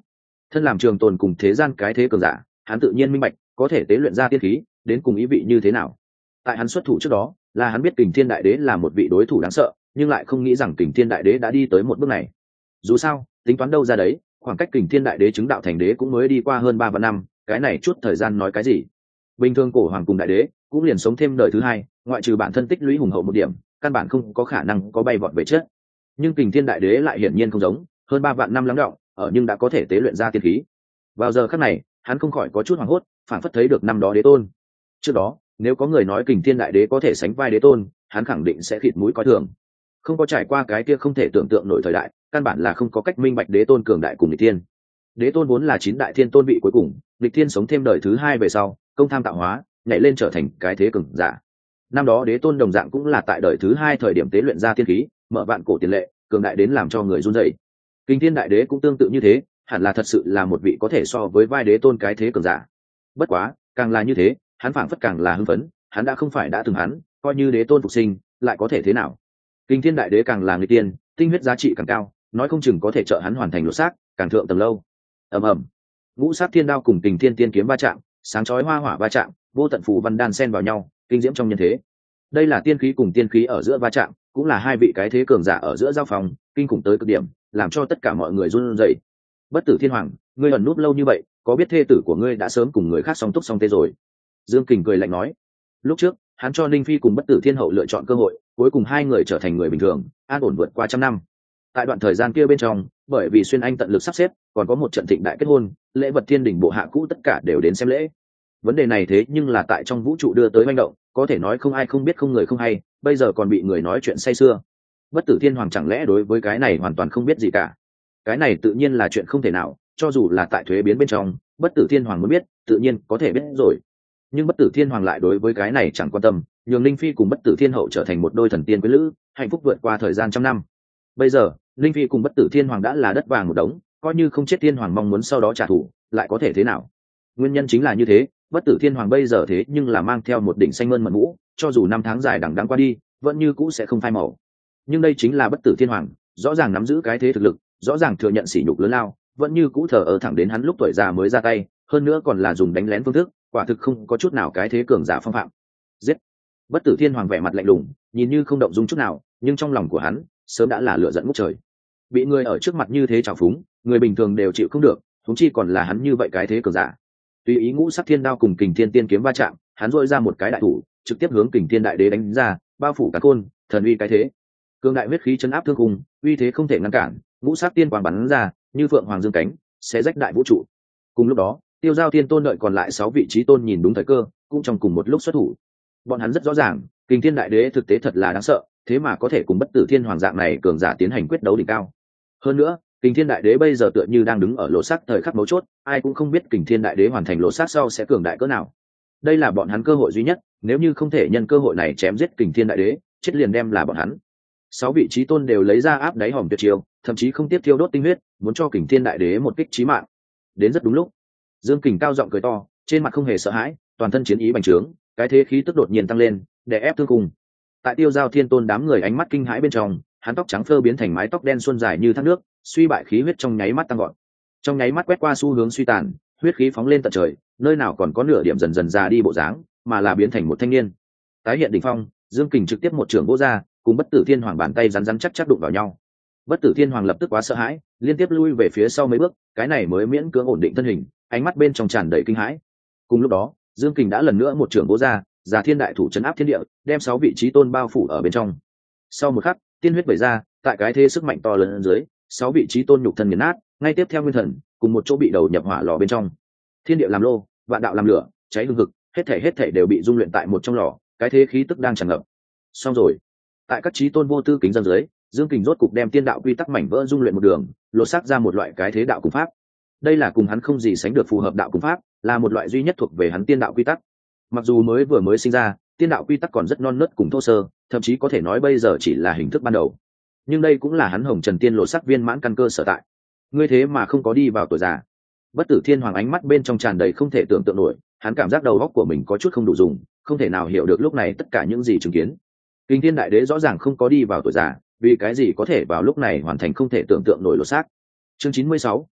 Thân làm trường tồn cùng thế gian cái thế cường giả, hắn tự nhiên minh bạch có thể tế luyện ra tiên khí đến cùng ý vị như thế nào. Tại hắn xuất thủ trước đó là hắn biết Kình Thiên Đại Đế là một vị đối thủ đáng sợ, nhưng lại không nghĩ rằng Kình Thiên Đại Đế đã đi tới một bước này. Dù sao tính toán đâu ra đấy, khoảng cách Kình Thiên Đại Đế chứng đạo thành đế cũng mới đi qua hơn ba vạn năm, cái này chút thời gian nói cái gì. Bình thường cổ hoàng cùng đại đế cũng liền sống thêm đời thứ hai, ngoại trừ bản thân tích lũy hùng hậu một điểm, căn bản không có khả năng có bay vọt về chết. Nhưng Kình Thiên Đại Đế lại hiển nhiên không giống, hơn ba vạn năm lắng đọng ở nhưng đã có thể tế luyện ra tiên khí. Vào giờ khắc này hắn không khỏi có chút hoảng hốt, phản phất thấy được năm đó đế tôn. Trước đó nếu có người nói Kình Thiên Đại Đế có thể sánh vai đế tôn, hắn khẳng định sẽ khịt mũi coi thường. Không có trải qua cái kia không thể tưởng tượng nổi thời đại, căn bản là không có cách minh bạch đế tôn cường đại cùng nghịch thiên. Đế tôn vốn là chín đại thiên tôn vị cuối cùng, nghịch thiên sống thêm đời thứ hai về sau, công tham tạo hóa, nhảy lên trở thành cái thế cường giả. Năm đó đế tôn đồng dạng cũng là tại đời thứ hai thời điểm tế luyện ra tiên khí, mở vạn cổ tiền lệ, cường đại đến làm cho người run rẩy. Kình Thiên Đại Đế cũng tương tự như thế, hẳn là thật sự là một vị có thể so với vai đế tôn cái thế cường giả. Bất quá càng là như thế, hắn phảng phất càng là hưng phấn, hắn đã không phải đã từng hắn, coi như đế tôn phục sinh lại có thể thế nào. Kình Thiên Đại Đế càng là người tiên, tinh huyết giá trị càng cao, nói không chừng có thể trợ hắn hoàn thành lột xác càng thượng tầng lâu. Ầm ầm, ngũ sát thiên đao cùng Kình Thiên tiên kiếm va chạm, sáng chói hoa hỏa va chạm, vô tận phù văn đan xen vào nhau, kinh diễm trong nhân thế. Đây là tiên khí cùng tiên khí ở giữa va chạm, cũng là hai vị cái thế cường giả ở giữa giao phòng, kinh khủng tới cực điểm, làm cho tất cả mọi người run rẩy. Bất Tử Thiên Hoàng, ngươi ẩn núp lâu như vậy, có biết thê tử của ngươi đã sớm cùng người khác song túc song tê rồi? Dương Kình cười lạnh nói. Lúc trước hắn cho Ninh Phi cùng Bất Tử Thiên Hậu lựa chọn cơ hội, cuối cùng hai người trở thành người bình thường, an ổn vượt qua trăm năm. Tại đoạn thời gian kia bên trong, bởi vì Xuyên Anh tận lực sắp xếp, còn có một trận thịnh đại kết hôn, lễ vật thiên đình bộ hạ cũ tất cả đều đến xem lễ. Vấn đề này thế nhưng là tại trong vũ trụ đưa tới manh động, có thể nói không ai không biết không người không hay, bây giờ còn bị người nói chuyện say sưa. Bất Tử Thiên Hoàng chẳng lẽ đối với cái này hoàn toàn không biết gì cả? Cái này tự nhiên là chuyện không thể nào, cho dù là tại thuế biến bên trong, Bất Tử Thiên Hoàng muốn biết, tự nhiên có thể biết rồi. Nhưng Bất Tử Thiên Hoàng lại đối với cái này chẳng quan tâm, nhường Linh Phi cùng Bất Tử Thiên Hậu trở thành một đôi thần tiên quyến lữ, hạnh phúc vượt qua thời gian trăm năm. Bây giờ, Linh Phi cùng Bất Tử Thiên Hoàng đã là đất vàng một đống, coi như không chết Thiên Hoàng mong muốn sau đó trả thù, lại có thể thế nào? Nguyên nhân chính là như thế, Bất Tử Thiên Hoàng bây giờ thế nhưng là mang theo một đỉnh xanh mơn mận mũ, cho dù năm tháng dài đằng đẵng qua đi, vẫn như cũ sẽ không phai màu. Nhưng đây chính là Bất Tử Thiên Hoàng, rõ ràng nắm giữ cái thế thực lực, rõ ràng thừa nhận sỉ nhục lớn lao, vẫn như cũ thờ ơ thẳng đến hắn lúc tuổi già mới ra tay, hơn nữa còn là dùng đánh lén phương thức, quả thực không có chút nào cái thế cường giả phong phạm. Giết! Bất Tử Thiên Hoàng vẻ mặt lạnh lùng, nhìn như không động dung chút nào, nhưng trong lòng của hắn sớm đã là lửa giận ngút trời. Bị người ở trước mặt như thế trào phúng, người bình thường đều chịu không được, huống chi còn là hắn như vậy cái thế cường giả. Tùy ý ngũ sắc thiên đao cùng Kình Thiên tiên kiếm va chạm, hắn rỗi ra một cái đại thủ, trực tiếp hướng Kình Thiên Đại Đế đánh ra, bao phủ cả côn, thần uy cái thế. Cương đại huyết khí chấn áp thương khung, uy thế không thể ngăn cản, ngũ sắc tiên quang bắn ra, như phượng hoàng dương cánh, sẽ rách đại vũ trụ. Cùng lúc đó, Tiêu Giao Thiên Tôn đợi còn lại sáu vị trí tôn nhìn đúng thời cơ, cũng trong cùng một lúc xuất thủ. Bọn hắn rất rõ ràng, Kình Thiên Đại Đế thực tế thật là đáng sợ, thế mà có thể cùng Bất Tử Thiên Hoàng dạng này cường giả tiến hành quyết đấu đỉnh cao. Hơn nữa, Kình Thiên Đại Đế bây giờ tựa như đang đứng ở lộ sắc thời khắc mấu chốt, ai cũng không biết Kình Thiên Đại Đế hoàn thành lộ sắc sau sẽ cường đại cỡ nào. Đây là bọn hắn cơ hội duy nhất, nếu như không thể nhân cơ hội này chém giết Kình Thiên Đại Đế, chết liền đem là bọn hắn. Sáu vị trí tôn đều lấy ra áp đáy hòm tuyệt chiêu, thậm chí không tiếp thiêu đốt tinh huyết, muốn cho Kình Thiên Đại Đế một kích chí mạng. Đến rất đúng lúc, Dương Kình cao giọng cười to, trên mặt không hề sợ hãi, toàn thân chiến ý bành trướng, cái thế khí tức đột nhiên tăng lên, để ép thương cùng. Tại Tiêu Giao Thiên Tôn đám người ánh mắt kinh hãi bên trong, hắn tóc trắng phơ biến thành mái tóc đen xuân dài như thác nước, suy bại khí huyết trong nháy mắt tăng gọn. Trong nháy mắt quét qua xu hướng suy tàn, huyết khí phóng lên tận trời, nơi nào còn có nửa điểm dần dần già đi bộ dáng, mà là biến thành một thanh niên. Tái hiện đỉnh phong, Dương Kình trực tiếp một trường vỗ ra, cùng Bất Tử Thiên Hoàng bàn tay rắn rắn chắc chắc đụng vào nhau. Bất Tử Thiên Hoàng lập tức quá sợ hãi, liên tiếp lui về phía sau mấy bước, cái này mới miễn cưỡng ổn định thân hình, ánh mắt bên trong tràn đầy kinh hãi. Cùng lúc đó, Dương Kình đã lần nữa một trường vỗ ra, Già Thiên Đại Thủ trấn áp thiên địa, đem sáu vị trí tôn bao phủ ở bên trong. Sau một khắc, tiên huyết vẩy ra, tại cái thế sức mạnh to lớn dưới, sáu vị trí tôn nhục thân nghiền nát, ngay tiếp theo nguyên thần cùng một chỗ bị đầu nhập hỏa lò bên trong. Thiên địa làm lô, vạn đạo làm lửa, cháy hừng hực, hết thể hết thể đều bị dung luyện tại một trong lò, cái thế khí tức đang tràn ngập. Xong rồi, tại các trí tôn vô tư kính dân dưới, Dương Kình rốt cục đem tiên đạo quy tắc mảnh vỡ dung luyện một đường, lột xác ra một loại cái thế đạo cùng pháp. Đây là cùng hắn không gì sánh được phù hợp đạo cùng pháp, là một loại duy nhất thuộc về hắn tiên đạo quy tắc. Mặc dù mới vừa mới sinh ra, tiên đạo quy tắc còn rất non nớt cùng thô sơ, thậm chí có thể nói bây giờ chỉ là hình thức ban đầu. Nhưng đây cũng là hắn Hồng Trần Tiên lột xác viên mãn căn cơ sở tại. Ngươi thế mà không có đi vào tuổi già. Bất Tử Thiên Hoàng ánh mắt bên trong tràn đầy không thể tưởng tượng nổi, hắn cảm giác đầu óc của mình có chút không đủ dùng, không thể nào hiểu được lúc này tất cả những gì chứng kiến. Kình Thiên Đại Đế rõ ràng không có đi vào tuổi già, vì cái gì có thể vào lúc này hoàn thành không thể tưởng tượng nổi lột xác. Chương chín mươi sáu,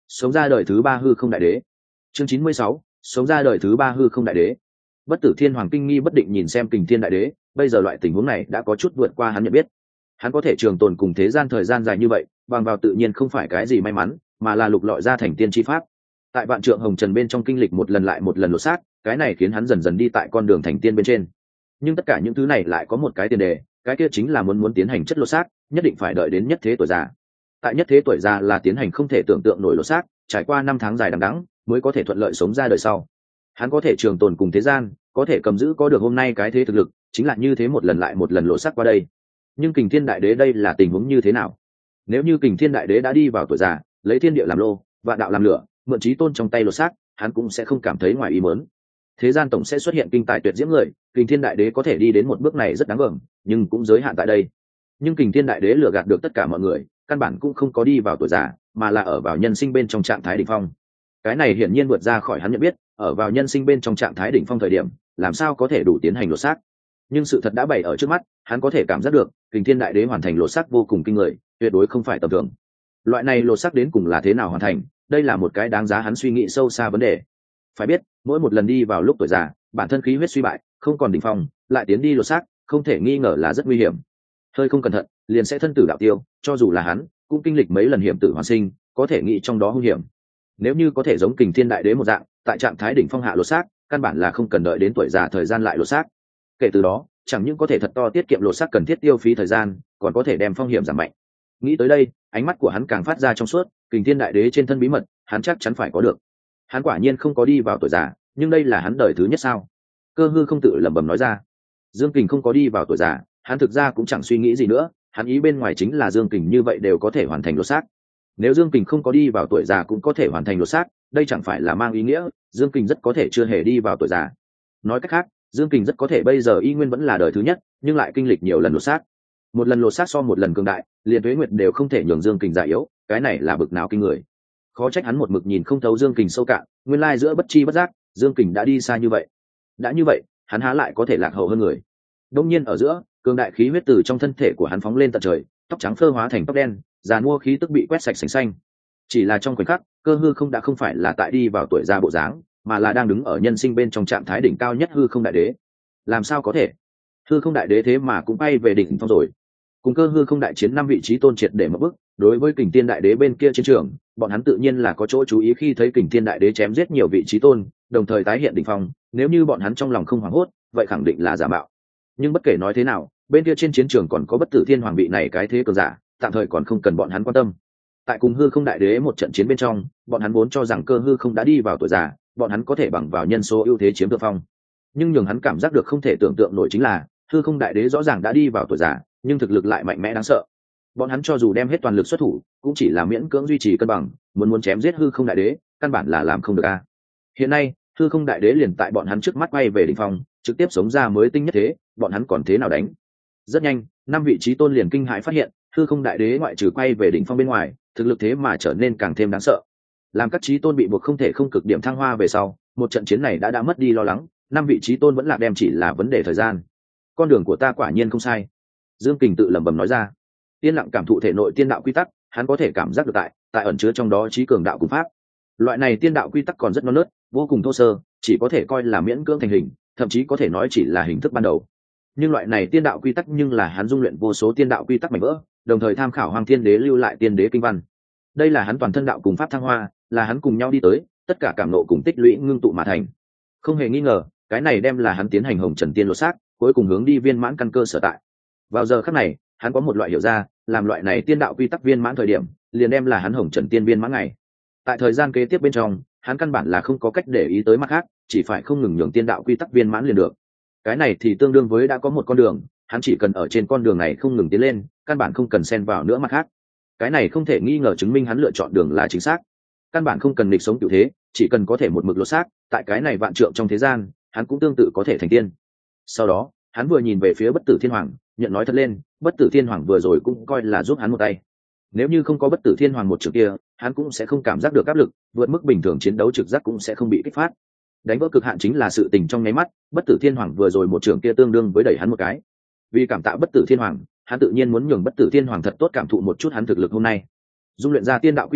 sống ra đời thứ ba hư không đại đế. Chương chín mươi sáu, sống ra đời thứ ba hư không đại đế. Bất Tử Thiên Hoàng kinh nghi bất định nhìn xem Kình Thiên đại đế, bây giờ loại tình huống này đã có chút vượt qua hắn nhận biết. Hắn có thể trường tồn cùng thế gian thời gian dài như vậy, bằng vào tự nhiên không phải cái gì may mắn, mà là lục lọi ra thành tiên chi pháp. Tại vạn trượng hồng trần bên trong kinh lịch một lần lại một lần lột xác, cái này khiến hắn dần dần đi tại con đường thành tiên bên trên. Nhưng tất cả những thứ này lại có một cái tiền đề, cái kia chính là muốn muốn tiến hành chất lột xác, nhất định phải đợi đến nhất thế tuổi già. Tại nhất thế tuổi già là tiến hành không thể tưởng tượng nổi lột xác, trải qua năm tháng dài đằng đẵng mới có thể thuận lợi sống ra đời sau. Hắn có thể trường tồn cùng thế gian, có thể cầm giữ có được hôm nay cái thế thực lực, chính là như thế một lần lại một lần lột xác qua đây. Nhưng Kình Thiên đại đế đây là tình huống như thế nào? Nếu như Kình Thiên đại đế đã đi vào tuổi già, lấy thiên địa làm lô, vạn đạo làm lửa, mượn chí tôn trong tay lột xác, hắn cũng sẽ không cảm thấy ngoài ý muốn. Thế gian tổng sẽ xuất hiện kinh tài tuyệt diễm người, Kình Thiên đại đế có thể đi đến một bước này rất đáng gờm, nhưng cũng giới hạn tại đây. Nhưng Kình Thiên đại đế lừa gạt được tất cả mọi người, căn bản cũng không có đi vào tuổi già, mà là ở vào nhân sinh bên trong trạng thái đỉnh phong. Cái này hiển nhiên vượt ra khỏi hắn nhận biết, ở vào nhân sinh bên trong trạng thái đỉnh phong thời điểm, làm sao có thể đủ tiến hành lột xác? Nhưng sự thật đã bày ở trước mắt, hắn có thể cảm giác được, Kình Thiên đại đế hoàn thành lột xác vô cùng kinh người, tuyệt đối không phải tầm thường. Loại này lột xác đến cùng là thế nào hoàn thành, đây là một cái đáng giá hắn suy nghĩ sâu xa vấn đề. Phải biết, mỗi một lần đi vào lúc tuổi già, bản thân khí huyết suy bại, không còn đỉnh phong, lại tiến đi lột xác, không thể nghi ngờ là rất nguy hiểm. Hơi không cẩn thận, liền sẽ thân tử đạo tiêu, cho dù là hắn, cũng kinh lịch mấy lần hiểm tử hoàn sinh, có thể nghĩ trong đó hung hiểm. Nếu như có thể giống Kình Thiên đại đế một dạng, tại trạng thái đỉnh phong hạ lột xác, căn bản là không cần đợi đến tuổi già thời gian lại lột xác. Kể từ đó, chẳng những có thể thật to tiết kiệm lột xác cần thiết tiêu phí thời gian, còn có thể đem phong hiểm giảm mạnh. Nghĩ tới đây, ánh mắt của hắn càng phát ra trong suốt, Kình Thiên đại đế trên thân bí mật, hắn chắc chắn phải có được. Hắn quả nhiên không có đi vào tuổi già, nhưng đây là hắn đời thứ nhất sao? Cơ Hư không tự lẩm bẩm nói ra. Dương Kình không có đi vào tuổi già, hắn thực ra cũng chẳng suy nghĩ gì nữa, hắn ý bên ngoài chính là Dương Kình như vậy đều có thể hoàn thành lột xác. Nếu Dương Kình không có đi vào tuổi già cũng có thể hoàn thành lột xác, đây chẳng phải là mang ý nghĩa Dương Kình rất có thể chưa hề đi vào tuổi già. Nói cách khác, Dương Kình rất có thể bây giờ y nguyên vẫn là đời thứ nhất, nhưng lại kinh lịch nhiều lần lột xác. Một lần lột xác so một lần cường đại, liền tuế nguyệt đều không thể nhường Dương Kình già yếu, cái này là bực nào kinh người. Khó trách hắn một mực nhìn không thấu Dương Kình sâu cạn, nguyên lai giữa bất chi bất giác, Dương Kình đã đi xa như vậy. Đã như vậy, hắn há lại có thể lạc hậu hơn người. Đông nhiên ở giữa, cường đại khí huyết từ trong thân thể của hắn phóng lên tận trời, tóc trắng phơ hóa thành tóc đen, già mua khí tức bị quét sạch sành xanh. Chỉ là trong khoảnh khắc, Cơ Hư không đã không phải là tại đi vào tuổi già bộ dáng, mà là đang đứng ở nhân sinh bên trong trạng thái đỉnh cao nhất hư không đại đế. Làm sao có thể? Hư không đại đế thế mà cũng bay về đỉnh phong rồi. Cùng Cơ Hư không đại chiến năm vị trí tôn triệt để một bước, đối với Kình Thiên đại đế bên kia chiến trường, bọn hắn tự nhiên là có chỗ chú ý khi thấy Kình Thiên đại đế chém giết nhiều vị trí tôn, đồng thời tái hiện đỉnh phong, nếu như bọn hắn trong lòng không hoảng hốt, vậy khẳng định là giả mạo. Nhưng bất kể nói thế nào, bên kia trên chiến trường còn có Bất Tử Thiên Hoàng vị này cái thế cường giả, tạm thời còn không cần bọn hắn quan tâm. Tại cùng hư không đại đế một trận chiến bên trong, bọn hắn vốn cho rằng Cơ Hư không đã đi vào tuổi già, bọn hắn có thể bằng vào nhân số ưu thế chiếm thượng phong. Nhưng nhường hắn cảm giác được không thể tưởng tượng nổi chính là, hư không đại đế rõ ràng đã đi vào tuổi già, nhưng thực lực lại mạnh mẽ đáng sợ. Bọn hắn cho dù đem hết toàn lực xuất thủ, cũng chỉ là miễn cưỡng duy trì cân bằng, muốn muốn chém giết hư không đại đế, căn bản là làm không được a. Hiện nay, hư không đại đế liền tại bọn hắn trước mắt bay về đỉnh phong, trực tiếp sống ra mới tinh nhất thế, bọn hắn còn thế nào đánh? Rất nhanh, năm vị trí tôn liền kinh hãi phát hiện, hư không đại đế ngoại trừ quay về đỉnh phong bên ngoài, thực lực thế mà trở nên càng thêm đáng sợ. Làm các trí tôn bị buộc không thể không cực điểm thăng hoa về sau, một trận chiến này đã đã mất đi lo lắng, năm vị trí tôn vẫn là đem chỉ là vấn đề thời gian. Con đường của ta quả nhiên không sai. Dương Kình tự lẩm bẩm nói ra. Tiên lặng cảm thụ thể nội tiên đạo quy tắc, hắn có thể cảm giác được tại tại ẩn chứa trong đó trí cường đạo cùng pháp. Loại này tiên đạo quy tắc còn rất non nớt, vô cùng thô sơ, chỉ có thể coi là miễn cưỡng thành hình, thậm chí có thể nói chỉ là hình thức ban đầu. Nhưng loại này tiên đạo quy tắc nhưng là hắn dung luyện vô số tiên đạo quy tắc mảnh vỡ, đồng thời tham khảo Hoàng Thiên Đế lưu lại tiên đế kinh văn. Đây là hắn toàn thân đạo cùng pháp thăng hoa, là hắn cùng nhau đi tới, tất cả cảm nộ cùng tích lũy ngưng tụ mà thành. Không hề nghi ngờ, cái này đem là hắn tiến hành hồng trần tiên lột xác, cuối cùng hướng đi viên mãn căn cơ sở tại. Vào giờ khắc này, hắn có một loại hiểu ra, làm loại này tiên đạo quy tắc viên mãn thời điểm, liền đem là hắn hồng trần tiên viên mãn ngày. Tại thời gian kế tiếp bên trong, hắn căn bản là không có cách để ý tới mặt khác, chỉ phải không ngừng nhường tiên đạo quy tắc viên mãn liền được. Cái này thì tương đương với đã có một con đường, hắn chỉ cần ở trên con đường này không ngừng tiến lên, căn bản không cần xen vào nữa mặt khác. Cái này không thể nghi ngờ chứng minh hắn lựa chọn đường là chính xác. Căn bản không cần nghịch sống cựu thế, chỉ cần có thể một mực lột xác, tại cái này vạn trượng trong thế gian, hắn cũng tương tự có thể thành tiên. Sau đó, hắn vừa nhìn về phía Bất Tử Thiên Hoàng, nhận nói thật lên, Bất Tử Thiên Hoàng vừa rồi cũng coi là giúp hắn một tay. Nếu như không có Bất Tử Thiên Hoàng một trường kia, hắn cũng sẽ không cảm giác được áp lực, vượt mức bình thường chiến đấu trực giác cũng sẽ không bị kích phát. Đánh vỡ cực hạn chính là sự tình trong nháy mắt, Bất Tử Thiên Hoàng vừa rồi một trường kia tương đương với đẩy hắn một cái. Vì cảm tạ Bất Tử Thiên Hoàng, hắn tự nhiên muốn nhường Bất Tử Thiên Hoàng thật tốt cảm thụ một chút hắn thực lực hôm nay. Dung luyện ra tiên đạo quy tắc,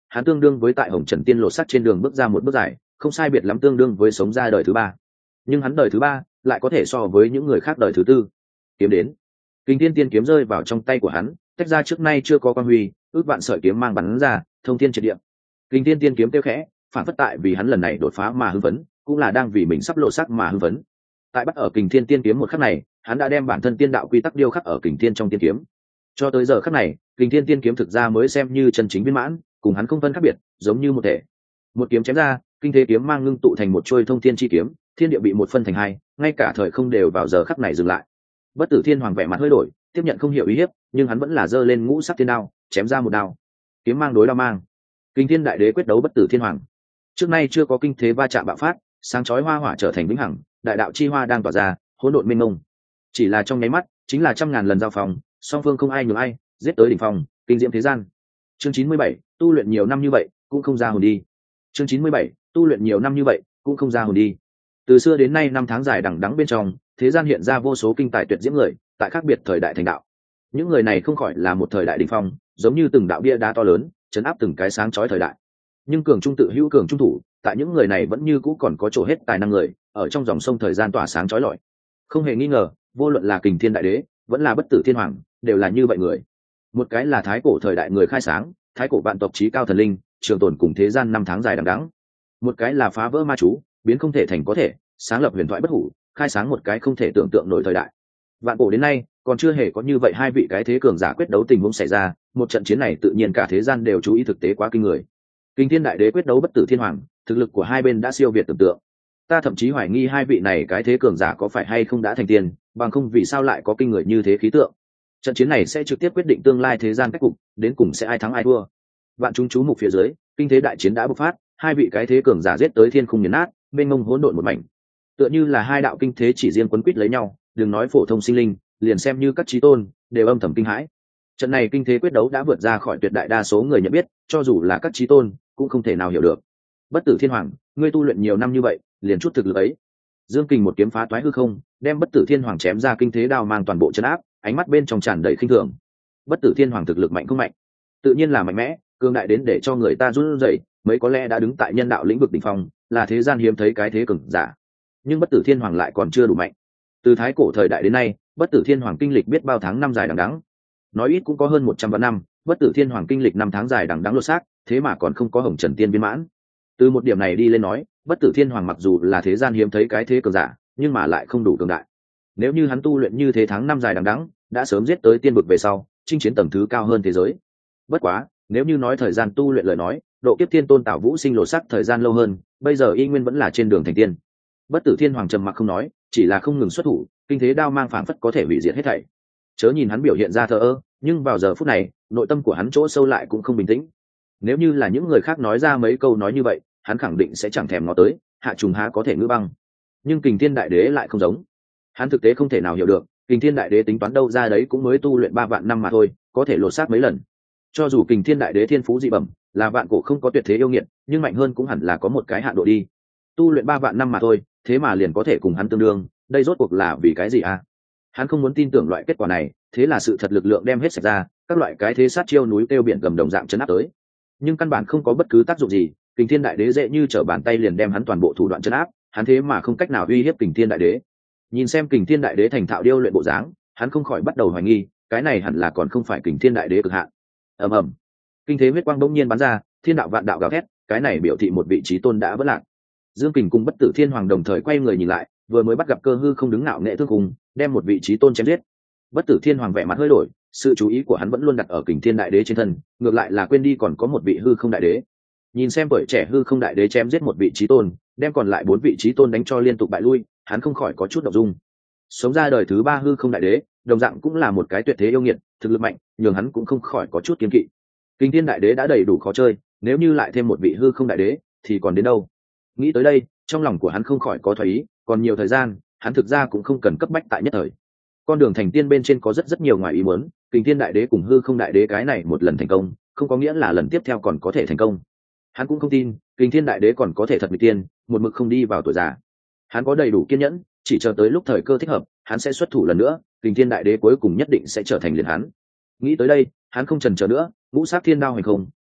hắn tương đương với tại hồng trần tiên lột sắc trên đường bước ra một bước dài, không sai biệt lắm tương đương với sống ra đời thứ ba. Nhưng hắn đời thứ ba lại có thể so với những người khác đời thứ tư. Kiếm đến, Kình Thiên Tiên kiếm rơi vào trong tay của hắn, tách ra trước nay chưa có quang huy, ước vạn sợi kiếm mang bắn ra, thông thiên triệt địa. Kình Thiên Tiên kiếm tiêu khẽ, phản phất tại vì hắn lần này đột phá mà hưng phấn, cũng là đang vì mình sắp lộ sắc mà hưng phấn. Tại bắt ở Kình Thiên Tiên kiếm một khắc này, hắn đã đem bản thân tiên đạo quy tắc điêu khắc ở Kình Thiên trong tiên kiếm. Cho tới giờ khắc này, Kình Thiên Tiên kiếm thực ra mới xem như chân chính viên mãn, cùng hắn không phân khác biệt, giống như một thể. Một kiếm chém ra, kinh thế kiếm mang ngưng tụ thành một chuôi thông thiên chi kiếm, thiên địa bị một phân thành hai, ngay cả thời không đều vào giờ khắc này dừng lại. Bất Tử Thiên Hoàng vẻ mặt hơi đổi, tiếp nhận không hiểu ý hiếp, nhưng hắn vẫn là giơ lên ngũ sắc thiên đao, chém ra một đao. Kiếm mang đối đao mang. Kinh Thiên Đại Đế quyết đấu Bất Tử Thiên Hoàng. Trước nay chưa có kinh thế va chạm bạo phát, sáng chói hoa hỏa trở thành vĩnh hằng, đại đạo chi hoa đang tỏa ra, hỗn độn mênh mông. Chỉ là trong nháy mắt, chính là trăm ngàn lần giao phòng, song phương không ai nhường ai, giết tới đỉnh phong, kinh diễm thế gian. Chương chín mươi bảy, tu luyện nhiều năm như vậy, cũng không ra hồn đi. Chương chín mươi bảy, tu luyện nhiều năm như vậy, cũng không ra hồn đi. Từ xưa đến nay năm tháng dài đằng đẵng bên trong, thế gian hiện ra vô số kinh tài tuyệt diễm người, tại khác biệt thời đại thành đạo. Những người này không khỏi là một thời đại đỉnh phong, giống như từng đạo bia đá to lớn, chấn áp từng cái sáng chói thời đại. Nhưng cường trung tự hữu cường trung thủ, tại những người này vẫn như cũ còn có chỗ hết tài năng người, ở trong dòng sông thời gian tỏa sáng chói lọi. Không hề nghi ngờ, vô luận là Kình Thiên Đại Đế, vẫn là Bất Tử Thiên Hoàng, đều là như vậy người. Một cái là thái cổ thời đại người khai sáng, thái cổ vạn tộc chí cao thần linh, trường tồn cùng thế gian năm tháng dài đằng đẵng. Một cái là phá vỡ ma chú, biến không thể thành có thể, sáng lập huyền thoại bất hủ, khai sáng một cái không thể tưởng tượng nổi thời đại. Vạn cổ đến nay, còn chưa hề có như vậy hai vị cái thế cường giả quyết đấu tình huống xảy ra, một trận chiến này tự nhiên cả thế gian đều chú ý, thực tế quá kinh người. Kình Thiên Đại Đế quyết đấu Bất Tử Thiên Hoàng, thực lực của hai bên đã siêu việt tưởng tượng. Ta thậm chí hoài nghi hai vị này cái thế cường giả có phải hay không đã thành tiên, bằng không vì sao lại có kinh người như thế khí tượng. Trận chiến này sẽ trực tiếp quyết định tương lai thế gian cách cục, đến cùng sẽ ai thắng ai thua. Vạn chúng chú mục phía dưới, kinh thế đại chiến đã bộc phát, hai vị cái thế cường giả giết tới thiên khung nghiền nát, bên ngông hỗn độn một mảnh. Tựa như là hai đạo kinh thế chỉ riêng quấn quýt lấy nhau, đừng nói phổ thông sinh linh, liền xem như các chí tôn, đều âm thầm kinh hãi. Trận này kinh thế quyết đấu đã vượt ra khỏi tuyệt đại đa số người nhận biết, cho dù là các chí tôn, cũng không thể nào hiểu được. Bất Tử Thiên Hoàng, ngươi tu luyện nhiều năm như vậy, liền chút thực lực ấy. Dương Kình một kiếm phá toái hư không, đem Bất Tử Thiên Hoàng chém ra kinh thế đao mang toàn bộ chân áp, ánh mắt bên trong tràn đầy khinh thường. Bất Tử Thiên Hoàng thực lực mạnh không mạnh? Tự nhiên là mạnh mẽ, cường đại đến để cho người ta run rẩy, mấy có lẽ đã đứng tại nhân đạo lĩnh vực đỉnh phong, là thế gian hiếm thấy cái thế cường giả. Nhưng Bất Tử Thiên Hoàng lại còn chưa đủ mạnh. Từ thái cổ thời đại đến nay, Bất Tử Thiên Hoàng kinh lịch biết bao tháng năm dài đằng đẵng. Nói ít cũng có hơn một trăm vạn năm, Bất Tử Thiên Hoàng kinh lịch năm tháng dài đằng đẵng lột xác, thế mà còn không có Hồng Trần Tiên viên mãn. Từ một điểm này đi lên nói, Bất Tử Thiên Hoàng mặc dù là thế gian hiếm thấy cái thế cường giả, nhưng mà lại không đủ cường đại. Nếu như hắn tu luyện như thế tháng năm dài đằng đẵng, đã sớm giết tới tiên vực về sau, chinh chiến tầng thứ cao hơn thế giới. Bất quá, nếu như nói thời gian tu luyện lời nói, độ kiếp thiên tôn Tảo Vũ Sinh lột xác thời gian lâu hơn, bây giờ y nguyên vẫn là trên đường thành tiên. Bất Tử Thiên Hoàng trầm mặc không nói, chỉ là không ngừng xuất thủ, kinh thế đao mang phảng phất có thể hủy diệt hết thảy. Chớ nhìn hắn biểu hiện ra thờ ơ, nhưng vào giờ phút này, nội tâm của hắn chỗ sâu lại cũng không bình tĩnh. Nếu như là những người khác nói ra mấy câu nói như vậy, hắn khẳng định sẽ chẳng thèm ngó tới, hạ trùng há có thể ngữ băng. Nhưng Kình Thiên Đại Đế lại không giống. Hắn thực tế không thể nào hiểu được, Kình Thiên Đại Đế tính toán đâu ra đấy cũng mới tu luyện ba vạn năm mà thôi, có thể lột xác mấy lần. Cho dù Kình Thiên Đại Đế thiên phú dị bẩm, là vạn cổ không có tuyệt thế yêu nghiệt, nhưng mạnh hơn cũng hẳn là có một cái hạn độ đi. Tu luyện ba vạn năm mà thôi, thế mà liền có thể cùng hắn tương đương, đây rốt cuộc là vì cái gì à? Hắn không muốn tin tưởng loại kết quả này, thế là sự thật lực lượng đem hết sạch ra, các loại cái thế sát chiêu núi tiêu biển gầm đồng dạng chấn áp tới. Nhưng căn bản không có bất cứ tác dụng gì, Kình Thiên Đại Đế dễ như trở bàn tay liền đem hắn toàn bộ thủ đoạn chấn áp, hắn thế mà không cách nào uy hiếp Kình Thiên Đại Đế. Nhìn xem Kình Thiên Đại Đế thành thạo điêu luyện bộ dáng, hắn không khỏi bắt đầu hoài nghi, cái này hẳn là còn không phải Kình Thiên Đại Đế cực hạn. Ầm ầm, kinh thế huyết quang bỗng nhiên bắn ra, thiên đạo vạn đạo gào thét, cái này biểu thị một vị trí tôn đã vỡ lạc. Dương Kình cùng Bất Tử Thiên Hoàng đồng thời quay người nhìn lại, vừa mới bắt gặp cơ hư không đứng ngạo nghệ thương cùng, đem một vị trí tôn chém giết. Bất Tử Thiên Hoàng vẻ mặt hơi đổi, sự chú ý của hắn vẫn luôn đặt ở Kình Thiên Đại Đế trên thân, ngược lại là quên đi còn có một vị hư không đại đế. Nhìn xem tuổi trẻ hư không đại đế chém giết một vị trí tôn, đem còn lại bốn vị trí tôn đánh cho liên tục bại lui, hắn không khỏi có chút động dung. Sống ra đời thứ ba hư không đại đế, đồng dạng cũng là một cái tuyệt thế yêu nghiệt, thực lực mạnh, nhường hắn cũng không khỏi có chút kiêng kỵ. Kình Thiên Đại Đế đã đầy đủ khó chơi, nếu như lại thêm một vị hư không đại đế, thì còn đến đâu? Nghĩ tới đây, trong lòng của hắn không khỏi có thoái ý, còn nhiều thời gian, hắn thực ra cũng không cần cấp bách tại nhất thời. Con đường thành tiên bên trên có rất rất nhiều ngoài ý muốn, Kình Thiên Đại Đế cùng hư không đại đế cái này một lần thành công, không có nghĩa là lần tiếp theo còn có thể thành công. Hắn cũng không tin, Kình Thiên Đại Đế còn có thể thật bị tiên, một mực không đi vào tuổi già. Hắn có đầy đủ kiên nhẫn, chỉ chờ tới lúc thời cơ thích hợp, hắn sẽ xuất thủ lần nữa, Kình Thiên Đại Đế cuối cùng nhất định sẽ trở thành liền hắn. Nghĩ tới đây, hắn không chần chờ nữa, ngũ sát thiên đao hành không,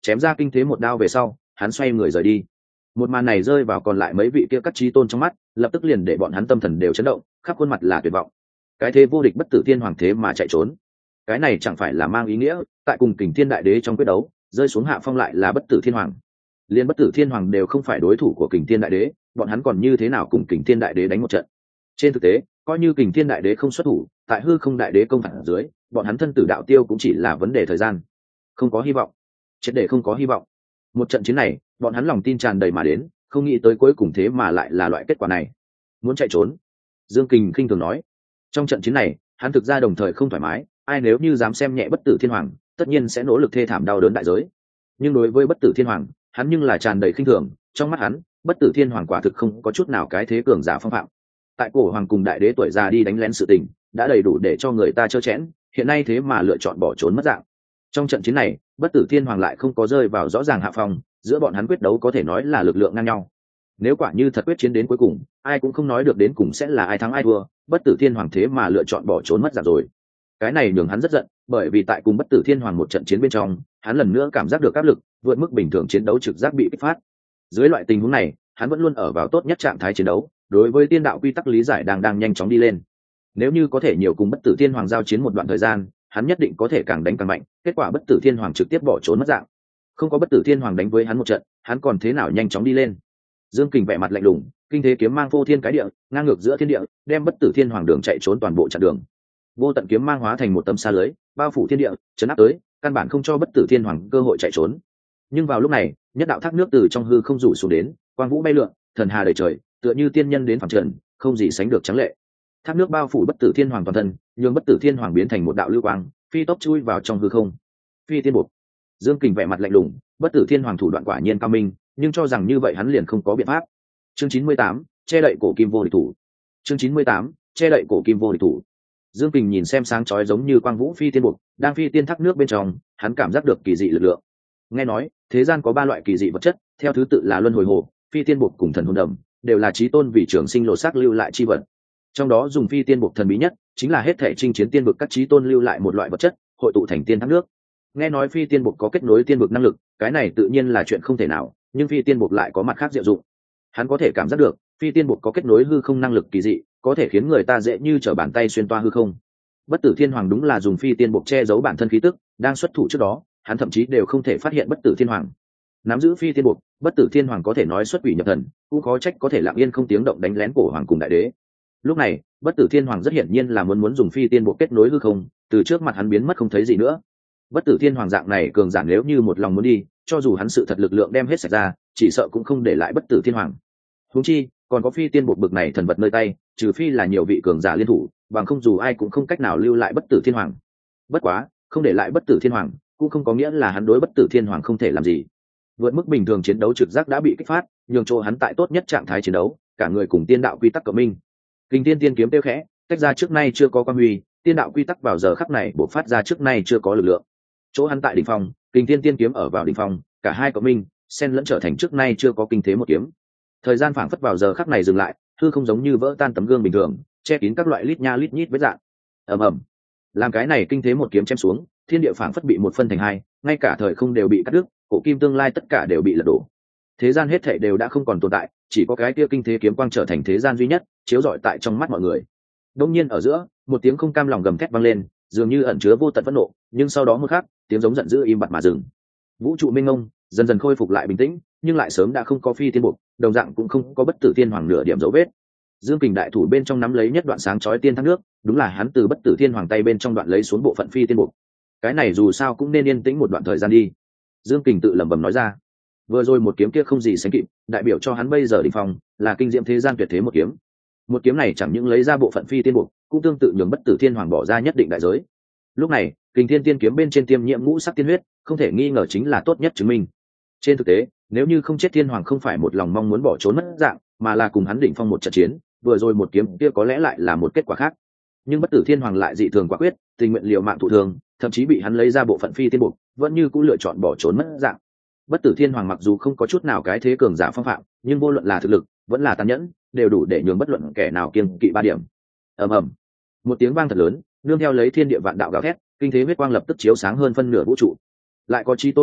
chém ra kinh thế một đao về sau hắn xoay người rời đi. Một màn này rơi vào còn lại mấy vị kia các chí tôn trong mắt, lập tức liền để bọn hắn tâm thần đều chấn động, khắp khuôn mặt là tuyệt vọng. Cái thế vô địch bất tử thiên hoàng thế mà chạy trốn, cái này chẳng phải là mang ý nghĩa tại cùng kình thiên đại đế trong quyết đấu rơi xuống hạ phong lại là bất tử thiên hoàng. Liên bất tử thiên hoàng đều không phải đối thủ của kình thiên đại đế, bọn hắn còn như thế nào cùng kình thiên đại đế đánh một trận? Trên thực tế, coi như kình thiên đại đế không xuất thủ, tại hư không đại đế công phản ở dưới, bọn hắn thân tử đạo tiêu cũng chỉ là vấn đề thời gian. Không có hy vọng, triệt để không có hy vọng. Một trận chiến này, bọn hắn lòng tin tràn đầy mà đến, không nghĩ tới cuối cùng thế mà lại là loại kết quả này. Muốn chạy trốn? Dương Kình khinh thường nói. Trong trận chiến này, hắn thực ra đồng thời không thoải mái, ai nếu như dám xem nhẹ bất tử thiên hoàng, tất nhiên sẽ nỗ lực thê thảm đau đớn đại giới. Nhưng đối với bất tử thiên hoàng, hắn nhưng là tràn đầy khinh thường, trong mắt hắn, bất tử thiên hoàng quả thực không có chút nào cái thế cường giả phong phạm. Tại cổ hoàng cùng đại đế tuổi già đi đánh lén sự tình, đã đầy đủ để cho người ta trơ chẽn, hiện nay thế mà lựa chọn bỏ trốn mất dạng. Trong trận chiến này, bất tử thiên hoàng lại không có rơi vào rõ ràng hạ phong, giữa bọn hắn quyết đấu có thể nói là lực lượng ngang nhau. Nếu quả như thật quyết chiến đến cuối cùng, ai cũng không nói được đến cùng sẽ là ai thắng ai thua, bất tử thiên hoàng thế mà lựa chọn bỏ trốn mất dạng rồi. Cái này nhường hắn rất giận, bởi vì tại cùng bất tử thiên hoàng một trận chiến bên trong, hắn lần nữa cảm giác được áp lực vượt mức bình thường, chiến đấu trực giác bị kích phát. Dưới loại tình huống này, hắn vẫn luôn ở vào tốt nhất trạng thái chiến đấu, đối với tiên đạo quy tắc lý giải đang đang nhanh chóng đi lên. Nếu như có thể nhiều cùng bất tử thiên hoàng giao chiến một đoạn thời gian, hắn nhất định có thể càng đánh càng mạnh. Kết quả bất tử thiên hoàng trực tiếp bỏ trốn mất dạng. Không có bất tử thiên hoàng đánh với hắn một trận, hắn còn thế nào nhanh chóng đi lên? Dương Kình vẻ mặt lạnh lùng, kinh thế kiếm mang vô thiên cái địa, ngang ngược giữa thiên địa, đem bất tử thiên hoàng đường chạy trốn toàn bộ chặn đường. Vô tận kiếm mang hóa thành một tấm sa lưới, bao phủ thiên địa, chấn áp tới, căn bản không cho bất tử thiên hoàng cơ hội chạy trốn. Nhưng vào lúc này, nhất đạo thác nước từ trong hư không rủ xuống đến, quang vũ bay lượn, thần hà đầy trời, tựa như tiên nhân đến phẳng trần, không gì sánh được trắng lệ. Thác nước bao phủ bất tử thiên hoàng toàn thân, nhường bất tử thiên hoàng biến thành một đạo lưu quang, phi tốc chui vào trong hư không. Phi tiên bộ. Dương Kình vẻ mặt lạnh lùng, bất tử thiên hoàng thủ đoạn quả nhiên cao minh, nhưng cho rằng như vậy hắn liền không có biện pháp. Chương chín mươi tám, che đậy cổ kim vô địch thủ. Chương chín mươi tám, che đậy cổ kim vô địch thủ. Dương Kình nhìn xem sáng chói giống như quang vũ phi tiên buộc, đang phi tiên thác nước bên trong, hắn cảm giác được kỳ dị lực lượng. Nghe nói, thế gian có ba loại kỳ dị vật chất, theo thứ tự là luân hồi hồ, phi tiên buộc cùng thần hồn đầm, đều là chí tôn vì trường sinh lộ xác lưu lại chi vật. Trong đó dùng phi tiên buộc thần bí nhất, chính là hết thể chinh chiến tiên vực các chí tôn lưu lại một loại vật chất, hội tụ thành tiên thác nước. Nghe nói phi tiên buộc có kết nối tiên vực năng lực, cái này tự nhiên là chuyện không thể nào, nhưng phi tiên buộc lại có mặt khác diệu dụng. Hắn có thể cảm giác được, phi tiên buộc có kết nối hư không năng lực kỳ dị, có thể khiến người ta dễ như trở bàn tay xuyên toa hư không. Bất tử thiên hoàng đúng là dùng phi tiên buộc che giấu bản thân khí tức, đang xuất thủ trước đó, hắn thậm chí đều không thể phát hiện bất tử thiên hoàng. Nắm giữ phi tiên buộc, bất tử thiên hoàng có thể nói xuất quỷ nhập thần, cũng khó trách có thể lặng yên không tiếng động đánh lén cổ hoàng cùng đại đế. Lúc này, bất tử thiên hoàng rất hiển nhiên là muốn muốn dùng phi tiên buộc kết nối hư không, từ trước mặt hắn biến mất không thấy gì nữa. Bất tử thiên hoàng dạng này cường giả nếu như một lòng muốn đi, cho dù hắn sự thật lực lượng đem hết sạch ra, chỉ sợ cũng không để lại bất tử thiên hoàng. Huống chi, còn có phi tiên buộc bực này thần vật nơi tay, trừ phi là nhiều vị cường giả liên thủ, bằng không dù ai cũng không cách nào lưu lại bất tử thiên hoàng. Bất quá, không để lại bất tử thiên hoàng, cũng không có nghĩa là hắn đối bất tử thiên hoàng không thể làm gì. Vượt mức bình thường chiến đấu trực giác đã bị kích phát, nhường chỗ hắn tại tốt nhất trạng thái chiến đấu, cả người cùng tiên đạo quy tắc cộng minh. Kinh tiên tiên kiếm tiêu khẽ, tách ra trước nay chưa có quan huy, tiên đạo quy tắc vào giờ khắc này bộc phát ra trước nay chưa có lực lượng. Chỗ hắn tại đỉnh phong, kinh tiên tiên kiếm ở vào đỉnh phong, cả hai cộng minh, xen lẫn trở thành trước nay chưa có kinh thế một kiếm. Thời gian phảng phất vào giờ khắc này dừng lại, hư không giống như vỡ tan tấm gương bình thường, che kín các loại lít nha lít nhít vết dạng. Ầm ầm. Làm cái này kinh thế một kiếm chém xuống, thiên địa phảng phất bị một phân thành hai, ngay cả thời không đều bị cắt đứt, cổ kim tương lai tất cả đều bị lật đổ. Thế gian hết thảy đều đã không còn tồn tại, chỉ có cái kia kinh thế kiếm quang trở thành thế gian duy nhất, chiếu rọi tại trong mắt mọi người. Đống nhiên ở giữa, một tiếng không cam lòng gầm thét vang lên, dường như ẩn chứa vô tận phẫn nộ, nhưng sau đó một khắc, tiếng giống giận dữ im bặt mà dừng. Vũ trụ mênh mông dần dần khôi phục lại bình tĩnh, nhưng lại sớm đã không có phi tiên buộc, đồng dạng cũng không có bất tử thiên hoàng nửa điểm dấu vết. Dương Kình đại thủ bên trong nắm lấy nhất đoạn sáng chói tiên thác nước, đúng là hắn từ bất tử thiên hoàng tay bên trong đoạn lấy xuống bộ phận phi tiên buộc. Cái này dù sao cũng nên yên tĩnh một đoạn thời gian đi. Dương Kình tự lẩm bẩm nói ra. Vừa rồi một kiếm kia không gì sánh kịp, đại biểu cho hắn bây giờ đỉnh phong, là kinh diệm thế gian tuyệt thế một kiếm. Một kiếm này chẳng những lấy ra bộ phận phi tiên buộc, cũng tương tự nhường bất tử thiên hoàng bỏ ra nhất định đại giới. Lúc này, Kình Thiên Tiên kiếm bên trên tiêm nhiễm ngũ sắc tiên huyết, không thể nghi ngờ chính là tốt nhất chứng minh. Trên thực tế, nếu như không chết thiên hoàng không phải một lòng mong muốn bỏ trốn mất dạng, mà là cùng hắn đỉnh phong một trận chiến, vừa rồi một kiếm kia có lẽ lại là một kết quả khác. Nhưng bất tử thiên hoàng lại dị thường quả quyết, tình nguyện liều mạng thụ thương, thậm chí bị hắn lấy ra bộ phận phi tiên buộc, vẫn như cũng lựa chọn bỏ trốn mất dạng. Bất tử thiên hoàng mặc dù không có chút nào cái thế cường giả phong phạm, nhưng vô luận là thực lực, vẫn là tàn nhẫn, đều đủ để nhường bất luận kẻ nào kiêng kỵ ba điểm. Ầm ầm, một tiếng vang thật lớn, nương theo lấy thiên địa vạn đạo gào thét, kinh thế huyết quang lập tức chiếu sáng hơn phân nửa vũ trụ. Lại có chi tôn vẫn lạc,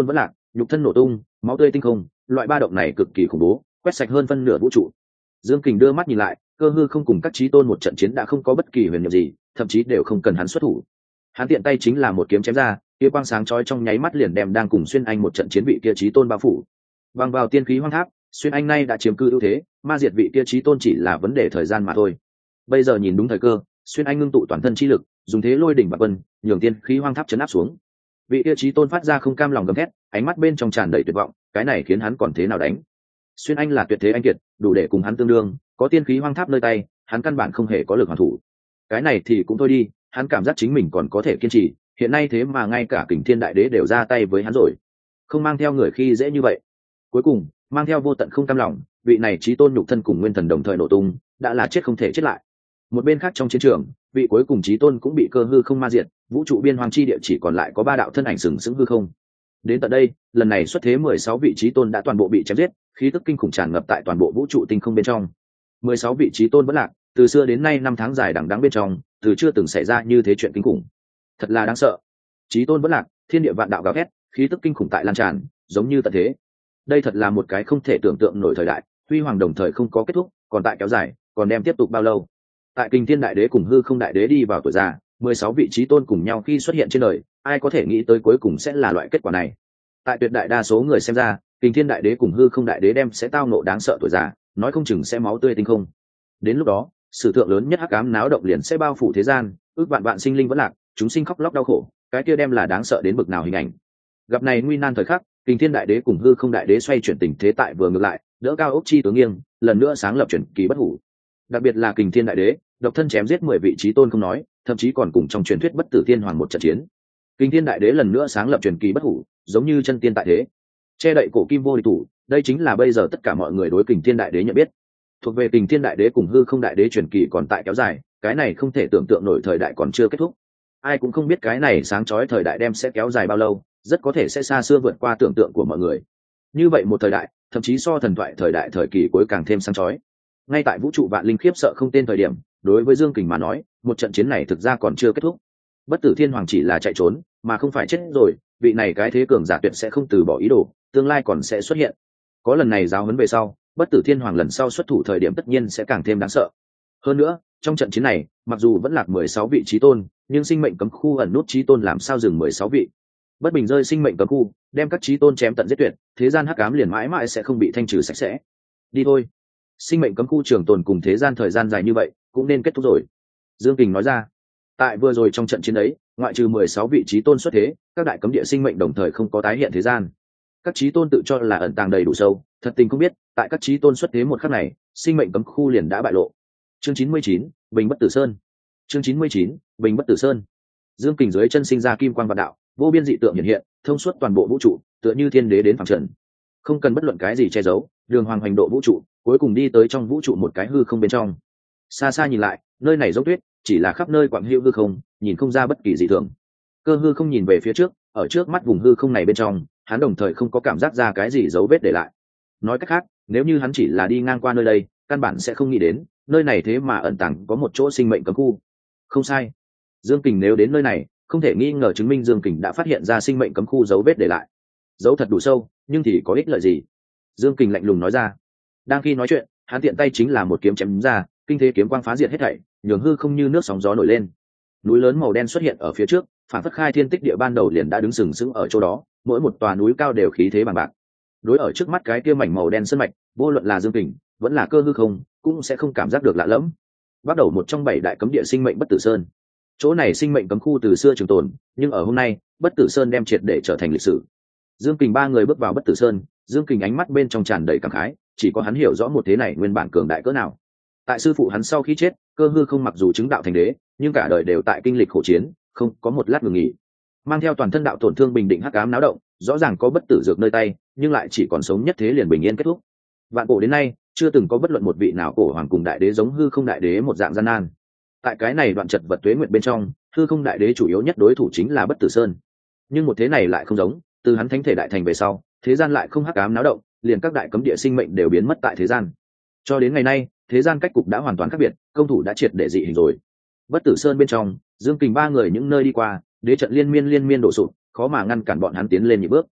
nhục thân nổ tung, máu tươi tinh không, loại ba động này cực kỳ khủng bố, quét sạch hơn phân nửa vũ trụ. Dương Kình đưa mắt nhìn lại, cơ hư không cùng các chí tôn một trận chiến đã không có bất kỳ huyền nhiệm gì, thậm chí đều không cần hắn xuất thủ. Hắn tiện tay chính là một kiếm chém ra, kia quang sáng chói trong nháy mắt liền đem đang cùng xuyên anh một trận chiến vị kia chí tôn bao phủ. Bằng vào tiên khí hoang tháp, xuyên anh nay đã chiếm cư ưu thế, ma diệt vị kia chí tôn chỉ là vấn đề thời gian mà thôi. Bây giờ nhìn đúng thời cơ, xuyên anh ngưng tụ toàn thân chi lực, dùng thế lôi đỉnh bạc vân, nhường tiên khí hoang tháp chấn áp xuống. Vị kia chí tôn phát ra không cam lòng gầm thét, ánh mắt bên trong tràn đầy tuyệt vọng, cái này khiến hắn còn thế nào đánh? Xuyên anh là tuyệt thế anh kiệt, đủ để cùng hắn tương đương, có tiên khí hoang tháp nơi tay, hắn căn bản không hề có lực hoàn thủ. Cái này thì cũng thôi đi, hắn cảm giác chính mình còn có thể kiên trì, hiện nay thế mà ngay cả Kình Thiên Đại Đế đều ra tay với hắn rồi, không mang theo người khi dễ như vậy. Cuối cùng, mang theo vô tận không cam lòng, vị này chí tôn nhục thân cùng nguyên thần đồng thời nổ tung, đã là chết không thể chết lại. Một bên khác trong chiến trường, vị cuối cùng chí tôn cũng bị cơ hư không ma diệt, vũ trụ biên hoang chi địa chỉ còn lại có ba đạo thân ảnh sừng sững hư không. Đến tận đây, lần này xuất thế mười sáu vị chí tôn đã toàn bộ bị chém giết, khí tức kinh khủng tràn ngập tại toàn bộ vũ trụ tinh không bên trong. mười sáu vị chí tôn vẫn lạc, từ xưa đến nay năm tháng dài đằng đẵng bên trong, từ chưa từng xảy ra như thế chuyện kinh khủng. Thật là đáng sợ. Chí tôn vẫn lạc, thiên địa vạn đạo gào thét, khí tức kinh khủng tại lan tràn, giống như tận thế. Đây thật là một cái không thể tưởng tượng nổi thời đại, huy hoàng đồng thời không có kết thúc, còn tại kéo dài, còn đem tiếp tục bao lâu? Tại Kình Thiên Đại Đế cùng Hư Không Đại Đế đi vào tuổi già, mười sáu vị chí tôn cùng nhau khi xuất hiện trên đời, ai có thể nghĩ tới cuối cùng sẽ là loại kết quả này? Tại tuyệt đại đa số người xem ra, Kình Thiên Đại Đế cùng Hư Không Đại Đế đem sẽ tao nộ đáng sợ tuổi già, nói không chừng sẽ máu tươi tinh không. Đến lúc đó, sự thượng lớn nhất hắc ám náo động liền sẽ bao phủ thế gian, ước vạn vạn sinh linh vẫn lạc, chúng sinh khóc lóc đau khổ, cái kia đem là đáng sợ đến bực nào hình ảnh. Gặp này nguy nan thời khắc, Kình Thiên Đại Đế cùng Hư Không Đại Đế xoay chuyển tình thế tại vừa ngược lại, đỡ cao ốc chi tướng nghiêng, lần nữa sáng lập chuyển kỳ bất hủ. Đặc biệt là Kình Thiên Đại Đế, độc thân chém giết mười vị chí tôn không nói, thậm chí còn cùng trong truyền thuyết bất tử thiên hoàng một trận chiến. Kình Thiên Đại Đế lần nữa sáng lập truyền kỳ bất hủ, giống như chân tiên tại thế, che đậy cổ kim vô địch thủ, đây chính là bây giờ tất cả mọi người đối Kình Thiên Đại Đế nhận biết. Thuộc về Kình Thiên Đại Đế cùng Hư Không Đại Đế truyền kỳ còn tại kéo dài, cái này không thể tưởng tượng nổi thời đại còn chưa kết thúc. Ai cũng không biết cái này sáng chói thời đại đem sẽ kéo dài bao lâu, rất có thể sẽ xa xưa vượt qua tưởng tượng của mọi người. Như vậy một thời đại, thậm chí so thần thoại thời đại thời kỳ cuối càng thêm sáng chói. Ngay tại vũ trụ vạn linh khiếp sợ không tên thời điểm, đối với Dương Kình mà nói, một trận chiến này thực ra còn chưa kết thúc. Bất tử thiên hoàng chỉ là chạy trốn, mà không phải chết rồi, vị này cái thế cường giả tuyệt sẽ không từ bỏ ý đồ, tương lai còn sẽ xuất hiện. Có lần này giáo huấn về sau, bất tử thiên hoàng lần sau xuất thủ thời điểm tất nhiên sẽ càng thêm đáng sợ. Hơn nữa, trong trận chiến này, mặc dù vẫn lạc mười sáu vị chí tôn, nhưng sinh mệnh cấm khu ẩn nút chí tôn làm sao dừng mười sáu vị. Bất bình rơi sinh mệnh cấm khu, đem các chí tôn chém tận giết tuyệt, thế gian hắc ám liền mãi mãi sẽ không bị thanh trừ sạch sẽ. Đi thôi. Sinh mệnh cấm khu trường tồn cùng thế gian thời gian dài như vậy, cũng nên kết thúc rồi. Dương Kình nói ra. Tại vừa rồi trong trận chiến ấy, ngoại trừ mười sáu vị chí tôn xuất thế, các đại cấm địa sinh mệnh đồng thời không có tái hiện thế gian. Các chí tôn tự cho là ẩn tàng đầy đủ sâu, thật tình không biết, tại các chí tôn xuất thế một khắc này, sinh mệnh cấm khu liền đã bại lộ. Chương chín mươi chín, Bình Bất Tử Sơn. Chương chín mươi chín, Bình Bất Tử Sơn. Dương Kình dưới chân sinh ra kim quang vạn đạo, vô biên dị tượng hiện hiện, thông suốt toàn bộ vũ trụ, tựa như thiên đế đến phẳng trần. Không cần bất luận cái gì che giấu, đường hoàng hành độ vũ trụ, cuối cùng đi tới trong vũ trụ một cái hư không bên trong. Xa xa nhìn lại, nơi này giống tuyết, chỉ là khắp nơi quặng hữu hư không, nhìn không ra bất kỳ dị thường. Cơ hư không nhìn về phía trước, ở trước mắt vùng hư không này bên trong, hắn đồng thời không có cảm giác ra cái gì dấu vết để lại. Nói cách khác, nếu như hắn chỉ là đi ngang qua nơi đây, căn bản sẽ không nghĩ đến, nơi này thế mà ẩn tàng có một chỗ sinh mệnh cấm khu. Không sai. Dương Kình nếu đến nơi này, không thể nghi ngờ chứng minh Dương Kình đã phát hiện ra sinh mệnh cấm khu dấu vết để lại. Dấu thật đủ sâu, nhưng thì có ích lợi gì? Dương Kình lạnh lùng nói ra. Đang khi nói chuyện, hắn tiện tay chính là một kiếm chém ra, kinh thế kiếm quang phá diệt hết thảy, nhường hư không như nước sóng gió nổi lên. Núi lớn màu đen xuất hiện ở phía trước, phản phất khai thiên tích địa ban đầu liền đã đứng sừng sững ở chỗ đó, mỗi một tòa núi cao đều khí thế bằng bạc. Đối ở trước mắt cái kia mảnh màu đen sơn mạch, vô luận là Dương Kình, vẫn là cơ hư không, cũng sẽ không cảm giác được lạ lẫm. Bắt đầu một trong bảy đại cấm địa sinh mệnh bất tử sơn. Chỗ này sinh mệnh cấm khu từ xưa trường tồn, nhưng ở hôm nay, bất tử sơn đem triệt để trở thành lịch sử. Dương Kình ba người bước vào bất tử sơn, Dương Kình ánh mắt bên trong tràn đầy cảm khái, chỉ có hắn hiểu rõ một thế này nguyên bản cường đại cỡ nào. Tại sư phụ hắn sau khi chết, cơ hư không mặc dù chứng đạo thành đế, nhưng cả đời đều tại kinh lịch khổ chiến, không có một lát ngừng nghỉ. Mang theo toàn thân đạo tổn thương bình định hắc ám náo động, rõ ràng có bất tử dược nơi tay, nhưng lại chỉ còn sống nhất thế liền bình yên kết thúc. Vạn cổ đến nay, chưa từng có bất luận một vị nào cổ hoàng cùng đại đế giống hư không đại đế một dạng gian nan. Tại cái này đoạn chật vật tuế nguyệt bên trong, hư không đại đế chủ yếu nhất đối thủ chính là bất tử sơn. Nhưng một thế này lại không giống, từ hắn thánh thể đại thành về sau, thế gian lại không hắc ám náo động, liền các đại cấm địa sinh mệnh đều biến mất tại thế gian. Cho đến ngày nay, thế gian cách cục đã hoàn toàn khác biệt, công thủ đã triệt để dị hình rồi. Bất tử sơn bên trong, Dương Kình ba người những nơi đi qua, đế trận liên miên liên miên đổ sụp, khó mà ngăn cản bọn hắn tiến lên nhịp bước.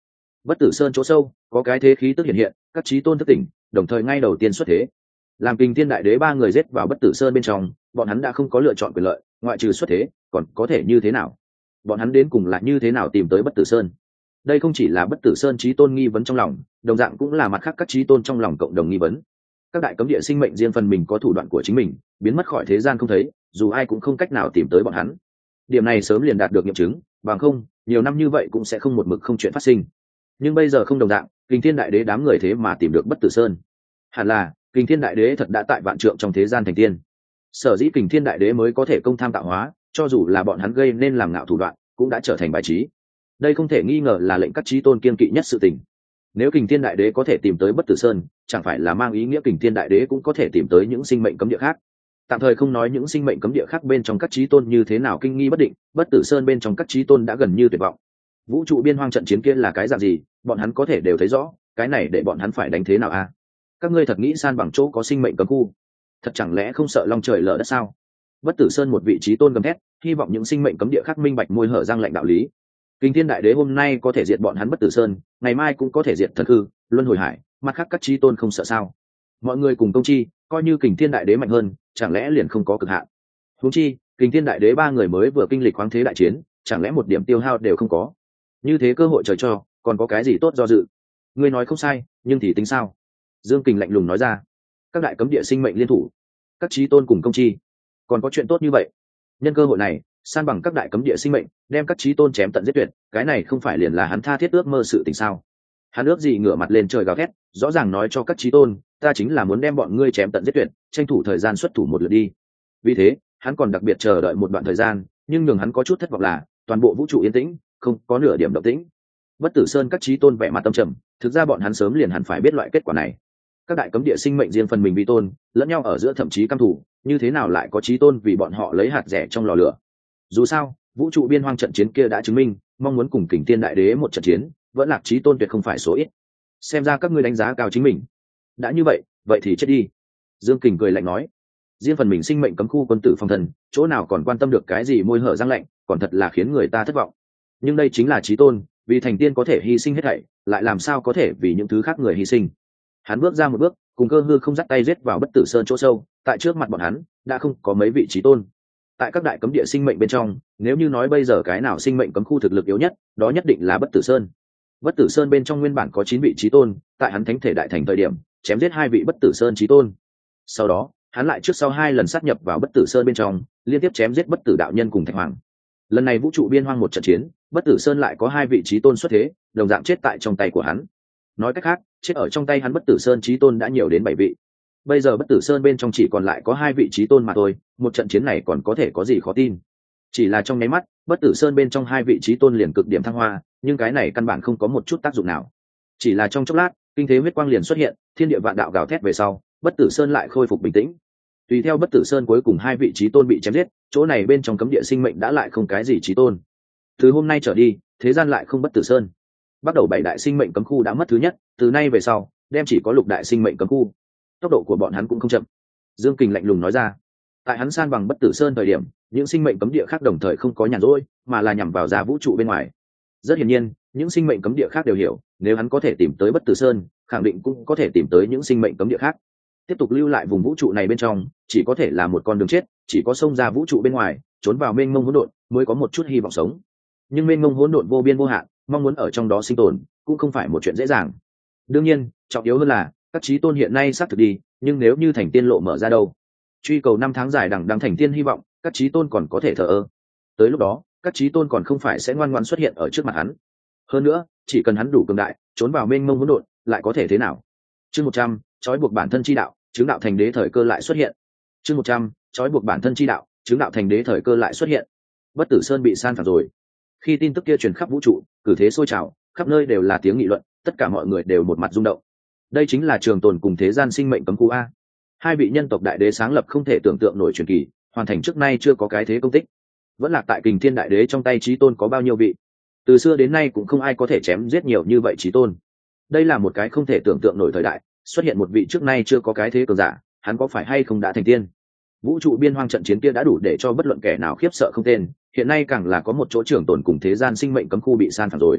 Bất tử sơn chỗ sâu có cái thế khí tức hiện hiện, các chí tôn thức tỉnh, đồng thời ngay đầu tiên xuất thế. Làm Kình Thiên Đại Đế ba người giết vào Bất tử sơn bên trong, bọn hắn đã không có lựa chọn quyền lợi, ngoại trừ xuất thế, còn có thể như thế nào? Bọn hắn đến cùng là như thế nào tìm tới Bất tử sơn? Đây không chỉ là Bất tử sơn chí tôn nghi vấn trong lòng, đồng dạng cũng là mặt khác các chí tôn trong lòng cộng đồng nghi vấn. Các đại cấm địa sinh mệnh riêng phần mình có thủ đoạn của chính mình, biến mất khỏi thế gian không thấy, dù ai cũng không cách nào tìm tới bọn hắn. Điểm này sớm liền đạt được nghiệm chứng, bằng không, nhiều năm như vậy cũng sẽ không một mực không chuyện phát sinh. Nhưng bây giờ không đồng dạng, Kình Thiên Đại Đế đám người thế mà tìm được Bất tử sơn. Hẳn là Kình Thiên Đại Đế thật đã tại vạn trượng trong thế gian thành tiên. Sở dĩ Kình Thiên Đại Đế mới có thể công tham tạo hóa, cho dù là bọn hắn gây nên làm ngạo thủ đoạn, cũng đã trở thành bài trí. Đây không thể nghi ngờ là lệnh các chí tôn kiên kỵ nhất sự tình. Nếu Kình Thiên Đại Đế có thể tìm tới Bất tử sơn, chẳng phải là mang ý nghĩa Kình Thiên Đại Đế cũng có thể tìm tới những sinh mệnh cấm địa khác. Tạm thời không nói những sinh mệnh cấm địa khác bên trong các chí tôn như thế nào kinh nghi bất định, Bất tử sơn bên trong các chí tôn đã gần như tuyệt vọng. Vũ trụ biên hoang trận chiến kia là cái dạng gì, bọn hắn có thể đều thấy rõ, cái này để bọn hắn phải đánh thế nào a? Các ngươi thật nghĩ san bằng chỗ có sinh mệnh cấm khu? Thật chẳng lẽ không sợ long trời lở đất sao? Bất tử sơn một vị chí tôn gầm thét, hy vọng những sinh mệnh cấm địa khác minh bạch môi hở răng lạnh đạo lý. Kình Thiên Đại Đế hôm nay có thể diệt bọn hắn Bất tử sơn, ngày mai cũng có thể diệt thần hư, luân hồi hải, mặt khác các chí tôn không sợ sao? Mọi người cùng công chi, coi như Kình Thiên Đại Đế mạnh hơn, chẳng lẽ liền không có cực hạn? Huống chi, Kình Thiên Đại Đế ba người mới vừa kinh lịch khoáng thế đại chiến, chẳng lẽ một điểm tiêu hao đều không có? Như thế cơ hội trời cho, còn có cái gì tốt do dự? Ngươi nói không sai, nhưng thì tính sao? Dương Kình lạnh lùng nói ra. Các đại cấm địa sinh mệnh liên thủ, các chí tôn cùng công chi, còn có chuyện tốt như vậy? Nhân cơ hội này, san bằng các đại cấm địa sinh mệnh, đem các chí tôn chém tận giết tuyệt, cái này không phải liền là hắn tha thiết ước mơ sự tình sao? Hắn ước gì ngửa mặt lên trời gào thét, rõ ràng nói cho các chí tôn, ta chính là muốn đem bọn ngươi chém tận giết tuyệt, tranh thủ thời gian xuất thủ một lượt đi. Vì thế, hắn còn đặc biệt chờ đợi một đoạn thời gian, nhưng nhường hắn có chút thất vọng là, toàn bộ vũ trụ yên tĩnh, không có nửa điểm động tĩnh. Bất tử sơn các chí tôn vẻ mặt tâm trầm, thực ra bọn hắn sớm liền hẳn phải biết loại kết quả này. Các đại cấm địa sinh mệnh riêng phần mình vi tôn, lẫn nhau ở giữa thậm chí căm thù, như thế nào lại có chí tôn vì bọn họ lấy hạt rẻ trong lò lửa? Dù sao, vũ trụ biên hoang trận chiến kia đã chứng minh, mong muốn cùng Kình Thiên Đại Đế một trận chiến, vẫn là chí tôn tuyệt không phải số ít. Xem ra các ngươi đánh giá cao chính mình. Đã như vậy, vậy thì chết đi. Dương Kình cười lạnh nói, riêng phần mình sinh mệnh cấm khu quân tử phong thần, chỗ nào còn quan tâm được cái gì môi hở răng lạnh, còn thật là khiến người ta thất vọng. Nhưng đây chính là chí tôn, vì thành tiên có thể hy sinh hết thảy, lại làm sao có thể vì những thứ khác người hy sinh? Hắn bước ra một bước, cùng Cơ Hư không dắt tay giết vào Bất tử sơn chỗ sâu, tại trước mặt bọn hắn đã không có mấy vị chí tôn. Tại các đại cấm địa sinh mệnh bên trong, nếu như nói bây giờ cái nào sinh mệnh cấm khu thực lực yếu nhất, đó nhất định là Bất tử sơn. Bất tử sơn bên trong nguyên bản có chín vị chí tôn, tại hắn thánh thể đại thành thời điểm, chém giết hai vị Bất tử sơn chí tôn. Sau đó, hắn lại trước sau hai lần sát nhập vào Bất tử sơn bên trong, liên tiếp chém giết Bất tử đạo nhân cùng Thạch Hoàng. Lần này vũ trụ biên hoang một trận chiến, Bất tử sơn lại có hai vị chí tôn xuất thế, đồng dạng chết tại trong tay của hắn. Nói cách khác, chết ở trong tay hắn Bất tử sơn chí tôn đã nhiều đến bảy vị. Bây giờ Bất tử sơn bên trong chỉ còn lại có hai vị chí tôn mà thôi, một trận chiến này còn có thể có gì khó tin? Chỉ là trong nháy mắt, Bất tử sơn bên trong hai vị chí tôn liền cực điểm thăng hoa, nhưng cái này căn bản không có một chút tác dụng nào. Chỉ là trong chốc lát, kinh thế huyết quang liền xuất hiện, thiên địa vạn đạo gào thét về sau, Bất tử sơn lại khôi phục bình tĩnh. Tùy theo Bất tử sơn cuối cùng hai vị chí tôn bị chém giết, chỗ này bên trong cấm địa sinh mệnh đã lại không cái gì chí tôn. Từ hôm nay trở đi, thế gian lại không Bất tử sơn. Bắt đầu bảy đại sinh mệnh cấm khu đã mất thứ nhất, từ nay về sau, đem chỉ có lục đại sinh mệnh cấm khu. Tốc độ của bọn hắn cũng không chậm. Dương Kình lạnh lùng nói ra. Tại hắn san bằng Bất tử sơn thời điểm, những sinh mệnh cấm địa khác đồng thời không có nhàn rỗi, mà là nhằm vào ra vũ trụ bên ngoài. Rất hiển nhiên, những sinh mệnh cấm địa khác đều hiểu, nếu hắn có thể tìm tới Bất tử sơn, khẳng định cũng có thể tìm tới những sinh mệnh cấm địa khác. Tiếp tục lưu lại vùng vũ trụ này bên trong, chỉ có thể là một con đường chết, chỉ có xông ra vũ trụ bên ngoài, trốn vào mênh mông hỗn độn, mới có một chút hy vọng sống. Nhưng mênh mông hỗn độn vô biên vô hạn, mong muốn ở trong đó sinh tồn, cũng không phải một chuyện dễ dàng. Đương nhiên, trọng yếu hơn là, các chí tôn hiện nay sắp thực đi, nhưng nếu như thành tiên lộ mở ra đâu, truy cầu năm tháng dài đằng đằng thành tiên hy vọng, các chí tôn còn có thể thờ ơ. Tới lúc đó, các chí tôn còn không phải sẽ ngoan ngoãn xuất hiện ở trước mặt hắn. Hơn nữa, chỉ cần hắn đủ cường đại, trốn vào mênh mông hỗn độn, lại có thể thế nào? Chương một trăm, trói buộc bản thân chi đạo, chứng đạo thành đế thời cơ lại xuất hiện. Chương một trăm, trói buộc bản thân chi đạo, chứng đạo thành đế thời cơ lại xuất hiện. Bất tử sơn bị san phẳng rồi. Khi tin tức kia truyền khắp vũ trụ, cử thế sôi trào, khắp nơi đều là tiếng nghị luận, tất cả mọi người đều một mặt rung động. Đây chính là trường tồn cùng thế gian sinh mệnh cấm khu a. Hai vị nhân tộc đại đế sáng lập không thể tưởng tượng nổi truyền kỳ, hoàn thành trước nay chưa có cái thế công tích. Vẫn lạc tại Kình Thiên Đại Đế trong tay chí tôn có bao nhiêu vị? Từ xưa đến nay cũng không ai có thể chém giết nhiều như vậy chí tôn. Đây là một cái không thể tưởng tượng nổi thời đại, xuất hiện một vị trước nay chưa có cái thế cường giả, hắn có phải hay không đã thành tiên? Vũ trụ biên hoang trận chiến kia đã đủ để cho bất luận kẻ nào khiếp sợ không tên, hiện nay càng là có một chỗ trường tồn cùng thế gian sinh mệnh cấm khu bị san phẳng rồi.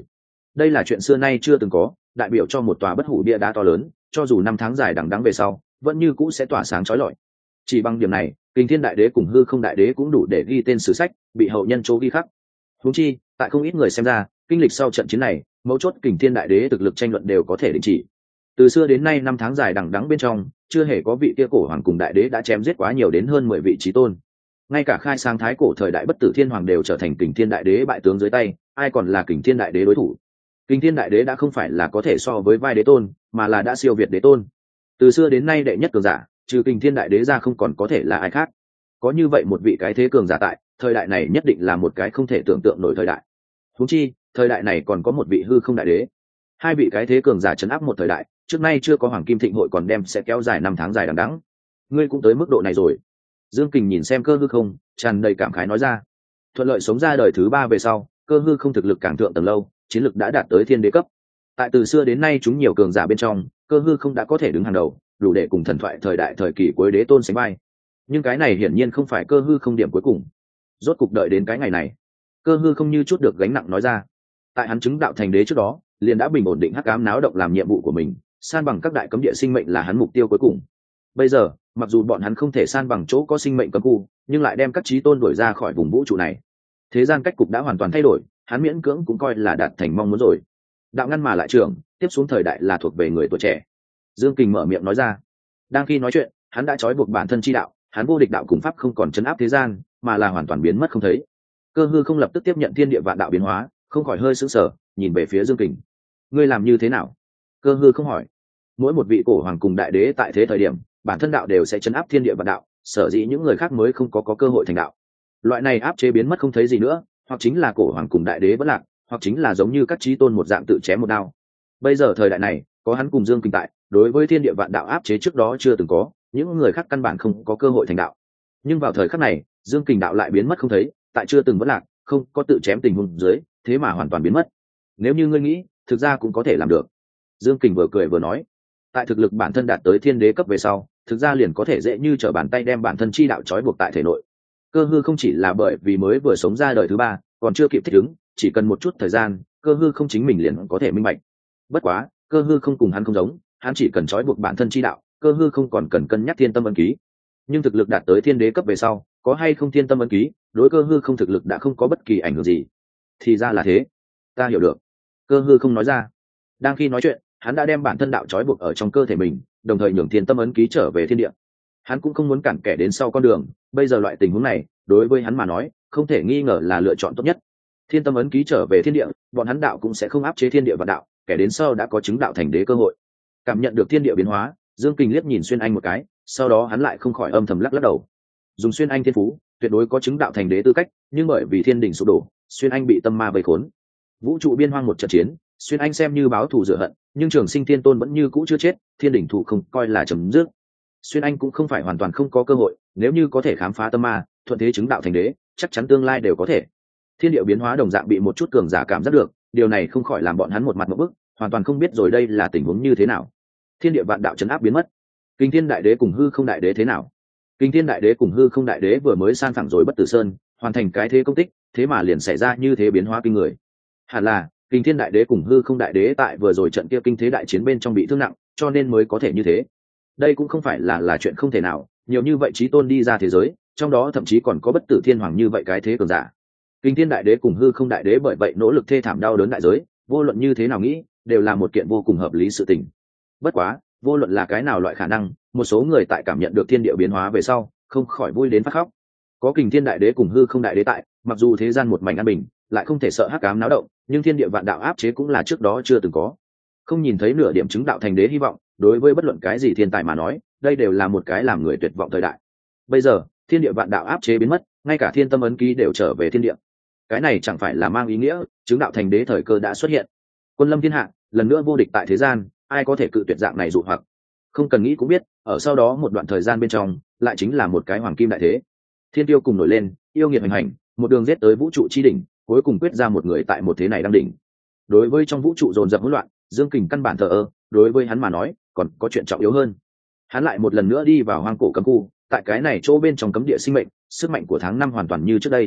đây là chuyện xưa nay chưa từng có, đại biểu cho một tòa bất hủ bia đá to lớn, cho dù năm tháng dài đằng đẵng về sau vẫn như cũ sẽ tỏa sáng chói lọi. Chỉ bằng điểm này, Kình Thiên Đại Đế cùng Hư Không Đại Đế cũng đủ để ghi tên sử sách, bị hậu nhân chỗ ghi khắc. Huống chi, tại không ít người xem ra, kinh lịch sau trận chiến này, mấu chốt Kình Thiên Đại Đế thực lực tranh luận đều có thể đình chỉ. Từ xưa đến nay năm tháng dài đằng đẵng bên trong, chưa hề có vị kia cổ hoàng cùng đại đế đã chém giết quá nhiều đến hơn mười vị chí tôn. Ngay cả khai sáng thái cổ thời đại bất tử thiên hoàng đều trở thành Kình Thiên Đại Đế bại tướng dưới tay, ai còn là Kình Thiên Đại Đế đối thủ? Kình Thiên Đại Đế đã không phải là có thể so với vai đế tôn, mà là đã siêu việt đế tôn. Từ xưa đến nay đệ nhất cường giả, trừ Kình Thiên Đại Đế ra không còn có thể là ai khác. Có như vậy một vị cái thế cường giả tại, thời đại này nhất định là một cái không thể tưởng tượng nổi thời đại. Huống chi, thời đại này còn có một vị Hư Không Đại Đế. Hai vị cái thế cường giả trấn áp một thời đại, trước nay chưa có Hoàng Kim Thịnh hội còn đem sẽ kéo dài năm tháng dài đằng đẵng. Ngươi cũng tới mức độ này rồi. Dương Kình nhìn xem Cơ Hư Không, tràn đầy cảm khái nói ra. Thuận lợi sống ra đời thứ ba về sau, Cơ Hư Không thực lực càng thượng tầng lâu, chiến lực đã đạt tới thiên đế cấp. Tại từ xưa đến nay chúng nhiều cường giả bên trong, Cơ Hư Không đã có thể đứng hàng đầu, đủ để cùng thần thoại thời đại thời kỳ cuối đế tôn sánh vai. Nhưng cái này hiển nhiên không phải Cơ Hư Không điểm cuối cùng. Rốt cục đợi đến cái ngày này, Cơ Hư Không như chút được gánh nặng nói ra. Tại hắn chứng đạo thành đế trước đó, liền đã bình ổn định hắc ám náo động làm nhiệm vụ của mình, san bằng các đại cấm địa sinh mệnh là hắn mục tiêu cuối cùng. Bây giờ, mặc dù bọn hắn không thể san bằng chỗ có sinh mệnh cấm khu, nhưng lại đem các chí tôn đuổi ra khỏi vùng vũ trụ này. Thế gian cách cục đã hoàn toàn thay đổi, hắn miễn cưỡng cũng coi là đạt thành mong muốn rồi. Đạo ngăn mà lại trưởng, tiếp xuống thời đại là thuộc về người tuổi trẻ. Dương Kình mở miệng nói ra. Đang khi nói chuyện, hắn đã trói buộc bản thân chi đạo, hắn vô địch đạo cùng pháp không còn chấn áp thế gian, mà là hoàn toàn biến mất không thấy. Cơ Hư Không lập tức tiếp nhận thiên địa vạn đạo biến hóa, không khỏi hơi sững sờ, nhìn về phía Dương Kình. Ngươi làm như thế nào? Cơ Hư Không hỏi. Mỗi một vị cổ hoàng cùng đại đế tại thế thời điểm, bản thân đạo đều sẽ chấn áp thiên địa vạn đạo, sở dĩ những người khác mới không có, có cơ hội thành đạo. Loại này áp chế biến mất không thấy gì nữa, hoặc chính là cổ hoàng cùng đại đế vẫn lạc, hoặc chính là giống như các chí tôn một dạng tự chém một đao. Bây giờ thời đại này, có hắn cùng Dương Kình tại, đối với thiên địa vạn đạo áp chế trước đó chưa từng có, những người khác căn bản không có cơ hội thành đạo. Nhưng vào thời khắc này, Dương Kình đạo lại biến mất không thấy, tại chưa từng vẫn lạc, không có tự chém tình huống dưới, thế mà hoàn toàn biến mất. Nếu như ngươi nghĩ, thực ra cũng có thể làm được. Dương Kình vừa cười vừa nói, tại thực lực bản thân đạt tới thiên đế cấp về sau, thực ra liền có thể dễ như trở bàn tay đem bản thân chi đạo trói buộc tại thể nội. Cơ Hư không chỉ là bởi vì mới vừa sống ra đời thứ ba, còn chưa kịp thích ứng, chỉ cần một chút thời gian, Cơ Hư không chính mình liền có thể minh bạch. Bất quá, Cơ Hư không cùng hắn không giống, hắn chỉ cần trói buộc bản thân chi đạo, Cơ Hư không còn cần cân nhắc thiên tâm ấn ký. Nhưng thực lực đạt tới thiên đế cấp về sau, có hay không thiên tâm ấn ký, đối Cơ Hư không thực lực đã không có bất kỳ ảnh hưởng gì. Thì ra là thế, ta hiểu được. Cơ Hư không nói ra. Đang khi nói chuyện, hắn đã đem bản thân đạo trói buộc ở trong cơ thể mình, đồng thời nhường thiên tâm ấn ký trở về thiên địa. Hắn cũng không muốn cản kẻ đến sau con đường, bây giờ loại tình huống này, đối với hắn mà nói, không thể nghi ngờ là lựa chọn tốt nhất. Thiên tâm ấn ký trở về thiên địa, bọn hắn đạo cũng sẽ không áp chế thiên địa và đạo, kẻ đến sau đã có chứng đạo thành đế cơ hội. Cảm nhận được thiên địa biến hóa, Dương Kình liếc nhìn Xuyên Anh một cái, sau đó hắn lại không khỏi âm thầm lắc lắc đầu. Dùng Xuyên Anh thiên phú, tuyệt đối có chứng đạo thành đế tư cách, nhưng bởi vì thiên đình sụp đổ, Xuyên Anh bị tâm ma vây khốn. Vũ trụ biên hoang một trận chiến, Xuyên Anh xem như báo thù rửa hận, nhưng Trường Sinh Thiên Tôn vẫn như cũ chưa chết, thiên đỉnh thủ không coi là chấm dứt. Xuyên Anh cũng không phải hoàn toàn không có cơ hội, nếu như có thể khám phá tâm ma, thuận thế chứng đạo thành đế, chắc chắn tương lai đều có thể. Thiên địa biến hóa đồng dạng bị một chút cường giả cảm giác được, điều này không khỏi làm bọn hắn một mặt ngộp bức, hoàn toàn không biết rồi đây là tình huống như thế nào. Thiên địa vạn đạo chấn áp biến mất, Kình Thiên Đại Đế cùng Hư Không Đại Đế thế nào? Kình Thiên Đại Đế cùng Hư Không Đại Đế vừa mới san phẳng rồi Bất Tử Sơn, hoàn thành cái thế công tích, thế mà liền xảy ra như thế biến hóa kinh người. Hẳn là Kình Thiên Đại Đế cùng Hư Không Đại Đế tại vừa rồi trận kia kinh thế đại chiến bên trong bị thương nặng, cho nên mới có thể như thế. Đây cũng không phải là là chuyện không thể nào, nhiều như vậy chí tôn đi ra thế giới, trong đó thậm chí còn có Bất Tử Thiên Hoàng như vậy cái thế cường giả. Kình Thiên Đại Đế cùng Hư Không Đại Đế bởi vậy nỗ lực thê thảm đau đớn đại giới, vô luận như thế nào nghĩ, đều là một kiện vô cùng hợp lý sự tình. Bất quá, vô luận là cái nào loại khả năng, một số người tại cảm nhận được thiên địa biến hóa về sau, không khỏi vui đến phát khóc. Có Kình Thiên Đại Đế cùng Hư Không Đại Đế tại, mặc dù thế gian một mảnh an bình, lại không thể sợ hắc ám náo động, nhưng thiên địa vạn đạo áp chế cũng là trước đó chưa từng có. Không nhìn thấy nửa điểm chứng đạo thành đế hy vọng, đối với bất luận cái gì thiên tài mà nói, đây đều là một cái làm người tuyệt vọng thời đại. Bây giờ, thiên địa vạn đạo áp chế biến mất, ngay cả thiên tâm ấn ký đều trở về thiên địa. Cái này chẳng phải là mang ý nghĩa, chứng đạo thành đế thời cơ đã xuất hiện. Quân lâm thiên hạ, lần nữa vô địch tại thế gian, ai có thể cự tuyệt dạng này dụ hoặc. Không cần nghĩ cũng biết, ở sau đó một đoạn thời gian bên trong, lại chính là một cái hoàng kim đại thế. Thiên tiêu cùng nổi lên, yêu nghiệt hành hành, một đường giết tới vũ trụ chi đỉnh, cuối cùng quyết ra một người tại một thế này đang đỉnh. Đối với trong vũ trụ dồn dập hỗn loạn, Dương Kình căn bản thờ ơ, đối với hắn mà nói, còn có chuyện trọng yếu hơn. Hắn lại một lần nữa đi vào hoang cổ cấm khu, tại cái này chỗ bên trong cấm địa sinh mệnh, sức mạnh của tháng năm hoàn toàn như trước đây.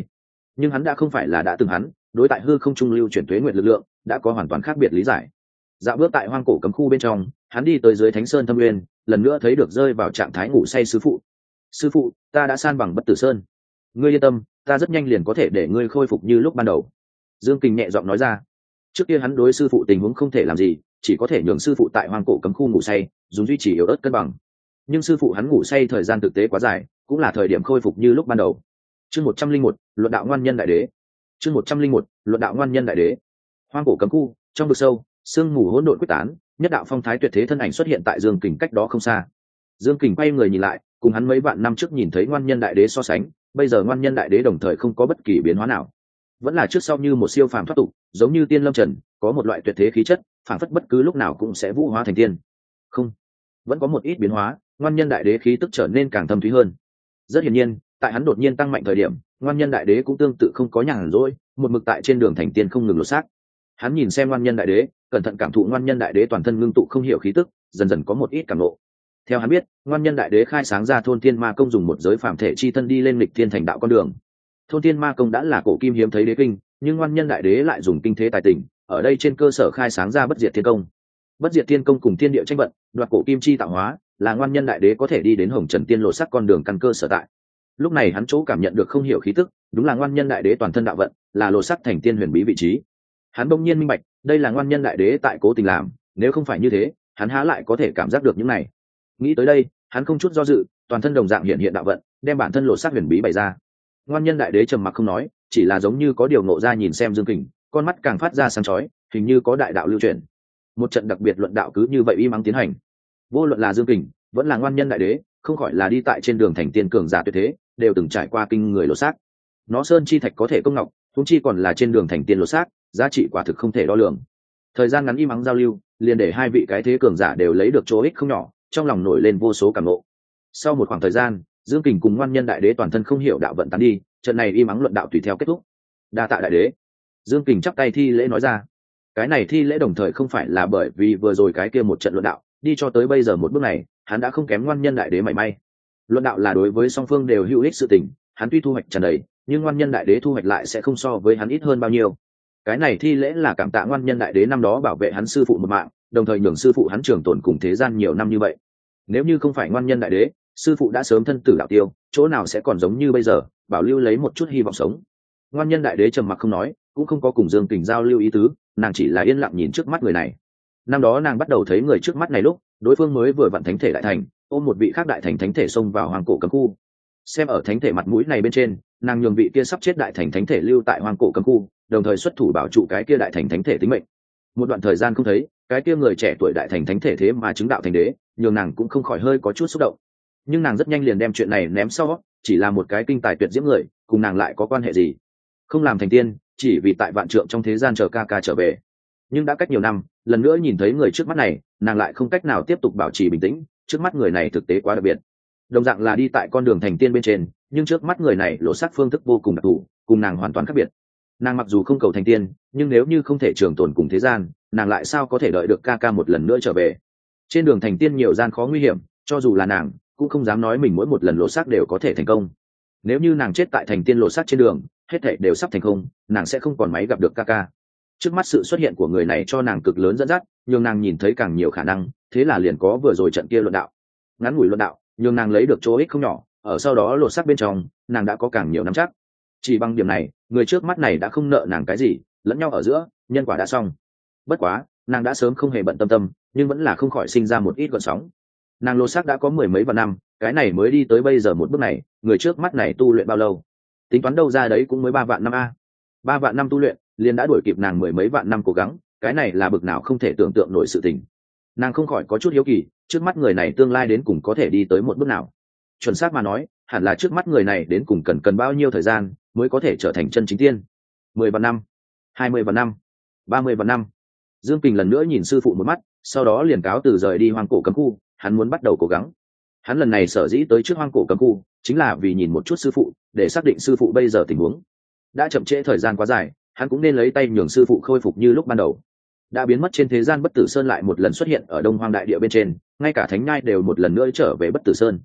nhưng hắn đã không phải là đã từng hắn, đối tại hư không trung lưu chuyển tuế nguyệt lực lượng đã có hoàn toàn khác biệt lý giải. Dạo bước tại hoang cổ cấm khu bên trong, hắn đi tới dưới thánh sơn thâm nguyên, lần nữa thấy được rơi vào trạng thái ngủ say sư phụ. Sư phụ, ta đã san bằng bất tử sơn, ngươi yên tâm, ta rất nhanh liền có thể để ngươi khôi phục như lúc ban đầu. Dương Kình nhẹ giọng nói ra. Trước kia hắn đối sư phụ tình huống không thể làm gì, chỉ có thể nhường sư phụ tại hoang cổ cấm khu ngủ say, dùng duy trì yếu ớt cân bằng. Nhưng sư phụ hắn ngủ say thời gian thực tế quá dài, cũng là thời điểm khôi phục như lúc ban đầu. Chương một trăm linh một, luận đạo ngoan nhân đại đế. Chương một trăm linh một, luận đạo ngoan nhân đại đế. Hoang cổ cấm khu, trong vực sâu, sương mù hỗn độn quyết tán, nhất đạo phong thái tuyệt thế thân ảnh xuất hiện tại Dương Kình cách đó không xa. Dương Kình quay người nhìn lại, cùng hắn mấy vạn năm trước nhìn thấy ngoan nhân đại đế so sánh, bây giờ ngoan nhân đại đế đồng thời không có bất kỳ biến hóa nào, vẫn là trước sau như một siêu phàm thoát tục, giống như tiên lâm trần, có một loại tuyệt thế khí chất, phảng phất bất cứ lúc nào cũng sẽ vũ hóa thành tiên. Không, vẫn có một ít biến hóa, ngoan nhân đại đế khí tức trở nên càng thâm thúy hơn. Rất hiển nhiên, tại hắn đột nhiên tăng mạnh thời điểm, ngoan nhân đại đế cũng tương tự không có nhàn rỗi, một mực tại trên đường thành tiên không ngừng lột xác. Hắn nhìn xem ngoan nhân đại đế, cẩn thận cảm thụ ngoan nhân đại đế toàn thân ngưng tụ không hiểu khí tức, dần dần có một ít cảm ngộ. Theo hắn biết, ngoan nhân đại đế khai sáng ra thôn tiên ma công dùng một giới phàm thể chi thân đi lên lịch thiên thành đạo con đường. Thôn tiên ma công đã là cổ kim hiếm thấy đế kinh, nhưng ngoan nhân đại đế lại dùng kinh thế tài tình, ở đây trên cơ sở khai sáng ra bất diệt thiên công. Bất diệt thiên công cùng thiên địa tranh vận, đoạt cổ kim chi tạo hóa, là ngoan nhân đại đế có thể đi đến hồng trần tiên lộ sắc con đường căn cơ sở tại. Lúc này hắn chỗ cảm nhận được không hiểu khí tức, đúng là ngoan nhân đại đế toàn thân đạo vận, là lộ sắc thành tiên huyền bí vị trí. Hắn bỗng nhiên minh bạch, đây là ngoan nhân đại đế tại cố tình làm, nếu không phải như thế, hắn há lại có thể cảm giác được những này. Nghĩ tới đây, hắn không chút do dự, toàn thân đồng dạng hiện hiện đạo vận, đem bản thân lộ sắc huyền bí bày ra. Ngoan nhân đại đế trầm mặc không nói, chỉ là giống như có điều ngộ ra nhìn xem Dương Kình, con mắt càng phát ra sáng chói, hình như có đại đạo lưu truyền. Một trận đặc biệt luận đạo cứ như vậy im ắng tiến hành. Vô luận là Dương Kình, vẫn là ngoan nhân đại đế, không khỏi là đi tại trên đường thành tiên cường giả tuyệt thế, đều từng trải qua kinh người lột xác. Nó sơn chi thạch có thể công ngọc, huống chi còn là trên đường thành tiên lột xác, giá trị quả thực không thể đo lường. Thời gian ngắn im ắng giao lưu, liền để hai vị cái thế cường giả đều lấy được chỗ ích không nhỏ, trong lòng nổi lên vô số cảm ngộ. Sau một khoảng thời gian, Dương Kình cùng ngoan nhân đại đế toàn thân không hiểu đạo vận tán đi, trận này im ắng luận đạo tùy theo kết thúc. Đa tạ đại đế. Dương Kình chắp tay thi lễ nói ra. Cái này thi lễ đồng thời không phải là bởi vì vừa rồi cái kia một trận luận đạo, đi cho tới bây giờ một bước này, hắn đã không kém ngoan nhân đại đế mảy may. Luận đạo là đối với song phương đều hữu ích sự tình, hắn tuy thu hoạch tràn đầy, nhưng ngoan nhân đại đế thu hoạch lại sẽ không so với hắn ít hơn bao nhiêu. Cái này thi lễ là cảm tạ ngoan nhân đại đế năm đó bảo vệ hắn sư phụ một mạng, đồng thời nhường sư phụ hắn trường tồn cùng thế gian nhiều năm như vậy. Nếu như không phải ngoan nhân đại đế, sư phụ đã sớm thân tử đạo tiêu, chỗ nào sẽ còn giống như bây giờ, bảo lưu lấy một chút hy vọng sống. Ngoan nhân đại đế trầm mặc không nói, cũng không có cùng Dương Kình giao lưu ý tứ, nàng chỉ là yên lặng nhìn trước mắt người này. Năm đó nàng bắt đầu thấy người trước mắt này lúc, đối phương mới vừa vặn thánh thể đại thành, ôm một vị khác đại thành thánh thể xông vào hoàng cổ cấm khu. Xem ở thánh thể mặt mũi này bên trên, nàng nhường vị kia sắp chết đại thành thánh thể lưu tại hoàng cổ cấm khu, đồng thời xuất thủ bảo trụ cái kia đại thành thánh thể tính mệnh. Một đoạn thời gian không thấy, cái kia người trẻ tuổi đại thành thánh thể thế mà chứng đạo thành đế, nhường nàng cũng không khỏi hơi có chút xúc động. Nhưng nàng rất nhanh liền đem chuyện này ném sau, chỉ là một cái kinh tài tuyệt diễm người, cùng nàng lại có quan hệ gì? Không làm thành tiên, chỉ vì tại vạn trượng trong thế gian chờ ca ca trở về. Nhưng đã cách nhiều năm, lần nữa nhìn thấy người trước mắt này, nàng lại không cách nào tiếp tục bảo trì bình tĩnh, trước mắt người này thực tế quá đặc biệt. Đồng dạng là đi tại con đường thành tiên bên trên, nhưng trước mắt người này lộ sắc phương thức vô cùng đặc thù, cùng nàng hoàn toàn khác biệt. Nàng mặc dù không cầu thành tiên, nhưng nếu như không thể trường tồn cùng thế gian, nàng lại sao có thể đợi được ca ca một lần nữa trở về? Trên đường thành tiên nhiều gian khó nguy hiểm, cho dù là nàng cũng không dám nói mình mỗi một lần lộ sắc đều có thể thành công. Nếu như nàng chết tại thành tiên lộ sắc trên đường, hết thảy đều sắp thành không, nàng sẽ không còn máy gặp được ca ca. Trước mắt sự xuất hiện của người này cho nàng cực lớn dẫn dắt, nhưng nàng nhìn thấy càng nhiều khả năng, thế là liền có vừa rồi trận kia luận đạo. Ngắn ngủi luận đạo, nhưng nàng lấy được chỗ ích không nhỏ, ở sau đó lộ sắc bên trong, nàng đã có càng nhiều nắm chắc. Chỉ bằng điểm này, người trước mắt này đã không nợ nàng cái gì, lẫn nhau ở giữa, nhân quả đã xong. Bất quá, nàng đã sớm không hề bận tâm tâm, nhưng vẫn là không khỏi sinh ra một ít gợn sóng. Nàng lộ sắc đã có mười mấy vạn năm, cái này mới đi tới bây giờ một bước này, người trước mắt này tu luyện bao lâu? Tính toán đâu ra đấy cũng mới ba vạn năm a. Ba vạn năm tu luyện, liền đã đuổi kịp nàng mười mấy vạn năm cố gắng, cái này là bực nào không thể tưởng tượng nổi sự tình. Nàng không khỏi có chút hiếu kỳ, trước mắt người này tương lai đến cùng có thể đi tới một bước nào? Chuẩn xác mà nói, hẳn là trước mắt người này đến cùng cần cần bao nhiêu thời gian mới có thể trở thành chân chính tiên? Mười vạn năm, hai mươi vạn năm, ba mươi vạn năm. Dương Kình lần nữa nhìn sư phụ một mắt, sau đó liền cáo từ rời đi hoang cổ cấm khu, hắn muốn bắt đầu cố gắng. Hắn lần này sở dĩ tới trước hoang cổ cấm khu, chính là vì nhìn một chút sư phụ, để xác định sư phụ bây giờ tình huống. Đã chậm trễ thời gian quá dài, hắn cũng nên lấy tay nhường sư phụ khôi phục như lúc ban đầu. Đã biến mất trên thế gian bất tử sơn lại một lần xuất hiện ở Đông Hoang đại địa bên trên, ngay cả thánh nhai đều một lần nữa trở về bất tử sơn.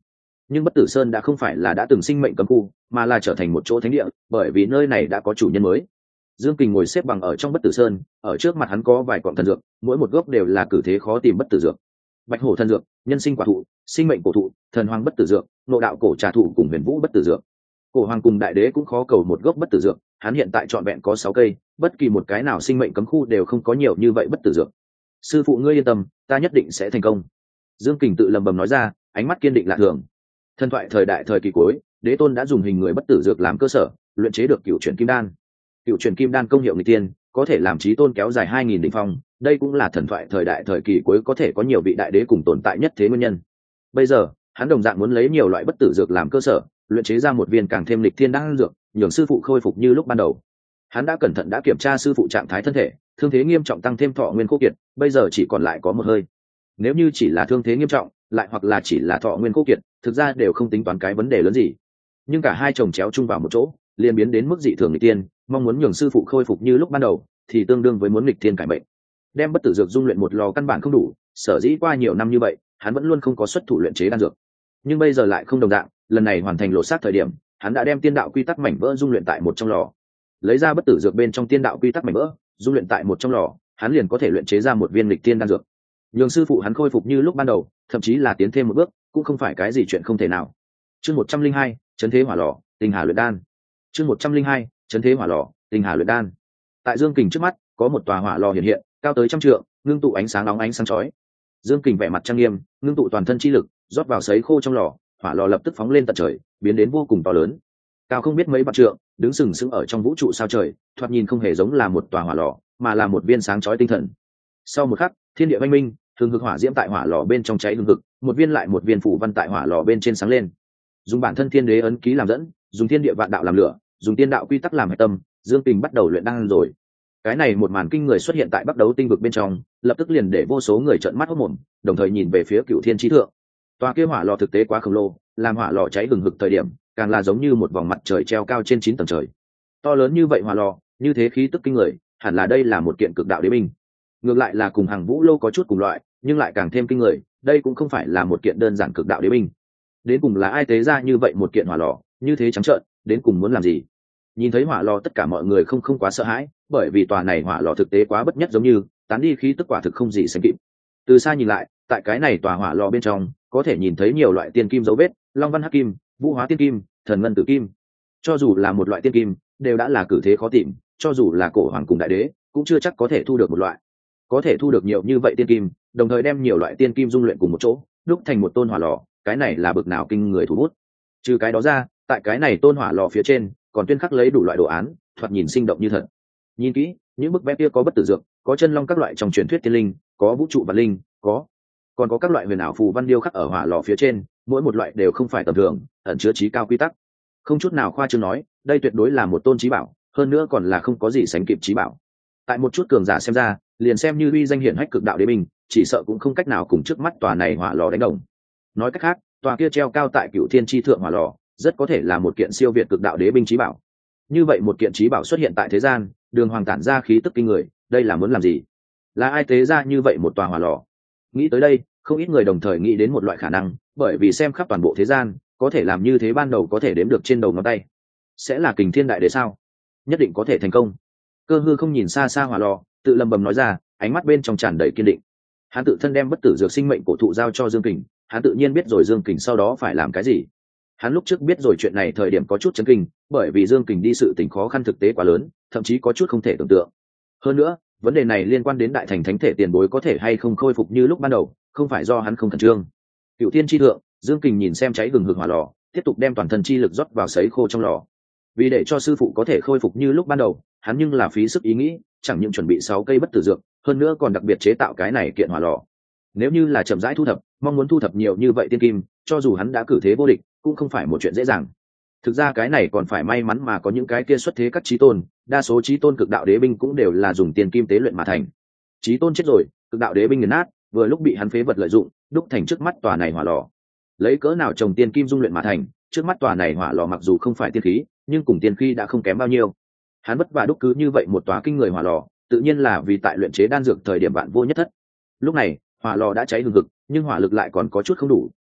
nhưng bất tử sơn đã không phải là đã từng sinh mệnh cấm khu, mà là trở thành một chỗ thánh địa, bởi vì nơi này đã có chủ nhân mới. Dương Kình ngồi xếp bằng ở trong bất tử sơn, ở trước mặt hắn có vài cọng thần dược, mỗi một gốc đều là cử thế khó tìm bất tử dược. Bạch hổ thần dược, nhân sinh quả thụ, sinh mệnh cổ thụ, thần hoàng bất tử dược, nộ đạo cổ trà thụ cùng huyền vũ bất tử dược. Cổ hoàng cùng đại đế cũng khó cầu một gốc bất tử dược, hắn hiện tại trọn vẹn có sáu cây, bất kỳ một cái nào sinh mệnh cấm khu đều không có nhiều như vậy bất tử dược. Sư phụ ngươi yên tâm, ta nhất định sẽ thành công. Dương Kình tự lẩm bẩm nói ra, ánh mắt kiên định lạ thường. Thần thoại thời đại thời kỳ cuối, đế tôn đã dùng hình người bất tử dược làm cơ sở, luyện chế được cựu chuyển kim đan. Cựu chuyển kim đan công hiệu người tiên, có thể làm chí tôn kéo dài hai nghìn đỉnh phong, đây cũng là thần thoại thời đại thời kỳ cuối có thể có nhiều vị đại đế cùng tồn tại nhất thế nguyên nhân. Bây giờ, hắn đồng dạng muốn lấy nhiều loại bất tử dược làm cơ sở, luyện chế ra một viên càng thêm lịch thiên đan dược, nhường sư phụ khôi phục như lúc ban đầu. Hắn đã cẩn thận đã kiểm tra sư phụ trạng thái thân thể, thương thế nghiêm trọng tăng thêm thọ nguyên khô kiệt, bây giờ chỉ còn lại có một hơi. Nếu như chỉ là thương thế nghiêm trọng, lại hoặc là chỉ là thọ nguyên khô kiệt, thực ra đều không tính toán cái vấn đề lớn gì. Nhưng cả hai chồng chéo chung vào một chỗ, liền biến đến mức dị thường nghịch tiên, mong muốn nhường sư phụ khôi phục như lúc ban đầu, thì tương đương với muốn nghịch thiên cải mệnh. Đem bất tử dược dung luyện một lò căn bản không đủ, sở dĩ qua nhiều năm như vậy, hắn vẫn luôn không có xuất thủ luyện chế đan dược. Nhưng bây giờ lại không đồng dạng, lần này hoàn thành lộ sát thời điểm, hắn đã đem tiên đạo quy tắc mảnh vỡ dung luyện tại một trong lò. Lấy ra bất tử dược bên trong tiên đạo quy tắc mảnh vỡ, dung luyện tại một trong lò, hắn liền có thể luyện chế ra một viên nghịch thiên đan dược. Nhường sư phụ hắn khôi phục như lúc ban đầu, thậm chí là tiến thêm một bước, cũng không phải cái gì chuyện không thể nào. Chương một trăm linh hai, chấn thế hỏa lò, tinh hà luyện đan. Chương một trăm linh hai, chấn thế hỏa lò, tinh hà luyện đan. Tại Dương Kình trước mắt, có một tòa hỏa lò hiện hiện, cao tới trăm trượng, ngưng tụ ánh sáng nóng ánh sáng chói. Dương Kình vẻ mặt trang nghiêm, ngưng tụ toàn thân chi lực, rót vào sấy khô trong lò, hỏa lò lập tức phóng lên tận trời, biến đến vô cùng to lớn. Cao không biết mấy vạn trượng, đứng sừng sững ở trong vũ trụ sao trời, thoạt nhìn không hề giống là một tòa hỏa lò, mà là một viên sáng chói tinh thần. Sau một khắc, thiên địa oanh minh, hừng hực hỏa diễm tại hỏa lò bên trong cháy hừng hực, một viên lại một viên phủ văn tại hỏa lò bên trên sáng lên. Dùng bản thân thiên đế ấn ký làm dẫn, dùng thiên địa vạn đạo làm lửa, dùng tiên đạo quy tắc làm hệ tâm, Dương Kình bắt đầu luyện đan rồi. Cái này một màn kinh người xuất hiện tại Bắc Đấu tinh vực bên trong, lập tức liền để vô số người trợn mắt hốt mồm, đồng thời nhìn về phía Cựu Thiên Chí Thượng. Tòa kia hỏa lò thực tế quá khổng lồ, làm hỏa lò cháy hừng hực thời điểm, càng là giống như một vòng mặt trời treo cao trên chín tầng trời. To lớn như vậy hỏa lò, như thế khí tức kinh người, hẳn là đây là một kiện cực đạo đế binh. Ngược lại là cùng Hằng Vũ Lô có chút cùng loại, nhưng lại càng thêm kinh người, đây cũng không phải là một kiện đơn giản cực đạo đế binh. Đến cùng là ai tế ra như vậy một kiện hỏa lò, như thế trắng trợn, đến cùng muốn làm gì? Nhìn thấy hỏa lò tất cả mọi người không không quá sợ hãi, bởi vì tòa này hỏa lò thực tế quá bất nhất, giống như tán đi khí tức quả thực không gì sánh kịp. Từ xa nhìn lại, tại cái này tòa hỏa lò bên trong, có thể nhìn thấy nhiều loại tiên kim dấu vết, long văn hắc kim, vũ hóa tiên kim, thần ngân tử kim. Cho dù là một loại tiên kim, đều đã là cử thế khó tìm, cho dù là cổ hoàng cùng đại đế, cũng chưa chắc có thể thu được một loại. Có thể thu được nhiều như vậy tiên kim, đồng thời đem nhiều loại tiên kim dung luyện cùng một chỗ, đúc thành một tôn hỏa lò, cái này là bực nào kinh người thủ bút. Trừ cái đó ra, tại cái này tôn hỏa lò phía trên, còn tuyên khắc lấy đủ loại đồ án, thoạt nhìn sinh động như thật. Nhìn kỹ, những bức vẽ kia có bất tử dược, có chân long các loại trong truyền thuyết tiên linh, có vũ trụ vạn linh, có còn có các loại huyền ảo phù văn điêu khắc ở hỏa lò phía trên, mỗi một loại đều không phải tầm thường, ẩn chứa trí cao quy tắc. Không chút nào khoa trương nói, đây tuyệt đối là một tôn trí bảo, hơn nữa còn là không có gì sánh kịp trí bảo. Tại một chút cường giả xem ra, liền xem như uy danh hiển hách cực đạo đế binh, chỉ sợ cũng không cách nào cùng trước mắt tòa này hỏa lò đánh đồng. Nói cách khác, tòa kia treo cao tại Cựu Thiên Chi Thượng hỏa lò, rất có thể là một kiện siêu việt cực đạo đế binh trí bảo. Như vậy một kiện trí bảo xuất hiện tại thế gian, đường hoàng tản ra khí tức kinh người, đây là muốn làm gì? Là ai tế ra như vậy một tòa hỏa lò? Nghĩ tới đây, không ít người đồng thời nghĩ đến một loại khả năng, bởi vì xem khắp toàn bộ thế gian, có thể làm như thế ban đầu có thể đếm được trên đầu ngón tay. Sẽ là Kình Thiên đại đế sao? Nhất định có thể thành công. Cơ Hư không nhìn xa xa hỏa lò, tự lầm bầm nói ra, ánh mắt bên trong tràn đầy kiên định. Hắn tự thân đem bất tử dược sinh mệnh cổ thụ giao cho Dương Kình, hắn tự nhiên biết rồi Dương Kình sau đó phải làm cái gì. Hắn lúc trước biết rồi chuyện này thời điểm có chút chấn kinh, bởi vì Dương Kình đi sự tình khó khăn thực tế quá lớn, thậm chí có chút không thể tưởng tượng. Hơn nữa, vấn đề này liên quan đến đại thành thánh thể tiền bối có thể hay không khôi phục như lúc ban đầu, không phải do hắn không khẩn trương. Cựu Thiên Chi Thượng, Dương Kình nhìn xem cháy hừng hực hỏa lò, tiếp tục đem toàn thân chi lực rót vào sấy khô trong lò. Vì để cho sư phụ có thể khôi phục như lúc ban đầu, hắn nhưng là phí sức ý nghĩ, chẳng những chuẩn bị sáu cây bất tử dược, hơn nữa còn đặc biệt chế tạo cái này kiện hỏa lò. Nếu như là chậm rãi thu thập, mong muốn thu thập nhiều như vậy tiên kim, cho dù hắn đã cử thế vô địch, cũng không phải một chuyện dễ dàng. Thực ra cái này còn phải may mắn mà có những cái kia xuất thế các chí tôn, đa số chí tôn cực đạo đế binh cũng đều là dùng tiền kim tế luyện mà thành. Chí tôn chết rồi, cực đạo đế binh nghiền nát, vừa lúc bị hắn phế vật lợi dụng, đúc thành trước mắt tòa này hỏa lò. Lấy cỡ nào trồng tiên kim dung luyện mà thành, trước mắt tòa này hỏa lò mặc dù không phải tiên khí, nhưng cùng tiên khí đã không kém bao nhiêu. Hắn vất vả đúc cứ như vậy một tòa kinh người hỏa lò, tự nhiên là vì tại luyện chế đan dược thời điểm bạn vô nhất thất. Lúc này, hỏa lò đã cháy hừng hực, nhưng hỏa lực lại còn có chút không đủ,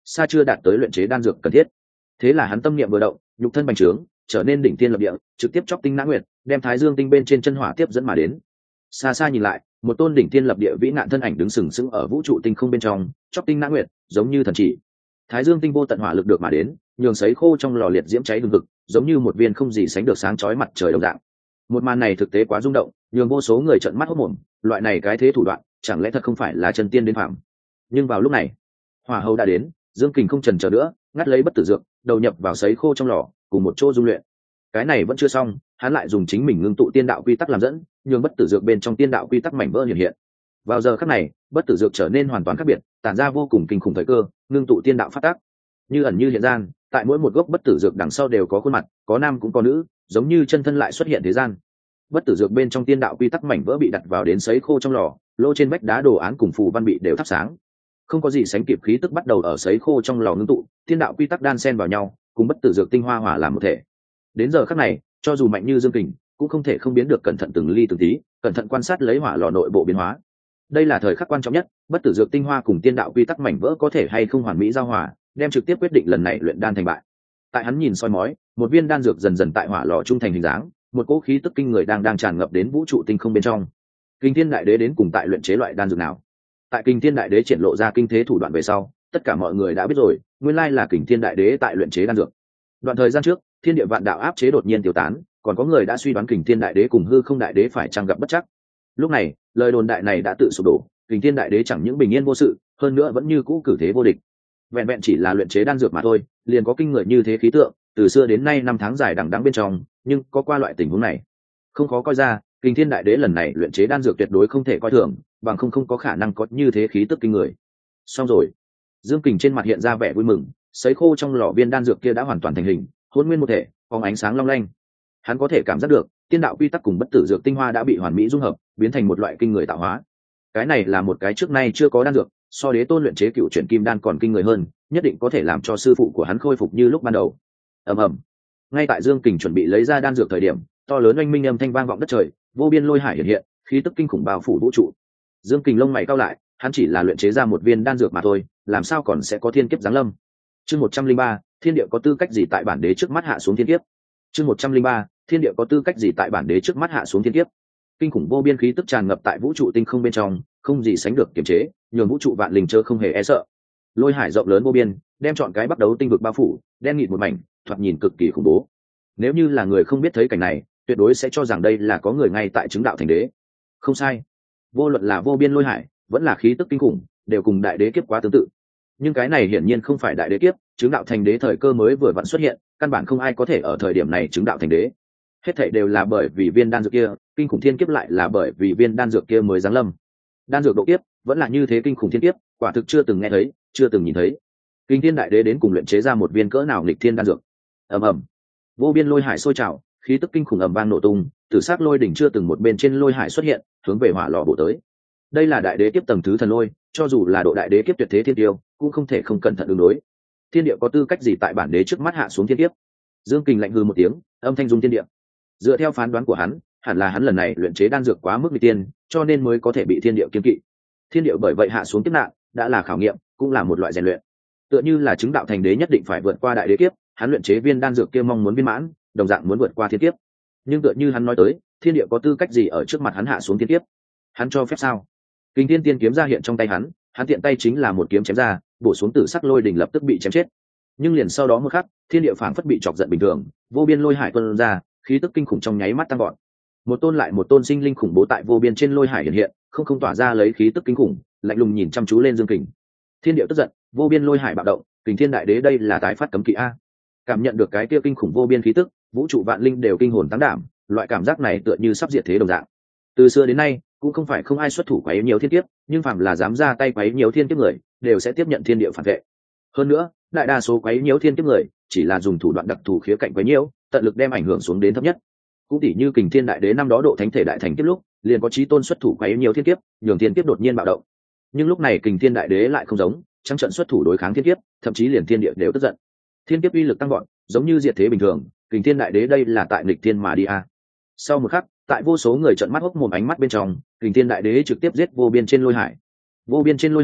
xa chưa đạt tới luyện chế đan dược cần thiết. Thế là hắn tâm niệm vừa động, nhục thân bành trướng, trở nên đỉnh thiên lập địa, trực tiếp chọc tinh nã nguyệt, đem thái dương tinh bên trên chân hỏa tiếp dẫn mà đến. Xa xa nhìn lại, một tôn đỉnh thiên lập địa vĩ nạn thân ảnh đứng sừng sững ở vũ trụ tinh không bên trong, chọc tinh nã nguyệt, giống như thần chỉ. Thái dương tinh vô tận hỏa lực được mà đến, nhường sấy khô trong lò liệt diễm cháy hừng hực, giống như một viên không gì sánh được sáng chói mặt trời đồng dạng. Một màn này thực tế quá rung động, nhường vô số người trợn mắt hốt mồm, loại này cái thế thủ đoạn, chẳng lẽ thật không phải là chân tiên đến phạm? Nhưng vào lúc này, hỏa hầu đã đến, Dương Kình không chần chờ nữa, ngắt lấy bất tử dược, đầu nhập vào sấy khô trong lò, cùng một chỗ dung luyện. Cái này vẫn chưa xong, hắn lại dùng chính mình ngưng tụ tiên đạo quy tắc làm dẫn, nhường bất tử dược bên trong tiên đạo quy tắc mảnh vỡ hiện hiện. Vào giờ khắc này, bất tử dược trở nên hoàn toàn khác biệt, tản ra vô cùng kinh khủng thời cơ, ngưng tụ tiên đạo phát tác. Như ẩn như hiện gian, tại mỗi một gốc bất tử dược đằng sau đều có khuôn mặt, có nam cũng có nữ, giống như chân thân lại xuất hiện thế gian. Bất tử dược bên trong tiên đạo quy tắc mảnh vỡ bị đặt vào đến sấy khô trong lò, lỗ trên vách đá đồ án cùng phù văn bị đều thắp sáng. Không có gì sánh kịp khí tức bắt đầu ở sấy khô trong lò ngưng tụ, tiên đạo quy tắc đan xen vào nhau, cùng bất tử dược tinh hoa hòa làm một thể. Đến giờ khắc này, cho dù mạnh như Dương Kình, cũng không thể không biến được cẩn thận từng ly từng tí, cẩn thận quan sát lấy hỏa lò nội bộ biến hóa. Đây là thời khắc quan trọng nhất, bất tử dược tinh hoa cùng tiên đạo quy tắc mảnh vỡ có thể hay không hoàn mỹ giao hòa, đem trực tiếp quyết định lần này luyện đan thành bại. Tại hắn nhìn soi mói, một viên đan dược dần dần tại hỏa lò trung thành hình dáng, một cỗ khí tức kinh người đang đang tràn ngập đến vũ trụ tinh không bên trong. Kinh Thiên Đại Đế đến cùng tại luyện chế loại đan dược nào? Tại Kinh Thiên Đại Đế triển lộ ra kinh thế thủ đoạn về sau, tất cả mọi người đã biết rồi, nguyên lai là Kinh Thiên Đại Đế tại luyện chế đan dược. Đoạn thời gian trước, thiên địa vạn đạo áp chế đột nhiên tiêu tán, còn có người đã suy đoán Kinh Thiên Đại Đế cùng hư không đại đế phải chăng gặp bất chắc. Lúc này, lời đồn đại này đã tự sụp đổ, Kinh Thiên Đại Đế chẳng những bình yên vô sự, hơn nữa vẫn như cũ cử thế vô địch. Vẹn vẹn chỉ là luyện chế đan dược mà thôi, liền có kinh người như thế khí tượng, từ xưa đến nay năm tháng dài đằng đẵng bên trong, nhưng có qua loại tình huống này. Không khó coi ra, Kinh Thiên Đại Đế lần này luyện chế đan dược tuyệt đối không thể coi thường, bằng không không có khả năng có như thế khí tức kinh người. Xong rồi, Dương Kình trên mặt hiện ra vẻ vui mừng, sấy khô trong lò viên đan dược kia đã hoàn toàn thành hình, hỗn nguyên một thể, phóng ánh sáng long lanh. Hắn có thể cảm giác được, tiên đạo quy tắc cùng bất tử dược tinh hoa đã bị hoàn mỹ dung hợp, biến thành một loại kinh người tạo hóa. Cái này là một cái trước nay chưa có đan dược, so Đế Tôn luyện chế cựu chuyển kim đan còn kinh người hơn, nhất định có thể làm cho sư phụ của hắn khôi phục như lúc ban đầu. Ầm ầm. Ngay tại Dương Kình chuẩn bị lấy ra đan dược thời điểm, to lớn oanh minh âm thanh vang vọng đất trời, vô biên lôi hải hiện hiện, khí tức kinh khủng bao phủ vũ trụ. Dương Kình lông mày cau lại, hắn chỉ là luyện chế ra một viên đan dược mà thôi, làm sao còn sẽ có thiên kiếp giáng lâm? Chương một trăm linh ba, thiên địa có tư cách gì tại bản đế trước mắt hạ xuống thiên kiếp? Chương một trăm linh ba, thiên địa có tư cách gì tại bản đế trước mắt hạ xuống thiên kiếp? Kinh khủng vô biên khí tức tràn ngập tại vũ trụ tinh không bên trong, không gì sánh được kiềm chế, nhường vũ trụ vạn linh chớ không hề e sợ. Lôi hải rộng lớn vô biên, đem chọn cái bắt đấu tinh vực bao phủ, đen nghịt một mảnh, thoạt nhìn cực kỳ khủng bố. Nếu như là người không biết thấy cảnh này, tuyệt đối sẽ cho rằng đây là có người ngay tại chứng đạo thành đế. Không sai, vô luận là vô biên lôi hải, vẫn là khí tức kinh khủng, đều cùng đại đế kiếp quá tương tự. Nhưng cái này hiển nhiên không phải đại đế kiếp, chứng đạo thành đế thời cơ mới vừa vặn xuất hiện, căn bản không ai có thể ở thời điểm này chứng đạo thành đế. Hết thảy đều là bởi vì viên đan dược kia, kinh khủng thiên kiếp lại là bởi vì viên đan dược kia mới giáng lâm. Đan dược độ kiếp vẫn là như thế kinh khủng thiên kiếp, quả thực chưa từng nghe thấy, chưa từng nhìn thấy. Kinh Thiên Đại Đế đến cùng luyện chế ra một viên cỡ nào nghịch thiên đan dược. Ầm ầm, vô biên lôi hải sôi trào, khí tức kinh khủng ầm vang nổ tung, tử sắc lôi đỉnh chưa từng một bên trên lôi hải xuất hiện, hướng về hỏa lò bổ tới. Đây là đại đế kiếp tầng thứ thần lôi, cho dù là độ đại đế kiếp tuyệt thế thiên tiêu, cũng không thể không cẩn thận ứng đối. Thiên địa có tư cách gì tại bản đế trước mắt hạ xuống thiên kiếp? Dương Kình lạnh hừ một tiếng, âm thanh dung thiên địa. Dựa theo phán đoán của hắn, hẳn là hắn lần này luyện chế đan dược quá mức nghịch tiên, cho nên mới có thể bị thiên địa kiêng kỵ. Thiên địa bởi vậy hạ xuống kiếp nạn, đã là khảo nghiệm, cũng là một loại rèn luyện. Tựa như là chứng đạo thành đế nhất định phải vượt qua đại đế kiếp, hắn luyện chế viên đan dược kia mong muốn viên mãn, đồng dạng muốn vượt qua thiên kiếp. Nhưng tựa như hắn nói tới, thiên địa có tư cách gì ở trước mặt hắn hạ xuống thiên kiếp? Hắn cho phép sao? Kinh Thiên Tiên kiếm ra hiện trong tay hắn, hắn tiện tay chính là một kiếm chém ra, bổ xuống tử sắc lôi đỉnh lập tức bị chém chết. Nhưng liền sau đó một khắc, thiên địa phảng phất bị chọc giận bình thường, vô biên lôi hải tuôn ra, khí tức kinh khủng trong nháy mắt tăng vọt. Một tôn lại một tôn sinh linh khủng bố tại vô biên trên lôi hải hiện hiện, không không tỏa ra lấy khí tức kinh khủng, lạnh lùng nhìn chăm chú lên Dương Kình. Thiên địa tức giận, vô biên lôi hải bạo động, Kình Thiên Đại Đế đây là tái phát cấm kỵ a. Cảm nhận được cái kia kinh khủng vô biên khí tức, vũ trụ vạn linh đều kinh hồn tăng đảm, loại cảm giác này tựa như sắp diệt thế đồng dạng. Từ xưa đến nay, cũng không phải không ai xuất thủ quấy nhiều thiên kiếp, nhưng phàm là dám ra tay quấy nhiều thiên kiếp người, đều sẽ tiếp nhận thiên địa phản vệ. Hơn nữa, đại đa số quấy nhiều thiên kiếp người, chỉ là dùng thủ đoạn đặc thù khía cạnh quấy nhiễu, tận lực đem ảnh hưởng xuống đến thấp nhất. Cũng tỉ như Kình Thiên Đại Đế năm đó độ thánh thể đại thành kiếp lúc, liền có chí tôn xuất thủ quấy nhiều thiên kiếp, nhường thiên kiếp đột nhiên bạo động. Nhưng lúc này Kình Thiên Đại Đế lại không giống, trắng trận xuất thủ đối kháng thiên kiếp, thậm chí liền thiên địa đều tức giận. Thiên kiếp uy lực tăng vọt, giống như diệt thế bình thường, Kình Thiên Đại Đế đây là tại nghịch thiên mà đi a. Sau một khắc, tại vô số người trợn mắt hốc mồm ánh mắt bên trong, Kình Thiên Đại Đế trực tiếp giết vô biên trên lôi hải. Vô biên trên lôi hải,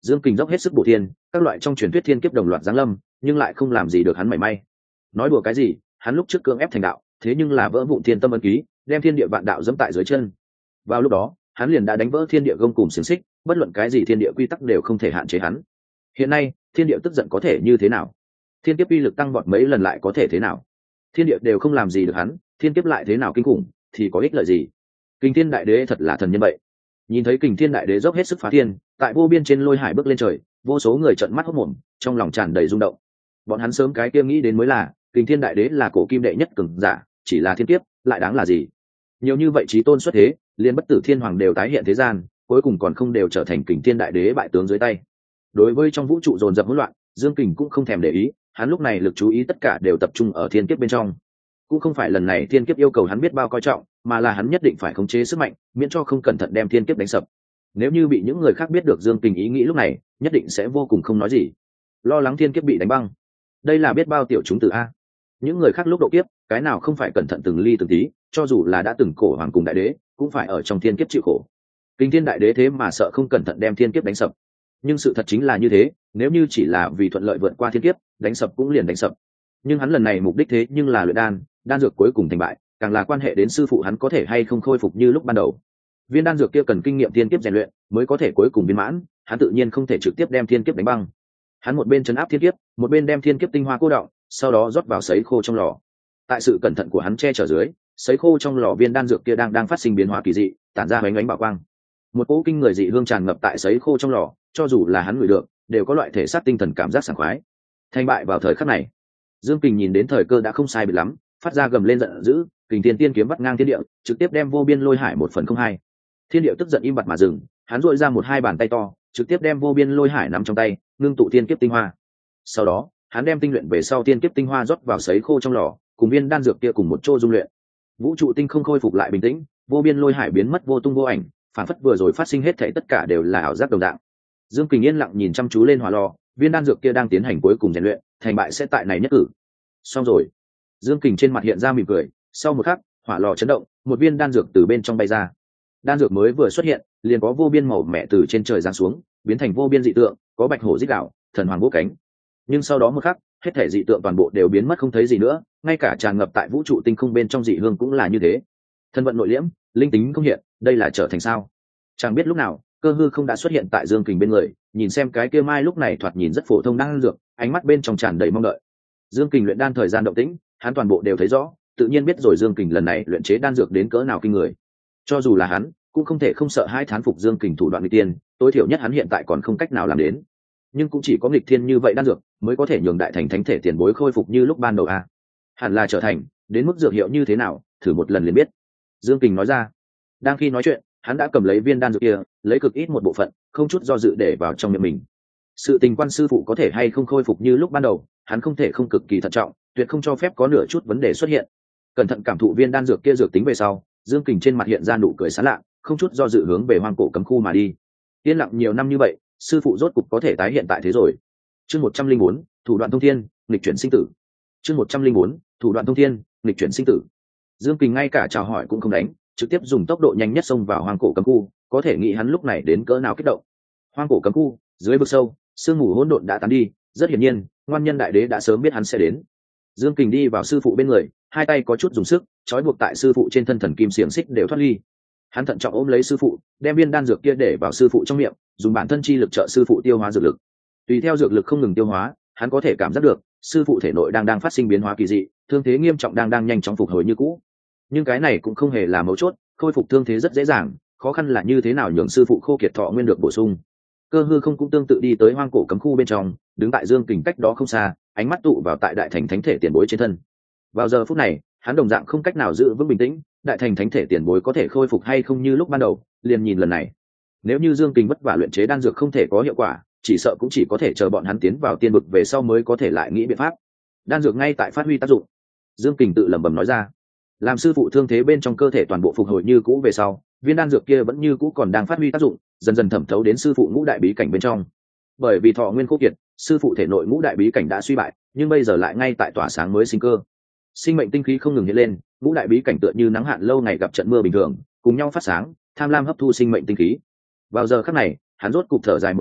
Dương Kình dốc hết sức bổ thiên, các loại trong truyền thuyết thiên kiếp đồng loạt giáng lâm, nhưng lại không làm gì được hắn mảy may. Nói đùa cái gì, hắn lúc trước cưỡng ép thành đạo, thế nhưng là vỡ vụn thiên tâm ấn ký, đem thiên địa vạn đạo dẫm tại dưới chân. Vào lúc đó, hắn liền đã đánh vỡ thiên địa gông cùm xiềng xích, bất luận cái gì thiên địa quy tắc đều không thể hạn chế hắn. Hiện nay, thiên địa tức giận có thể như thế nào? Thiên kiếp uy lực tăng vọt mấy lần lại có thể thế nào? Thiên địa đều không làm gì được hắn, thiên kiếp lại thế nào kinh khủng, thì có ích lợi gì? Kình Thiên Đại Đế thật là thần nhân vậy. Nhìn thấy Kình Thiên Đại Đế dốc hết sức phá thiên, tại vô biên trên lôi hải bước lên trời, vô số người trợn mắt hốt mồm, trong lòng tràn đầy rung động. Bọn hắn sớm cái kia nghĩ đến mới là, Kình Thiên Đại Đế là cổ kim đệ nhất cường giả, chỉ là thiên kiếp, lại đáng là gì? Nhiều như vậy chí tôn xuất thế, liên bất tử thiên hoàng đều tái hiện thế gian, cuối cùng còn không đều trở thành Kình Thiên Đại Đế bại tướng dưới tay. Đối với trong vũ trụ dồn dập hỗn loạn, Dương Kình cũng không thèm để ý, hắn lúc này lực chú ý tất cả đều tập trung ở thiên kiếp bên trong. Cũng không phải lần này thiên kiếp yêu cầu hắn biết bao coi trọng, mà là hắn nhất định phải khống chế sức mạnh, miễn cho không cẩn thận đem thiên kiếp đánh sập. Nếu như bị những người khác biết được Dương Kình ý nghĩ lúc này, nhất định sẽ vô cùng không nói gì, lo lắng thiên kiếp bị đánh băng. Đây là biết bao tiểu chúng tử a. Những người khác lúc độ kiếp, cái nào không phải cẩn thận từng ly từng tí, cho dù là đã từng cổ hoàng cùng đại đế, cũng phải ở trong thiên kiếp chịu khổ. Kình Thiên Đại Đế thế mà sợ không cẩn thận đem thiên kiếp đánh sập. Nhưng sự thật chính là như thế, nếu như chỉ là vì thuận lợi vượt qua thiên kiếp, đánh sập cũng liền đánh sập. Nhưng hắn lần này mục đích thế nhưng là luyện đan, đan dược cuối cùng thành bại, càng là quan hệ đến sư phụ hắn có thể hay không khôi phục như lúc ban đầu. Viên đan dược kia cần kinh nghiệm thiên kiếp rèn luyện, mới có thể cuối cùng viên mãn, hắn tự nhiên không thể trực tiếp đem thiên kiếp đánh băng. Hắn một bên trấn áp thiên kiếp, một bên đem thiên kiếp tinh hoa cô đọng, sau đó rót vào sấy khô trong lò. Tại sự cẩn thận của hắn che chở dưới, sấy khô trong lò viên đan dược kia đang đang phát sinh biến hóa kỳ dị, tản ra ánh ánh bảo quang. Một cỗ kinh người dị hương tràn ngập tại sấy khô trong lò, cho dù là hắn ngửi được, đều có loại thể xác tinh thần cảm giác sảng khoái. Thành bại vào thời khắc này, Dương Kình nhìn đến thời cơ đã không sai biệt lắm, phát ra gầm lên giận dữ, Kình Thiên Tiên kiếm vắt ngang thiên địa, trực tiếp đem vô biên lôi hải một phần không hai. Thiên địa tức giận im bặt mà dừng, hắn duỗi ra một hai bàn tay to, trực tiếp đem vô biên lôi hải nắm trong tay, ngưng tụ tiên kiếp tinh hoa. Sau đó, hắn đem tinh luyện về sau tiên kiếp tinh hoa rót vào sấy khô trong lò, cùng viên đan dược kia cùng một chỗ dung luyện. Vũ trụ tinh không khôi phục lại bình tĩnh, vô biên lôi hải biến mất vô tung vô ảnh, phản phất vừa rồi phát sinh hết thảy tất cả đều là ảo giác đồng dạng. Dương Kình yên lặng nhìn chăm chú lên hỏa lò, viên đan dược kia đang tiến hành cuối cùng rèn luyện, thành bại sẽ tại này nhất cử. Xong rồi. Dương Kình trên mặt hiện ra mỉm cười, sau một khắc, hỏa lò chấn động, một viên đan dược từ bên trong bay ra. Đan dược mới vừa xuất hiện, liền có vô biên màu mẹ từ trên trời giáng xuống, biến thành vô biên dị tượng, có bạch hổ rít gào, thần hoàng vỗ cánh. Nhưng sau đó một khắc, hết thảy dị tượng toàn bộ đều biến mất không thấy gì nữa, ngay cả tràn ngập tại vũ trụ tinh không bên trong dị hương cũng là như thế. Thân vận nội liễm, linh tính không hiện, đây là trở thành sao? Chẳng biết lúc nào, Cơ Hư không đã xuất hiện tại Dương Kình bên người, nhìn xem cái kia mai lúc này thoạt nhìn rất phổ thông đan dược, ánh mắt bên trong tràn đầy mong đợi. Dương Kình luyện đan thời gian động tĩnh, hắn toàn bộ đều thấy rõ, tự nhiên biết rồi Dương Kình lần này luyện chế đan dược đến cỡ nào kinh người. Cho dù là hắn, cũng không thể không sợ hai thán phục Dương Kình thủ đoạn nghịch tiên, tối thiểu nhất hắn hiện tại còn không cách nào làm đến. Nhưng cũng chỉ có nghịch thiên như vậy đan dược, mới có thể nhường đại thành thánh thể tiền bối khôi phục như lúc ban đầu a. À. Hẳn là trở thành, đến mức dược hiệu như thế nào, thử một lần liền biết. Dương Kình nói ra. Đang khi nói chuyện, hắn đã cầm lấy viên đan dược kia, lấy cực ít một bộ phận, không chút do dự để vào trong miệng mình. Sự tình quan sư phụ có thể hay không khôi phục như lúc ban đầu, hắn không thể không cực kỳ thận trọng, tuyệt không cho phép có nửa chút vấn đề xuất hiện. Cẩn thận cảm thụ viên đan dược kia dược tính về sau, Dương Kình trên mặt hiện ra nụ cười sán lạ, không chút do dự hướng về hoang cổ cấm khu mà đi. Yên lặng nhiều năm như vậy, sư phụ rốt cục có thể tái hiện tại thế rồi. Chương một trăm linh bốn, thủ đoạn thông thiên, nghịch chuyển sinh tử. Chương một trăm linh bốn, thủ đoạn thông thiên, nghịch chuyển sinh tử. Dương Kình ngay cả chào hỏi cũng không đánh, trực tiếp dùng tốc độ nhanh nhất xông vào hoang cổ cấm khu, có thể nghĩ hắn lúc này đến cỡ nào kích động. Hoang cổ cấm khu, dưới vực sâu, sương mù hỗn độn đã tán đi, rất hiển nhiên, ngoan nhân đại đế đã sớm biết hắn sẽ đến. Dương Kình đi vào sư phụ bên người, hai tay có chút dùng sức, trói buộc tại sư phụ trên thân thần kim xiềng xích đều thoát ly. Hắn thận trọng ôm lấy sư phụ, đem viên đan dược kia để vào sư phụ trong miệng, dùng bản thân chi lực trợ sư phụ tiêu hóa dược lực. Tùy theo dược lực không ngừng tiêu hóa, hắn có thể cảm giác được sư phụ thể nội đang đang phát sinh biến hóa kỳ dị, thương thế nghiêm trọng đang đang nhanh chóng phục hồi như cũ. Nhưng cái này cũng không hề là mấu chốt, khôi phục thương thế rất dễ dàng, khó khăn là như thế nào nhường sư phụ khô kiệt thọ nguyên được bổ sung. Cơ Hư không cũng tương tự đi tới hoang cổ cấm khu bên trong, đứng tại Dương Kình cách đó không xa, ánh mắt tụ vào tại đại thành thánh thể tiền bối trên thân. Vào giờ phút này, hắn đồng dạng không cách nào giữ vững bình tĩnh, đại thành thánh thể tiền bối có thể khôi phục hay không như lúc ban đầu, liền nhìn lần này. Nếu như Dương Kình vất vả luyện chế đan dược không thể có hiệu quả, chỉ sợ cũng chỉ có thể chờ bọn hắn tiến vào tiên vực về sau mới có thể lại nghĩ biện pháp. Đan dược ngay tại phát huy tác dụng. Dương Kình tự lẩm bẩm nói ra. Làm sư phụ thương thế bên trong cơ thể toàn bộ phục hồi như cũ về sau, viên đan dược kia vẫn như cũ còn đang phát huy tác dụng, dần dần thẩm thấu đến sư phụ ngũ đại bí cảnh bên trong. Bởi vì thọ nguyên khô kiệt, sư phụ thể nội ngũ đại bí cảnh đã suy bại, nhưng bây giờ lại ngay tại tỏa sáng mới sinh cơ. Sinh mệnh tinh khí không ngừng hiện lên, ngũ đại bí cảnh tựa như nắng hạn lâu ngày gặp trận mưa bình thường, cùng nhau phát sáng, tham lam hấp thu sinh mệnh tinh khí. Vào giờ khắc này, hắn rốt cục thở dài một hơi,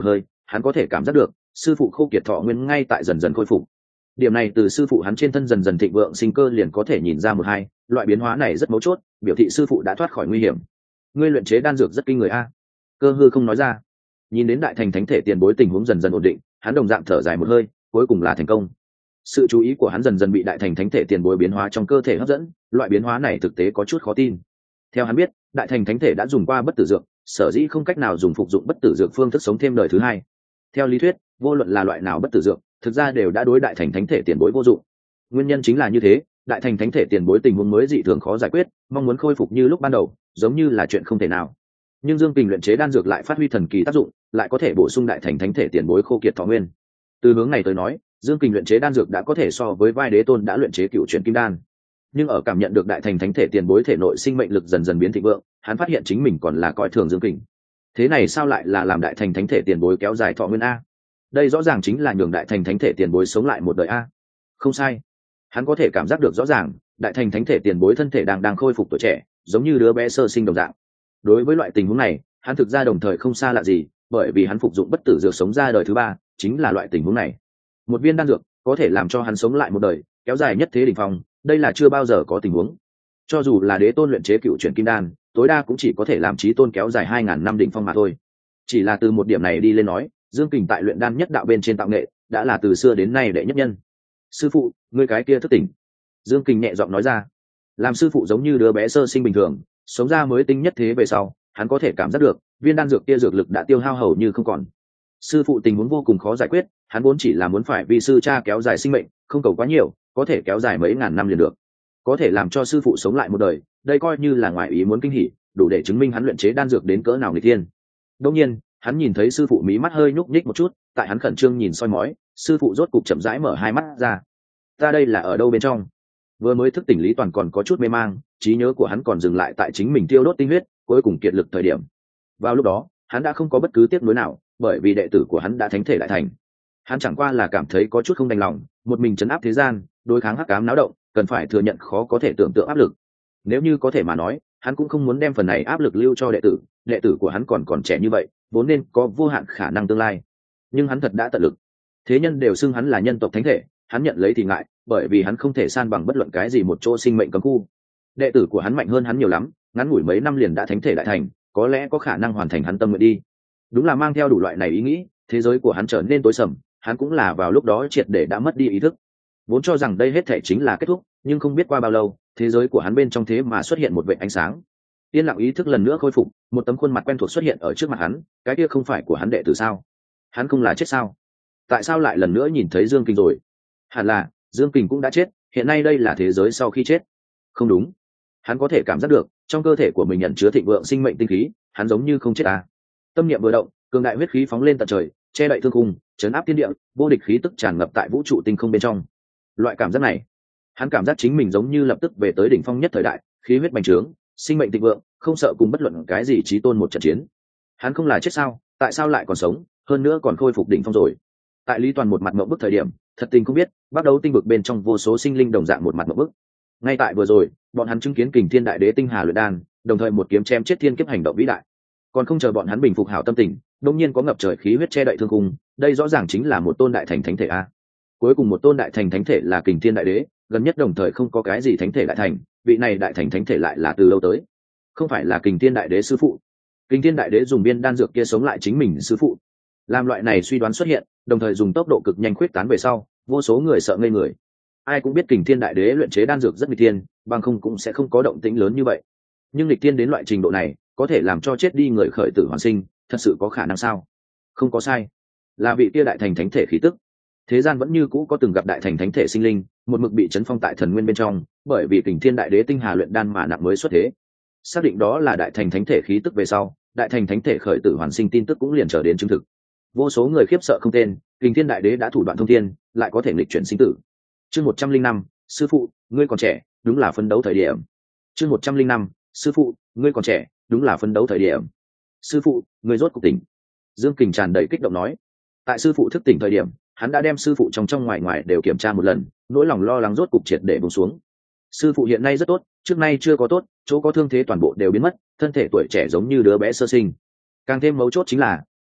hắn có thể cảm giác được sư phụ khô kiệt thọ nguyên ngay tại dần dần khôi phục. Điểm này từ sư phụ hắn trên thân dần dần thịnh vượng sinh cơ liền có thể nhìn ra một hai, loại biến hóa này rất mấu chốt, biểu thị sư phụ đã thoát khỏi nguy hiểm. Ngươi luyện chế đan dược rất kinh người a. Cơ Hư không nói ra. Nhìn đến đại thành thánh thể tiền bối tình huống dần dần ổn định, hắn đồng dạng thở dài một hơi, cuối cùng là thành công. Sự chú ý của hắn dần dần bị đại thành thánh thể tiền bối biến hóa trong cơ thể hấp dẫn, loại biến hóa này thực tế có chút khó tin. Theo hắn biết, đại thành thánh thể đã dùng qua bất tử dược, sở dĩ không cách nào dùng phục dụng bất tử dược phương thức sống thêm đời thứ hai. Theo lý thuyết, vô luận là loại nào bất tử dược, thực ra đều đã đối đại thành thánh thể tiền bối vô dụng. Nguyên nhân chính là như thế, đại thành thánh thể tiền bối tình huống mới dị thường khó giải quyết, mong muốn khôi phục như lúc ban đầu, giống như là chuyện không thể nào. Nhưng Dương Kình luyện chế đan dược lại phát huy thần kỳ tác dụng, lại có thể bổ sung đại thành thánh thể tiền bối khô kiệt thọ nguyên. Từ hướng này tới nói, Dương Kình luyện chế đan dược đã có thể so với vai đế tôn đã luyện chế cựu chuyển kim đan. Nhưng ở cảm nhận được đại thành thánh thể tiền bối thể nội sinh mệnh lực dần dần biến thịnh vượng, hắn phát hiện chính mình còn là coi thường Dương Kình. Thế này sao lại là làm đại thành thánh thể tiền bối kéo dài thọ nguyên a? Đây rõ ràng chính là nhường đại thành thánh thể tiền bối sống lại một đời a. Không sai, hắn có thể cảm giác được rõ ràng, đại thành thánh thể tiền bối thân thể đang đang khôi phục tuổi trẻ, giống như đứa bé sơ sinh đồng dạng. Đối với loại tình huống này, hắn thực ra đồng thời không xa lạ gì, bởi vì hắn phục dụng bất tử dược sống ra đời thứ ba, chính là loại tình huống này. Một viên đan dược có thể làm cho hắn sống lại một đời, kéo dài nhất thế đỉnh phong, đây là chưa bao giờ có tình huống. Cho dù là đế tôn luyện chế cựu chuyển kim đan, tối đa cũng chỉ có thể làm chí tôn kéo dài hai ngàn năm đỉnh phong mà thôi. Chỉ là từ một điểm này đi lên nói, Dương Kình tại luyện đan nhất đạo bên trên tạo nghệ, đã là từ xưa đến nay đệ nhất nhân. Sư phụ, ngươi cái kia thức tỉnh. Dương Kình nhẹ giọng nói ra. Làm sư phụ giống như đứa bé sơ sinh bình thường, sống ra mới tinh nhất thế về sau, hắn có thể cảm giác được viên đan dược kia dược lực đã tiêu hao hầu như không còn. Sư phụ tình huống vô cùng khó giải quyết, hắn vốn chỉ là muốn phải vì sư cha kéo dài sinh mệnh, không cầu quá nhiều, có thể kéo dài mấy ngàn năm liền được. Có thể làm cho sư phụ sống lại một đời, đây coi như là ngoài ý muốn kinh hỉ, đủ để chứng minh hắn luyện chế đan dược đến cỡ nào nghịch thiên. Đương nhiên, hắn nhìn thấy sư phụ mí mắt hơi nhúc nhích một chút, tại hắn khẩn trương nhìn soi mói, sư phụ rốt cục chậm rãi mở hai mắt ra. Ta đây là ở đâu bên trong? Vừa mới thức tỉnh Lý Toàn còn có chút mê mang, trí nhớ của hắn còn dừng lại tại chính mình tiêu đốt tinh huyết, cuối cùng kiệt lực thời điểm. Vào lúc đó, hắn đã không có bất cứ tiếc nuối nào, bởi vì đệ tử của hắn đã thánh thể đại thành. Hắn chẳng qua là cảm thấy có chút không đành lòng, một mình trấn áp thế gian, đối kháng hắc ám náo động, cần phải thừa nhận khó có thể tưởng tượng áp lực. Nếu như có thể mà nói, hắn cũng không muốn đem phần này áp lực lưu cho đệ tử, đệ tử của hắn còn còn trẻ như vậy, vốn nên có vô hạn khả năng tương lai. Nhưng hắn thật đã tận lực. Thế nhân đều xưng hắn là nhân tộc thánh thể, hắn nhận lấy thì ngại, bởi vì hắn không thể san bằng bất luận cái gì một chỗ sinh mệnh cấm khu. Đệ tử của hắn mạnh hơn hắn nhiều lắm, ngắn ngủi mấy năm liền đã thánh thể đại thành, có lẽ có khả năng hoàn thành hắn tâm nguyện đi. Đúng là mang theo đủ loại này ý nghĩ, thế giới của hắn trở nên tối sầm, hắn cũng là vào lúc đó triệt để đã mất đi ý thức. Vốn cho rằng đây hết thể chính là kết thúc, nhưng không biết qua bao lâu, thế giới của hắn bên trong thế mà xuất hiện một vệt ánh sáng. Yên lặng ý thức lần nữa khôi phục, một tấm khuôn mặt quen thuộc xuất hiện ở trước mặt hắn, cái kia không phải của hắn đệ tử sao? Hắn không là chết sao? Tại sao lại lần nữa nhìn thấy Dương Kình rồi? Hẳn là Dương Kình cũng đã chết, hiện nay đây là thế giới sau khi chết. Không đúng, hắn có thể cảm giác được trong cơ thể của mình nhận chứa thịnh vượng sinh mệnh tinh khí, hắn giống như không chết à. Tâm niệm vừa động, cường đại huyết khí phóng lên tận trời, che đậy thương khung, chấn áp thiên địa, vô địch khí tức tràn ngập tại vũ trụ tinh không bên trong. Loại cảm giác này, hắn cảm giác chính mình giống như lập tức về tới đỉnh phong nhất thời đại, khí huyết bành trướng, sinh mệnh thịnh vượng, không sợ cùng bất luận cái gì chí tôn một trận chiến. Hắn không là chết sao? Tại sao lại còn sống, hơn nữa còn khôi phục đỉnh phong rồi? Tại Lý Toàn một mặt ngậm bức thời điểm, thật tình không biết, bắt đầu tinh vực bên trong vô số sinh linh đồng dạng một mặt ngậm bức. Ngay tại vừa rồi, bọn hắn chứng kiến Kình Thiên Đại Đế tinh hà luyện đan, đồng thời một kiếm chém chết thiên kiếp hành động vĩ đại. Còn không chờ bọn hắn bình phục hảo tâm tình, đột nhiên có ngập trời khí huyết che đậy thương khung, đây rõ ràng chính là một tôn đại thành thánh thể a. Cuối cùng một tôn đại thành thánh thể là Kình Thiên Đại Đế, gần nhất đồng thời không có cái gì thánh thể đại thành, vị này đại thành thánh thể lại là từ lâu tới. Không phải là Kình Thiên Đại Đế sư phụ. Kình Thiên Đại Đế dùng viên đan dược kia sống lại chính mình sư phụ. Làm loại này suy đoán xuất hiện, đồng thời dùng tốc độ cực nhanh khuyết tán về sau, vô số người sợ ngây người. Ai cũng biết Kình Thiên Đại Đế luyện chế đan dược rất nghịch thiên, bằng không cũng sẽ không có động tĩnh lớn như vậy. Nhưng nghịch thiên đến loại trình độ này, có thể làm cho chết đi người khởi tử hoàn sinh, thật sự có khả năng sao? Không có sai, là vị kia đại thành thánh thể khí tức. Thế gian vẫn như cũ có từng gặp đại thành thánh thể sinh linh, một mực bị chấn phong tại thần nguyên bên trong, bởi vì Kình Thiên Đại Đế tinh hà luyện đan mà nặng mới xuất thế. Xác định đó là đại thành thánh thể khí tức về sau, đại thành thánh thể khởi tử hoàn sinh tin tức cũng liền trở đến chứng thực. Vô số người khiếp sợ không tên, Kình Thiên Đại Đế đã thủ đoạn thông thiên, lại có thể nghịch chuyển sinh tử. Chương một trăm linh năm, sư phụ, ngươi còn trẻ, đúng là phấn đấu thời điểm. Chương một trăm linh năm, sư phụ, ngươi còn trẻ, đúng là phấn đấu thời điểm. Sư phụ, ngươi rốt cục tỉnh. Dương Kình tràn đầy kích động nói. Tại sư phụ thức tỉnh thời điểm, hắn đã đem sư phụ trong trong ngoài ngoài đều kiểm tra một lần, nỗi lòng lo lắng rốt cục triệt để buông xuống. Sư phụ hiện nay rất tốt, trước nay chưa có tốt, chỗ có thương thế toàn bộ đều biến mất, thân thể tuổi trẻ giống như đứa bé sơ sinh. Càng thêm mấu chốt chính là,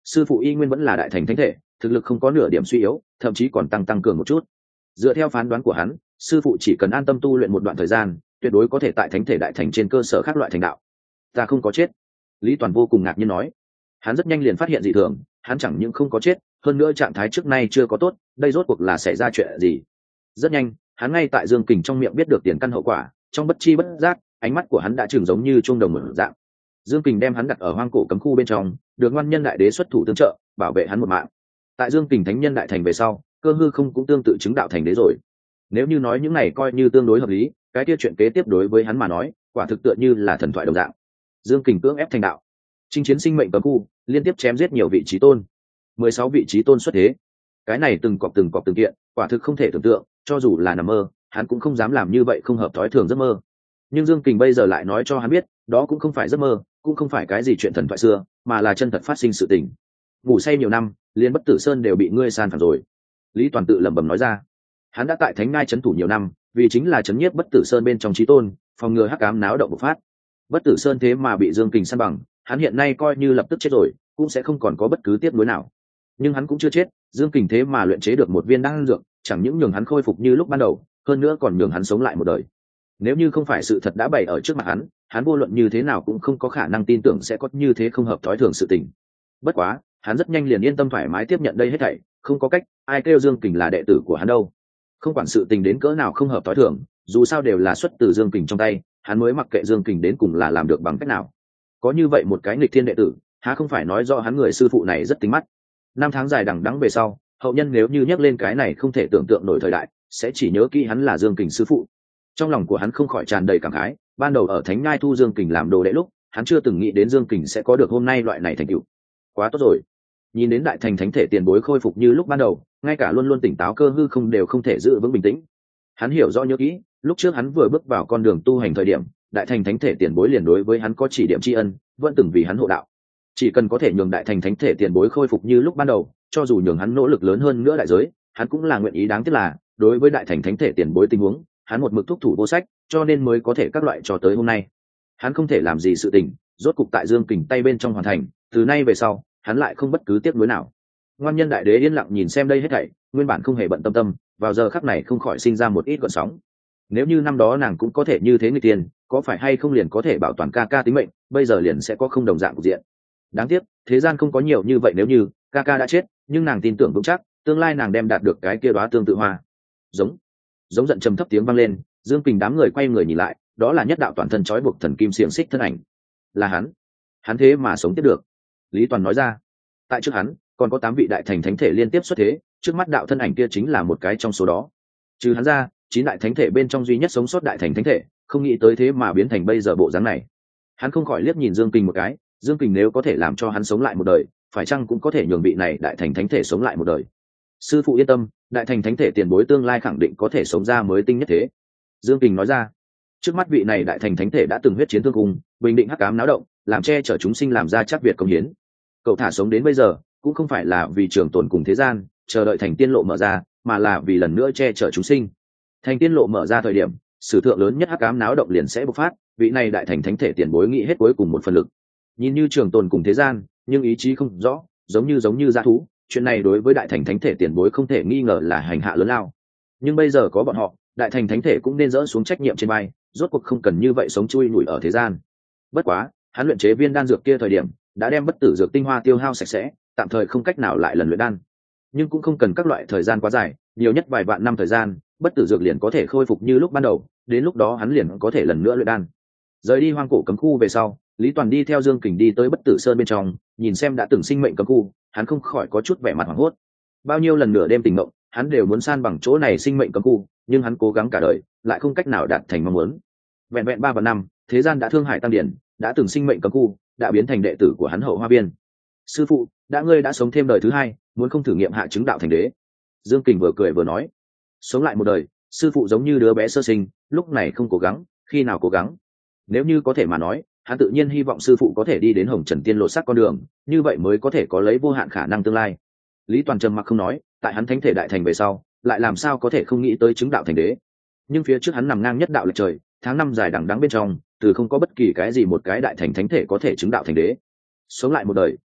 sư phụ y nguyên vẫn là đại thành thánh thể, thực lực không có nửa điểm suy yếu, thậm chí còn tăng tăng cường một chút. Dựa theo phán đoán của hắn, sư phụ chỉ cần an tâm tu luyện một đoạn thời gian, tuyệt đối có thể tại thánh thể đại thành trên cơ sở khác loại thành đạo. Ta không có chết. Lý Toàn vô cùng ngạc nhiên nói. Hắn rất nhanh liền phát hiện dị thường, hắn chẳng những không có chết, hơn nữa trạng thái trước nay chưa có tốt, đây rốt cuộc là xảy ra chuyện gì? Rất nhanh, hắn ngay tại Dương Kình trong miệng biết được tiền căn hậu quả, trong bất chi bất giác, ánh mắt của hắn đã trừng giống như chuông đồng mở dạng. Dương Kình đem hắn đặt ở hoang cổ cấm khu bên trong, được ngoan nhân đại đế xuất thủ tương trợ, bảo vệ hắn một mạng. Tại Dương Kình thánh nhân đại thành về sau, cơ hư không cũng tương tự chứng đạo thành đế rồi. Nếu như nói những này coi như tương đối hợp lý, cái kia chuyện kế tiếp đối với hắn mà nói, quả thực tựa như là thần thoại đồng dạng. Dương Kình cưỡng ép thành đạo, chinh chiến sinh mệnh cấm khu, liên tiếp chém giết nhiều vị trí tôn, mười sáu vị trí tôn xuất thế. Cái này từng cọc từng cọc từng kiện, quả thực không thể tưởng tượng, cho dù là nằm mơ, hắn cũng không dám làm như vậy không hợp thói thường giấc mơ. Nhưng Dương Kình bây giờ lại nói cho hắn biết, đó cũng không phải giấc mơ, cũng không phải cái gì chuyện thần thoại xưa, mà là chân thật phát sinh sự tình. Ngủ say nhiều năm, liên Bất Tử Sơn đều bị ngươi san phẳng rồi. Lý Toàn tự lẩm bẩm nói ra. Hắn đã tại Thánh Ngai trấn thủ nhiều năm, vì chính là trấn nhiếp Bất Tử Sơn bên trong chí tôn, phòng ngừa hắc ám náo động bộc phát. Bất Tử Sơn thế mà bị Dương Kình san bằng, hắn hiện nay coi như lập tức chết rồi, cũng sẽ không còn có bất cứ tiếp nối nào. Nhưng hắn cũng chưa chết, Dương Kình thế mà luyện chế được một viên đan dược, chẳng những nhường hắn khôi phục như lúc ban đầu, hơn nữa còn nhường hắn sống lại một đời. Nếu như không phải sự thật đã bày ở trước mặt hắn, hắn vô luận như thế nào cũng không có khả năng tin tưởng sẽ có như thế không hợp thói thường sự tình. Bất quá, hắn rất nhanh liền yên tâm thoải mái tiếp nhận đây hết thảy, không có cách, ai kêu Dương Kình là đệ tử của hắn đâu. Không quản sự tình đến cỡ nào không hợp thói thường, dù sao đều là xuất từ Dương Kình trong tay, hắn mới mặc kệ Dương Kình đến cùng là làm được bằng cách nào. Có như vậy một cái nghịch thiên đệ tử, há không phải nói rõ hắn người sư phụ này rất tính mắt. Năm tháng dài đằng đẵng về sau, hậu nhân nếu như nhắc lên cái này không thể tưởng tượng nổi thời đại, sẽ chỉ nhớ kỹ hắn là Dương Kình sư phụ. Trong lòng của hắn không khỏi tràn đầy cảm khái, ban đầu ở Thánh Ngai thu Dương Kình làm đồ đệ lúc, hắn chưa từng nghĩ đến Dương Kình sẽ có được hôm nay loại này thành tựu. Quá tốt rồi. Nhìn đến đại thành thánh thể tiền bối khôi phục như lúc ban đầu, ngay cả luôn luôn tỉnh táo cơ hư không đều không thể giữ vững bình tĩnh. Hắn hiểu rõ nhớ kỹ, lúc trước hắn vừa bước vào con đường tu hành thời điểm, đại thành thánh thể tiền bối liền đối với hắn có chỉ điểm tri ân, vẫn từng vì hắn hộ đạo. Chỉ cần có thể nhường đại thành thánh thể tiền bối khôi phục như lúc ban đầu, cho dù nhường hắn nỗ lực lớn hơn nữa đại giới, hắn cũng là nguyện ý. Đáng tiếc là, đối với đại thành thánh thể tiền bối tình huống, hắn một mực thúc thủ vô sách, cho nên mới có thể các loại cho tới hôm nay. Hắn không thể làm gì sự tình, rốt cục tại Dương Kình tay bên trong hoàn thành, từ nay về sau, hắn lại không bất cứ tiếc nuối nào. Ngoan nhân đại đế yên lặng nhìn xem đây hết thảy, nguyên bản không hề bận tâm tâm, vào giờ khắc này không khỏi sinh ra một ít gợn sóng. Nếu như năm đó nàng cũng có thể như thế người tiền, có phải hay không liền có thể bảo toàn ca ca tính mệnh, bây giờ liền sẽ có không đồng dạng cục diện. Đáng tiếc, thế gian không có nhiều như vậy, nếu như ca ca đã chết, nhưng nàng tin tưởng vững chắc, tương lai nàng đem đạt được cái kia đóa tương tự hoa. Giống, giống giận trầm thấp tiếng vang lên, Dương Kình đám người quay người nhìn lại, đó là nhất đạo toàn thân trói buộc thần kim xiềng xích thân ảnh. Là hắn, hắn thế mà sống tiếp được. Lý Toàn nói ra. Tại trước hắn, còn có tám vị đại thành thánh thể liên tiếp xuất thế, trước mắt đạo thân ảnh kia chính là một cái trong số đó. Trừ hắn ra, chín đại thánh thể bên trong duy nhất sống sót đại thành thánh thể, không nghĩ tới thế mà biến thành bây giờ bộ dáng này. Hắn không khỏi liếc nhìn Dương Kình một cái, Dương Kình nếu có thể làm cho hắn sống lại một đời, phải chăng cũng có thể nhường vị này đại thành thánh thể sống lại một đời. Sư phụ yên tâm, đại thành thánh thể tiền bối tương lai khẳng định có thể sống ra mới tinh nhất thế. Dương Kình nói ra. Trước mắt vị này đại thành thánh thể đã từng huyết chiến thương cung, bình định hắc ám náo động, làm che chở chúng sinh, làm ra chắc việt công hiến. Cậu thả sống đến bây giờ, cũng không phải là vì trường tồn cùng thế gian, chờ đợi thành tiên lộ mở ra, mà là vì lần nữa che chở chúng sinh. Thành tiên lộ mở ra thời điểm, sử thượng lớn nhất hắc ám náo động liền sẽ bộc phát, vị này đại thành thánh thể tiền bối nghĩ hết cuối cùng một phần lực. Nhìn như trường tồn cùng thế gian, nhưng ý chí không rõ, giống như giống như dã thú, chuyện này đối với đại thành thánh thể tiền bối không thể nghi ngờ là hành hạ lớn lao. Nhưng bây giờ có bọn họ, đại thành thánh thể cũng nên dỡ xuống trách nhiệm trên vai, rốt cuộc không cần như vậy sống chui nhủi ở thế gian. Bất quá, hắn luyện chế viên đan dược kia thời điểm, đã đem bất tử dược tinh hoa tiêu hao sạch sẽ, tạm thời không cách nào lại lần luyện đan. Nhưng cũng không cần các loại thời gian quá dài, nhiều nhất vài vạn năm thời gian, bất tử dược liền có thể khôi phục như lúc ban đầu, đến lúc đó hắn liền có thể lần nữa luyện đan. Rời đi hoang cổ cấm khu về sau, Lý Toàn đi theo Dương Kình đi tới Bất Tử Sơn bên trong, nhìn xem đã từng sinh mệnh cấm khu, hắn không khỏi có chút vẻ mặt hoảng hốt. Bao nhiêu lần nửa đêm tỉnh mộng, hắn đều muốn san bằng chỗ này sinh mệnh cấm khu, nhưng hắn cố gắng cả đời, lại không cách nào đạt thành mong muốn. Vẹn vẹn ba vạn năm, thế gian đã thương hại tăng điển, đã từng sinh mệnh cấm khu, đã biến thành đệ tử của hắn Hậu Hoa Biên. Sư phụ, đã ngươi đã sống thêm đời thứ hai, muốn không thử nghiệm hạ chứng đạo thành đế? Dương Kình vừa cười vừa nói. Sống lại một đời, sư phụ giống như đứa bé sơ sinh, lúc này không cố gắng, khi nào cố gắng? Nếu như có thể mà nói, hắn tự nhiên hy vọng sư phụ có thể đi đến Hồng Trần Tiên lộ sắc con đường, như vậy mới có thể có lấy vô hạn khả năng tương lai. Lý Toàn trầm mặc không nói, tại hắn thánh thể đại thành về sau, lại làm sao có thể không nghĩ tới chứng đạo thành đế? Nhưng phía trước hắn nằm ngang nhất đạo lệch trời, tháng năm dài đằng đẵng bên trong, từ không có bất kỳ cái gì một cái đại thành thánh thể có thể chứng đạo thành đế. Sống lại một đời,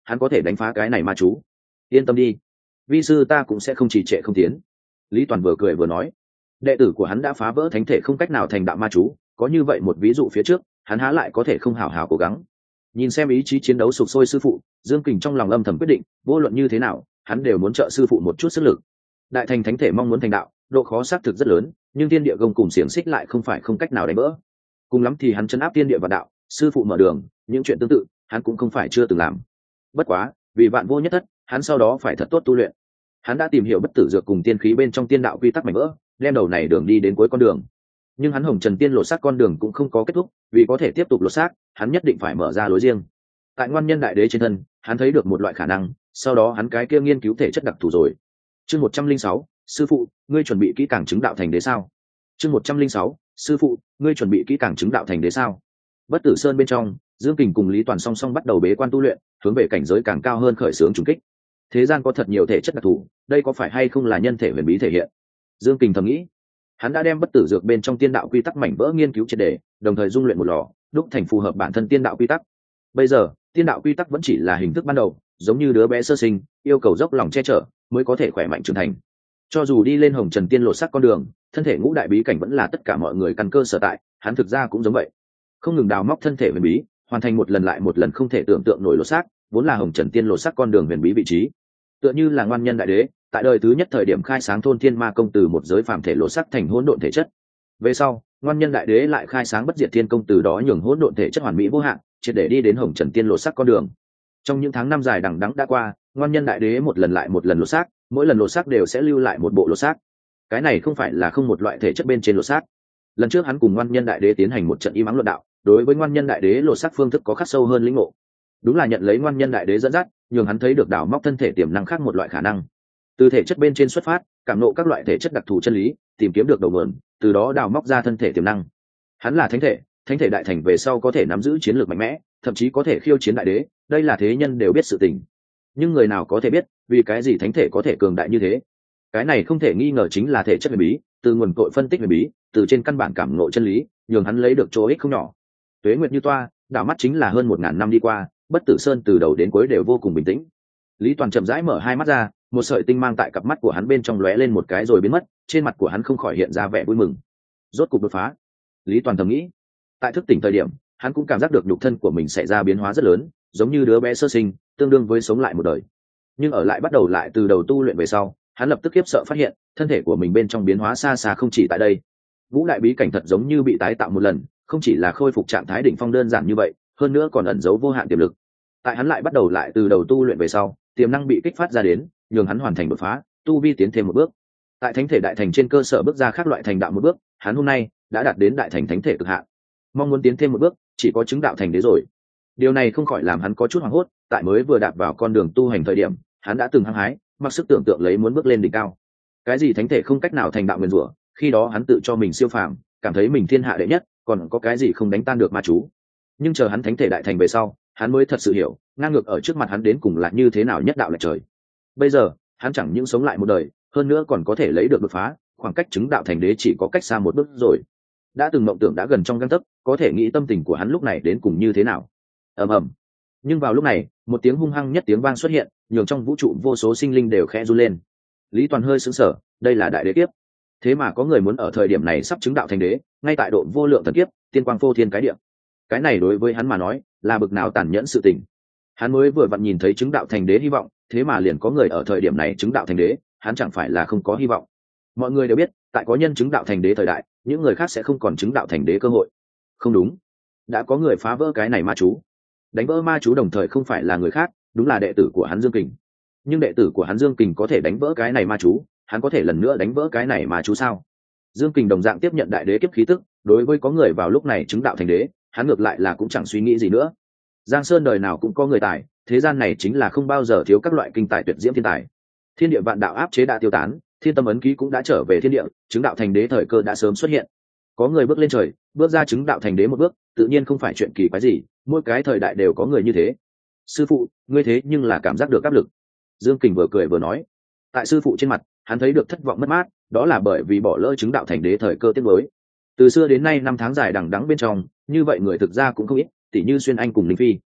hắn có thể đánh phá cái này ma chú. Yên tâm đi, vi sư ta cũng sẽ không trì trệ không tiến. Lý Toàn vừa cười vừa nói, đệ tử của hắn đã phá vỡ thánh thể không cách nào thành đạo ma chú, có như vậy một ví dụ phía trước, hắn há lại có thể không hào hào cố gắng. Nhìn xem ý chí chiến đấu sục sôi sư phụ, Dương Kình trong lòng âm thầm quyết định, vô luận như thế nào hắn đều muốn trợ sư phụ một chút sức lực. Đại thành thánh thể mong muốn thành đạo, độ khó xác thực rất lớn, nhưng thiên địa gông cùng xiềng xích lại không phải không cách nào đánh vỡ. Cùng lắm thì hắn chấn áp thiên địa và đạo, sư phụ mở đường, những chuyện tương tự hắn cũng không phải chưa từng làm. Bất quá vì vạn vô nhất thất, hắn sau đó phải thật tốt tu luyện. Hắn đã tìm hiểu bất tử dược cùng tiên khí bên trong tiên đạo quy tắc mảnh vỡ, đem đầu này đường đi đến cuối con đường. Nhưng hắn hồng trần tiên lột xác con đường cũng không có kết thúc, vì có thể tiếp tục lột xác, hắn nhất định phải mở ra lối riêng. Tại ngoan nhân đại đế trên thân, hắn thấy được một loại khả năng, sau đó hắn cái kia nghiên cứu thể chất đặc thù rồi. Chương một trăm linh sáu, sư phụ, ngươi chuẩn bị kỹ càng chứng đạo thành đế sao? Chương một trăm linh sáu, sư phụ, ngươi chuẩn bị kỹ càng chứng đạo thành đế sao? Bất tử sơn bên trong, Dương Kình cùng Lý Toàn song song bắt đầu bế quan tu luyện, hướng về cảnh giới càng cao hơn khởi xướng trùng kích. Thế gian có thật nhiều thể chất đặc thù, đây có phải hay không là nhân thể huyền bí thể hiện? Dương Kình thầm nghĩ. Hắn đã đem bất tử dược bên trong tiên đạo quy tắc mảnh vỡ nghiên cứu triệt để, đồng thời dung luyện một lò, đúc thành phù hợp bản thân tiên đạo quy tắc. Bây giờ, tiên đạo quy tắc vẫn chỉ là hình thức ban đầu, giống như đứa bé sơ sinh, yêu cầu dốc lòng che chở mới có thể khỏe mạnh trưởng thành. Cho dù đi lên hồng trần tiên lột xác con đường, thân thể ngũ đại bí cảnh vẫn là tất cả mọi người căn cơ sở tại, hắn thực ra cũng giống vậy. Không ngừng đào móc thân thể huyền bí, hoàn thành một lần lại một lần không thể tưởng tượng nổi lột xác, vốn là hồng trần tiên lột xác con đường huyền bí vị trí. Tựa như là ngoan nhân đại đế, tại đời thứ nhất thời điểm khai sáng thôn thiên ma công từ một giới phàm thể lột xác thành hỗn độn thể chất. Về sau, ngoan nhân đại đế lại khai sáng bất diệt thiên công từ đó nhường hỗn độn thể chất hoàn mỹ vô hạn, triệt để đi đến hồng trần tiên lột xác con đường. Trong những tháng năm dài đằng đẵng đã qua, ngoan nhân đại đế một lần lại một lần lột xác, mỗi lần lột xác đều sẽ lưu lại một bộ lột xác. Cái này không phải là không một loại thể chất bên trên lột xác. Lần trước hắn cùng ngoan nhân đại đế tiến hành một trận im ắng luận đạo, đối với ngoan nhân đại đế lột xác phương thức có khắc sâu hơn lĩnh ngộ. Đúng là nhận lấy ngoan nhân đại đế dẫn dắt, nhường hắn thấy được đào móc thân thể tiềm năng khác một loại khả năng. Từ thể chất bên trên xuất phát, cảm ngộ các loại thể chất đặc thù chân lý, tìm kiếm được đầu nguồn, từ đó đào móc ra thân thể tiềm năng. Hắn là thánh thể, thánh thể đại thành về sau có thể nắm giữ chiến lược mạnh mẽ, thậm chí có thể khiêu chiến đại đế, đây là thế nhân đều biết sự tình. Nhưng người nào có thể biết, vì cái gì thánh thể có thể cường đại như thế? Cái này không thể nghi ngờ chính là thể chất huyền bí, từ nguồn cội phân tích huyền bí, từ trên căn bản cảm ngộ chân lý, nhường hắn lấy được chỗ ích không nhỏ. Tuế nguyệt như toa, đảo mắt chính là hơn một ngàn năm đi qua, bất tử sơn từ đầu đến cuối đều vô cùng bình tĩnh. Lý Toàn chậm rãi mở hai mắt ra, một sợi tinh mang tại cặp mắt của hắn bên trong lóe lên một cái rồi biến mất, trên mặt của hắn không khỏi hiện ra vẻ vui mừng. Rốt cục đột phá. Lý Toàn thầm nghĩ. Tại thức tỉnh thời điểm, hắn cũng cảm giác được nhục thân của mình xảy ra biến hóa rất lớn, giống như đứa bé sơ sinh, tương đương với sống lại một đời. Nhưng ở lại bắt đầu lại từ đầu tu luyện về sau, hắn lập tức khiếp sợ phát hiện, thân thể của mình bên trong biến hóa xa xa không chỉ tại đây. Ngũ đại bí cảnh thật giống như bị tái tạo một lần, không chỉ là khôi phục trạng thái đỉnh phong đơn giản như vậy, hơn nữa còn ẩn giấu vô hạn tiềm lực. Tại hắn lại bắt đầu lại từ đầu tu luyện về sau, tiềm năng bị kích phát ra đến, nhường hắn hoàn thành đột phá, tu vi tiến thêm một bước. Tại thánh thể đại thành trên cơ sở bước ra khác loại thành đạo một bước, hắn hôm nay đã đạt đến đại thành thánh thể cực hạn. Mong muốn tiến thêm một bước, chỉ có chứng đạo thành đế rồi. Điều này không khỏi làm hắn có chút hoảng hốt, tại mới vừa đạp vào con đường tu hành thời điểm, hắn đã từng hăng hái, mặc sức tưởng tượng lấy muốn bước lên đỉnh cao. Cái gì thánh thể không cách nào thành đạo nguyên rủa, khi đó hắn tự cho mình siêu phàm, cảm thấy mình thiên hạ đệ nhất, còn có cái gì không đánh tan được ma chú. Nhưng chờ hắn thánh thể đại thành về sau, hắn mới thật sự hiểu, ngang ngược ở trước mặt hắn đến cùng là như thế nào nhất đạo lệch trời. Bây giờ, hắn chẳng những sống lại một đời, hơn nữa còn có thể lấy được đột phá, khoảng cách chứng đạo thành đế chỉ có cách xa một bước rồi. Đã từng mộng tưởng đã gần trong gang tấc, có thể nghĩ tâm tình của hắn lúc này đến cùng như thế nào. Ầm ầm. Nhưng vào lúc này, một tiếng hung hăng nhất tiếng vang xuất hiện, nhường trong vũ trụ vô số sinh linh đều khẽ run lên. Lý Toàn hơi sững sờ, đây là đại đế kiếp. Thế mà có người muốn ở thời điểm này sắp chứng đạo thành đế, ngay tại độ vô lượng thần kiếp, tiên quang phô thiên cái địa. Cái này đối với hắn mà nói, là bực nào tàn nhẫn sự tình. Hắn mới vừa vặn nhìn thấy chứng đạo thành đế hy vọng, thế mà liền có người ở thời điểm này chứng đạo thành đế, hắn chẳng phải là không có hy vọng. Mọi người đều biết, tại có nhân chứng đạo thành đế thời đại, những người khác sẽ không còn chứng đạo thành đế cơ hội. Không đúng, đã có người phá vỡ cái này ma chú. Đánh vỡ ma chú đồng thời không phải là người khác, đúng là đệ tử của hắn Dương Kình. Nhưng đệ tử của hắn Dương Kình có thể đánh vỡ cái này ma chú, hắn có thể lần nữa đánh vỡ cái này ma chú sao? Dương Kình đồng dạng tiếp nhận đại đế kiếp khí tức, đối với có người vào lúc này chứng đạo thành đế, hắn ngược lại là cũng chẳng suy nghĩ gì nữa. Giang Sơn đời nào cũng có người tài, thế gian này chính là không bao giờ thiếu các loại kinh tài tuyệt diễm thiên tài. Thiên địa vạn đạo áp chế đã tiêu tán, thiên tâm ấn ký cũng đã trở về thiên địa, chứng đạo thành đế thời cơ đã sớm xuất hiện. Có người bước lên trời, bước ra chứng đạo thành đế một bước, tự nhiên không phải chuyện kỳ quái gì, mỗi cái thời đại đều có người như thế. Sư phụ, ngươi thế nhưng là cảm giác được áp lực. Dương Kình vừa cười vừa nói. Tại sư phụ trên mặt, hắn thấy được thất vọng mất mát, đó là bởi vì bỏ lỡ chứng đạo thành đế thời cơ tiếc nuối. Từ xưa đến nay năm tháng dài đằng đẵng bên trong, như vậy người thực ra cũng không ít, tỉ như Xuyên Anh cùng Linh Phi.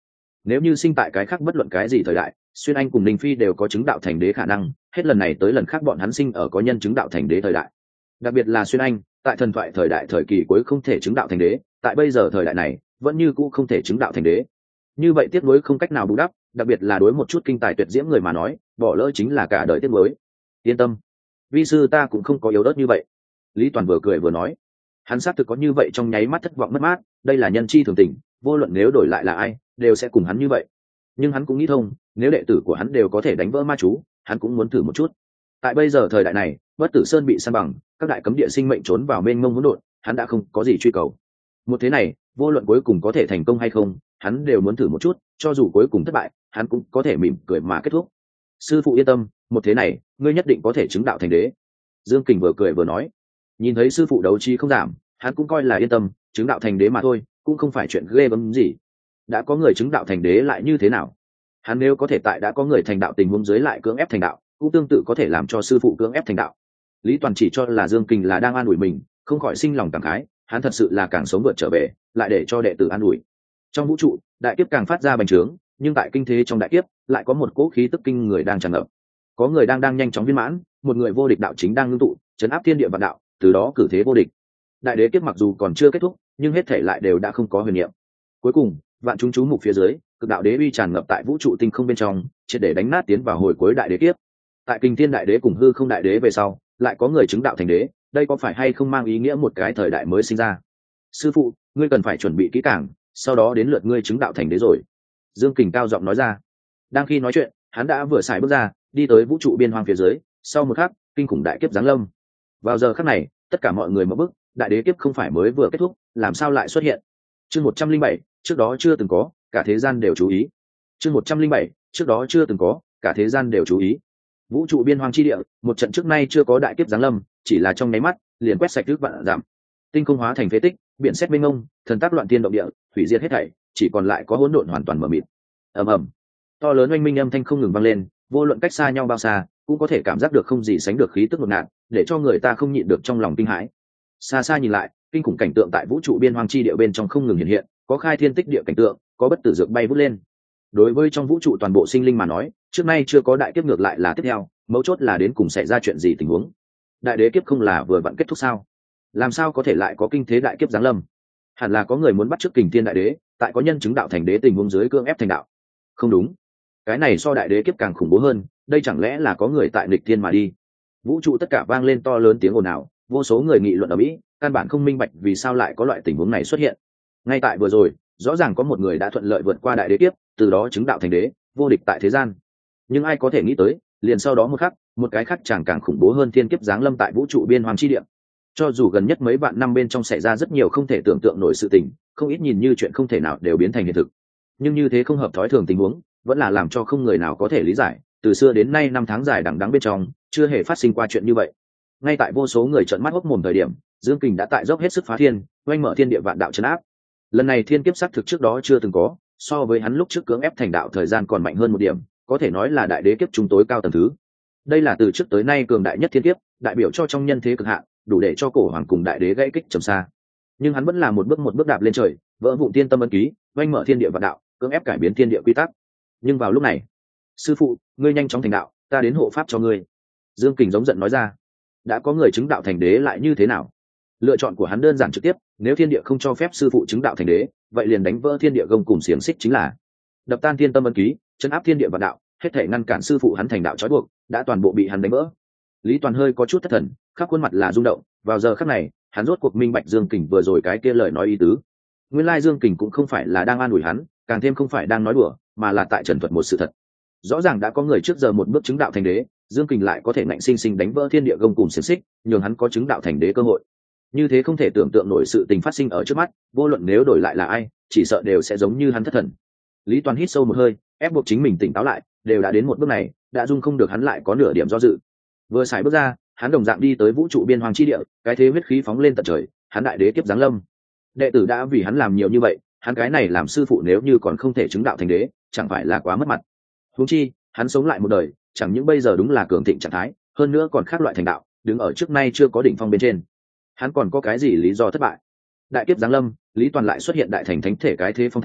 nếu như sinh tại cái khác bất luận cái gì thời đại, Xuyên Anh cùng Ninh Phi đều có chứng đạo thành đế khả năng, hết lần này tới lần khác bọn hắn sinh ở có nhân chứng đạo thành đế thời đại. Đặc biệt là Xuyên Anh, tại thần thoại thời đại thời kỳ cuối không thể chứng đạo thành đế, tại bây giờ thời đại này vẫn như cũ không thể chứng đạo thành đế. Như vậy tiếc nuối không cách nào bù đắp, đặc biệt là đối một chút kinh tài tuyệt diễm người mà nói, bỏ lỡ chính là cả đời tiếc nuối. Yên tâm, vi sư ta cũng không có yếu ớt như vậy. Lý Toàn vừa cười vừa nói, hắn xác thực có như vậy trong nháy mắt thất vọng mất mát, đây là nhân chi thường tình, vô luận nếu đổi lại là ai đều sẽ cùng hắn như vậy. Nhưng hắn cũng nghĩ thông, nếu đệ tử của hắn đều có thể đánh vỡ ma chú, hắn cũng muốn thử một chút. Tại bây giờ thời đại này, Bất Tử Sơn bị san bằng, các đại cấm địa sinh mệnh trốn vào mênh mông hỗn độn, hắn đã không có gì truy cầu. Một thế này, vô luận cuối cùng có thể thành công hay không, hắn đều muốn thử một chút, cho dù cuối cùng thất bại, hắn cũng có thể mỉm cười mà kết thúc. Sư phụ yên tâm, một thế này, ngươi nhất định có thể chứng đạo thành đế. Dương Kình vừa cười vừa nói, nhìn thấy sư phụ đấu trí không giảm, hắn cũng coi là yên tâm, chứng đạo thành đế mà thôi, cũng không phải chuyện ghê gớm gì. Đã có người chứng đạo thành đế lại như thế nào? Hắn nếu có thể tại đã có người thành đạo tình huống dưới lại cưỡng ép thành đạo, cũng tương tự có thể làm cho sư phụ cưỡng ép thành đạo. Lý Toàn chỉ cho là Dương Kình là đang an ủi mình, không khỏi sinh lòng cảm khái, hắn thật sự là càng sống vượt trở về, lại để cho đệ tử an ủi. Trong vũ trụ, đại kiếp càng phát ra bành trướng, nhưng tại kinh thế trong đại kiếp, lại có một cỗ khí tức kinh người đang tràn ngập. Có người đang đang nhanh chóng viên mãn, một người vô địch đạo chính đang ngưng tụ, trấn áp thiên địa vạn đạo, từ đó cử thế vô địch. Đại đế kiếp mặc dù còn chưa kết thúc, nhưng hết thể lại đều đã không có huyền niệm. Cuối cùng, vạn chúng chú mục phía dưới, cực đạo đế uy tràn ngập tại vũ trụ tinh không bên trong, triệt để đánh nát tiến vào hồi cuối đại đế kiếp. Tại kinh thiên đại đế cùng hư không đại đế về sau, lại có người chứng đạo thành đế, đây có phải hay không mang ý nghĩa một cái thời đại mới sinh ra? Sư phụ, ngươi cần phải chuẩn bị kỹ càng, sau đó đến lượt ngươi chứng đạo thành đế rồi. Dương Kình cao giọng nói ra. Đang khi nói chuyện, hắn đã vừa xài bước ra, đi tới vũ trụ biên hoang phía dưới. Sau một khắc, kinh khủng đại kiếp giáng lâm. Vào giờ khắc này, tất cả mọi người mở bức, đại đế kiếp không phải mới vừa kết thúc, làm sao lại xuất hiện? Chương một trăm linh bảy, trước đó chưa từng có, cả thế gian đều chú ý. Chương một trăm linh bảy, trước đó chưa từng có, cả thế gian đều chú ý. Vũ trụ biên hoang chi địa, một trận trước nay chưa có đại kiếp giáng lâm, chỉ là trong nháy mắt, liền quét sạch trước vạn giảm. Tinh không hóa thành phế tích, biển sét mênh mông, thần tác loạn tiên động địa, hủy diệt hết thảy, chỉ còn lại có hỗn độn hoàn toàn mờ mịt. Ầm ầm, to lớn oanh minh âm thanh không ngừng vang lên, vô luận cách xa nhau bao xa, cũng có thể cảm giác được không gì sánh được khí tức ngột ngạt, để cho người ta không nhịn được trong lòng kinh hãi. Xa xa nhìn lại, kinh khủng cảnh tượng tại vũ trụ biên hoang chi địa bên trong không ngừng hiện hiện, có khai thiên tích địa cảnh tượng, có bất tử dược bay vút lên. Đối với trong vũ trụ toàn bộ sinh linh mà nói, trước nay chưa có đại kiếp, ngược lại là tiếp theo, mấu chốt là đến cùng xảy ra chuyện gì tình huống. Đại đế kiếp không là vừa vặn kết thúc sao? Làm sao có thể lại có kinh thế đại kiếp giáng lâm? Hẳn là có người muốn bắt chước kình thiên đại đế, tại có nhân chứng đạo thành đế tình huống dưới cưỡng ép thành đạo. Không đúng, cái này so đại đế kiếp càng khủng bố hơn, đây chẳng lẽ là có người tại nghịch thiên mà đi? Vũ trụ tất cả vang lên to lớn tiếng ồn ào, vô số người nghị luận ở mỹ, căn bản không minh bạch vì sao lại có loại tình huống này xuất hiện. Ngay tại vừa rồi, rõ ràng có một người đã thuận lợi vượt qua đại đế kiếp, từ đó chứng đạo thành đế, vô địch tại thế gian. Nhưng ai có thể nghĩ tới, liền sau đó một khắc, một cái khác chẳng càng khủng bố hơn thiên kiếp giáng lâm tại vũ trụ biên hoang chi địa. Cho dù gần nhất mấy vạn năm bên trong xảy ra rất nhiều không thể tưởng tượng nổi sự tình, không ít nhìn như chuyện không thể nào đều biến thành hiện thực. Nhưng như thế không hợp thói thường tình huống, vẫn là làm cho không người nào có thể lý giải, từ xưa đến nay năm tháng dài đằng đẵng bên trong, chưa hề phát sinh qua chuyện như vậy. Ngay tại vô số người trợn mắt hốc mồm thời điểm, Dương Kình đã tại dốc hết sức phá thiên, oanh mở thiên địa vạn đạo trấn áp. Lần này thiên kiếp sắc thực trước đó chưa từng có, so với hắn lúc trước cưỡng ép thành đạo thời gian còn mạnh hơn một điểm, có thể nói là đại đế kiếp trung tối cao tầng thứ. Đây là từ trước tới nay cường đại nhất thiên kiếp, đại biểu cho trong nhân thế cực hạn, đủ để cho cổ hoàng cùng đại đế gãy kích trầm xa. Nhưng hắn vẫn là một bước một bước đạp lên trời, vỡ vụn thiên tâm ấn ký, oanh mở thiên địa vạn đạo, cưỡng ép cải biến thiên địa quy tắc. Nhưng vào lúc này, sư phụ, ngươi nhanh chóng thành đạo, ta đến hộ pháp cho ngươi. Dương Kình giống giận nói ra. Đã có người chứng đạo thành đế lại như thế nào? Lựa chọn của hắn đơn giản trực tiếp, nếu thiên địa không cho phép sư phụ chứng đạo thành đế, vậy liền đánh vỡ thiên địa gông cùng xiềng xích chính là đập tan thiên tâm ấn ký, chấn áp thiên địa vạn đạo, hết thể ngăn cản sư phụ hắn thành đạo trói buộc, đã toàn bộ bị hắn đánh vỡ. Lý Toàn hơi có chút thất thần, khắp khuôn mặt là rung động, vào giờ khắc này, hắn rốt cuộc minh bạch Dương Kình vừa rồi cái kia lời nói ý tứ. Nguyên lai Dương Kình cũng không phải là đang an ủi hắn, càng thêm không phải đang nói đùa, mà là tại trần thuật một sự thật. Rõ ràng đã có người trước giờ một bước chứng đạo thành đế, Dương Kình lại có thể ngạnh sinh sinh đánh vỡ thiên địa gông cùng xiềng xích, nhường hắn có chứng đạo thành đế cơ hội. Như thế không thể tưởng tượng nổi sự tình phát sinh ở trước mắt, vô luận nếu đổi lại là ai, chỉ sợ đều sẽ giống như hắn thất thần. Lý Toàn hít sâu một hơi, ép buộc chính mình tỉnh táo lại, đều đã đến một bước này, đã dung không được hắn lại có nửa điểm do dự. Vừa xài bước ra, hắn đồng dạng đi tới vũ trụ biên hoang chi địa, cái thế huyết khí phóng lên tận trời, hắn đại đế kiếp giáng lâm. Đệ tử đã vì hắn làm nhiều như vậy, hắn cái này làm sư phụ nếu như còn không thể chứng đạo thành đế, chẳng phải là quá mất mặt. Huống chi, hắn sống lại một đời, chẳng những bây giờ đúng là cường thịnh trạng thái, hơn nữa còn khác loại thành đạo, đứng ở trước nay chưa có đỉnh phong bên trên. Hắn còn có cái gì lý do thất bại? Đại kiếp giáng lâm, Lý Toàn lại xuất hiện đại thành thánh thể cái thế phong thái,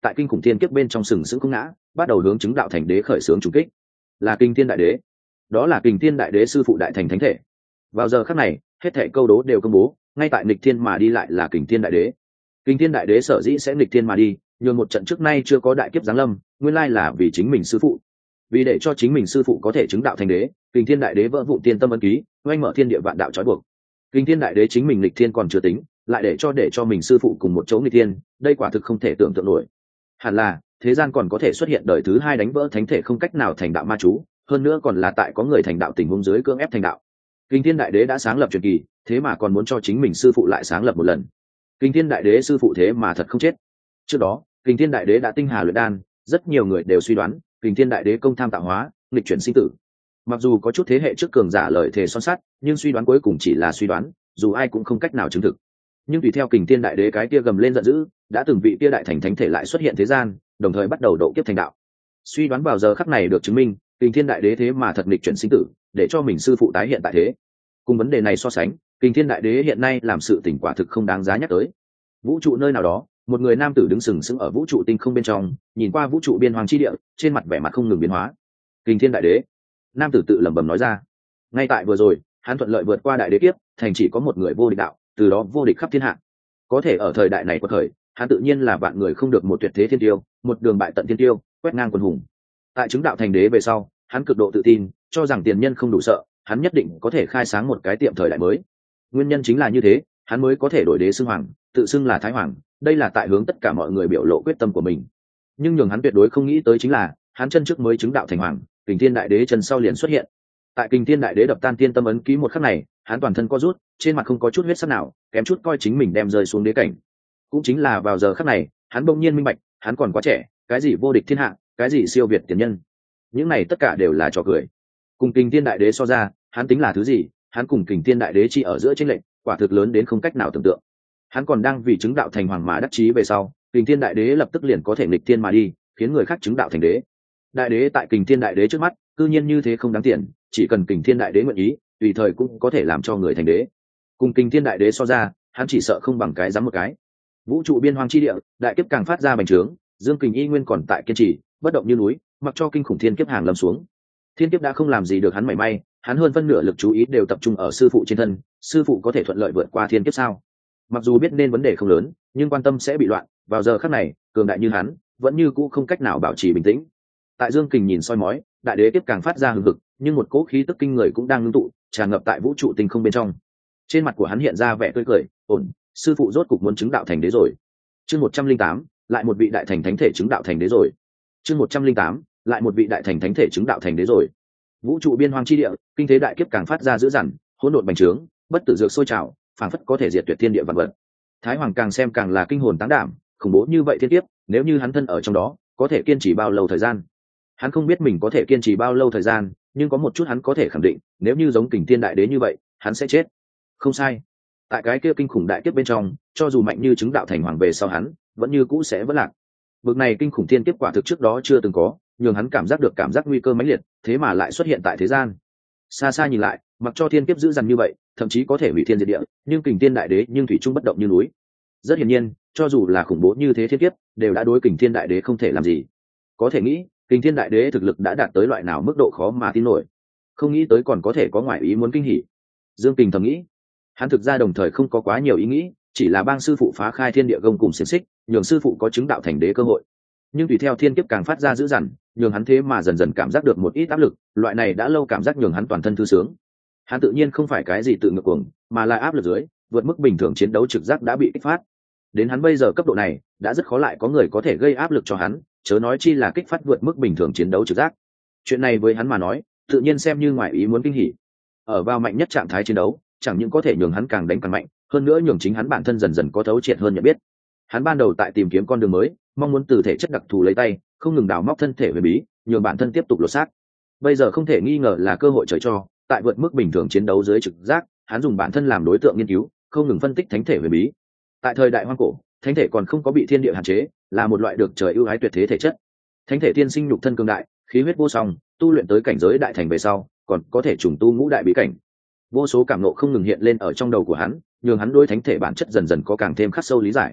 tại kinh khủng thiên kiếp bên trong sừng sững không ngã, bắt đầu hướng chứng đạo thành đế khởi xướng trùng kích. Là Kình Thiên đại đế, đó là Kình Thiên đại đế sư phụ đại thành thánh thể. Vào giờ khắc này, hết thảy câu đố đều công bố, ngay tại nghịch thiên mà đi lại là Kình Thiên đại đế. Kình Thiên đại đế sở dĩ sẽ nghịch thiên mà đi, nhường một trận trước nay chưa có đại kiếp giáng lâm, nguyên lai là vì chính mình sư phụ. Vì để cho chính mình sư phụ có thể chứng đạo thành đế, Kình Thiên đại đế vỡ vụ tiên tâm ấn ký, oanh mở thiên địa vạn đạo trói buộc. Kình Thiên đại đế chính mình nghịch thiên còn chưa tính, lại để cho để cho mình sư phụ cùng một chỗ nghịch thiên, đây quả thực không thể tưởng tượng nổi. Hẳn là thế gian còn có thể xuất hiện đời thứ hai đánh vỡ thánh thể không cách nào thành đạo ma chú, hơn nữa còn là tại có người thành đạo tình huống dưới cưỡng ép thành đạo. Kình Thiên đại đế đã sáng lập truyền kỳ, thế mà còn muốn cho chính mình sư phụ lại sáng lập một lần. Kình Thiên đại đế sư phụ thế mà thật không chết. Trước đó Kình Thiên đại đế đã tinh hà luyện đan, rất nhiều người đều suy đoán Kình Thiên đại đế công tham tạo hóa, nghịch chuyển sinh tử. Mặc dù có chút thế hệ trước cường giả lời thề son sắt, nhưng suy đoán cuối cùng chỉ là suy đoán, dù ai cũng không cách nào chứng thực. Nhưng tùy theo Kình Thiên đại đế cái kia gầm lên giận dữ, đã từng vị kia đại thành thánh thể lại xuất hiện thế gian, đồng thời bắt đầu độ kiếp thành đạo. Suy đoán vào giờ khắc này được chứng minh, Kình Thiên đại đế thế mà thật nghịch chuyển sinh tử, để cho mình sư phụ tái hiện tại thế. Cùng vấn đề này so sánh, Kình Thiên đại đế hiện nay làm sự tình quả thực không đáng giá nhắc tới. Vũ trụ nơi nào đó, một người nam tử đứng sừng sững ở vũ trụ tinh không bên trong, nhìn qua vũ trụ biên hoàng chi địa, trên mặt vẻ mặt không ngừng biến hóa. Kình Thiên đại đế, nam tử tự lẩm bẩm nói ra. Ngay tại vừa rồi, hắn thuận lợi vượt qua đại đế kiếp, thành chỉ có một người vô địch đạo, từ đó vô địch khắp thiên hạ. Có thể ở thời đại này quật khởi, hắn tự nhiên là vạn người không được một tuyệt thế thiên tiêu, một đường bại tận thiên tiêu, quét ngang quần hùng. Tại chứng đạo thành đế về sau, hắn cực độ tự tin, cho rằng tiền nhân không đủ sợ, hắn nhất định có thể khai sáng một cái tiệm thời đại mới. Nguyên nhân chính là như thế, hắn mới có thể đổi đế xưng hoàng, tự xưng là thái hoàng, đây là tại hướng tất cả mọi người biểu lộ quyết tâm của mình. Nhưng nhường hắn tuyệt đối không nghĩ tới chính là, hắn chân trước mới chứng đạo thành hoàng, Kình Thiên đại đế chân sau liền xuất hiện. Tại Kình Thiên đại đế đập tan tiên tâm ấn ký một khắc này, hắn toàn thân co rút, trên mặt không có chút huyết sắc nào, kém chút coi chính mình đem rơi xuống đế cảnh. Cũng chính là vào giờ khắc này, hắn bỗng nhiên minh bạch, hắn còn quá trẻ, cái gì vô địch thiên hạ, cái gì siêu việt tiền nhân, những này tất cả đều là trò cười. Cùng Kình Thiên đại đế so ra, hắn tính là thứ gì? Hắn cùng Kình Thiên đại đế chỉ ở giữa chênh lệch, quả thực lớn đến không cách nào tưởng tượng. Hắn còn đang vì chứng đạo thành hoàng mà đắc chí về sau, Kình Thiên đại đế lập tức liền có thể nghịch thiên mà đi, khiến người khác chứng đạo thành đế. Đại đế tại Kình Thiên đại đế trước mắt, cư nhiên như thế không đáng tiền, chỉ cần Kình Thiên đại đế nguyện ý, tùy thời cũng có thể làm cho người thành đế. Cùng Kình Thiên đại đế so ra, hắn chỉ sợ không bằng cái dám một cái. Vũ trụ biên hoang chi địa, đại kiếp càng phát ra bành trướng, Dương Kình y nguyên còn tại kiên trì, bất động như núi, mặc cho kinh khủng thiên kiếp hàng lâm xuống. Thiên kiếp đã không làm gì được hắn mảy may, hắn hơn phân nửa lực chú ý đều tập trung ở sư phụ trên thân, sư phụ có thể thuận lợi vượt qua thiên kiếp sao? Mặc dù biết nên vấn đề không lớn, nhưng quan tâm sẽ bị loạn, vào giờ khắc này, cường đại như hắn, vẫn như cũ không cách nào bảo trì bình tĩnh. Tại Dương Kình nhìn soi mói, đại đế tiếp càng phát ra hừng hực, nhưng một cỗ khí tức kinh người cũng đang ngưng tụ, tràn ngập tại vũ trụ tinh không bên trong. Trên mặt của hắn hiện ra vẻ tươi cười, ổn, sư phụ rốt cục muốn chứng đạo thành đế rồi. Chương một trăm linh tám, lại một vị đại thành thánh thể chứng đạo thành đế rồi. Chương một trăm linh tám, lại một vị đại thành thánh thể chứng đạo thành đế rồi. Vũ trụ biên hoang chi địa, kinh thế đại kiếp càng phát ra dữ dằn, hỗn độn bành trướng, bất tử dược sôi trào, phảng phất có thể diệt tuyệt thiên địa vạn vật. Thái hoàng càng xem càng là kinh hồn táng đảm, khủng bố như vậy thiên kiếp, nếu như hắn thân ở trong đó, có thể kiên trì bao lâu thời gian? Hắn không biết mình có thể kiên trì bao lâu thời gian, nhưng có một chút hắn có thể khẳng định, nếu như giống Kình Thiên đại đế như vậy, hắn sẽ chết. Không sai. Tại cái kia kinh khủng đại kiếp bên trong, cho dù mạnh như chứng đạo thành hoàng về sau hắn, vẫn như cũ sẽ vỡ lạc. Bực này kinh khủng thiên kiếp quả thực trước đó chưa từng có, nhường hắn cảm giác được cảm giác nguy cơ mãnh liệt, thế mà lại xuất hiện tại thế gian. Xa xa nhìn lại, mặc cho thiên kiếp dữ dằn như vậy, thậm chí có thể hủy thiên diệt địa, nhưng Kình Thiên đại đế nhưng thủy chung bất động như núi. Rất hiển nhiên, cho dù là khủng bố như thế thiên kiếp, đều đã đối Kình Thiên đại đế không thể làm gì. Có thể nghĩ, Kình Thiên đại đế thực lực đã đạt tới loại nào mức độ khó mà tin nổi. Không nghĩ tới còn có thể có ngoại ý muốn kinh hỉ. Dương Kình thầm nghĩ, hắn thực ra đồng thời không có quá nhiều ý nghĩ, chỉ là bang sư phụ phá khai thiên địa gông cùng xiềng xích, nhường sư phụ có chứng đạo thành đế cơ hội. Nhưng tùy theo thiên kiếp càng phát ra dữ dằn, nhường hắn thế mà dần dần cảm giác được một ít áp lực, loại này đã lâu cảm giác nhường hắn toàn thân thư sướng. Hắn tự nhiên không phải cái gì tự ngược cuồng, mà là áp lực dưới, vượt mức bình thường chiến đấu trực giác đã bị kích phát. Đến hắn bây giờ cấp độ này, đã rất khó lại có người có thể gây áp lực cho hắn, chớ nói chi là kích phát vượt mức bình thường chiến đấu trực giác. Chuyện này với hắn mà nói, tự nhiên xem như ngoài ý muốn kinh hỉ. Ở vào mạnh nhất trạng thái chiến đấu, chẳng những có thể nhường hắn càng đánh càng mạnh, hơn nữa nhường chính hắn bản thân dần dần có thấu triệt hơn nhận biết. Hắn ban đầu tại tìm kiếm con đường mới, mong muốn từ thể chất đặc thù lấy tay, không ngừng đào móc thân thể huyền bí, nhường bản thân tiếp tục lột xác. Bây giờ không thể nghi ngờ là cơ hội trời cho, tại vượt mức bình thường chiến đấu dưới trực giác, hắn dùng bản thân làm đối tượng nghiên cứu, không ngừng phân tích thánh thể huyền bí. Tại thời đại hoang cổ, thánh thể còn không có bị thiên địa hạn chế, là một loại được trời ưu ái tuyệt thế thể chất. Thánh thể tiên sinh nhục thân cường đại, khí huyết vô song, tu luyện tới cảnh giới đại thành về sau, còn có thể trùng tu ngũ đại bí cảnh. Vô số cảm ngộ không ngừng hiện lên ở trong đầu của hắn, nhường hắn đối thánh thể bản chất dần dần có càng thêm khắc sâu lý giải.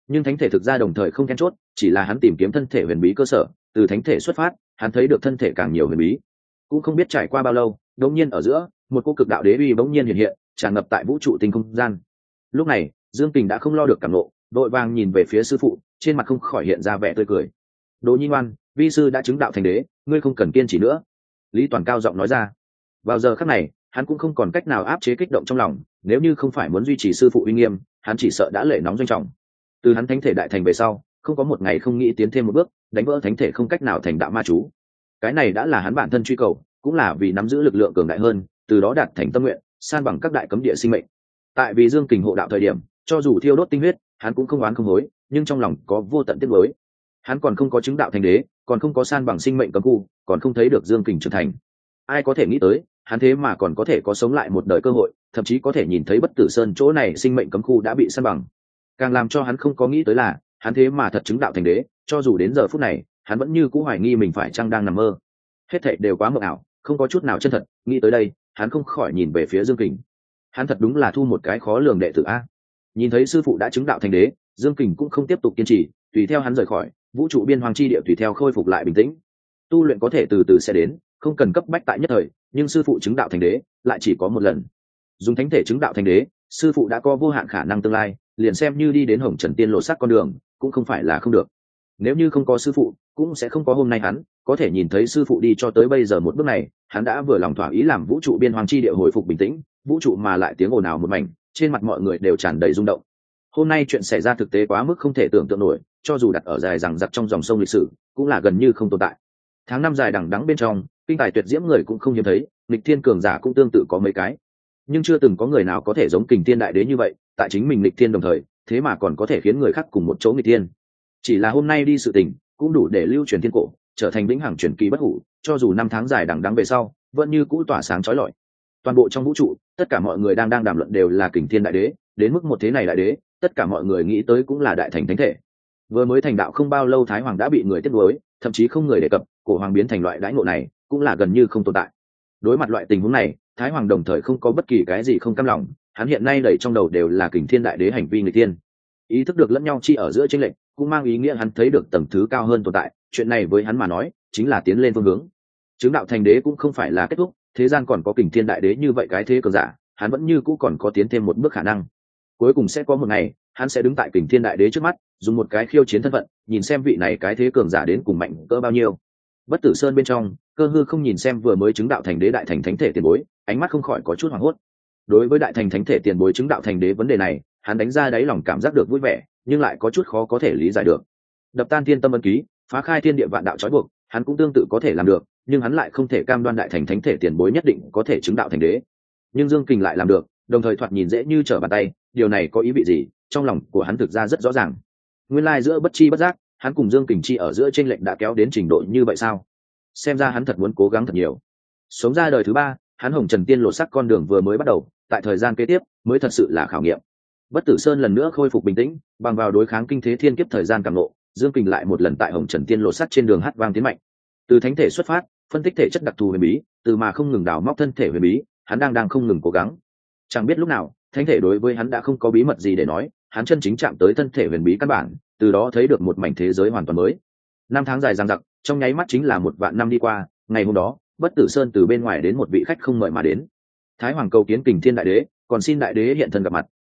nhưng thánh thể thực ra đồng thời không then chốt, chỉ là hắn tìm kiếm thân thể huyền bí cơ sở, từ thánh thể xuất phát, hắn thấy được thân thể càng nhiều huyền bí. Cũng không biết trải qua bao lâu, đột nhiên ở giữa, một cô cực đạo đế uy bỗng nhiên hiện hiện, tràn ngập tại vũ trụ tinh không gian. Lúc này, Dương Kình đã không lo được cảm nộ, đội vàng nhìn về phía sư phụ, trên mặt không khỏi hiện ra vẻ tươi cười. Đỗ Nhi ngoan, vi sư đã chứng đạo thành đế, ngươi không cần kiên trì nữa. Lý Toàn cao giọng nói ra. Vào giờ khắc này, hắn cũng không còn cách nào áp chế kích động trong lòng, nếu như không phải muốn duy trì sư phụ uy nghiêm, hắn chỉ sợ đã lệ nóng doanh trọng. Từ hắn thánh thể đại thành về sau, không có một ngày không nghĩ tiến thêm một bước, đánh vỡ thánh thể không cách nào thành đạo ma chú. Cái này đã là hắn bản thân truy cầu, cũng là vì nắm giữ lực lượng cường đại hơn, từ đó đạt thành tâm nguyện, san bằng các đại cấm địa sinh mệnh. Tại vì Dương Kình hộ đạo thời điểm, cho dù thiêu đốt tinh huyết, hắn cũng không oán không hối, nhưng trong lòng có vô tận tiếc nuối. Hắn còn không có chứng đạo thành đế, còn không có san bằng sinh mệnh cấm khu, còn không thấy được Dương Kình trưởng thành. Ai có thể nghĩ tới, hắn thế mà còn có thể có sống lại một đời cơ hội, thậm chí có thể nhìn thấy Bất Tử Sơn chỗ này sinh mệnh cấm khu đã bị san bằng. Càng làm cho hắn không có nghĩ tới là, hắn thế mà thật chứng đạo thành đế, cho dù đến giờ phút này, hắn vẫn như cũ hoài nghi mình phải chăng đang nằm mơ. Hết thảy đều quá mộng ảo, không có chút nào chân thật. Nghĩ tới đây, hắn không khỏi nhìn về phía Dương Kình. Hắn thật đúng là thu một cái khó lường đệ tử a. Nhìn thấy sư phụ đã chứng đạo thành đế, Dương Kình cũng không tiếp tục kiên trì, tùy theo hắn rời khỏi vũ trụ biên hoàng chi địa, tùy theo khôi phục lại bình tĩnh. Tu luyện có thể từ từ sẽ đến, không cần cấp bách tại nhất thời, nhưng sư phụ chứng đạo thành đế lại chỉ có một lần. Dùng thánh thể chứng đạo thành đế, sư phụ đã có vô hạn khả năng tương lai, liền xem như đi đến hồng trần tiên lộ sắc con đường, cũng không phải là không được. Nếu như không có sư phụ, cũng sẽ không có hôm nay hắn, có thể nhìn thấy sư phụ đi cho tới bây giờ một bước này, hắn đã vừa lòng thỏa ý làm vũ trụ biên hoàng chi địa hồi phục bình tĩnh, vũ trụ mà lại tiếng ồn ào một mảnh, trên mặt mọi người đều tràn đầy rung động. Hôm nay chuyện xảy ra thực tế quá mức không thể tưởng tượng nổi, cho dù đặt ở dài rằng giặc trong dòng sông lịch sử, cũng là gần như không tồn tại. Tháng năm dài đằng đẵng bên trong, kinh tài tuyệt diễm người cũng không hiếm thấy, nghịch thiên cường giả cũng tương tự có mấy cái, nhưng chưa từng có người nào có thể giống Kình Thiên đại đế như vậy, tại chính mình nghịch thiên đồng thời, thế mà còn có thể khiến người khác cùng một chỗ nghịch thiên. Chỉ là hôm nay đi sự tình, cũng đủ để lưu truyền thiên cổ, trở thành vĩnh hằng truyền kỳ bất hủ, cho dù năm tháng dài đằng đẵng về sau, vẫn như cũ tỏa sáng chói lọi. Toàn bộ trong vũ trụ, tất cả mọi người đang đang đàm luận đều là Kình Thiên đại đế, đến mức một thế này đại đế, tất cả mọi người nghĩ tới cũng là đại thành thánh thể. Vừa mới thành đạo không bao lâu, Thái Hoàng đã bị người tiếc nuối, thậm chí không người đề cập, cổ hoàng biến thành loại đãi ngộ này, cũng là gần như không tồn tại. Đối mặt loại tình huống này, Thái Hoàng đồng thời không có bất kỳ cái gì không cam lòng, hắn hiện nay đầy trong đầu đều là Kình Thiên đại đế hành vi người tiên. Ý thức được lẫn nhau chi ở giữa chênh lệch, cũng mang ý nghĩa hắn thấy được tầng thứ cao hơn tồn tại, chuyện này với hắn mà nói, chính là tiến lên phương hướng. Chứng đạo thành đế cũng không phải là kết thúc, thế gian còn có Kình Thiên đại đế như vậy cái thế cường giả, hắn vẫn như cũ còn có tiến thêm một bước khả năng. Cuối cùng sẽ có một ngày, hắn sẽ đứng tại Kình Thiên đại đế trước mắt, dùng một cái khiêu chiến thân phận, nhìn xem vị này cái thế cường giả đến cùng mạnh cỡ bao nhiêu. Bất Tử Sơn bên trong, Cơ Hư không nhìn xem vừa mới chứng đạo thành đế đại thành thánh thể tiền bối, ánh mắt không khỏi có chút hoảng hốt. Đối với đại thành thánh thể tiền bối chứng đạo thành đế vấn đề này, hắn đánh ra đáy lòng cảm giác được vui vẻ, nhưng lại có chút khó có thể lý giải được. Đập tan thiên tâm ân ký, phá khai thiên địa vạn đạo trói buộc, hắn cũng tương tự có thể làm được, nhưng hắn lại không thể cam đoan đại thành thánh thể tiền bối nhất định có thể chứng đạo thành đế. Nhưng Dương Kình lại làm được, đồng thời thoạt nhìn dễ như trở bàn tay, điều này có ý vị gì, trong lòng của hắn thực ra rất rõ ràng. Nguyên lai giữa bất chi bất giác, hắn cùng Dương Kình chi ở giữa chênh lệch đã kéo đến trình độ như vậy sao? Xem ra hắn thật muốn cố gắng thật nhiều. Sống ra đời thứ ba, hắn hồng trần tiên lộ sắc con đường vừa mới bắt đầu, tại thời gian kế tiếp mới thật sự là khảo nghiệm. Bất Tử Sơn lần nữa khôi phục bình tĩnh, bằng vào đối kháng kinh thế thiên kiếp thời gian cảm ngộ, Dương Kình lại một lần tại hồng trần tiên lộ sắc trên đường hát vang tiến mạnh. Từ thánh thể xuất phát, phân tích thể chất đặc thù huyền bí, từ mà không ngừng đào móc thân thể huyền bí, hắn đang đang không ngừng cố gắng. Chẳng biết lúc nào, thánh thể đối với hắn đã không có bí mật gì để nói, hắn chân chính chạm tới thân thể huyền bí căn bản, từ đó thấy được một mảnh thế giới hoàn toàn mới. Năm tháng dài dằng dặc, trong nháy mắt chính là một vạn năm đi qua. Ngày hôm đó, Bất Tử Sơn từ bên ngoài đến một vị khách không mời mà đến. Thái Hoàng cầu kiến Kình Thiên đại đế, còn xin đại đế hiện thân gặp mặt.